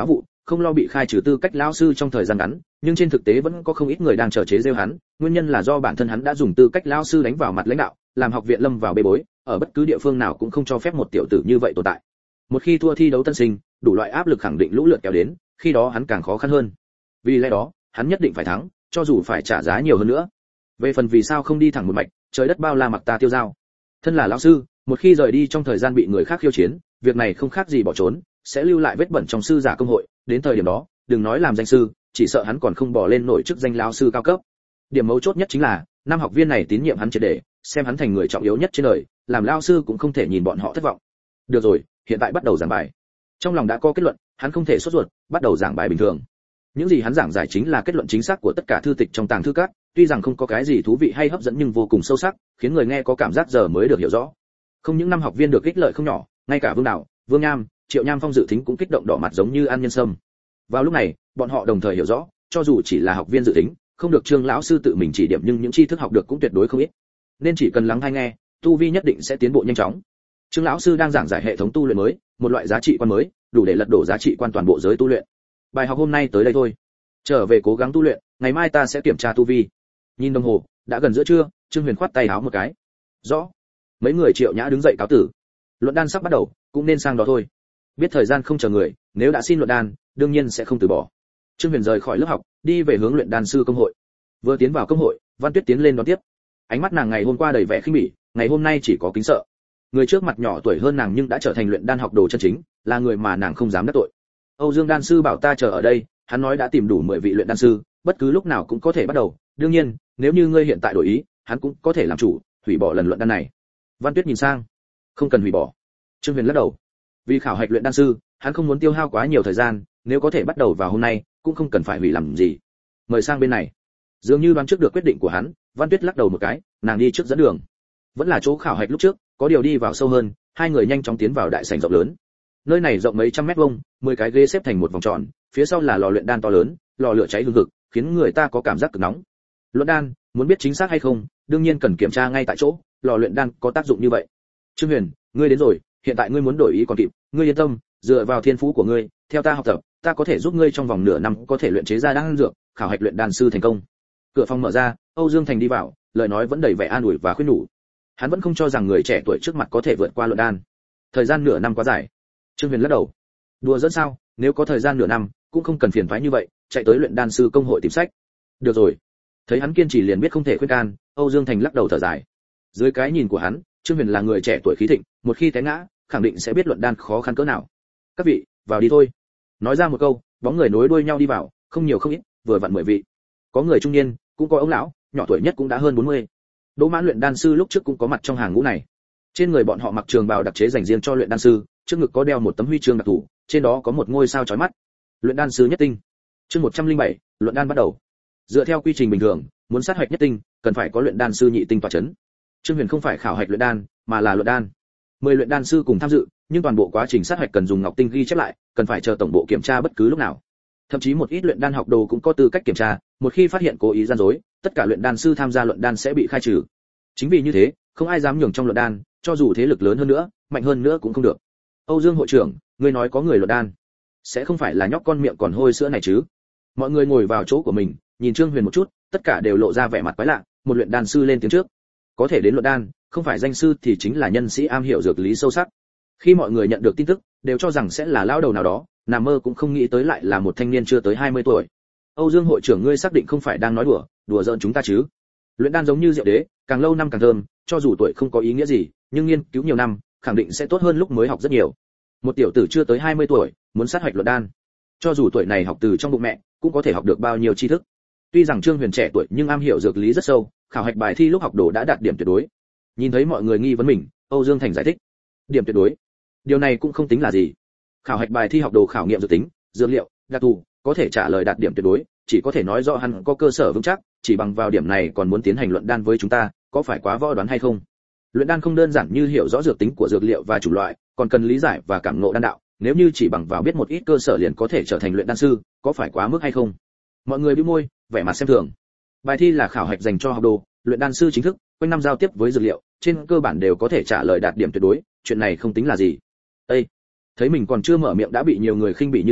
không lo bị khai trừ tư cách lão sư trong thời gian ngắn, nhưng trên thực tế vẫn có không ít người đang chờ chế giễu hắn, nguyên nhân là do bản thân hắn đã dùng tư cách lão sư đánh vào mặt lãnh đạo, làm học viện lâm vào bê bối, ở bất cứ địa phương nào cũng không cho phép một tiểu tử như vậy tồn tại. Một khi thua thi đấu tân sinh, đủ loại áp lực khẳng định lũ lượt kéo đến, khi đó hắn càng khó khăn hơn. Vì lẽ đó, hắn nhất định phải thắng, cho dù phải trả giá nhiều hơn nữa. Về phần vì sao không đi thẳng một mạch, trời đất bao la mặc ta tiêu dao. Thân là lão sư, một khi rời đi trong thời gian bị người khác khiêu chiến, việc này không khác gì bỏ trốn, sẽ lưu lại vết bẩn trong sư giả công hội, đến thời điểm đó, đừng nói làm danh sư, chỉ sợ hắn còn không bỏ lên nổi chức danh lão sư cao cấp. Điểm mấu chốt nhất chính là, năm học viên này tín nhiệm hắn triệt để, xem hắn thành người trọng yếu nhất trên đời, làm lão sư cũng không thể nhìn bọn họ thất vọng. Được rồi, hiện tại bắt đầu giảng bài. Trong lòng đã có kết luận, hắn không thể sốt ruột, bắt đầu giảng bài bình thường. Những gì hắn giảng giải chính là kết luận chính xác của tất cả thư tịch trong tàng thư các, tuy rằng không có cái gì thú vị hay hấp dẫn nhưng vô cùng sâu sắc, khiến người nghe có cảm giác giờ mới được hiểu rõ. Không những năm học viên được ích lợi không nhỏ, ngay cả Vương Đạo, Vương Nham, Triệu Nham Phong dự thính cũng kích động đỏ mặt giống như ăn nhân sâm. Vào lúc này, bọn họ đồng thời hiểu rõ, cho dù chỉ là học viên dự thính, không được Trương lão sư tự mình chỉ điểm nhưng những tri thức học được cũng tuyệt đối không ít. Nên chỉ cần lắng tai nghe, tu vi nhất định sẽ tiến bộ nhanh chóng. Trương lão sư đang giảng giải hệ thống tu luyện mới, một loại giá trị quan mới, đủ để lật đổ giá trị quan toàn bộ giới tu luyện. Bài học hôm nay tới đây thôi. Trở về cố gắng tu luyện, ngày mai ta sẽ kiểm tra tu vi. Nhìn đồng hồ, đã gần giữa trưa, Trương Huyền khoát tay áo một cái. Rõ. Mấy người Triệu Nhã đứng dậy cáo tử. Luận đan sắp bắt đầu, cũng nên sang đó thôi. Biết thời gian không chờ người, nếu đã xin luận đan, đương nhiên sẽ không từ bỏ. Trương Huyền rời khỏi lớp học, đi về hướng luyện đan sư công hội. Vừa tiến vào công hội, Văn Tuyết tiến lên đón tiếp. Ánh mắt nàng ngày hôm qua đầy vẻ khinh bỉ, ngày hôm nay chỉ có kính sợ. Người trước mặt nhỏ tuổi hơn nàng nhưng đã trở thành luyện đan học đồ chân chính, là người mà nàng không dám đắc tội. Âu Dương đan sư bảo ta chờ ở đây, hắn nói đã tìm đủ mười vị luyện đan sư, bất cứ lúc nào cũng có thể bắt đầu, đương nhiên, nếu như ngươi hiện tại đổi ý, hắn cũng có thể làm chủ, hủy bỏ lần luận đan này. Văn Tuyết nhìn sang, không cần hủy bỏ. Trương Huyền lắc đầu. Vì khảo hạch luyện đan sư, hắn không muốn tiêu hao quá nhiều thời gian, nếu có thể bắt đầu vào hôm nay, cũng không cần phải hủy làm gì. Mời sang bên này. Dường như đoán trước được quyết định của hắn, Văn Tuyết lắc đầu một cái, nàng đi trước dẫn đường. Vẫn là chỗ khảo hạch lúc trước, có điều đi vào sâu hơn, hai người nhanh chóng tiến vào đại sảnh rộng lớn. Nơi này rộng mấy trăm mét vuông, mười cái ghế xếp thành một vòng tròn, phía sau là lò luyện đan to lớn, lò lửa cháy hừng hực, khiến người ta có cảm giác cực nóng. Luận đan, muốn biết chính xác hay không, đương nhiên cần kiểm tra ngay tại chỗ, lò luyện đan có tác dụng như vậy. Trương Huyền, ngươi đến rồi, hiện tại ngươi muốn đổi ý còn kịp, ngươi yên tâm, dựa vào thiên phú của ngươi, theo ta học tập, ta có thể giúp ngươi trong vòng nửa năm có thể luyện chế ra đan dược, khảo hạch luyện đan sư thành công. Cửa phòng mở ra, Âu Dương Thành đi vào, lời nói vẫn đầy vẻ an ủi và khuyên nhủ. Hắn vẫn không cho rằng người trẻ tuổi trước mặt có thể vượt qua luận đan. Thời gian nửa năm quá dài. Trương Huyền lắc đầu. Đùa dẫn sao, nếu có thời gian nửa năm, cũng không cần phiền toái như vậy, chạy tới luyện đan sư công hội tìm sách. Được rồi. Thấy hắn kiên trì liền biết không thể khuyên can, Âu Dương Thành lắc đầu thở dài. Dưới cái nhìn của hắn, Trương Huyền là người trẻ tuổi khí thịnh, một khi té ngã, khẳng định sẽ biết luận đan khó khăn cỡ nào. Các vị, vào đi thôi. Nói ra một câu, bóng người nối đuôi nhau đi vào, không nhiều không ít, vừa vặn mười vị. Có người trung niên, cũng có ông lão, nhỏ tuổi nhất cũng đã hơn bốn mươi. Đỗ Mãn luyện đan sư lúc trước cũng có mặt trong hàng ngũ này. Trên người bọn họ mặc trường bào đặc chế dành riêng cho luyện đan sư, trước ngực có đeo một tấm huy chương đặc thù, trên đó có một ngôi sao chói mắt. Luyện đan sư nhất tinh. Chương một trăm lẻ bảy, luận đan bắt đầu. Dựa theo quy trình bình thường, muốn sát hạch nhất tinh, cần phải có luyện đan sư nhị tinh tọa chấn. Trương Huyền không phải khảo hạch luyện đan, mà là luận đan. Mười luyện đan sư cùng tham dự, nhưng toàn bộ quá trình sát hạch cần dùng ngọc tinh ghi chép lại, cần phải chờ tổng bộ kiểm tra bất cứ lúc nào. Thậm chí một ít luyện đan học đồ cũng có tư cách kiểm tra, một khi phát hiện cố ý gian dối, tất cả luyện đan sư tham gia luận đan sẽ bị khai trừ. Chính vì như thế, không ai dám nhường trong luận đan, cho dù thế lực lớn hơn nữa, mạnh hơn nữa cũng không được. Âu Dương hội trưởng, ngươi nói có người luận đan, sẽ không phải là nhóc con miệng còn hôi sữa này chứ? Mọi người ngồi vào chỗ của mình, nhìn Trương Huyền một chút, tất cả đều lộ ra vẻ mặt quái lạ. Một luyện đan sư lên tiếng trước, có thể đến luận đan, không phải danh sư thì chính là nhân sĩ am hiểu dược lý sâu sắc. Khi mọi người nhận được tin tức, đều cho rằng sẽ là lão đầu nào đó, nằm mơ cũng không nghĩ tới lại là một thanh niên chưa tới hai mươi tuổi. Âu Dương hội trưởng, ngươi xác định không phải đang nói đùa, đùa giỡn chúng ta chứ? Luyện đan giống như rượu đế, càng lâu năm càng thơm, cho dù tuổi không có ý nghĩa gì, nhưng nghiên cứu nhiều năm, khẳng định sẽ tốt hơn lúc mới học rất nhiều. Một tiểu tử chưa tới hai mươi tuổi, muốn sát hoạch luận đan, cho dù tuổi này học từ trong bụng mẹ, cũng có thể học được bao nhiêu tri thức. Tuy rằng Trương Huyền trẻ tuổi nhưng am hiểu dược lý rất sâu, khảo hạch bài thi lúc học đồ đã đạt điểm tuyệt đối. Nhìn thấy mọi người nghi vấn mình, Âu Dương Thành giải thích, điểm tuyệt đối, điều này cũng không tính là gì. Khảo hạch bài thi học đồ khảo nghiệm dược tính, dược liệu, đặc thù, có thể trả lời đạt điểm tuyệt đối, chỉ có thể nói rõ hắn có cơ sở vững chắc, chỉ bằng vào điểm này còn muốn tiến hành luận đan với chúng ta, có phải quá võ đoán hay không? Luyện đan không đơn giản như hiểu rõ dược tính của dược liệu và chủng loại, còn cần lý giải và cảm ngộ đan đạo, nếu như chỉ bằng vào biết một ít cơ sở liền có thể trở thành luyện đan sư, có phải quá mức hay không? Mọi người bĩu môi, vẻ mặt xem thường. Bài thi là khảo hạch dành cho học đồ, luyện đan sư chính thức, quanh năm giao tiếp với dược liệu, trên cơ bản đều có thể trả lời đạt điểm tuyệt đối, chuyện này không tính là gì. Ê, thấy mình còn chưa mở miệng đã bị nhiều người khinh bỉ như thế,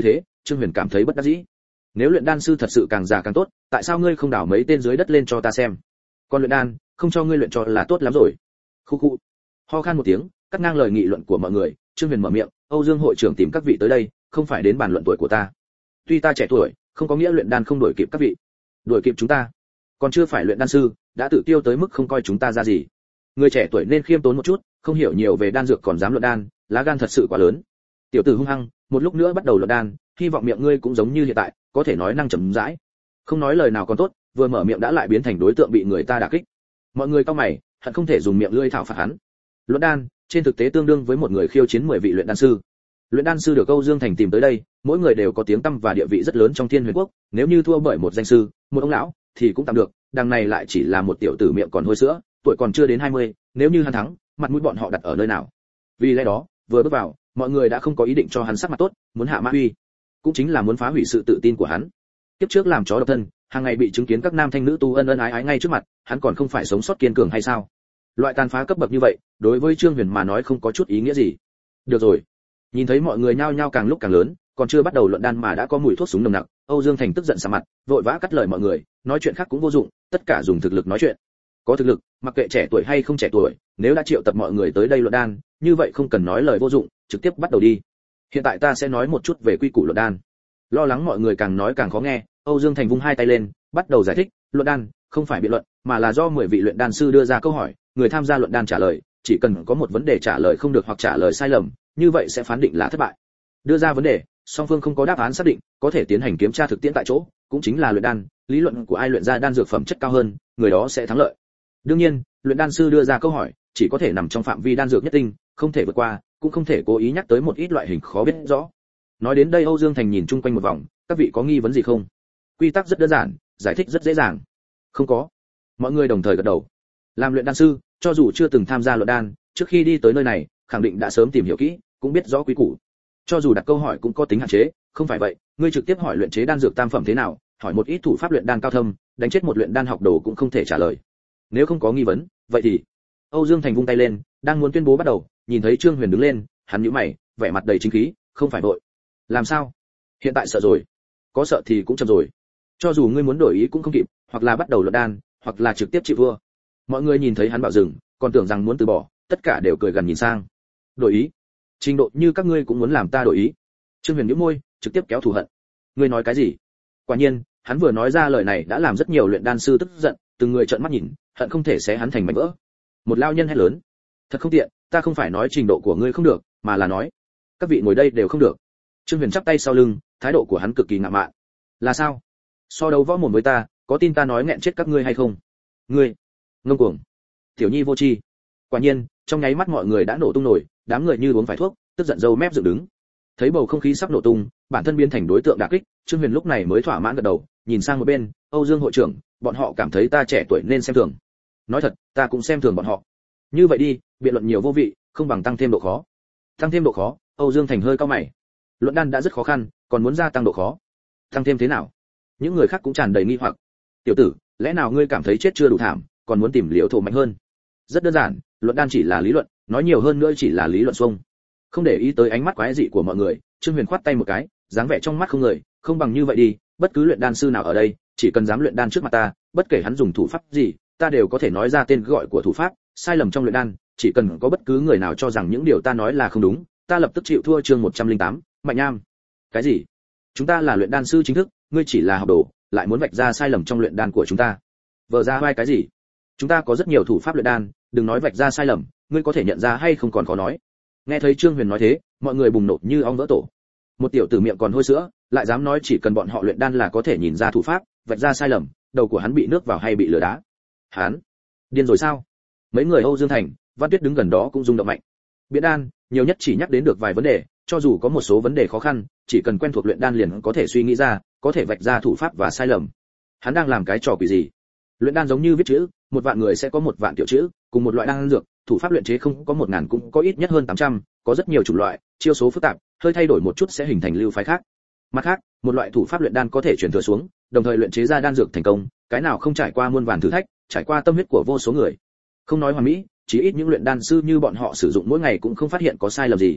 Trương Huyền cảm thấy bất đắc dĩ. Nếu luyện đan sư thật sự càng già càng tốt, tại sao ngươi không đào mấy tên dưới đất lên cho ta xem? Còn luyện đan, không cho ngươi luyện cho là tốt lắm rồi. Khu khu. Ho khan một tiếng, cắt ngang lời nghị luận của mọi người, Trương Huyền mở miệng, Âu Dương hội trưởng tìm các vị tới đây, không phải đến bàn luận tuổi của ta. Tuy ta trẻ tuổi, không có nghĩa luyện đan không đuổi kịp các vị. Đuổi kịp chúng ta, còn chưa phải luyện đan sư, đã tự tiêu tới mức không coi chúng ta ra gì. Người trẻ tuổi nên khiêm tốn một chút, không hiểu nhiều về đan dược còn dám luận đan, lá gan thật sự quá lớn. Tiểu tử hung hăng, một lúc nữa bắt đầu luận đan, hy vọng miệng ngươi cũng giống như hiện tại, có thể nói năng chậm rãi. Không nói lời nào còn tốt, vừa mở miệng đã lại biến thành đối tượng bị người ta đả kích. Mọi người cau mày, hận không thể dùng miệng lưỡi thảo phạt hắn. Luận đan, trên thực tế tương đương với một người khiêu chiến mười vị luyện đan sư. Luyện đan sư được Âu Dương Thành tìm tới đây, mỗi người đều có tiếng tăm và địa vị rất lớn trong Thiên Huyền Quốc, nếu như thua bởi một danh sư, một ông lão thì cũng tạm được, đằng này lại chỉ là một tiểu tử miệng còn hôi sữa, tuổi còn chưa đến hai mươi, nếu như hắn thắng, mặt mũi bọn họ đặt ở nơi nào? Vì lẽ đó, vừa bước vào, mọi người đã không có ý định cho hắn sắc mặt tốt, muốn hạ mã uy, cũng chính là muốn phá hủy sự tự tin của hắn. Tiếp trước làm chó độc thân, hàng ngày bị chứng kiến các nam thanh nữ tu ân ân ái ái ngay trước mặt, hắn còn không phải sống sót kiên cường hay sao? Loại tàn phá cấp bậc như vậy, đối với Trương Huyền mà nói không có chút ý nghĩa gì. Được rồi. Nhìn thấy mọi người nhao nhao càng lúc càng lớn, còn chưa bắt đầu luận đan mà đã có mùi thuốc súng nồng nặc, Âu Dương Thành tức giận sạm mặt, vội vã cắt lời mọi người, nói chuyện khác cũng vô dụng, tất cả dùng thực lực nói chuyện. Có thực lực, mặc kệ trẻ tuổi hay không trẻ tuổi, nếu đã triệu tập mọi người tới đây luận đan, như vậy không cần nói lời vô dụng, trực tiếp bắt đầu đi. Hiện tại ta sẽ nói một chút về quy củ luận đan. Lo lắng mọi người càng nói càng khó nghe, Âu Dương Thành vung hai tay lên, bắt đầu giải thích, luận đan không phải biện luận, mà là do mười vị luyện đan sư đưa ra câu hỏi, người tham gia luận đan trả lời, chỉ cần có một vấn đề trả lời không được hoặc trả lời sai lầm, như vậy sẽ phán định là thất bại. Đưa ra vấn đề, song phương không có đáp án xác định, có thể tiến hành kiểm tra thực tiễn tại chỗ, cũng chính là luyện đan, lý luận của ai luyện ra đan dược phẩm chất cao hơn, người đó sẽ thắng lợi. Đương nhiên, luyện đan sư đưa ra câu hỏi, chỉ có thể nằm trong phạm vi đan dược nhất định, không thể vượt qua, cũng không thể cố ý nhắc tới một ít loại hình khó biết rõ. Nói đến đây Âu Dương Thành nhìn chung quanh một vòng, các vị có nghi vấn gì không? Quy tắc rất đơn giản, giải thích rất dễ dàng. Không có. Mọi người đồng thời gật đầu. Làm luyện đan sư, cho dù chưa từng tham gia luận đan, trước khi đi tới nơi này, khẳng định đã sớm tìm hiểu kỹ, cũng biết rõ quy củ. Cho dù đặt câu hỏi cũng có tính hạn chế, không phải vậy, ngươi trực tiếp hỏi luyện chế đan dược tam phẩm thế nào, hỏi một ít thủ pháp luyện đan cao thâm, đánh chết một luyện đan học đồ cũng không thể trả lời. Nếu không có nghi vấn, vậy thì Âu Dương Thành vung tay lên, đang muốn tuyên bố bắt đầu, nhìn thấy Trương Huyền đứng lên, hắn nhíu mày, vẻ mặt đầy chính khí, không phải vội. Làm sao? Hiện tại sợ rồi. Có sợ thì cũng chậm rồi. Cho dù ngươi muốn đổi ý cũng không kịp, hoặc là bắt đầu luận đan, hoặc là trực tiếp chịu thua. Mọi người nhìn thấy hắn bảo dừng, còn tưởng rằng muốn từ bỏ, tất cả đều cười gần nhìn sang. Đổi ý? Trình độ như các ngươi cũng muốn làm ta đổi ý? Trương Huyền nhếch môi, trực tiếp kéo thù hận. Ngươi nói cái gì? Quả nhiên, hắn vừa nói ra lời này đã làm rất nhiều luyện đan sư tức giận, từng người trợn mắt nhìn, hận không thể xé hắn thành mảnh vỡ. Một lao nhân hét lớn, thật không tiện, ta không phải nói trình độ của ngươi không được, mà là nói các vị ngồi đây đều không được. Trương Huyền chắp tay sau lưng, thái độ của hắn cực kỳ ngạo mạn. Là sao? So đấu võ mồm với ta, có tin ta nói nghẹn chết các ngươi hay không? Ngươi, ngông cuồng, tiểu nhi vô tri. Quả nhiên, trong nháy mắt mọi người đã nổ tung nổi, đám người như uống phải thuốc, tức giận râu mép dựng đứng. Thấy bầu không khí sắp nổ tung, bản thân biến thành đối tượng đả kích, Trương Huyền lúc này mới thỏa mãn gật đầu, nhìn sang một bên, Âu Dương hội trưởng, bọn họ cảm thấy ta trẻ tuổi nên xem thường. Nói thật, ta cũng xem thường bọn họ. Như vậy đi, biện luận nhiều vô vị, không bằng tăng thêm độ khó. Tăng thêm độ khó? Âu Dương Thành hơi cau mày. Luận đan đã rất khó khăn, còn muốn gia tăng độ khó. Tăng thêm thế nào? Những người khác cũng tràn đầy nghi hoặc. Tiểu tử, lẽ nào ngươi cảm thấy chết chưa đủ thảm, còn muốn tìm liều thổ mạnh hơn? Rất đơn giản, luận đan chỉ là lý luận, nói nhiều hơn nữa chỉ là lý luận xuông. Không để ý tới ánh mắt quái dị của mọi người, Trương Huyền khoát tay một cái, dáng vẻ trong mắt không người, không bằng như vậy đi, bất cứ luyện đan sư nào ở đây, chỉ cần dám luyện đan trước mặt ta, bất kể hắn dùng thủ pháp gì, ta đều có thể nói ra tên gọi của thủ pháp, sai lầm trong luyện đan, chỉ cần có bất cứ người nào cho rằng những điều ta nói là không đúng, ta lập tức chịu thua. Chương một trăm lẻ tám, Mạnh Nham. Cái gì? Chúng ta là luyện đan sư chính thức, ngươi chỉ là học đồ, lại muốn vạch ra sai lầm trong luyện đan của chúng ta. Vờ ra vai cái gì? Chúng ta có rất nhiều thủ pháp luyện đan, đừng nói vạch ra sai lầm, ngươi có thể nhận ra hay không còn khó nói. Nghe thấy Trương Huyền nói thế, mọi người bùng nổ như ong vỡ tổ. Một tiểu tử miệng còn hôi sữa, lại dám nói chỉ cần bọn họ luyện đan là có thể nhìn ra thủ pháp, vạch ra sai lầm, đầu của hắn bị nước vào hay bị lửa đá? Hắn điên rồi sao? Mấy người Âu Dương Thành, Văn Tuyết đứng gần đó cũng rung động mạnh. Biện đan, nhiều nhất chỉ nhắc đến được vài vấn đề, cho dù có một số vấn đề khó khăn, chỉ cần quen thuộc luyện đan liền có thể suy nghĩ ra, có thể vạch ra thủ pháp và sai lầm. Hắn đang làm cái trò quỷ gì? Luyện đan giống như viết chữ, một vạn người sẽ có một vạn tiểu chữ, cùng một loại đan dược, thủ pháp luyện chế không có một ngàn cũng có ít nhất hơn tám trăm, có rất nhiều chủng loại, chiêu số phức tạp, hơi thay đổi một chút sẽ hình thành lưu phái khác. Mặt khác, một loại thủ pháp luyện đan có thể truyền thừa xuống, đồng thời luyện chế ra đan dược thành công, cái nào không trải qua muôn vàn thử thách, trải qua tâm huyết của vô số người. Không nói hoàn mỹ, chỉ ít những luyện đan sư như bọn họ sử dụng mỗi ngày cũng không phát hiện có sai lầm gì.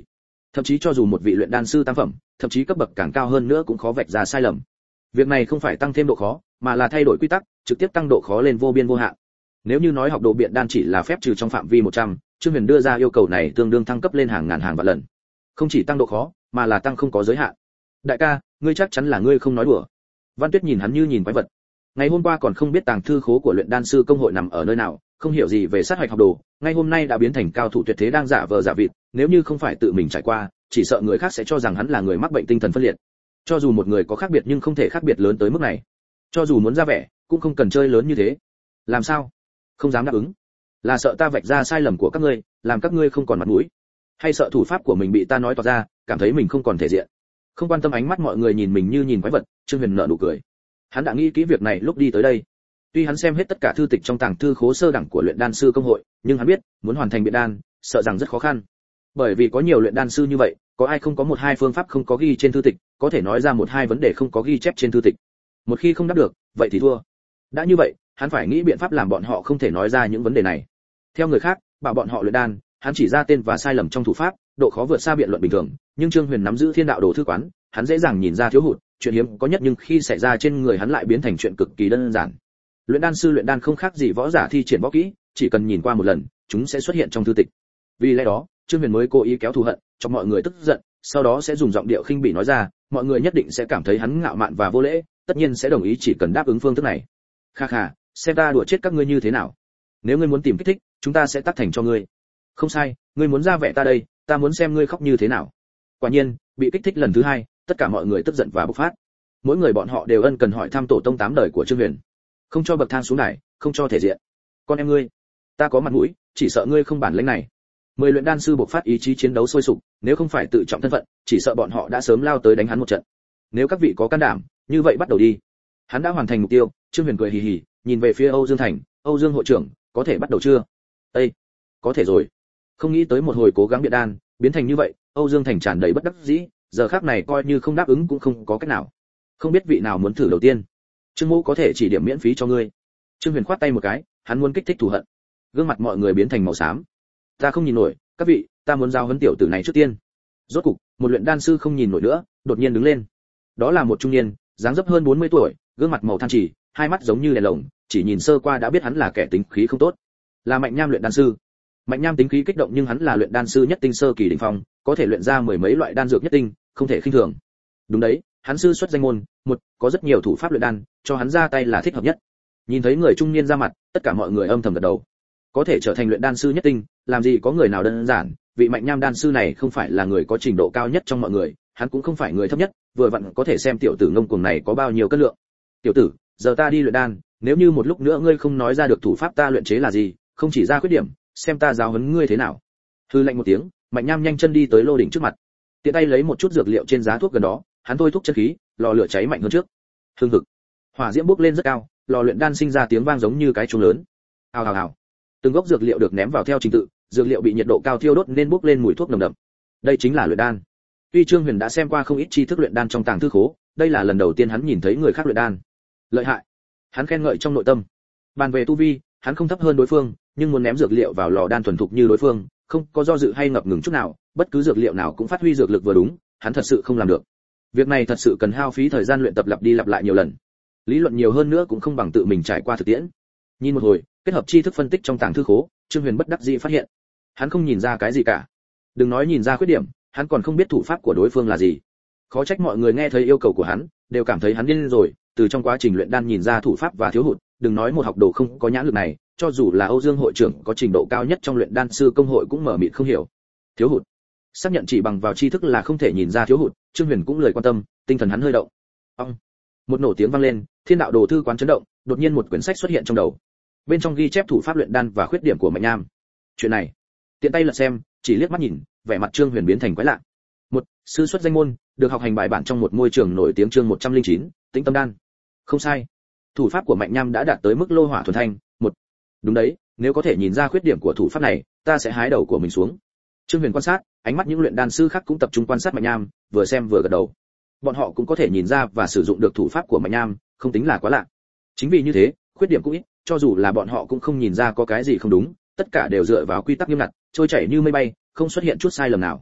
thậm chí cho dù một vị luyện đan sư tam phẩm, thậm chí cấp bậc càng cao hơn nữa cũng khó vạch ra sai lầm. Việc này không phải tăng thêm độ khó, mà là thay đổi quy tắc, trực tiếp tăng độ khó lên vô biên vô hạn. Nếu như nói học đồ biện đan chỉ là phép trừ trong phạm vi một trăm, Trương Huyền đưa ra yêu cầu này tương đương thăng cấp lên hàng ngàn hàng vạn lần. Không chỉ tăng độ khó, mà là tăng không có giới hạn. Đại ca, ngươi chắc chắn là ngươi không nói đùa. Văn Tuyết nhìn hắn như nhìn quái vật. Ngày hôm qua còn không biết tàng thư khố của luyện đan sư công hội nằm ở nơi nào, không hiểu gì về sát hạch học đồ, ngay hôm nay đã biến thành cao thủ tuyệt thế đang giả vờ giả vịt, nếu như không phải tự mình trải qua, chỉ sợ người khác sẽ cho rằng hắn là người mắc bệnh tinh thần phân liệt. Cho dù một người có khác biệt nhưng không thể khác biệt lớn tới mức này. Cho dù muốn ra vẻ, cũng không cần chơi lớn như thế. Làm sao? Không dám đáp ứng. Là sợ ta vạch ra sai lầm của các ngươi, làm các ngươi không còn mặt mũi, hay sợ thủ pháp của mình bị ta nói toạc ra, cảm thấy mình không còn thể diện? Không quan tâm ánh mắt mọi người nhìn mình như nhìn quái vật, Trương Huyền nở nụ cười. Hắn đã nghĩ kỹ việc này lúc đi tới đây. Tuy hắn xem hết tất cả thư tịch trong tàng thư khố sơ đẳng của luyện đan sư công hội, nhưng hắn biết, muốn hoàn thành biện đan, sợ rằng rất khó khăn. Bởi vì có nhiều luyện đan sư như vậy, có ai không có một hai phương pháp không có ghi trên thư tịch, có thể nói ra một hai vấn đề không có ghi chép trên thư tịch. Một khi không đáp được, vậy thì thua. Đã như vậy, hắn phải nghĩ biện pháp làm bọn họ không thể nói ra những vấn đề này. Theo người khác, bảo bọn họ luyện đan, hắn chỉ ra tên và sai lầm trong thủ pháp, độ khó vượt xa biện luận bình thường, nhưng Trương Huyền nắm giữ Thiên Đạo Đồ thư quán, hắn dễ dàng nhìn ra thiếu hụt, chuyện hiếm có nhất nhưng khi xảy ra trên người hắn lại biến thành chuyện cực kỳ đơn giản. Luyện đan sư luyện đan không khác gì võ giả thi triển võ kỹ, chỉ cần nhìn qua một lần, chúng sẽ xuất hiện trong thư tịch. Vì lẽ đó, Trương Huyền mới cố ý kéo thù hận, cho mọi người tức giận, sau đó sẽ dùng giọng điệu khinh bỉ nói ra, mọi người nhất định sẽ cảm thấy hắn ngạo mạn và vô lễ, tất nhiên sẽ đồng ý chỉ cần đáp ứng phương thức này. Kha kha, xem ta đùa chết các ngươi như thế nào. Nếu ngươi muốn tìm kích thích, chúng ta sẽ tác thành cho ngươi. Không sai, ngươi muốn ra vẻ ta đây, ta muốn xem ngươi khóc như thế nào. Quả nhiên, bị kích thích lần thứ hai, tất cả mọi người tức giận và bộc phát. Mỗi người bọn họ đều ân cần hỏi thăm tổ tông tám đời của Trương Huyền. Không cho bậc thang xuống này, không cho thể diện. Con em ngươi, ta có mặt mũi, chỉ sợ ngươi không bản lĩnh này. Mười luyện đan sư bộc phát ý chí chiến đấu sôi sục, nếu không phải tự trọng thân phận, chỉ sợ bọn họ đã sớm lao tới đánh hắn một trận. Nếu các vị có can đảm, như vậy bắt đầu đi. Hắn đã hoàn thành mục tiêu. Trương Huyền cười hì hì, nhìn về phía Âu Dương Thành, Âu Dương hội trưởng, có thể bắt đầu chưa? Ê, có thể rồi. Không nghĩ tới một hồi cố gắng biện đan, biến thành như vậy, Âu Dương Thành tràn đầy bất đắc dĩ, giờ khắc này coi như không đáp ứng cũng không có cách nào. Không biết vị nào muốn thử đầu tiên. Trương Mỗ có thể chỉ điểm miễn phí cho ngươi. Trương Huyền khoát tay một cái, hắn muốn kích thích thù hận. Gương mặt mọi người biến thành màu xám. Ta không nhìn nổi, các vị, ta muốn giao huấn tiểu tử này trước tiên. Rốt cục, một luyện đan sư không nhìn nổi nữa, đột nhiên đứng lên. Đó là một trung niên, dáng dấp hơn bốn mươi tuổi, gương mặt màu than chỉ, hai mắt giống như đèn lồng, chỉ nhìn sơ qua đã biết hắn là kẻ tính khí không tốt. Là Mạnh Nham luyện đan sư. Mạnh Nham tính khí kích động nhưng hắn là luyện đan sư nhất tinh sơ kỳ đỉnh phong, có thể luyện ra mười mấy loại đan dược nhất tinh, không thể khinh thường. Đúng đấy, hắn sư xuất danh môn, một, có rất nhiều thủ pháp luyện đan, cho hắn ra tay là thích hợp nhất. Nhìn thấy người trung niên ra mặt, tất cả mọi người âm thầm gật đầu. Có thể trở thành luyện đan sư nhất tinh, làm gì có người nào đơn giản, vị Mạnh Nham đan sư này không phải là người có trình độ cao nhất trong mọi người, hắn cũng không phải người thấp nhất, vừa vặn có thể xem tiểu tử ngông cuồng này có bao nhiêu cân lượng. Tiểu tử, giờ ta đi luyện đan, nếu như một lúc nữa ngươi không nói ra được thủ pháp ta luyện chế là gì, không chỉ ra khuyết điểm, xem ta giáo huấn ngươi thế nào. Hư lạnh một tiếng, Mạnh Nham nhanh chân đi tới lô đỉnh trước mặt, tiện tay lấy một chút dược liệu trên giá thuốc gần đó, hắn thôi thúc chân khí, lò lửa cháy mạnh hơn trước. Hương hực, hỏa diễm bốc lên rất cao, lò luyện đan sinh ra tiếng vang giống như cái chuông lớn. Ào ào ào, từng gốc dược liệu được ném vào theo trình tự, dược liệu bị nhiệt độ cao thiêu đốt nên bốc lên mùi thuốc nồng đậm. Đây chính là luyện đan. Tuy Trương Huyền đã xem qua không ít tri thức luyện đan trong tàng thư khố, đây là lần đầu tiên hắn nhìn thấy người khác luyện đan. Lợi hại, hắn khen ngợi trong nội tâm. Bàn về tu vi, hắn không thấp hơn đối phương, nhưng muốn ném dược liệu vào lò đan thuần thục như đối phương, không có do dự hay ngập ngừng chút nào, bất cứ dược liệu nào cũng phát huy dược lực vừa đúng, hắn thật sự không làm được. Việc này thật sự cần hao phí thời gian luyện tập lặp đi lặp lại nhiều lần. Lý luận nhiều hơn nữa cũng không bằng tự mình trải qua thực tiễn. Nhìn một hồi, kết hợp tri thức phân tích trong tàng thư khố, Trương Huyền bất đắc dĩ phát hiện, hắn không nhìn ra cái gì cả. Đừng nói nhìn ra khuyết điểm, hắn còn không biết thủ pháp của đối phương là gì. Khó trách mọi người nghe thấy yêu cầu của hắn, đều cảm thấy hắn điên rồi, từ trong quá trình luyện đan nhìn ra thủ pháp và thiếu hụt, đừng nói một học đồ không có nhãn lực này, cho dù là Âu Dương hội trưởng có trình độ cao nhất trong luyện đan sư công hội cũng mở mịt không hiểu. Thiếu hụt. Xác nhận chỉ bằng vào tri thức là không thể nhìn ra thiếu hụt, Trương Huyền cũng lười quan tâm, tinh thần hắn hơi động. Ong. Một nổ tiếng vang lên, Thiên Đạo Đồ thư quán chấn động, đột nhiên một quyển sách xuất hiện trong đầu. Bên trong ghi chép thủ pháp luyện đan và khuyết điểm của Mạnh Nham. Chuyện này, tiện tay lật xem, chỉ liếc mắt nhìn, vẻ mặt Trương Huyền biến thành quái lạ. Một, sư xuất danh môn, được học hành bài bản trong một môi trường nổi tiếng chương một trăm lẻ chín, Tĩnh Tâm Đan. Không sai. Thủ pháp của Mạnh Nham đã đạt tới mức lô hỏa thuần thanh. Một, đúng đấy, nếu có thể nhìn ra khuyết điểm của thủ pháp này, ta sẽ hái đầu của mình xuống. Trương Huyền quan sát, ánh mắt những luyện đan sư khác cũng tập trung quan sát Mạnh Nham, vừa xem vừa gật đầu. Bọn họ cũng có thể nhìn ra và sử dụng được thủ pháp của Mạnh Nham, không tính là quá lạ. Chính vì như thế, khuyết điểm cũng ít, cho dù là bọn họ cũng không nhìn ra có cái gì không đúng, tất cả đều dựa vào quy tắc nghiêm ngặt, trôi chảy như mây bay, không xuất hiện chút sai lầm nào.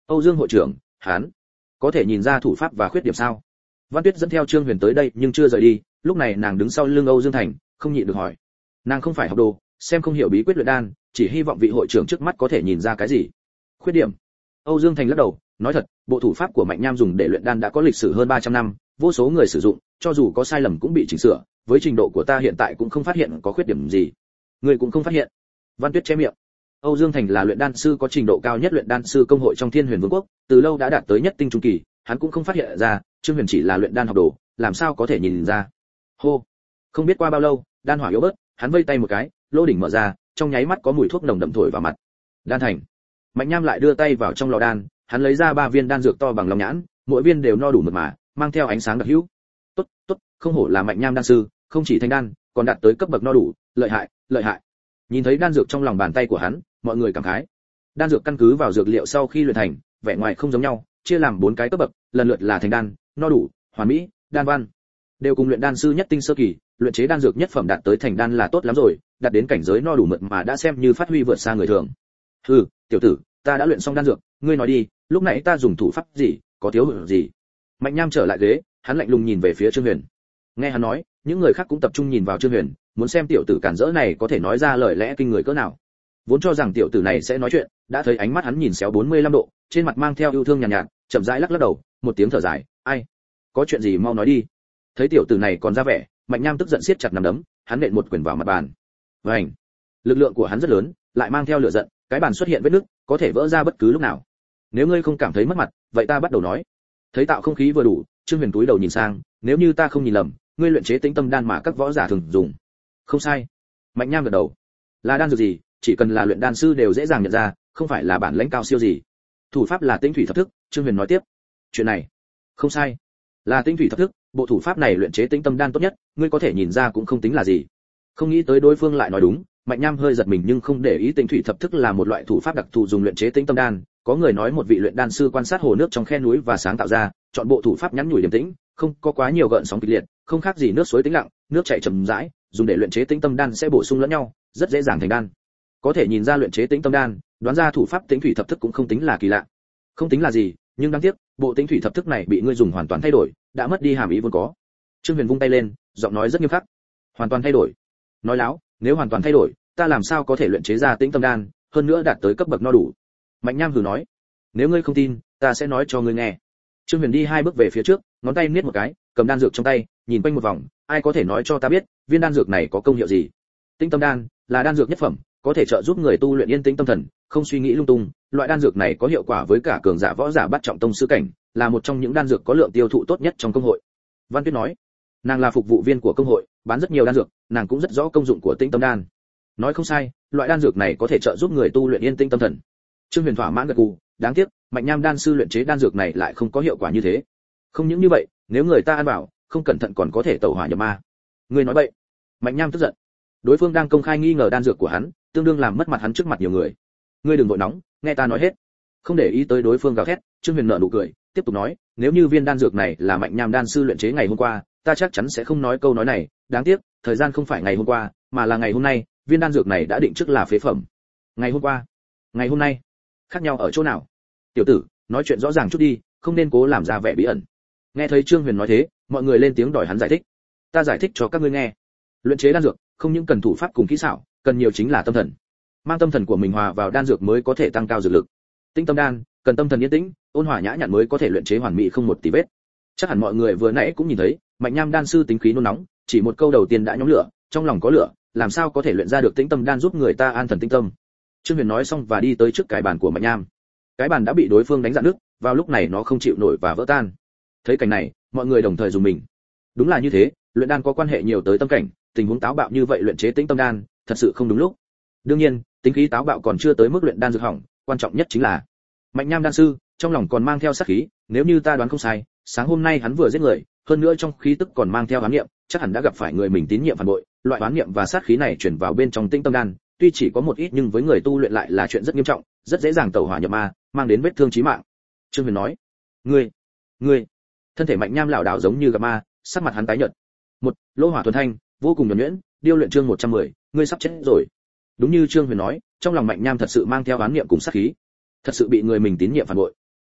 Âu Dương hội trưởng, hắn có thể nhìn ra thủ pháp và khuyết điểm sao? Văn Tuyết dẫn theo Trương Huyền tới đây nhưng chưa rời đi, lúc này nàng đứng sau lưng Âu Dương Thành, không nhịn được hỏi. Nàng không phải học đồ, xem không hiểu bí quyết luyện đan, chỉ hy vọng vị hội trưởng trước mắt có thể nhìn ra cái gì. Khuyết điểm? Âu Dương Thành lắc đầu, nói thật, bộ thủ pháp của Mạnh Nham dùng để luyện đan đã có lịch sử hơn ba trăm năm, vô số người sử dụng, cho dù có sai lầm cũng bị chỉnh sửa, với trình độ của ta hiện tại cũng không phát hiện có khuyết điểm gì. Người cũng không phát hiện? Văn Tuyết che miệng. Âu Dương Thành là luyện đan sư có trình độ cao nhất luyện đan sư công hội trong Thiên Huyền Vương quốc, từ lâu đã đạt tới nhất tinh trung kỳ, hắn cũng không phát hiện ra, Trương Huyền chỉ là luyện đan học đồ, làm sao có thể nhìn ra. Hô. Không biết qua bao lâu, đan hỏa yếu bớt, hắn vây tay một cái, lô đỉnh mở ra, trong nháy mắt có mùi thuốc nồng đậm thổi vào mặt. Đan thành. Mạnh Nham lại đưa tay vào trong lò đan, hắn lấy ra ba viên đan dược to bằng lòng nhãn, mỗi viên đều no đủ mượt mà, mang theo ánh sáng đặc hữu. Tốt, tốt, không hổ là Mạnh Nham đan sư, không chỉ thành đan, còn đạt tới cấp bậc no đủ, lợi hại, lợi hại. Nhìn thấy đan dược trong lòng bàn tay của hắn, mọi người cảm khái. Đan dược căn cứ vào dược liệu sau khi luyện thành, vẻ ngoài không giống nhau, chia làm bốn cái cấp bậc, lần lượt là thành đan, no đủ, hoàn mỹ, đan văn. Đều cùng luyện đan sư nhất tinh sơ kỳ, luyện chế đan dược nhất phẩm đạt tới thành đan là tốt lắm rồi, đạt đến cảnh giới no đủ mượt mà đã xem như phát huy vượt xa người thường. Hừ, tiểu tử, ta đã luyện xong đan dược, ngươi nói đi, lúc nãy ta dùng thủ pháp gì, có thiếu hụt gì? Mạnh Nham trở lại ghế, hắn lạnh lùng nhìn về phía Trương Huyền. Nghe hắn nói, những người khác cũng tập trung nhìn vào Trương Huyền, muốn xem tiểu tử cản rỡ này có thể nói ra lời lẽ kinh người cỡ nào. Vốn cho rằng tiểu tử này sẽ nói chuyện, đã thấy ánh mắt hắn nhìn xéo bốn mươi lăm độ, trên mặt mang theo yêu thương nhàn nhạt, nhạt, chậm rãi lắc lắc đầu, một tiếng thở dài, ai, có chuyện gì mau nói đi. Thấy tiểu tử này còn ra vẻ, Mạnh Nham tức giận siết chặt nắm đấm, hắn nện một quyền vào mặt bàn. Vành, lực lượng của hắn rất lớn, lại mang theo lửa giận, cái bàn xuất hiện vết nứt, có thể vỡ ra bất cứ lúc nào. Nếu ngươi không cảm thấy mất mặt, vậy ta bắt đầu nói. Thấy tạo không khí vừa đủ, Trương Huyền túi đầu nhìn sang, nếu như ta không nhìn lầm, ngươi luyện chế tĩnh tâm đan mà các võ giả thường dùng. Không sai. Mạnh Nham gật đầu. Là đan dược gì, chỉ cần là luyện đan sư đều dễ dàng nhận ra, không phải là bản lĩnh cao siêu gì. Thủ pháp là tinh thủy thập thức, Trương Huyền nói tiếp. Chuyện này, không sai, là tinh thủy thập thức, bộ thủ pháp này luyện chế tĩnh tâm đan tốt nhất, ngươi có thể nhìn ra cũng không tính là gì. Không nghĩ tới đối phương lại nói đúng, Mạnh Nham hơi giật mình nhưng không để ý tinh thủy thập thức là một loại thủ pháp đặc thù dùng luyện chế tĩnh tâm đan, có người nói một vị luyện đan sư quan sát hồ nước trong khe núi và sáng tạo ra, chọn bộ thủ pháp nhắn nhủi điềm tĩnh, không có quá nhiều gợn sóng kịch liệt, không khác gì nước suối tĩnh lặng, nước chảy chậm rãi, dùng để luyện chế tĩnh tâm đan sẽ bổ sung lẫn nhau, rất dễ dàng thành đan. Có thể nhìn ra luyện chế tĩnh tâm đan, đoán ra thủ pháp tĩnh thủy thập thức cũng không tính là kỳ lạ. Không tính là gì, nhưng đáng tiếc, bộ tĩnh thủy thập thức này bị ngươi dùng hoàn toàn thay đổi, đã mất đi hàm ý vốn có. Trương Huyền vung tay lên, giọng nói rất nghiêm khắc. Hoàn toàn thay đổi? Nói láo, nếu hoàn toàn thay đổi, ta làm sao có thể luyện chế ra tĩnh tâm đan, hơn nữa đạt tới cấp bậc no đủ. Mạnh Nham hừ nói. Nếu ngươi không tin, ta sẽ nói cho ngươi nghe. Trương Huyền đi hai bước về phía trước, ngón tay niết một cái, cầm đan dược trong tay, nhìn quanh một vòng, ai có thể nói cho ta biết, viên đan dược này có công hiệu gì? Tĩnh tâm đan là đan dược nhất phẩm, có thể trợ giúp người tu luyện yên tĩnh tâm thần, không suy nghĩ lung tung. Loại đan dược này có hiệu quả với cả cường giả võ giả bắt trọng tông sư cảnh, là một trong những đan dược có lượng tiêu thụ tốt nhất trong công hội. Văn Tuyết nói, nàng là phục vụ viên của công hội, bán rất nhiều đan dược, nàng cũng rất rõ công dụng của tĩnh tâm đan. Nói không sai, loại đan dược này có thể trợ giúp người tu luyện yên tĩnh tâm thần. Trương Huyền thỏa mãn gật gù, đáng tiếc, Mạnh Nham đan sư luyện chế đan dược này lại không có hiệu quả như thế. Không những như vậy, nếu người ta ăn vào, không cẩn thận còn có thể tẩu hỏa nhập ma. Ngươi nói bậy. Mạnh Nham tức giận. Đối phương đang công khai nghi ngờ đan dược của hắn, tương đương làm mất mặt hắn trước mặt nhiều người. Ngươi đừng vội nóng, nghe ta nói hết. Không để ý tới đối phương gào thét, Trương Huyền nở nụ cười, tiếp tục nói, nếu như viên đan dược này là Mạnh Nham đan sư luyện chế ngày hôm qua, ta chắc chắn sẽ không nói câu nói này, đáng tiếc, thời gian không phải ngày hôm qua, mà là ngày hôm nay, viên đan dược này đã định trước là phế phẩm. Ngày hôm qua, ngày hôm nay, khác nhau ở chỗ nào? Tiểu tử, nói chuyện rõ ràng chút đi, không nên cố làm ra vẻ bí ẩn. Nghe thấy Trương Huyền nói thế, mọi người lên tiếng đòi hắn giải thích. Ta giải thích cho các ngươi nghe. Luyện chế đan dược, không những cần thủ pháp cùng kỹ xảo, cần nhiều chính là tâm thần. Mang tâm thần của mình hòa vào đan dược mới có thể tăng cao dược lực. Tĩnh tâm đan, cần tâm thần yên tĩnh, ôn hòa nhã nhặn mới có thể luyện chế hoàn mỹ không một tì vết. Chắc hẳn mọi người vừa nãy cũng nhìn thấy, Mạnh Nham đan sư tính khí nôn nóng, chỉ một câu đầu tiên đã nhóm lửa, trong lòng có lửa, làm sao có thể luyện ra được tĩnh tâm đan giúp người ta an thần tĩnh tâm. Trương Huyền nói xong và đi tới trước cái bàn của Mạnh Nham. Cái bàn đã bị đối phương đánh rạn nứt, vào lúc này nó không chịu nổi và vỡ tan. Thấy cảnh này, mọi người đồng thời dùng mình. Đúng là như thế, luyện đan có quan hệ nhiều tới tâm cảnh, tình huống táo bạo như vậy luyện chế tĩnh tâm đan, thật sự không đúng lúc. Đương nhiên, tính khí táo bạo còn chưa tới mức luyện đan dược hỏng, quan trọng nhất chính là Mạnh Nham đan sư, trong lòng còn mang theo sát khí, nếu như ta đoán không sai, sáng hôm nay hắn vừa giết người, hơn nữa trong khí tức còn mang theo oán niệm, chắc hẳn đã gặp phải người mình tín nhiệm phản bội, loại oán niệm và sát khí này chuyển vào bên trong tĩnh tâm đan, tuy chỉ có một ít nhưng với người tu luyện lại là chuyện rất nghiêm trọng, rất dễ dàng tẩu hỏa nhập ma, mang đến vết thương chí mạng. Trương Huyền nói, ngươi, ngươi, thân thể Mạnh Nham lảo đảo giống như gặp ma, sắc mặt hắn tái nhợt. Một, lỗ hỏa thuần thanh, vô cùng nhuần nhuyễn, điêu luyện chương một trăm mười, ngươi sắp chết rồi. Đúng như Trương Huyền nói, trong lòng Mạnh Nham thật sự mang theo oán niệm cùng sát khí, thật sự bị người mình tín nhiệm phản bội.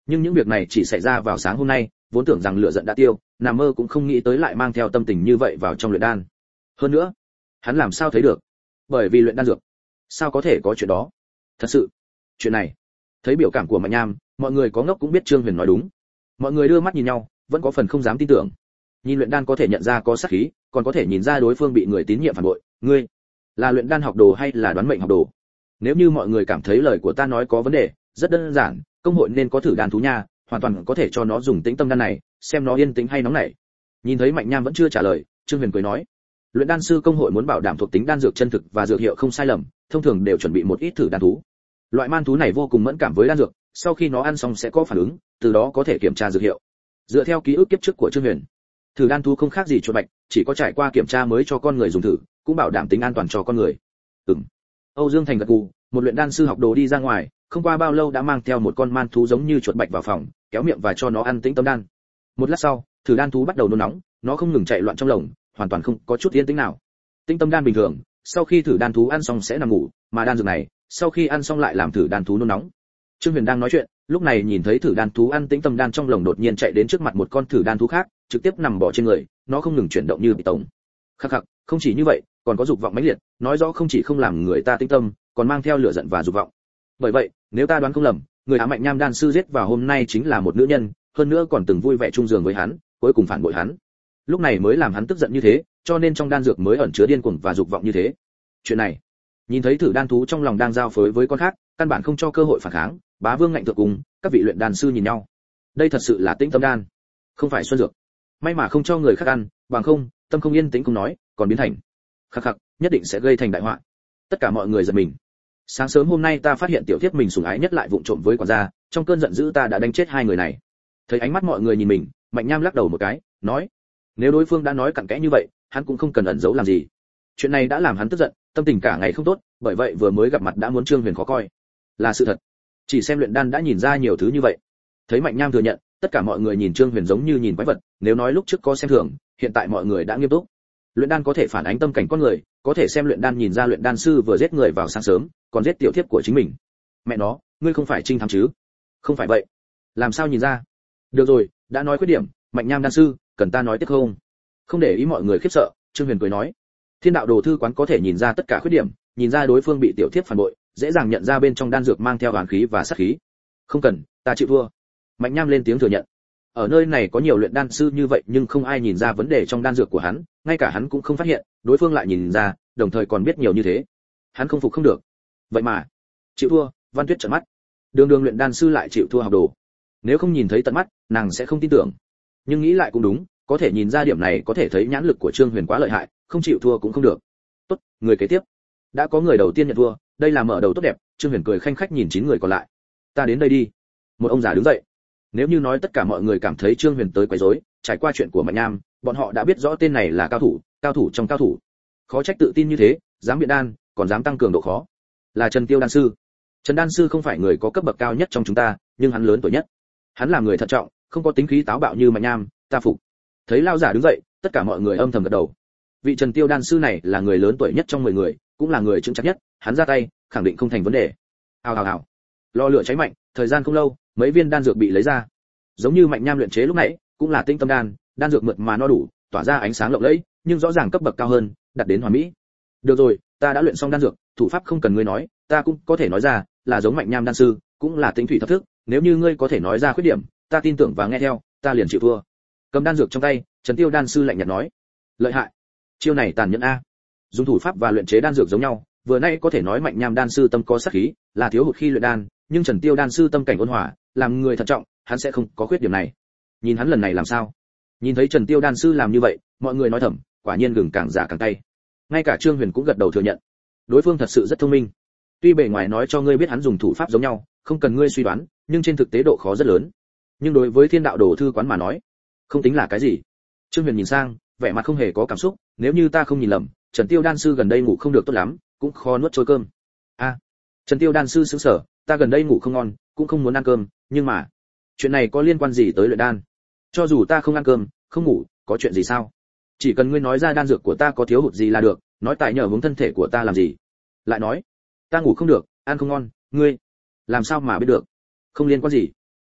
Nhưng những việc này chỉ xảy ra vào sáng hôm nay, vốn tưởng rằng lửa giận đã tiêu, nằm mơ cũng không nghĩ tới lại mang theo tâm tình như vậy vào trong luyện đan. Hơn nữa, hắn làm sao thấy được? Bởi vì luyện đan dược, sao có thể có chuyện đó? Thật sự, chuyện này. Thấy biểu cảm của Mạnh Nham, mọi người có ngốc cũng biết Trương Huyền nói đúng. Mọi người đưa mắt nhìn nhau, vẫn có phần không dám tin tưởng. Nhìn luyện đan có thể nhận ra có sát khí, còn có thể nhìn ra đối phương bị người tín nhiệm phản bội. Ngươi là luyện đan học đồ hay là đoán mệnh học đồ? Nếu như mọi người cảm thấy lời của ta nói có vấn đề, rất đơn giản, công hội nên có thử đan thú nha, hoàn toàn có thể cho nó dùng tĩnh tâm đan này, xem nó yên tĩnh hay nóng nảy. Nhìn thấy Mạnh Nham vẫn chưa trả lời, Trương Huyền cười nói: luyện đan sư công hội muốn bảo đảm thuộc tính đan dược chân thực và dược hiệu không sai lầm, thông thường đều chuẩn bị một ít thử đan thú. Loại man thú này vô cùng mẫn cảm với đan dược, sau khi nó ăn xong sẽ có phản ứng, từ đó có thể kiểm tra dược hiệu. Dựa theo ký ức kiếp trước của Trương Huyền, thử đan thú không khác gì chuột bạch, chỉ có trải qua kiểm tra mới cho con người dùng thử, cũng bảo đảm tính an toàn cho con người. Ừm. Âu Dương Thành gật gù, một luyện đan sư học đồ đi ra ngoài, không qua bao lâu đã mang theo một con man thú giống như chuột bạch vào phòng, kéo miệng và cho nó ăn tĩnh tâm đan. Một lát sau, thử đan thú bắt đầu nôn nóng, nó không ngừng chạy loạn trong lồng, hoàn toàn không có chút yên tĩnh nào. Tĩnh tâm đan bình thường, sau khi thử đan thú ăn xong sẽ nằm ngủ, mà đan dược này, sau khi ăn xong lại làm thử đan thú nôn nóng. Trương Huyền đang nói chuyện, lúc này nhìn thấy thử đan thú ăn tĩnh tâm đan trong lồng đột nhiên chạy đến trước mặt một con thử đan thú khác, trực tiếp nằm bò trên người, nó không ngừng chuyển động như bị tống. Khắc khắc, không chỉ như vậy, còn có dục vọng mãnh liệt, nói rõ không chỉ không làm người ta tĩnh tâm, còn mang theo lửa giận và dục vọng. Bởi vậy, nếu ta đoán không lầm, người Á Mạnh Nham đan sư giết vào hôm nay chính là một nữ nhân, hơn nữa còn từng vui vẻ chung giường với hắn, cuối cùng phản bội hắn. Lúc này mới làm hắn tức giận như thế, cho nên trong đan dược mới ẩn chứa điên cuồng và dục vọng như thế. Chuyện này, nhìn thấy thử đan thú trong lòng đang giao phối với con khác, căn bản không cho cơ hội phản kháng, Bá Vương ngạnh thượng cùng, các vị luyện đan sư nhìn nhau. Đây thật sự là tĩnh tâm đan, không phải xuân dược. May mà không cho người khác ăn, bằng không, tâm không yên tĩnh không nói, còn biến thành khắc khắc, nhất định sẽ gây thành đại họa. Tất cả mọi người giật mình. Sáng sớm hôm nay ta phát hiện tiểu thiếp mình sủng ái nhất lại vụng trộm với quản gia, trong cơn giận dữ ta đã đánh chết hai người này. Thấy ánh mắt mọi người nhìn mình, Mạnh Nham lắc đầu một cái, nói: nếu đối phương đã nói cặn kẽ như vậy, hắn cũng không cần ẩn giấu làm gì. Chuyện này đã làm hắn tức giận, tâm tình cả ngày không tốt, bởi vậy vừa mới gặp mặt đã muốn Trương Huyền khó coi. Là sự thật. Chỉ xem luyện đan đã nhìn ra nhiều thứ như vậy. Thấy Mạnh Nham thừa nhận, tất cả mọi người nhìn Trương Huyền giống như nhìn quái vật, nếu nói lúc trước có xem thường, hiện tại mọi người đã nghiêm túc. Luyện đan có thể phản ánh tâm cảnh con người, có thể xem luyện đan nhìn ra luyện đan sư vừa giết người vào sáng sớm, còn giết tiểu thiếp của chính mình. Mẹ nó, ngươi không phải trinh thám chứ? Không phải vậy. Làm sao nhìn ra? Được rồi, đã nói khuyết điểm, Mạnh Nham đan sư, cần ta nói tiếp không? Không để ý mọi người khiếp sợ, Trương Huyền cười nói: Thiên đạo đồ thư quán có thể nhìn ra tất cả khuyết điểm, nhìn ra đối phương bị tiểu thiếp phản bội, dễ dàng nhận ra bên trong đan dược mang theo oán khí và sát khí. Không cần, ta chịu thua. Mạnh Nham lên tiếng thừa nhận. Ở nơi này có nhiều luyện đan sư như vậy nhưng không ai nhìn ra vấn đề trong đan dược của hắn, ngay cả hắn cũng không phát hiện, đối phương lại nhìn ra, đồng thời còn biết nhiều như thế. Hắn không phục không được. Vậy mà, chịu thua, Văn Tuyết trợn mắt. Đường đường luyện đan sư lại chịu thua học đồ. Nếu không nhìn thấy tận mắt, nàng sẽ không tin tưởng. Nhưng nghĩ lại cũng đúng, có thể nhìn ra điểm này có thể thấy nhãn lực của Trương Huyền quá lợi hại, không chịu thua cũng không được. Tốt, người kế tiếp. Đã có người đầu tiên nhận thua, đây là mở đầu tốt đẹp, Trương Huyền cười khanh khách nhìn chín người còn lại. Ta đến đây đi. Một ông già đứng dậy. Nếu như nói tất cả mọi người cảm thấy Trương Huyền tới quấy rối, trải qua chuyện của Mạnh Nham, bọn họ đã biết rõ tên này là cao thủ, cao thủ trong cao thủ. Khó trách tự tin như thế, dám biện đan, còn dám tăng cường độ khó. Là Trần Tiêu đan sư. Trần đan sư không phải người có cấp bậc cao nhất trong chúng ta, nhưng hắn lớn tuổi nhất. Hắn là người thận trọng, không có tính khí táo bạo như Mạnh Nham, ta phục. Thấy lão giả đứng dậy, tất cả mọi người âm thầm gật đầu. Vị Trần Tiêu đan sư này là người lớn tuổi nhất trong mười người, cũng là người chững chạc nhất, hắn ra tay, khẳng định không thành vấn đề. Hào hào hào. Lò lửa cháy mạnh, thời gian không lâu, mấy viên đan dược bị lấy ra. Giống như Mạnh Nham luyện chế lúc nãy, cũng là tinh tâm đan, đan dược mượt mà no đủ, tỏa ra ánh sáng lộng lẫy, nhưng rõ ràng cấp bậc cao hơn, đạt đến hoàn mỹ. Được rồi, ta đã luyện xong đan dược, thủ pháp không cần ngươi nói, ta cũng có thể nói ra, là giống Mạnh Nham đan sư, cũng là tinh thủy thập thức, nếu như ngươi có thể nói ra khuyết điểm, ta tin tưởng và nghe theo, ta liền chịu thua. Cầm đan dược trong tay, Trần Tiêu đan sư lạnh nhạt nói: lợi hại, chiêu này tàn nhẫn a. Dùng thủ pháp và luyện chế đan dược giống nhau, vừa nãy có thể nói Mạnh Nham đan sư tâm có sát khí, là thiếu hụt khi luyện đan, nhưng Trần Tiêu đan sư tâm cảnh ôn hòa, làm người thận trọng, hắn sẽ không có khuyết điểm này. Nhìn hắn lần này làm sao? Nhìn thấy Trần Tiêu đan sư làm như vậy, mọi người nói thầm, quả nhiên gừng càng già càng cay. Ngay cả Trương Huyền cũng gật đầu thừa nhận, đối phương thật sự rất thông minh. Tuy bề ngoài nói cho ngươi biết hắn dùng thủ pháp giống nhau, không cần ngươi suy đoán, nhưng trên thực tế độ khó rất lớn. Nhưng đối với Thiên đạo đồ thư quán mà nói, không tính là cái gì. Trương Huyền nhìn sang, vẻ mặt không hề có cảm xúc, nếu như ta không nhìn lầm, Trần Tiêu đan sư gần đây ngủ không được tốt lắm, cũng khó nuốt trôi cơm. A, à, Trần Tiêu đan sư sững sờ, ta gần đây ngủ không ngon, cũng không muốn ăn cơm, nhưng mà, chuyện này có liên quan gì tới luyện đan? Cho dù ta không ăn cơm, không ngủ, có chuyện gì sao? Chỉ cần ngươi nói ra đan dược của ta có thiếu hụt gì là được, nói tại nhờ hướng thân thể của ta làm gì? Lại nói, ta ngủ không được, ăn không ngon, ngươi làm sao mà biết được? Không liên quan gì.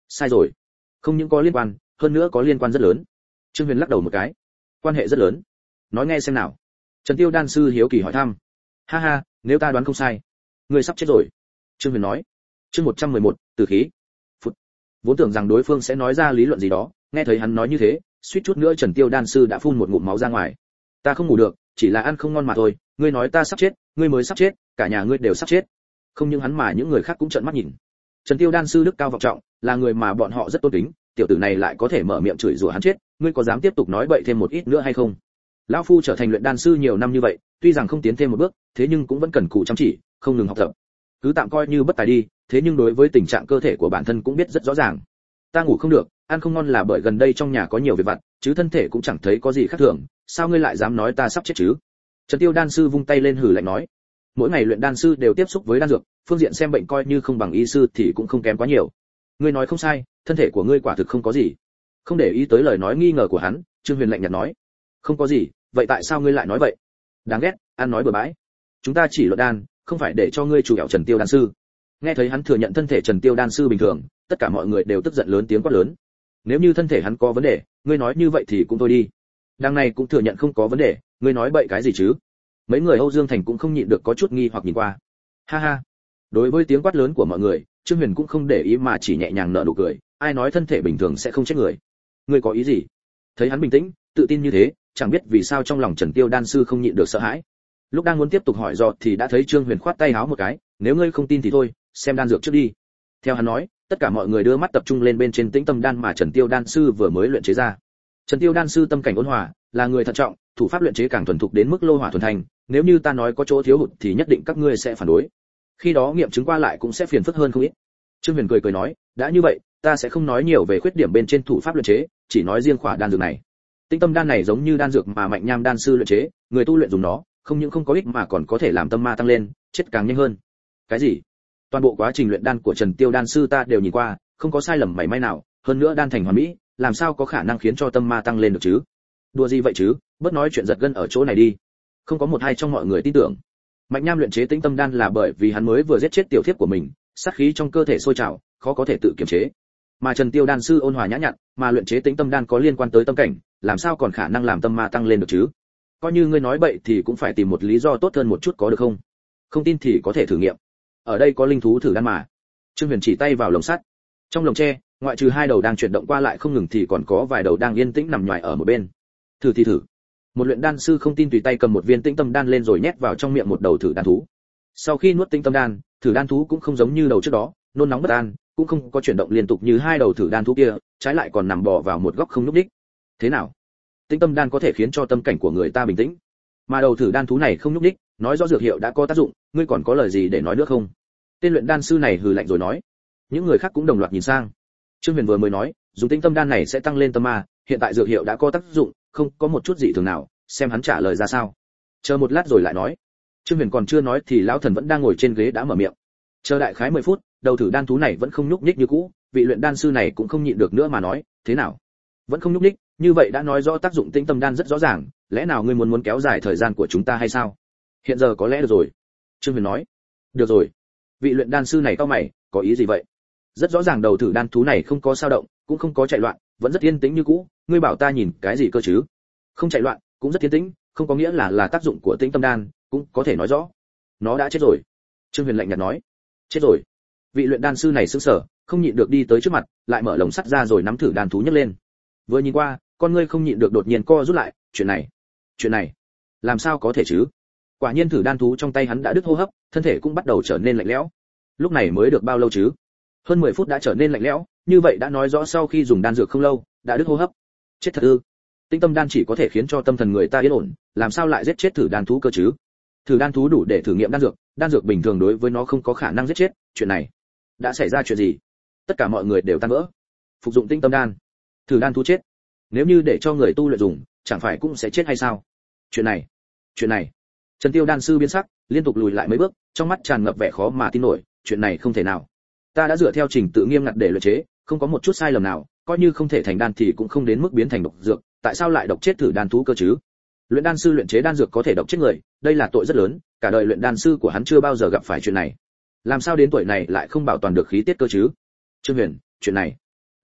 Sai rồi, không những có liên quan, hơn nữa có liên quan rất lớn. Trương Huyền lắc đầu một cái. Quan hệ rất lớn. Nói nghe xem nào. Trần Tiêu đan sư hiếu kỳ hỏi thăm. Ha ha, nếu ta đoán không sai, ngươi sắp chết rồi. Trương Huyền nói. Chương một trăm mười một, tử khí. Phụt. Vốn tưởng rằng đối phương sẽ nói ra lý luận gì đó, nghe thấy hắn nói như thế, suýt chút nữa Trần Tiêu đan sư đã phun một ngụm máu ra ngoài. Ta không ngủ được, chỉ là ăn không ngon mà thôi, ngươi nói ta sắp chết, ngươi mới sắp chết, cả nhà ngươi đều sắp chết. Không những hắn mà những người khác cũng trợn mắt nhìn. Trần Tiêu đan sư đức cao vọng trọng, là người mà bọn họ rất tôn kính, tiểu tử này lại có thể mở miệng chửi rủa hắn chết, ngươi có dám tiếp tục nói bậy thêm một ít nữa hay không? Lão phu trở thành luyện đan sư nhiều năm như vậy, tuy rằng không tiến thêm một bước, thế nhưng cũng vẫn cần cù chăm chỉ, không ngừng học tập. Cứ tạm coi như bất tài đi, thế nhưng đối với tình trạng cơ thể của bản thân cũng biết rất rõ ràng. Ta ngủ không được, ăn không ngon là bởi gần đây trong nhà có nhiều việc vặt, chứ thân thể cũng chẳng thấy có gì khác thường, sao ngươi lại dám nói ta sắp chết chứ? Trần Tiêu đan sư vung tay lên hừ lạnh nói. Mỗi ngày luyện đan sư đều tiếp xúc với đan dược, phương diện xem bệnh coi như không bằng y sư thì cũng không kém quá nhiều. Ngươi nói không sai, thân thể của ngươi quả thực không có gì. Không để ý tới lời nói nghi ngờ của hắn, Trương Huyền lạnh nhạt nói. Không có gì, vậy tại sao ngươi lại nói vậy? Đáng ghét, ăn nói bừa bãi. Chúng ta chỉ luận đan, không phải để cho ngươi chủ ẻo Trần Tiêu đan sư. Nghe thấy hắn thừa nhận thân thể Trần Tiêu đan sư bình thường, tất cả mọi người đều tức giận lớn tiếng quát lớn. Nếu như thân thể hắn có vấn đề, ngươi nói như vậy thì cũng thôi đi. Đằng này cũng thừa nhận không có vấn đề, ngươi nói bậy cái gì chứ? Mấy người Âu Dương Thành cũng không nhịn được có chút nghi hoặc nhìn qua. Ha ha. Đối với tiếng quát lớn của mọi người, Trương Huyền cũng không để ý mà chỉ nhẹ nhàng nở nụ cười, ai nói thân thể bình thường sẽ không chết người? Ngươi có ý gì? Thấy hắn bình tĩnh, tự tin như thế, chẳng biết vì sao trong lòng Trần Tiêu đan sư không nhịn được sợ hãi. Lúc đang muốn tiếp tục hỏi dò thì đã thấy Trương Huyền khoát tay háo một cái, nếu ngươi không tin thì thôi, xem đan dược trước đi. Theo hắn nói, tất cả mọi người đưa mắt tập trung lên bên trên tĩnh tâm đan mà Trần Tiêu đan sư vừa mới luyện chế ra. Trần Tiêu đan sư tâm cảnh ôn hòa, là người thận trọng, thủ pháp luyện chế càng thuần thục đến mức lô hỏa thuần thành, nếu như ta nói có chỗ thiếu hụt thì nhất định các ngươi sẽ phản đối. Khi đó nghiệm chứng qua lại cũng sẽ phiền phức hơn không ít. Trương Huyền cười cười nói, đã như vậy, ta sẽ không nói nhiều về khuyết điểm bên trên thủ pháp luyện chế, chỉ nói riêng khỏa đan dược này. Tinh tâm đan này giống như đan dược mà Mạnh Nham đan sư luyện chế, người tu luyện dùng nó, không những không có ích mà còn có thể làm tâm ma tăng lên, chết càng nhanh hơn. Cái gì? Toàn bộ quá trình luyện đan của Trần Tiêu đan sư ta đều nhìn qua, không có sai lầm mảy may nào, hơn nữa đan thành hoàn mỹ, làm sao có khả năng khiến cho tâm ma tăng lên được chứ? Đùa gì vậy chứ, bớt nói chuyện giật gân ở chỗ này đi. Không có một hai trong mọi người tin tưởng. Mạnh Nham luyện chế Tĩnh Tâm đan là bởi vì hắn mới vừa giết chết tiểu thiếp của mình, sát khí trong cơ thể sôi trào, khó có thể tự kiềm chế. Mà Trần Tiêu đan sư ôn hòa nhã nhặn, mà luyện chế Tĩnh Tâm đan có liên quan tới tâm cảnh, làm sao còn khả năng làm tâm ma tăng lên được chứ? Coi như ngươi nói bậy thì cũng phải tìm một lý do tốt hơn một chút có được không? Không tin thì có thể thử nghiệm. Ở đây có linh thú thử đan mà. Trương Huyền chỉ tay vào lồng sắt. Trong lồng tre, ngoại trừ hai đầu đang chuyển động qua lại không ngừng thì còn có vài đầu đang yên tĩnh nằm nhòi ở một bên. Thử thì thử. Một luyện đan sư không tin tùy tay cầm một viên Tĩnh Tâm đan lên rồi nhét vào trong miệng một đầu thử đan thú. Sau khi nuốt Tĩnh Tâm đan, thử đan thú cũng không giống như đầu trước đó, nôn nóng bất an, cũng không có chuyển động liên tục như hai đầu thử đan thú kia, trái lại còn nằm bò vào một góc không nhúc nhích. Thế nào? Tĩnh Tâm đan có thể khiến cho tâm cảnh của người ta bình tĩnh, mà đầu thử đan thú này không nhúc nhích, nói rõ dược hiệu đã có tác dụng, ngươi còn có lời gì để nói nữa không? Tên luyện đan sư này hừ lạnh rồi nói. Những người khác cũng đồng loạt nhìn sang. Trương Huyền vừa mới nói, dùng Tĩnh Tâm đan này sẽ tăng lên tâm ma, hiện tại dược hiệu đã có tác dụng, không có một chút gì thường nào, xem hắn trả lời ra sao. Chờ một lát rồi lại nói. Trương Huyền còn chưa nói thì lão thần vẫn đang ngồi trên ghế đã mở miệng. Chờ đại khái mười phút, đầu thử đan thú này vẫn không nhúc nhích như cũ, vị luyện đan sư này cũng không nhịn được nữa mà nói, thế nào? Vẫn không nhúc nhích, như vậy đã nói rõ tác dụng Tĩnh Tâm đan rất rõ ràng, lẽ nào ngươi muốn muốn kéo dài thời gian của chúng ta hay sao? Hiện giờ có lẽ được rồi. Trương Huyền nói. Được rồi. Vị luyện đan sư này cau mày, có ý gì vậy? Rất rõ ràng đầu thử đan thú này không có sao động, cũng không có chạy loạn, vẫn rất yên tĩnh như cũ, ngươi bảo ta nhìn cái gì cơ chứ? Không chạy loạn, cũng rất yên tĩnh, không có nghĩa là là tác dụng của Tĩnh Tâm đan, cũng có thể nói rõ. Nó đã chết rồi. Trương Huyền lạnh nhạt nói. Chết rồi. Vị luyện đan sư này sững sờ, không nhịn được đi tới trước mặt, lại mở lồng sắt ra rồi nắm thử đan thú nhấc lên. Vừa nhìn qua, con ngươi không nhịn được đột nhiên co rút lại, chuyện này, chuyện này, làm sao có thể chứ? Quả nhiên thử đan thú trong tay hắn đã đứt hô hấp, thân thể cũng bắt đầu trở nên lạnh lẽo. Lúc này mới được bao lâu chứ? Hơn mười phút đã trở nên lạnh lẽo, như vậy đã nói rõ sau khi dùng đan dược không lâu, đã đứt hô hấp. Chết thật ư? Tĩnh Tâm đan chỉ có thể khiến cho tâm thần người ta yên ổn, làm sao lại giết chết thử đan thú cơ chứ? Thử đan thú đủ để thử nghiệm đan dược, đan dược bình thường đối với nó không có khả năng giết chết, chuyện này đã xảy ra chuyện gì? Tất cả mọi người đều tan vỡ. Phục dụng Tĩnh Tâm đan, thử đan thú chết. Nếu như để cho người tu luyện dùng, chẳng phải cũng sẽ chết hay sao? Chuyện này, chuyện này. Trần Tiêu đan sư biến sắc, liên tục lùi lại mấy bước, trong mắt tràn ngập vẻ khó mà tin nổi, chuyện này không thể nào. Ta đã dựa theo trình tự nghiêm ngặt để luyện chế, không có một chút sai lầm nào, coi như không thể thành đan thì cũng không đến mức biến thành độc dược, tại sao lại độc chết thử đan thú cơ chứ? Luyện đan sư luyện chế đan dược có thể độc chết người, đây là tội rất lớn, cả đời luyện đan sư của hắn chưa bao giờ gặp phải chuyện này. Làm sao đến tuổi này lại không bảo toàn được khí tiết cơ chứ? Trương Huyền, chuyện này,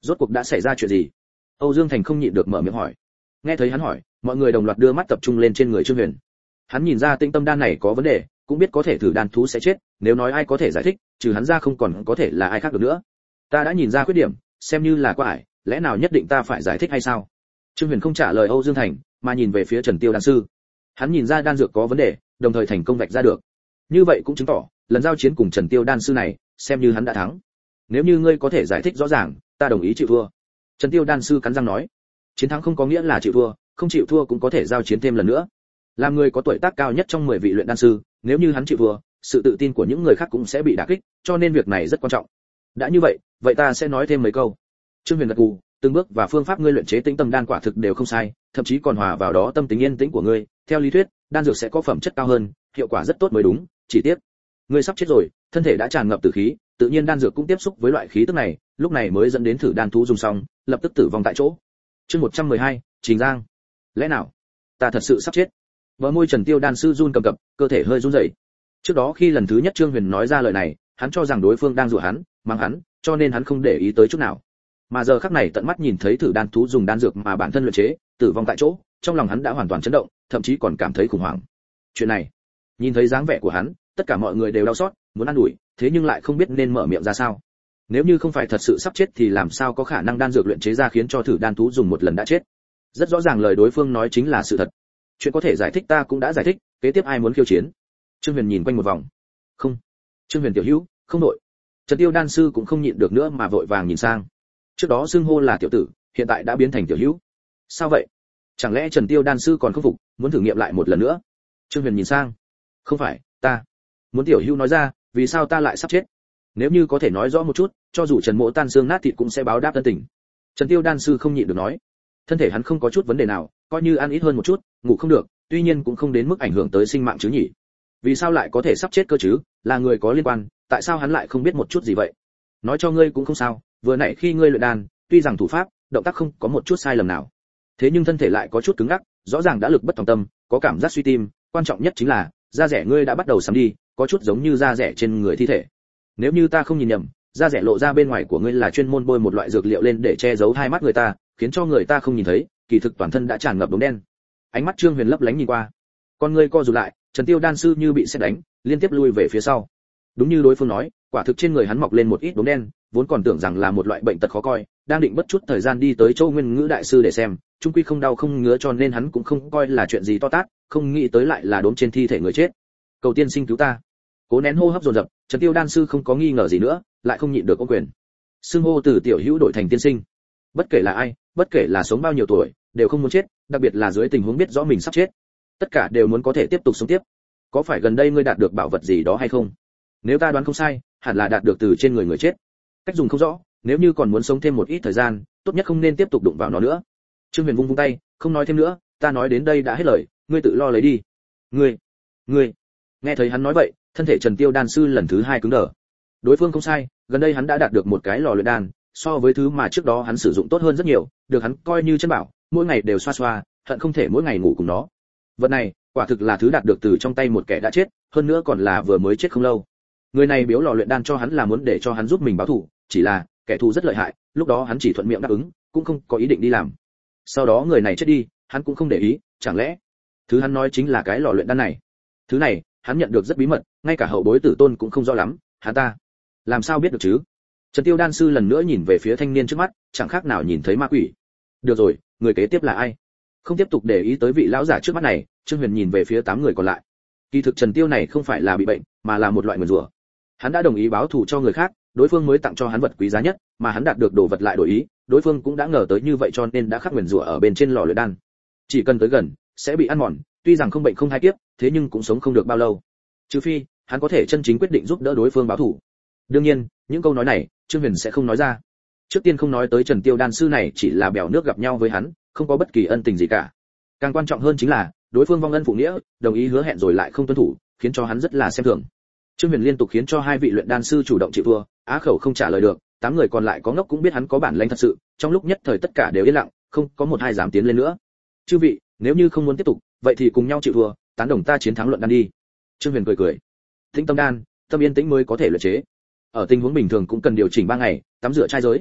Rốt cuộc đã xảy ra chuyện gì? Âu Dương Thành không nhịn được mở miệng hỏi. Nghe thấy hắn hỏi, mọi người đồng loạt đưa mắt tập trung lên trên người Trương Huyền. Hắn nhìn ra Tĩnh Tâm đan này có vấn đề, cũng biết có thể thử đan thú sẽ chết, nếu nói ai có thể giải thích, trừ hắn ra không còn có thể là ai khác được nữa. Ta đã nhìn ra khuyết điểm, xem như là qua ải, lẽ nào nhất định ta phải giải thích hay sao? Trương Huyền không trả lời Âu Dương Thành, mà nhìn về phía Trần Tiêu đan sư. Hắn nhìn ra đan dược có vấn đề, đồng thời thành công vạch ra được. Như vậy cũng chứng tỏ, lần giao chiến cùng Trần Tiêu đan sư này, xem như hắn đã thắng. Nếu như ngươi có thể giải thích rõ ràng, ta đồng ý chịu thua. Trần Tiêu đan sư cắn răng nói. Chiến thắng không có nghĩa là chịu thua, không chịu thua cũng có thể giao chiến thêm lần nữa. Làm người có tuổi tác cao nhất trong mười vị luyện đan sư, nếu như hắn chịu thua, sự tự tin của những người khác cũng sẽ bị đả kích, cho nên việc này rất quan trọng. Đã như vậy, vậy ta sẽ nói thêm mấy câu. Trương Huyền gật gù, từng bước và phương pháp ngươi luyện chế Tĩnh Tâm đan quả thực đều không sai, thậm chí còn hòa vào đó tâm tính yên tĩnh của ngươi, theo lý thuyết, đan dược sẽ có phẩm chất cao hơn, hiệu quả rất tốt mới đúng, chỉ tiếc, ngươi sắp chết rồi, thân thể đã tràn ngập tử khí, tự nhiên đan dược cũng tiếp xúc với loại khí tức này, lúc này mới dẫn đến thử đan thú dùng xong, lập tức tử vong tại chỗ. Chương một trăm mười hai, Trình Giang. Lẽ nào ta thật sự sắp chết? Bờ môi Trần Tiêu đan sư run cầm cập, cơ thể hơi run rẩy. Trước đó khi lần thứ nhất Trương Huyền nói ra lời này, hắn cho rằng đối phương đang dụ hắn, mắng hắn, cho nên hắn không để ý tới chút nào. Mà giờ khắc này tận mắt nhìn thấy thử đan thú dùng đan dược mà bản thân luyện chế, tử vong tại chỗ, trong lòng hắn đã hoàn toàn chấn động, thậm chí còn cảm thấy khủng hoảng. Chuyện này, nhìn thấy dáng vẻ của hắn, tất cả mọi người đều đau xót, muốn ăn đuổi, thế nhưng lại không biết nên mở miệng ra sao. Nếu như không phải thật sự sắp chết thì làm sao có khả năng đan dược luyện chế ra khiến cho thử đan thú dùng một lần đã chết. Rất rõ ràng lời đối phương nói chính là sự thật. Chuyện có thể giải thích ta cũng đã giải thích, kế tiếp ai muốn khiêu chiến? Trương Huyền nhìn quanh một vòng. Không. Trương Huyền tiểu hữu, không đội. Trần Tiêu đan sư cũng không nhịn được nữa mà vội vàng nhìn sang. Trước đó xưng hô là tiểu tử, hiện tại đã biến thành tiểu hữu. Sao vậy? Chẳng lẽ Trần Tiêu đan sư còn không phục, muốn thử nghiệm lại một lần nữa? Trương Huyền nhìn sang. Không phải, ta muốn tiểu hữu nói ra, vì sao ta lại sắp chết? Nếu như có thể nói rõ một chút, cho dù Trần Mỗ tan xương nát thịt cũng sẽ báo đáp ân tình. Trần Tiêu đan sư không nhịn được nói. Thân thể hắn không có chút vấn đề nào, coi như ăn ít hơn một chút, ngủ không được, tuy nhiên cũng không đến mức ảnh hưởng tới sinh mạng chứ nhỉ? Vì sao lại có thể sắp chết cơ chứ? Là người có liên quan, tại sao hắn lại không biết một chút gì vậy? Nói cho ngươi cũng không sao, vừa nãy khi ngươi luyện đan, tuy rằng thủ pháp, động tác không có một chút sai lầm nào, thế nhưng thân thể lại có chút cứng ngắc, rõ ràng đã lực bất tòng tâm, có cảm giác suy tim, quan trọng nhất chính là da rẻ ngươi đã bắt đầu sắm đi, có chút giống như da rẻ trên người thi thể. Nếu như ta không nhìn nhầm, da rẻ lộ ra bên ngoài của ngươi là chuyên môn bôi một loại dược liệu lên để che giấu hai mắt người ta, khiến cho người ta không nhìn thấy, kỳ thực toàn thân đã tràn ngập đốm đen. Ánh mắt Trương Huyền lấp lánh nhìn qua, con ngươi co rụt lại, Trần Tiêu đan sư như bị sét đánh, liên tiếp lui về phía sau. Đúng như đối phương nói, quả thực trên người hắn mọc lên một ít đốm đen, vốn còn tưởng rằng là một loại bệnh tật khó coi, đang định bất chút thời gian đi tới Châu Nguyên Ngữ đại sư để xem, chung quy không đau không ngứa cho nên hắn cũng không coi là chuyện gì to tát, không nghĩ tới lại là đốm trên thi thể người chết. Cầu tiên sinh cứu ta. Cố nén hô hấp dồn dập, Trần Tiêu đan sư không có nghi ngờ gì nữa, lại không nhịn được ôm quyền. Xưng hô từ tiểu hữu đổi thành tiên sinh. Bất kể là ai, bất kể là sống bao nhiêu tuổi, đều không muốn chết, đặc biệt là dưới tình huống biết rõ mình sắp chết. Tất cả đều muốn có thể tiếp tục sống tiếp. Có phải gần đây ngươi đạt được bảo vật gì đó hay không? Nếu ta đoán không sai, hẳn là đạt được từ trên người người chết. Cách dùng không rõ, nếu như còn muốn sống thêm một ít thời gian, tốt nhất không nên tiếp tục đụng vào nó nữa. Trương Huyền vung vung tay, không nói thêm nữa, ta nói đến đây đã hết lời, ngươi tự lo lấy đi. Ngươi, ngươi. Nghe thấy hắn nói vậy, thân thể Trần Tiêu đan sư lần thứ hai cứng đờ. Đối phương không sai, gần đây hắn đã đạt được một cái lò luyện đan, so với thứ mà trước đó hắn sử dụng tốt hơn rất nhiều, được hắn coi như chân bảo, mỗi ngày đều xoa xoa, hận không thể mỗi ngày ngủ cùng nó. Vật này, quả thực là thứ đạt được từ trong tay một kẻ đã chết, hơn nữa còn là vừa mới chết không lâu. Người này biếu lò luyện đan cho hắn là muốn để cho hắn giúp mình báo thù, chỉ là kẻ thù rất lợi hại, lúc đó hắn chỉ thuận miệng đáp ứng, cũng không có ý định đi làm. Sau đó người này chết đi, hắn cũng không để ý, chẳng lẽ thứ hắn nói chính là cái lò luyện đan này? Thứ này, hắn nhận được rất bí mật, ngay cả hậu bối tử tôn cũng không rõ lắm, hắn ta làm sao biết được chứ? Trần Tiêu đan sư lần nữa nhìn về phía thanh niên trước mắt, chẳng khác nào nhìn thấy ma quỷ. Được rồi, người kế tiếp là ai? Không tiếp tục để ý tới vị lão giả trước mắt này, Trương Huyền nhìn về phía tám người còn lại. Kỳ thực Trần Tiêu này không phải là bị bệnh, mà là một loại nguyền rủa. Hắn đã đồng ý báo thù cho người khác, đối phương mới tặng cho hắn vật quý giá nhất, mà hắn đạt được đồ vật lại đổi ý, đối phương cũng đã ngờ tới như vậy cho nên đã khắc nguyền rủa ở bên trên lò luyện đan. Chỉ cần tới gần, sẽ bị ăn mòn, tuy rằng không bệnh không thai kiếp, thế nhưng cũng sống không được bao lâu. Trừ phi, hắn có thể chân chính quyết định giúp đỡ đối phương báo thù. Đương nhiên, những câu nói này, Trương Huyền sẽ không nói ra. Trước tiên không nói tới Trần Tiêu đan sư này chỉ là bèo nước gặp nhau với hắn, không có bất kỳ ân tình gì cả. Càng quan trọng hơn chính là, đối phương vong ân phụ nghĩa, đồng ý hứa hẹn rồi lại không tuân thủ, khiến cho hắn rất là xem thường. Trương Huyền liên tục khiến cho hai vị luyện đan sư chủ động chịu thua, á khẩu không trả lời được, tám người còn lại có ngốc cũng biết hắn có bản lĩnh thật sự, trong lúc nhất thời tất cả đều yên lặng, không có một ai dám tiến lên nữa. Chư vị, nếu như không muốn tiếp tục, vậy thì cùng nhau chịu thua, tán đồng ta chiến thắng luận đan đi. Trương Huyền cười cười. Tĩnh tâm đan, tâm yên tĩnh mới có thể luyện chế. Ở tình huống bình thường cũng cần điều chỉnh ba ngày, tắm rửa trai giới.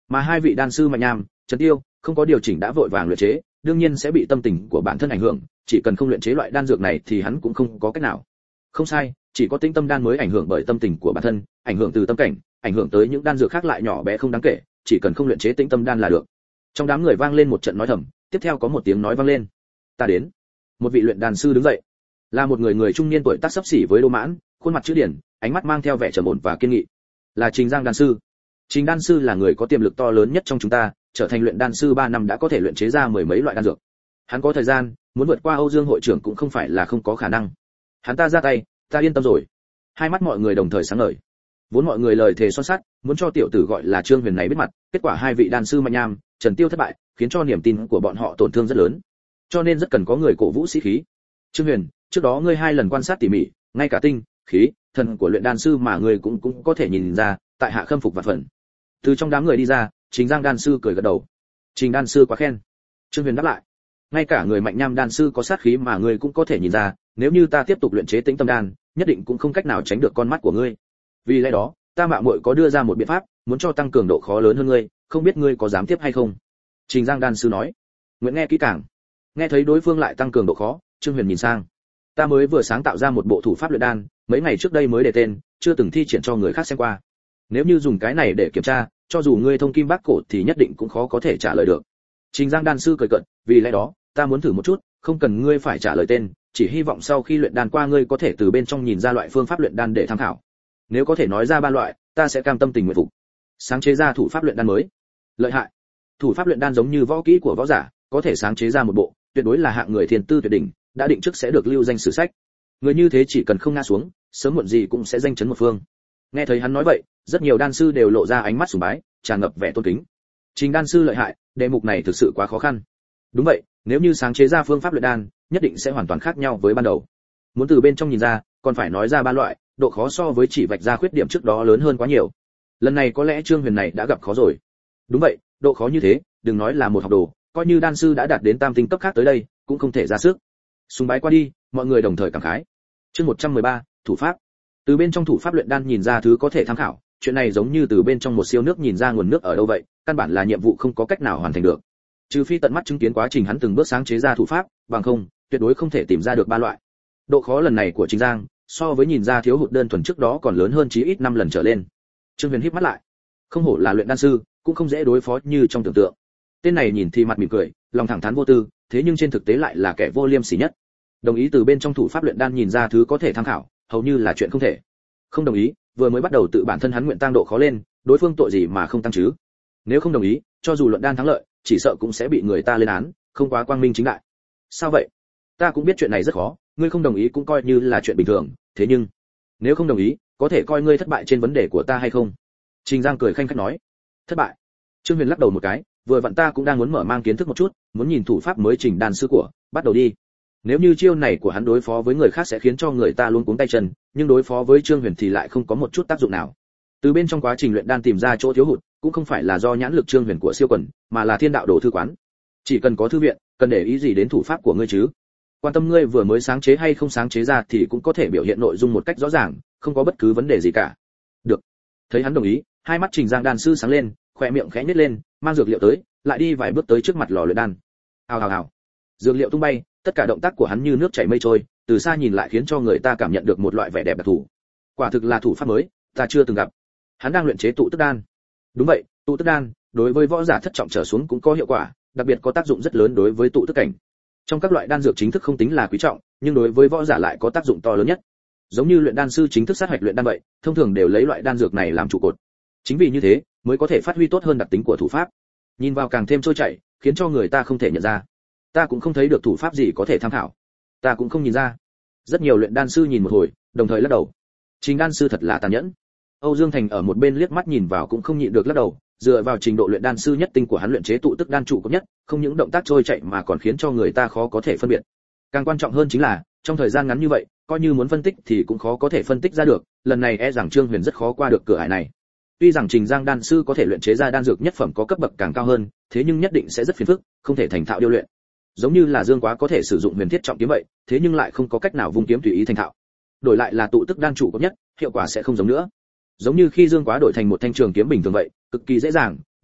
Mà hai vị đan sư Mạnh Nham, Trần Tiêu, không có điều chỉnh đã vội vàng luyện chế, đương nhiên sẽ bị tâm tình của bản thân ảnh hưởng, chỉ cần không luyện chế loại đan dược này thì hắn cũng không có cách nào. Không sai, chỉ có tĩnh tâm đan mới ảnh hưởng bởi tâm tình của bản thân, ảnh hưởng từ tâm cảnh, ảnh hưởng tới những đan dược khác lại nhỏ bé không đáng kể, chỉ cần không luyện chế tĩnh tâm đan là được. Trong đám người vang lên một trận nói thầm, tiếp theo có một tiếng nói vang lên. Ta đến. Một vị luyện đan sư đứng dậy, là một người người trung niên tuổi tác sắp xỉ với Đỗ Mãn, khuôn mặt chữ điển, ánh mắt mang theo vẻ trầm ổn và kiên nghị. Là Trình Giang đan sư. Trình đan sư là người có tiềm lực to lớn nhất trong chúng ta, trở thành luyện đan sư ba năm đã có thể luyện chế ra mười mấy loại đan dược. Hắn có thời gian, muốn vượt qua Âu Dương hội trưởng cũng không phải là không có khả năng. Hắn ta ra tay, ta yên tâm rồi. Hai mắt mọi người đồng thời sáng ngời. Vốn mọi người lời thề son sắt, muốn cho tiểu tử gọi là Trương Huyền này biết mặt, kết quả hai vị đan sư Mạnh Nham, Trần Tiêu thất bại, khiến cho niềm tin của bọn họ tổn thương rất lớn. Cho nên rất cần có người cổ vũ sĩ khí. Trương Huyền, trước đó ngươi hai lần quan sát tỉ mỉ, ngay cả tinh, khí, thần của luyện đan sư mà ngươi cũng cũng có thể nhìn ra, tại hạ khâm phục và phần. Từ trong đám người đi ra, Trình Giang đan sư cười gật đầu. Trình đan sư quá khen. Trương Huyền đáp lại. Ngay cả người Mạnh Nham đan sư có sát khí mà ngươi cũng có thể nhìn ra, nếu như ta tiếp tục luyện chế tĩnh tâm đan, nhất định cũng không cách nào tránh được con mắt của ngươi. Vì lẽ đó, ta mạo muội có đưa ra một biện pháp, muốn cho tăng cường độ khó lớn hơn ngươi, không biết ngươi có dám tiếp hay không? Trình Giang đan sư nói. Nguyện nghe kỹ càng. Nghe thấy đối phương lại tăng cường độ khó, Trương Huyền nhìn sang. Ta mới vừa sáng tạo ra một bộ thủ pháp luyện đan, mấy ngày trước đây mới để tên, chưa từng thi triển cho người khác xem qua. Nếu như dùng cái này để kiểm tra, cho dù ngươi thông kim bác cổ thì nhất định cũng khó có thể trả lời được. Trình Giang đan sư cười cợt, vì lẽ đó, ta muốn thử một chút, không cần ngươi phải trả lời tên, chỉ hy vọng sau khi luyện đan qua ngươi có thể từ bên trong nhìn ra loại phương pháp luyện đan để tham khảo. Nếu có thể nói ra ba loại, ta sẽ cam tâm tình nguyện phục. Sáng chế ra thủ pháp luyện đan mới. Lợi hại. Thủ pháp luyện đan giống như võ kỹ của võ giả, có thể sáng chế ra một bộ, tuyệt đối là hạng người thiên tư tuyệt đỉnh, đã định trước sẽ được lưu danh sử sách. Người như thế chỉ cần không ngã xuống, sớm muộn gì cũng sẽ danh chấn một phương. Nghe thấy hắn nói vậy, rất nhiều đan sư đều lộ ra ánh mắt sùng bái, tràn ngập vẻ tôn kính. Trình đan sư lợi hại, đề mục này thực sự quá khó khăn. Đúng vậy, nếu như sáng chế ra phương pháp luyện đan, nhất định sẽ hoàn toàn khác nhau với ban đầu. Muốn từ bên trong nhìn ra, còn phải nói ra ba loại, độ khó so với chỉ vạch ra khuyết điểm trước đó lớn hơn quá nhiều. Lần này có lẽ Trương Huyền này đã gặp khó rồi. Đúng vậy, độ khó như thế, đừng nói là một học đồ, coi như đan sư đã đạt đến tam tinh cấp khác tới đây, cũng không thể ra sức. Sùng bái qua đi, mọi người đồng thời cảm khái. Chương một trăm mười ba, thủ pháp. Từ bên trong thủ pháp luyện đan nhìn ra thứ có thể tham khảo, chuyện này giống như từ bên trong một siêu nước nhìn ra nguồn nước ở đâu vậy, căn bản là nhiệm vụ không có cách nào hoàn thành được. Trừ phi tận mắt chứng kiến quá trình hắn từng bước sáng chế ra thủ pháp, bằng không, tuyệt đối không thể tìm ra được ba loại. Độ khó lần này của Trình Giang, so với nhìn ra thiếu hụt đơn thuần trước đó còn lớn hơn chí ít năm lần trở lên. Trương Huyền híp mắt lại. Không hổ là luyện đan sư, cũng không dễ đối phó như trong tưởng tượng. Tên này nhìn thì mặt mỉm cười, lòng thẳng thắn vô tư, thế nhưng trên thực tế lại là kẻ vô liêm sỉ nhất. Đồng ý từ bên trong thủ pháp luyện đan nhìn ra thứ có thể tham khảo, hầu như là chuyện không thể. Không đồng ý, vừa mới bắt đầu tự bản thân hắn nguyện tăng độ khó lên, đối phương tội gì mà không tăng chứ? Nếu không đồng ý, cho dù luận đan thắng lợi, chỉ sợ cũng sẽ bị người ta lên án, không quá quang minh chính đại. Sao vậy? Ta cũng biết chuyện này rất khó, ngươi không đồng ý cũng coi như là chuyện bình thường, thế nhưng nếu không đồng ý, có thể coi ngươi thất bại trên vấn đề của ta hay không? Trình Giang cười khanh khách nói. Thất bại? Trương Huyền lắc đầu một cái, vừa vặn ta cũng đang muốn mở mang kiến thức một chút, muốn nhìn thủ pháp mới Trình đan sư của, bắt đầu đi. Nếu như chiêu này của hắn đối phó với người khác sẽ khiến cho người ta luôn cuống tay chân, nhưng đối phó với Trương Huyền thì lại không có một chút tác dụng nào. Từ bên trong quá trình luyện đan tìm ra chỗ thiếu hụt, cũng không phải là do nhãn lực Trương Huyền của siêu quần, mà là thiên đạo đồ thư quán. Chỉ cần có thư viện, cần để ý gì đến thủ pháp của ngươi chứ? Quan tâm ngươi vừa mới sáng chế hay không sáng chế ra thì cũng có thể biểu hiện nội dung một cách rõ ràng, không có bất cứ vấn đề gì cả. Được. Thấy hắn đồng ý, hai mắt Trình Giang đan sư sáng lên, khóe miệng khẽ nhếch lên, mang dược liệu tới, lại đi vài bước tới trước mặt lò luyện đan. Hào hào hào. Dược liệu tung bay, tất cả động tác của hắn như nước chảy mây trôi, từ xa nhìn lại khiến cho người ta cảm nhận được một loại vẻ đẹp đặc thù. Quả thực là thủ pháp mới, ta chưa từng gặp. Hắn đang luyện chế tụ tức đan. Đúng vậy, tụ tức đan, đối với võ giả thất trọng trở xuống cũng có hiệu quả, đặc biệt có tác dụng rất lớn đối với tụ tức cảnh. Trong các loại đan dược chính thức không tính là quý trọng, nhưng đối với võ giả lại có tác dụng to lớn nhất. Giống như luyện đan sư chính thức sát hạch luyện đan vậy, thông thường đều lấy loại đan dược này làm trụ cột. Chính vì như thế, mới có thể phát huy tốt hơn đặc tính của thủ pháp. Nhìn vào càng thêm trôi chảy, khiến cho người ta không thể nhận ra. Ta cũng không thấy được thủ pháp gì có thể tham khảo. Ta cũng không nhìn ra. Rất nhiều luyện đan sư nhìn một hồi, đồng thời lắc đầu. Trình đan sư thật là tàn nhẫn. Âu Dương Thành ở một bên liếc mắt nhìn vào cũng không nhịn được lắc đầu, dựa vào trình độ luyện đan sư nhất tinh của hắn luyện chế tụ tức đan trụ cấp nhất, không những động tác trôi chạy mà còn khiến cho người ta khó có thể phân biệt. Càng quan trọng hơn chính là, trong thời gian ngắn như vậy, coi như muốn phân tích thì cũng khó có thể phân tích ra được, lần này e rằng Trương Huyền rất khó qua được cửa ải này. Tuy rằng Trình Giang đan sư có thể luyện chế ra đan dược nhất phẩm có cấp bậc càng cao hơn, thế nhưng nhất định sẽ rất phiền phức, không thể thành thạo điêu luyện. Giống như là Dương Quá có thể sử dụng huyền thiết trọng kiếm vậy, thế nhưng lại không có cách nào vung kiếm tùy ý thành thạo. Đổi lại là tụ tức đan trụ cấp nhất, hiệu quả sẽ không giống nữa. Giống như khi Dương Quá đổi thành một thanh trường kiếm bình thường vậy, cực kỳ dễ dàng,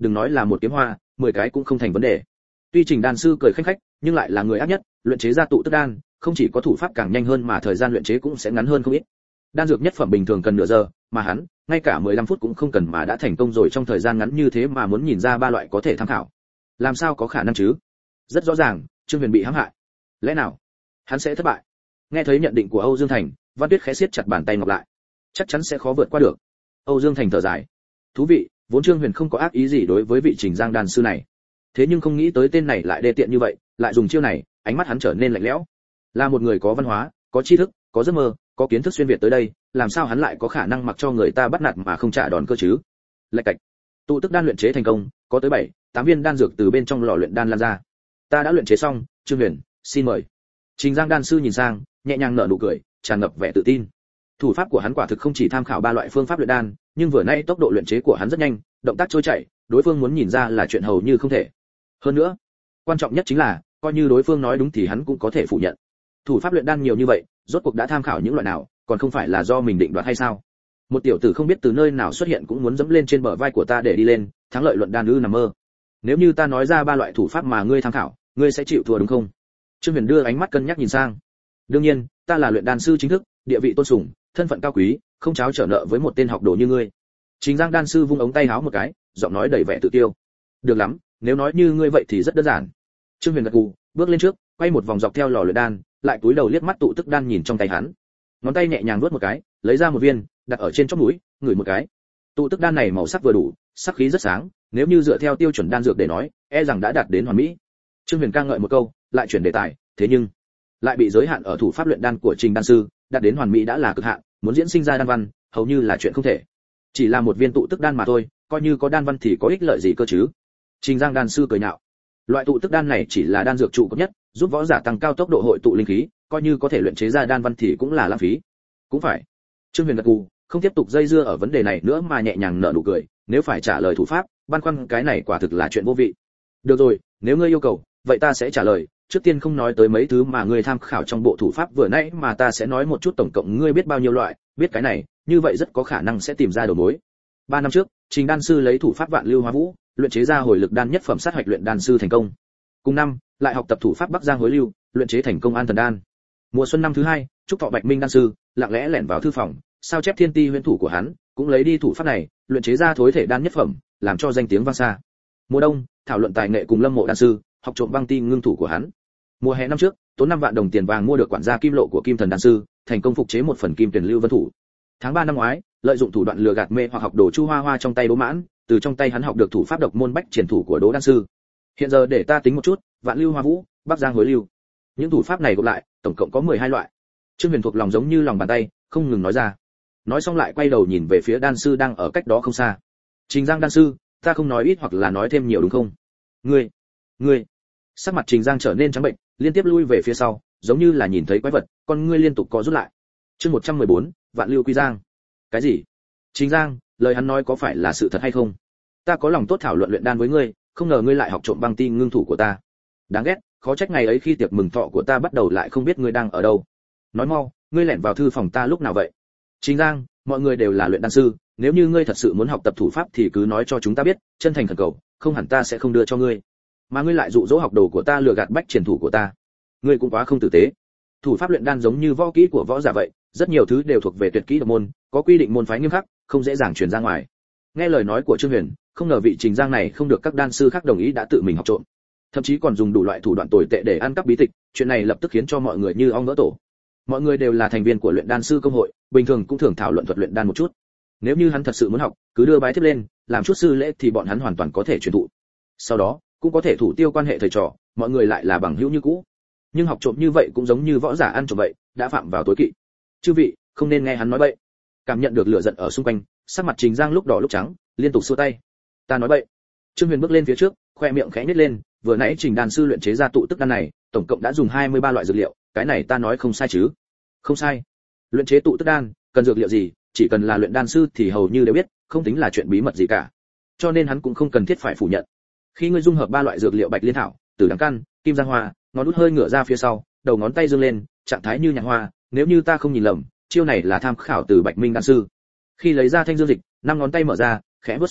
đừng nói là một kiếm hoa, mười cái cũng không thành vấn đề. Tuy Trình đan sư cười khanh khách, nhưng lại là người ác nhất, luyện chế ra tụ tức đan, không chỉ có thủ pháp càng nhanh hơn mà thời gian luyện chế cũng sẽ ngắn hơn không ít. Đan dược nhất phẩm bình thường cần nửa giờ, mà hắn, ngay cả mười lăm phút cũng không cần mà đã thành công rồi trong thời gian ngắn như thế, mà muốn nhìn ra ba loại có thể tham khảo. Làm sao có khả năng chứ? Rất rõ ràng, Trương Huyền bị hãm hại. Lẽ nào hắn sẽ thất bại? Nghe thấy nhận định của Âu Dương Thành, Văn Tuyết khẽ siết chặt bàn tay ngọc lại. Chắc chắn sẽ khó vượt qua được. Âu Dương Thành thở dài. Thú vị, vốn Trương Huyền không có ác ý gì đối với vị Trình Giang đan sư này. Thế nhưng không nghĩ tới tên này lại đê tiện như vậy, lại dùng chiêu này, ánh mắt hắn trở nên lạnh lẽo. Là một người có văn hóa, có tri thức, có giấc mơ, có kiến thức xuyên việt tới đây, làm sao hắn lại có khả năng mặc cho người ta bắt nạt mà không trả đòn cơ chứ? Lạch cạch. Tụ tức đan luyện chế thành công, có tới bảy, tám viên đan dược từ bên trong lò luyện đan lan ra. Ta đã luyện chế xong, Trương Huyền, xin mời. Trình Giang đan sư nhìn sang, nhẹ nhàng nở nụ cười, tràn ngập vẻ tự tin. Thủ pháp của hắn quả thực không chỉ tham khảo ba loại phương pháp luyện đan, nhưng vừa nãy tốc độ luyện chế của hắn rất nhanh, động tác trôi chảy, đối phương muốn nhìn ra là chuyện hầu như không thể. Hơn nữa, quan trọng nhất chính là, coi như đối phương nói đúng thì hắn cũng có thể phủ nhận. Thủ pháp luyện đan nhiều như vậy, rốt cuộc đã tham khảo những loại nào, còn không phải là do mình định đoạt hay sao? Một tiểu tử không biết từ nơi nào xuất hiện cũng muốn dẫm lên trên bờ vai của ta để đi lên, thắng lợi luận đan ư nằm mơ. Nếu như ta nói ra ba loại thủ pháp mà ngươi tham khảo, ngươi sẽ chịu thua đúng không? Trương Huyền đưa ánh mắt cân nhắc nhìn sang. Đương nhiên, ta là luyện đan sư chính thức, địa vị tôn sùng, thân phận cao quý, không cháo trở nợ với một tên học đồ như ngươi. Trình Giang đan sư vung ống tay háo một cái, giọng nói đầy vẻ tự tiêu. Được lắm, nếu nói như ngươi vậy thì rất đơn giản. Trương Huyền gật gù, bước lên trước, quay một vòng dọc theo lò luyện đan, lại cúi đầu liếc mắt tụ tức đan nhìn trong tay hắn. Ngón tay nhẹ nhàng vuốt một cái, lấy ra một viên, đặt ở trên chóp mũi, ngửi một cái. Tụ tức đan này màu sắc vừa đủ, sắc khí rất sáng, nếu như dựa theo tiêu chuẩn đan dược để nói, e rằng đã đạt đến hoàn mỹ. Trương Huyền ca ngợi một câu, lại chuyển đề tài, thế nhưng lại bị giới hạn ở thủ pháp luyện đan của Trình đan sư, đạt đến hoàn mỹ đã là cực hạn, muốn diễn sinh ra đan văn, hầu như là chuyện không thể. Chỉ là một viên tụ tức đan mà thôi, coi như có đan văn thì có ích lợi gì cơ chứ? Trình Giang đan sư cười nhạo. Loại tụ tức đan này chỉ là đan dược trụ cột nhất, giúp võ giả tăng cao tốc độ hội tụ linh khí, coi như có thể luyện chế ra đan văn thì cũng là lãng phí. Cũng phải. Trương Huyền gật gù, không tiếp tục dây dưa ở vấn đề này nữa mà nhẹ nhàng nở nụ cười, nếu phải trả lời thủ pháp, băn khoăn cái này quả thực là chuyện vô vị. Được rồi, nếu ngươi yêu cầu, vậy ta sẽ trả lời, trước tiên không nói tới mấy thứ mà ngươi tham khảo trong bộ thủ pháp vừa nãy mà ta sẽ nói một chút tổng cộng ngươi biết bao nhiêu loại, biết cái này, như vậy rất có khả năng sẽ tìm ra đầu mối. Ba năm trước, Trình đan sư lấy thủ pháp Vạn Lưu Hóa Vũ, luyện chế ra hồi lực đan nhất phẩm sát hoạch luyện đan sư thành công. Cùng năm, lại học tập thủ pháp Bắc Giang Hối Lưu, luyện chế thành công An Thần đan. Mùa xuân năm thứ hai, Trúc Thọ Bạch Minh đan sư lặng lẽ lẻn vào thư phòng, sao chép thiên ti huyễn thủ của hắn, cũng lấy đi thủ pháp này, luyện chế ra thối thể đan nhất phẩm, làm cho danh tiếng vang xa. Mùa đông, thảo luận tài nghệ cùng Lâm Mộ đan sư, học trộm băng ti ngưng thủ của hắn. Mùa hè năm trước, tốn năm vạn đồng tiền vàng mua được quản gia kim lộ của Kim Thần đan sư, thành công phục chế một phần kim tuyển lưu vân thủ. Tháng ba năm ngoái, lợi dụng thủ đoạn lừa gạt mê hoặc học đồ Chu Hoa Hoa trong tay Đỗ Mãn, từ trong tay hắn học được thủ pháp độc môn bách triển thủ của Đỗ đan sư. Hiện giờ để ta tính một chút, Vạn Lưu Hoa Vũ, Bắc Giang Hối Lưu. Những thủ pháp này gộp lại, tổng cộng có mười hai loại. Trương Huyền thuộc lòng giống như lòng bàn tay, không ngừng nói ra. Nói xong lại quay đầu nhìn về phía đan sư đang ở cách đó không xa. Trình Giang đan sư, ta không nói ít hoặc là nói thêm nhiều đúng không? Ngươi, ngươi. Sắc mặt Trình Giang trở nên trắng bệnh, liên tiếp lui về phía sau, giống như là nhìn thấy quái vật, con ngươi liên tục co rút lại. Chương một trăm mười bốn, Vạn Lưu Quy Giang. Cái gì? Trình Giang, lời hắn nói có phải là sự thật hay không? Ta có lòng tốt thảo luận luyện đan với ngươi, không ngờ ngươi lại học trộm băng ti ngưng thủ của ta. Đáng ghét, khó trách ngày ấy khi tiệc mừng thọ của ta bắt đầu lại không biết ngươi đang ở đâu. Nói mau, ngươi lẻn vào thư phòng ta lúc nào vậy? Trình Giang, mọi người đều là luyện đan sư, nếu như ngươi thật sự muốn học tập thủ pháp thì cứ nói cho chúng ta biết, chân thành khẩn cầu, không hẳn ta sẽ không đưa cho ngươi. Mà ngươi lại dụ dỗ học đồ của ta lừa gạt bách triển thủ của ta. Ngươi cũng quá không tử tế. Thủ pháp luyện đan giống như võ kỹ của võ giả vậy, rất nhiều thứ đều thuộc về tuyệt kỹ độc môn, có quy định môn phái nghiêm khắc, không dễ dàng truyền ra ngoài. Nghe lời nói của Trương Huyền, không ngờ vị Trình Giang này không được các đan sư khác đồng ý đã tự mình học trộm, thậm chí còn dùng đủ loại thủ đoạn tồi tệ để ăn cắp bí tịch, chuyện này lập tức khiến cho mọi người như ong vỡ tổ. Mọi người đều là thành viên của luyện đan sư công hội, bình thường cũng thường thảo luận thuật luyện đan một chút. Nếu như hắn thật sự muốn học, cứ đưa bái thiếp lên, làm chút sư lễ thì bọn hắn hoàn toàn có thể truyền thụ. Sau đó, cũng có thể thủ tiêu quan hệ thầy trò, mọi người lại là bằng hữu như cũ. Nhưng học trộm như vậy cũng giống như võ giả ăn trộm vậy, đã phạm vào tối kỵ. Chư vị, không nên nghe hắn nói bậy. Cảm nhận được lửa giận ở xung quanh, sắc mặt Trình Giang lúc đỏ lúc trắng, liên tục xua tay. Ta nói bậy. Trương Huyền bước lên phía trước, khoe miệng khẽ nhếch lên, vừa nãy Trình đan sư luyện chế ra tụ tức đan này, tổng cộng đã dùng hai mươi ba loại dược liệu, cái này ta nói không sai chứ? Không sai. Luyện chế tụ tức đan, cần dược liệu gì, chỉ cần là luyện đan sư thì hầu như đều biết, không tính là chuyện bí mật gì cả. Cho nên hắn cũng không cần thiết phải phủ nhận. Khi ngươi dung hợp ba loại dược liệu bạch liên thảo, tử đằng căn, kim giang hoa, ngón út hơi ngửa ra phía sau, đầu ngón tay dương lên, trạng thái như nhạc hoa, nếu như ta không nhìn lầm, chiêu này là tham khảo từ Bạch Minh đan sư. Khi lấy ra thanh dương dịch, năm ngón tay mở ra, khẽ vớt xuống,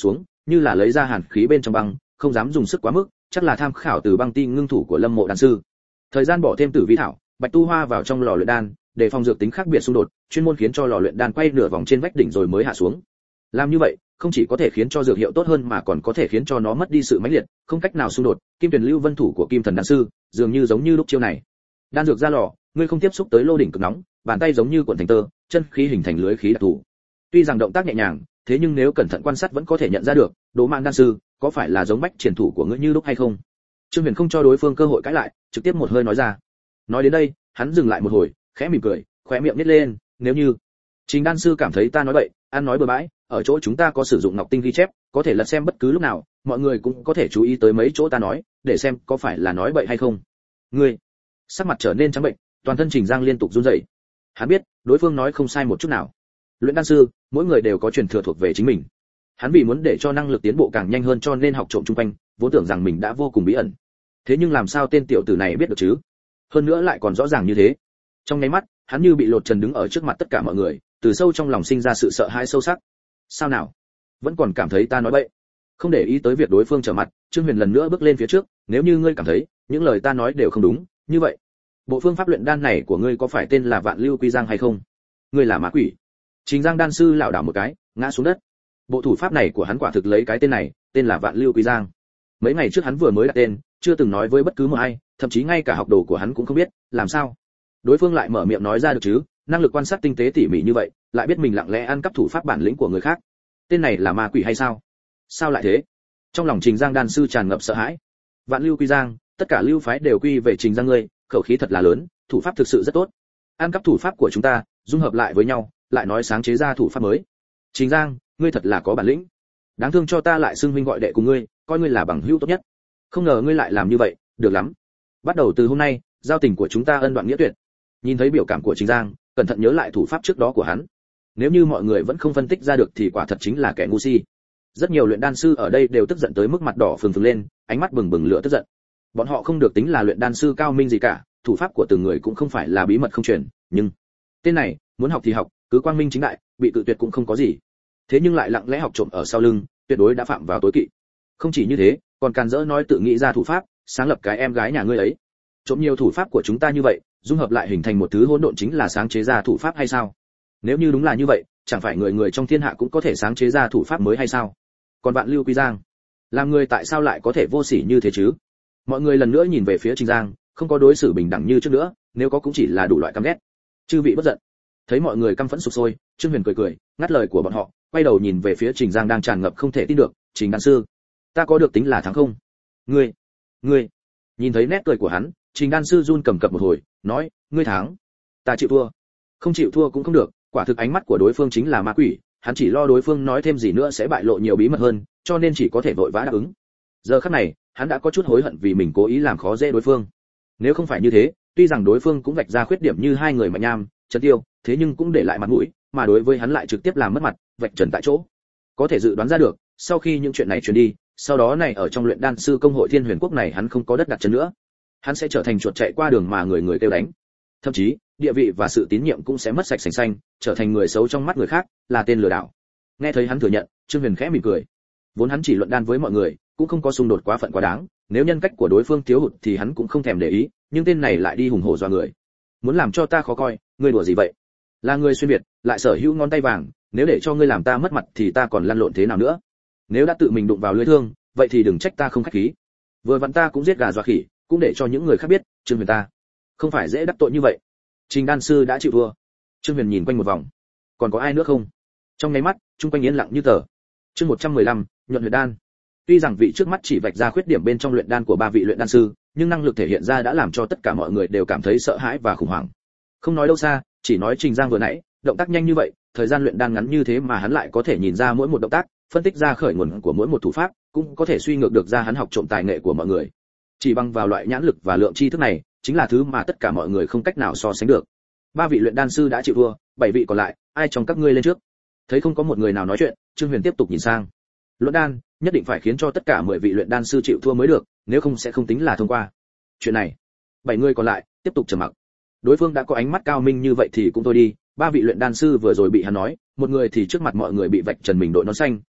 như là lấy ra hàn khí bên trong băng, không dám dùng sức quá mức, chắc là tham khảo từ băng ti ngưng thủ của Lâm Mộ đan sư. Thời gian bỏ thêm tử vi thảo, bạch tu hoa vào trong lò luyện đan, để phòng dược tính khác biệt xung đột, chuyên môn khiến cho lò luyện đan quay nửa vòng trên vách đỉnh rồi mới hạ xuống. Làm như vậy, không chỉ có thể khiến cho dược hiệu tốt hơn mà còn có thể khiến cho nó mất đi sự mãnh liệt, không cách nào xung đột. Kim Tuyền Lưu Vân thủ của Kim Thần đan sư, dường như giống như lúc chiêu này. Đan dược ra lò, ngươi không tiếp xúc tới lô đỉnh cực nóng, bàn tay giống như cuộn thành tơ, chân khí hình thành lưới khí đặc thù. Tuy rằng động tác nhẹ nhàng, thế nhưng nếu cẩn thận quan sát vẫn có thể nhận ra được, Đỗ Mạn đan sư, có phải là giống bách triển thủ của ngươi như lúc hay không? Trương Huyền không cho đối phương cơ hội cãi lại, trực tiếp một hơi nói ra. Nói đến đây, hắn dừng lại một hồi, khẽ mỉm cười, khóe miệng nhếch lên, nếu như Trình đan sư cảm thấy ta nói bậy, ăn nói bừa bãi, ở chỗ chúng ta có sử dụng ngọc tinh ghi chép, có thể lật xem bất cứ lúc nào, mọi người cũng có thể chú ý tới mấy chỗ ta nói, để xem có phải là nói bậy hay không. Ngươi, sắc mặt trở nên trắng bệnh, toàn thân Trình Giang liên tục run rẩy. Hắn biết, đối phương nói không sai một chút nào. Luyện đan sư, mỗi người đều có truyền thừa thuộc về chính mình. Hắn vì muốn để cho năng lực tiến bộ càng nhanh hơn cho nên học trộm chung quanh, vốn tưởng rằng mình đã vô cùng bí ẩn. Thế nhưng làm sao tên tiểu tử này biết được chứ? Hơn nữa lại còn rõ ràng như thế. Trong nháy mắt, hắn như bị lột trần đứng ở trước mặt tất cả mọi người, từ sâu trong lòng sinh ra sự sợ hãi sâu sắc. Sao nào? Vẫn còn cảm thấy ta nói bậy? Không để ý tới việc đối phương trở mặt, Trương Huyền lần nữa bước lên phía trước, nếu như ngươi cảm thấy những lời ta nói đều không đúng, như vậy, bộ phương pháp luyện đan này của ngươi có phải tên là Vạn Lưu Quy Giang hay không? Ngươi là ma quỷ. Trình Giang đan sư lảo đảo một cái, ngã xuống đất. Bộ thủ pháp này của hắn quả thực lấy cái tên này, tên là Vạn Lưu Quy Giang. Mấy ngày trước hắn vừa mới đặt tên, chưa từng nói với bất cứ một ai, thậm chí ngay cả học đồ của hắn cũng không biết, làm sao? Đối phương lại mở miệng nói ra được chứ, năng lực quan sát tinh tế tỉ mỉ như vậy, lại biết mình lặng lẽ ăn cắp thủ pháp bản lĩnh của người khác. Tên này là ma quỷ hay sao? Sao lại thế? Trong lòng Trình Giang đan sư tràn ngập sợ hãi. Vạn Lưu Quy Giang, tất cả lưu phái đều quy về Trình Giang ngươi, khẩu khí thật là lớn, thủ pháp thực sự rất tốt. Ăn cắp thủ pháp của chúng ta, dung hợp lại với nhau, lại nói sáng chế ra thủ pháp mới. Trình Giang, ngươi thật là có bản lĩnh. Đáng thương cho ta lại xưng huynh gọi đệ cùng ngươi, coi ngươi là bằng hữu tốt nhất. Không ngờ ngươi lại làm như vậy, được lắm. Bắt đầu từ hôm nay, giao tình của chúng ta ân đoạn nghĩa tuyệt. Nhìn thấy biểu cảm của Trình Giang, cẩn thận nhớ lại thủ pháp trước đó của hắn. Nếu như mọi người vẫn không phân tích ra được thì quả thật chính là kẻ ngu si. Rất nhiều luyện đan sư ở đây đều tức giận tới mức mặt đỏ phừng phừng lên, ánh mắt bừng bừng lửa tức giận. Bọn họ không được tính là luyện đan sư cao minh gì cả, thủ pháp của từng người cũng không phải là bí mật không truyền, nhưng tên này, muốn học thì học, cứ quang minh chính đại, bị tự tuyệt cũng không có gì. Thế nhưng lại lặng lẽ học trộm ở sau lưng, tuyệt đối đã phạm vào tối kỵ. Không chỉ như thế, còn càn rỡ nói tự nghĩ ra thủ pháp, sáng lập cái em gái nhà ngươi ấy. Trộm nhiều thủ pháp của chúng ta như vậy, dung hợp lại hình thành một thứ hỗn độn chính là sáng chế ra thủ pháp hay sao? Nếu như đúng là như vậy, chẳng phải người người trong thiên hạ cũng có thể sáng chế ra thủ pháp mới hay sao? Còn Vạn Lưu Quy Giang, làm người tại sao lại có thể vô sỉ như thế chứ? Mọi người lần nữa nhìn về phía Trình Giang, không có đối xử bình đẳng như trước nữa, nếu có cũng chỉ là đủ loại căm ghét. Chư vị bất giận. Thấy mọi người căm phẫn sục sôi, Trương Huyền cười cười, ngắt lời của bọn họ, quay đầu nhìn về phía Trình Giang đang tràn ngập không thể tin được, Trình đan sư, ta có được tính là thắng không? Ngươi, ngươi. Nhìn thấy nét cười của hắn, Trình đan sư run cầm cập một hồi, nói, ngươi thắng, ta chịu thua. Không chịu thua cũng không được, quả thực ánh mắt của đối phương chính là ma quỷ, hắn chỉ lo đối phương nói thêm gì nữa sẽ bại lộ nhiều bí mật hơn, cho nên chỉ có thể vội vã đáp ứng. Giờ khắc này, hắn đã có chút hối hận vì mình cố ý làm khó dễ đối phương. Nếu không phải như thế, tuy rằng đối phương cũng vạch ra khuyết điểm như hai người mạnh nham, Trần Tiêu, thế nhưng cũng để lại mặt mũi, mà đối với hắn lại trực tiếp làm mất mặt, vạch trần tại chỗ. Có thể dự đoán ra được, sau khi những chuyện này truyền đi, sau đó này ở trong luyện đan sư công hội Thiên Huyền Quốc này hắn không có đất đặt chân nữa, hắn sẽ trở thành chuột chạy qua đường mà người người kêu đánh. Thậm chí, địa vị và sự tín nhiệm cũng sẽ mất sạch sành xanh, trở thành người xấu trong mắt người khác, là tên lừa đảo. Nghe thấy hắn thừa nhận, Trương Huyền khẽ mỉm cười. Vốn hắn chỉ luận đan với mọi người, cũng không có xung đột quá phận quá đáng, nếu nhân cách của đối phương thiếu hụt thì hắn cũng không thèm để ý, nhưng tên này lại đi hùng hổ dọa người. Muốn làm cho ta khó coi, ngươi đùa gì vậy? Là người xuyên việt, lại sở hữu ngón tay vàng, nếu để cho ngươi làm ta mất mặt thì ta còn lăn lộn thế nào nữa? Nếu đã tự mình đụng vào lưỡi thương, vậy thì đừng trách ta không khách khí. Vừa vặn ta cũng giết gà dọa khỉ, cũng để cho những người khác biết, Trương Huyền ta không phải dễ đắc tội như vậy. Trình đan sư đã chịu thua. Trương Huyền nhìn quanh một vòng, còn có ai nữa không? Trong nháy mắt, trung quanh yên lặng như tờ. Chương một trăm mười lăm, nhuận huyết đan. Tuy rằng vị trước mắt chỉ vạch ra khuyết điểm bên trong luyện đan của ba vị luyện đan sư, nhưng năng lực thể hiện ra đã làm cho tất cả mọi người đều cảm thấy sợ hãi và khủng hoảng. Không nói đâu xa, chỉ nói Trình Giang vừa nãy, động tác nhanh như vậy, thời gian luyện đan ngắn như thế mà hắn lại có thể nhìn ra mỗi một động tác, phân tích ra khởi nguồn của mỗi một thủ pháp, cũng có thể suy ngược được ra hắn học trộm tài nghệ của mọi người. Chỉ bằng vào loại nhãn lực và lượng tri thức này, chính là thứ mà tất cả mọi người không cách nào so sánh được. Ba vị luyện đan sư đã chịu thua, bảy vị còn lại, ai trong các ngươi lên trước? Thấy không có một người nào nói chuyện, Trương Huyền tiếp tục nhìn sang. Luận đan, nhất định phải khiến cho tất cả mười vị luyện đan sư chịu thua mới được, nếu không sẽ không tính là thông qua. Chuyện này, bảy người còn lại tiếp tục trầm mặc. Đối phương đã có ánh mắt cao minh như vậy thì cũng thôi đi, ba vị luyện đan sư vừa rồi bị hắn nói, một người thì trước mặt mọi người bị vạch trần mình đội nón xanh,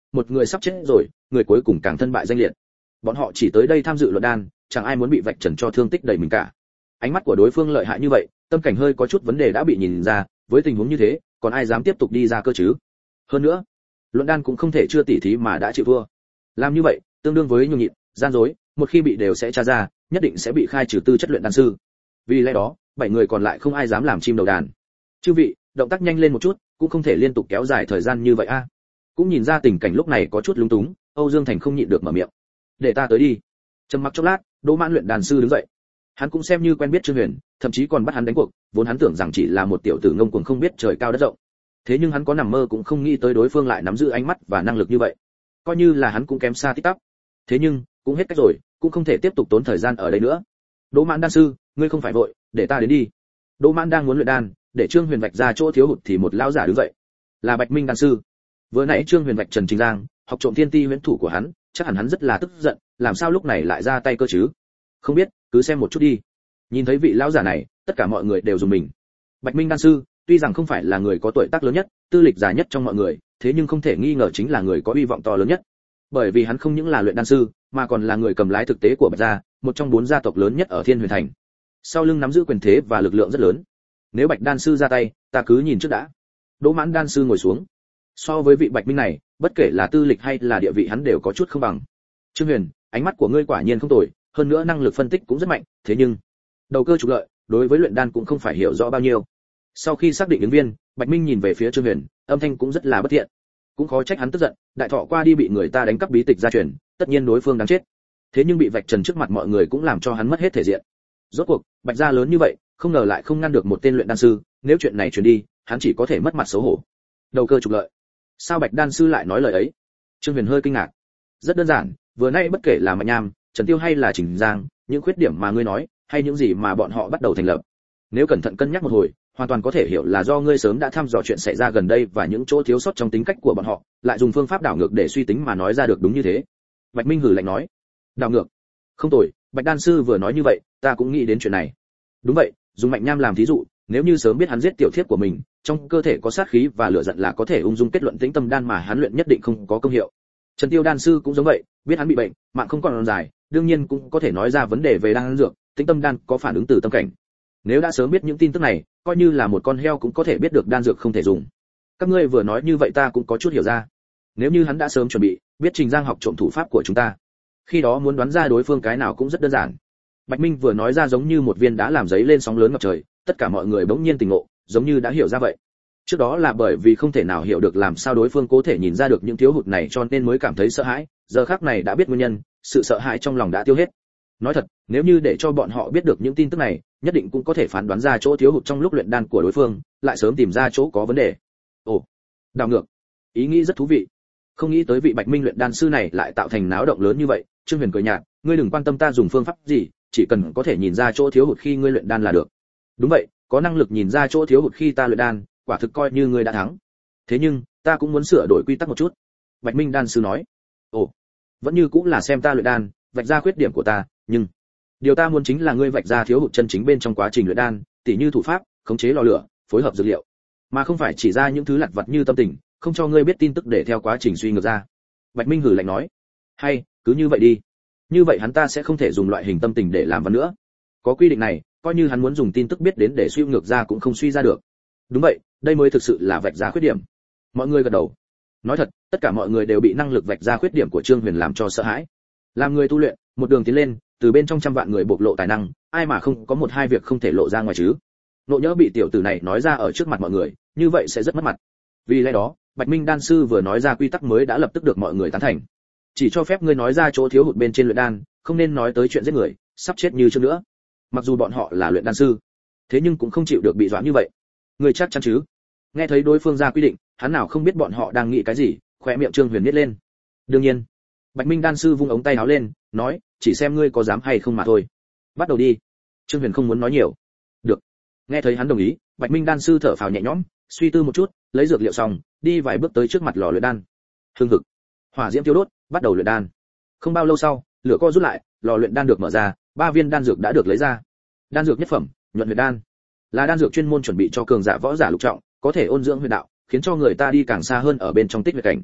một người sắp chết rồi, người cuối cùng càng thân bại danh liệt. Bọn họ chỉ tới đây tham dự luận đan, chẳng ai muốn bị vạch trần cho thương tích đầy mình cả. Ánh mắt của đối phương lợi hại như vậy, tâm cảnh hơi có chút vấn đề đã bị nhìn ra, với tình huống như thế, còn ai dám tiếp tục đi ra cơ chứ? Hơn nữa, luận đan cũng không thể chưa tỉ thí mà đã chịu thua. Làm như vậy, tương đương với nhung nhịn, gian dối, một khi bị đều sẽ tra ra, nhất định sẽ bị khai trừ tư chất luyện đan sư. Vì lẽ đó, bảy người còn lại không ai dám làm chim đầu đàn. Chư vị, động tác nhanh lên một chút, cũng không thể liên tục kéo dài thời gian như vậy a. Cũng nhìn ra tình cảnh lúc này có chút lúng túng, Âu Dương Thành không nhịn được mở miệng. Để ta tới đi. Trầm mặc chốc lát, Đỗ Mãn luyện đàn sư đứng dậy. Hắn cũng xem như quen biết Trương Huyền, thậm chí còn bắt hắn đánh cuộc, vốn hắn tưởng rằng chỉ là một tiểu tử ngông cuồng không biết trời cao đất rộng. Thế nhưng hắn có nằm mơ cũng không nghĩ tới đối phương lại nắm giữ ánh mắt và năng lực như vậy. Coi như là hắn cũng kém xa tít tắp. Thế nhưng, cũng hết cách rồi, cũng không thể tiếp tục tốn thời gian ở đây nữa. Đỗ Mãn đan sư, ngươi không phải vội, để ta đến đi. Đỗ Mãn đang muốn luyện đan, để Trương Huyền vạch ra chỗ thiếu hụt thì một lão giả đứng dậy. Là Bạch Minh đan sư. Vừa nãy Trương Huyền vạch Trần Trình Giang, học trộm thiên ti huyễn thủ của hắn, chắc hẳn hắn rất là tức giận, làm sao lúc này lại ra tay cơ chứ? Không biết, cứ xem một chút đi. Nhìn thấy vị lão giả này, tất cả mọi người đều dùng mình. Bạch Minh đan sư, tuy rằng không phải là người có tuổi tác lớn nhất, tư lịch dài nhất trong mọi người, thế nhưng không thể nghi ngờ chính là người có uy vọng to lớn nhất. Bởi vì hắn không những là luyện đan sư, mà còn là người cầm lái thực tế của Bạch gia, một trong bốn gia tộc lớn nhất ở Thiên Huyền thành. Sau lưng nắm giữ quyền thế và lực lượng rất lớn. Nếu Bạch đan sư ra tay, ta cứ nhìn trước đã. Đỗ Mãn đan sư ngồi xuống. So với vị Bạch Minh này, bất kể là tư lịch hay là địa vị hắn đều có chút không bằng. Trương Huyền, ánh mắt của ngươi quả nhiên không tồi, hơn nữa năng lực phân tích cũng rất mạnh, thế nhưng đầu cơ trục lợi, đối với luyện đan cũng không phải hiểu rõ bao nhiêu. Sau khi xác định ứng viên, Bạch Minh nhìn về phía Trương Huyền, âm thanh cũng rất là bất thiện. Cũng khó trách hắn tức giận, đại thọ qua đi bị người ta đánh cắp bí tịch gia truyền, tất nhiên đối phương đáng chết. Thế nhưng bị vạch trần trước mặt mọi người cũng làm cho hắn mất hết thể diện. Rốt cuộc, Bạch gia lớn như vậy, không ngờ lại không ngăn được một tên luyện đan sư, nếu chuyện này truyền đi, hắn chỉ có thể mất mặt xấu hổ. Đầu cơ trục lợi. Sao Bạch đan sư lại nói lời ấy? Trương Huyền hơi kinh ngạc. Rất đơn giản, vừa nãy bất kể là Mạnh Nham, Trần Tiêu hay là Trình Giang, những khuyết điểm mà ngươi nói, hay những gì mà bọn họ bắt đầu thành lập, nếu cẩn thận cân nhắc một hồi, hoàn toàn có thể hiểu là do ngươi sớm đã thăm dò chuyện xảy ra gần đây và những chỗ thiếu sót trong tính cách của bọn họ, lại dùng phương pháp đảo ngược để suy tính mà nói ra được đúng như thế. Bạch Minh hừ lạnh nói. Đảo ngược? Không tồi, Bạch đan sư vừa nói như vậy, ta cũng nghĩ đến chuyện này. Đúng vậy, dùng Mạnh Nham làm thí dụ, nếu như sớm biết hắn giết tiểu thiếp của mình, trong cơ thể có sát khí và lửa giận là có thể ung dung kết luận tĩnh tâm đan mà hắn luyện nhất định không có công hiệu. Trần Tiêu đan sư cũng giống vậy, biết hắn bị bệnh, mạng không còn dài, đương nhiên cũng có thể nói ra vấn đề về đan dược, tĩnh tâm đan có phản ứng từ tâm cảnh. Nếu đã sớm biết những tin tức này, coi như là một con heo cũng có thể biết được đan dược không thể dùng. Các ngươi vừa nói như vậy ta cũng có chút hiểu ra. Nếu như hắn đã sớm chuẩn bị, biết Trình Giang học trộm thủ pháp của chúng ta, khi đó muốn đoán ra đối phương cái nào cũng rất đơn giản. Bạch Minh vừa nói ra giống như một viên đá làm giấy lên sóng lớn ngập trời, tất cả mọi người bỗng nhiên tỉnh ngộ, giống như đã hiểu ra vậy. Trước đó là bởi vì không thể nào hiểu được làm sao đối phương có thể nhìn ra được những thiếu hụt này cho nên mới cảm thấy sợ hãi, giờ khắc này đã biết nguyên nhân, sự sợ hãi trong lòng đã tiêu hết. Nói thật, nếu như để cho bọn họ biết được những tin tức này, nhất định cũng có thể phán đoán ra chỗ thiếu hụt trong lúc luyện đan của đối phương, lại sớm tìm ra chỗ có vấn đề. Ồ, đảo ngược, ý nghĩ rất thú vị. Không nghĩ tới vị Bạch Minh luyện đan sư này lại tạo thành náo động lớn như vậy. Trương Huyền cười nhạt, ngươi đừng quan tâm ta dùng phương pháp gì, chỉ cần có thể nhìn ra chỗ thiếu hụt khi ngươi luyện đan là được. Đúng vậy, có năng lực nhìn ra chỗ thiếu hụt khi ta luyện đan, quả thực coi như ngươi đã thắng. Thế nhưng, ta cũng muốn sửa đổi quy tắc một chút. Bạch Minh đan sư nói. Ồ, vẫn như cũng là xem ta luyện đan, vạch ra khuyết điểm của ta, nhưng điều ta muốn chính là ngươi vạch ra thiếu hụt chân chính bên trong quá trình luyện đan, tỉ như thủ pháp, khống chế lò lửa, phối hợp dược liệu, mà không phải chỉ ra những thứ lặt vặt như tâm tình, không cho ngươi biết tin tức để theo quá trình suy ngược ra. Bạch Minh hừ lạnh nói. Hay, cứ như vậy đi. Như vậy hắn ta sẽ không thể dùng loại hình tâm tình để làm văn nữa. Có quy định này, coi như hắn muốn dùng tin tức biết đến để suy ngược ra cũng không suy ra được. Đúng vậy, đây mới thực sự là vạch ra khuyết điểm. Mọi người gật đầu. Nói thật, tất cả mọi người đều bị năng lực vạch ra khuyết điểm của Trương Huyền làm cho sợ hãi. Làm người tu luyện, một đường tiến lên, từ bên trong trăm vạn người bộc lộ tài năng, ai mà không có một hai việc không thể lộ ra ngoài chứ. Nộ nhỡ bị tiểu tử này nói ra ở trước mặt mọi người, như vậy sẽ rất mất mặt. Vì lẽ đó, Bạch Minh đan sư vừa nói ra quy tắc mới đã lập tức được mọi người tán thành. Chỉ cho phép ngươi nói ra chỗ thiếu hụt bên trên luyện đan, không nên nói tới chuyện giết người, sắp chết như trước nữa. Mặc dù bọn họ là luyện đan sư, thế nhưng cũng không chịu được bị dọa như vậy. Ngươi chắc chắn chứ? Nghe thấy đối phương ra quy định, hắn nào không biết bọn họ đang nghĩ cái gì, khóe miệng Trương Huyền nhếch lên. Đương nhiên. Bạch Minh đan sư vung ống tay áo lên, nói, chỉ xem ngươi có dám hay không mà thôi. Bắt đầu đi. Trương Huyền không muốn nói nhiều. Được. Nghe thấy hắn đồng ý, Bạch Minh đan sư thở phào nhẹ nhõm, suy tư một chút, lấy dược liệu xong, đi vài bước tới trước mặt lò luyện đan. Hương hực. Hỏa diễm thiêu đốt, bắt đầu luyện đan. Không bao lâu sau, lửa co rút lại, lò luyện đan được mở ra, ba viên đan dược đã được lấy ra. Đan dược nhất phẩm, nhuận huyết đan, là đan dược chuyên môn chuẩn bị cho cường giả võ giả lục trọng, có thể ôn dưỡng huyết đạo, khiến cho người ta đi càng xa hơn ở bên trong tích huyết cảnh.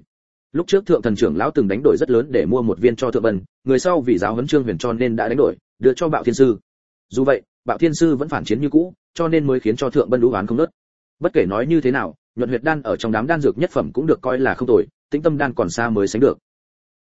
Lúc trước thượng thần trưởng lão từng đánh đổi rất lớn để mua một viên cho thượng bân, người sau vì giáo huấn Trương Huyền cho nên đã đánh đổi, đưa cho Bạo Thiên sư. Dù vậy, Bạo Thiên sư vẫn phản chiến như cũ, cho nên mới khiến cho thượng bân đú oán không ngớt. Bất kể nói như thế nào, nhuận huyết đan ở trong đám đan dược nhất phẩm cũng được coi là không tồi, tĩnh tâm đan còn xa mới sánh được.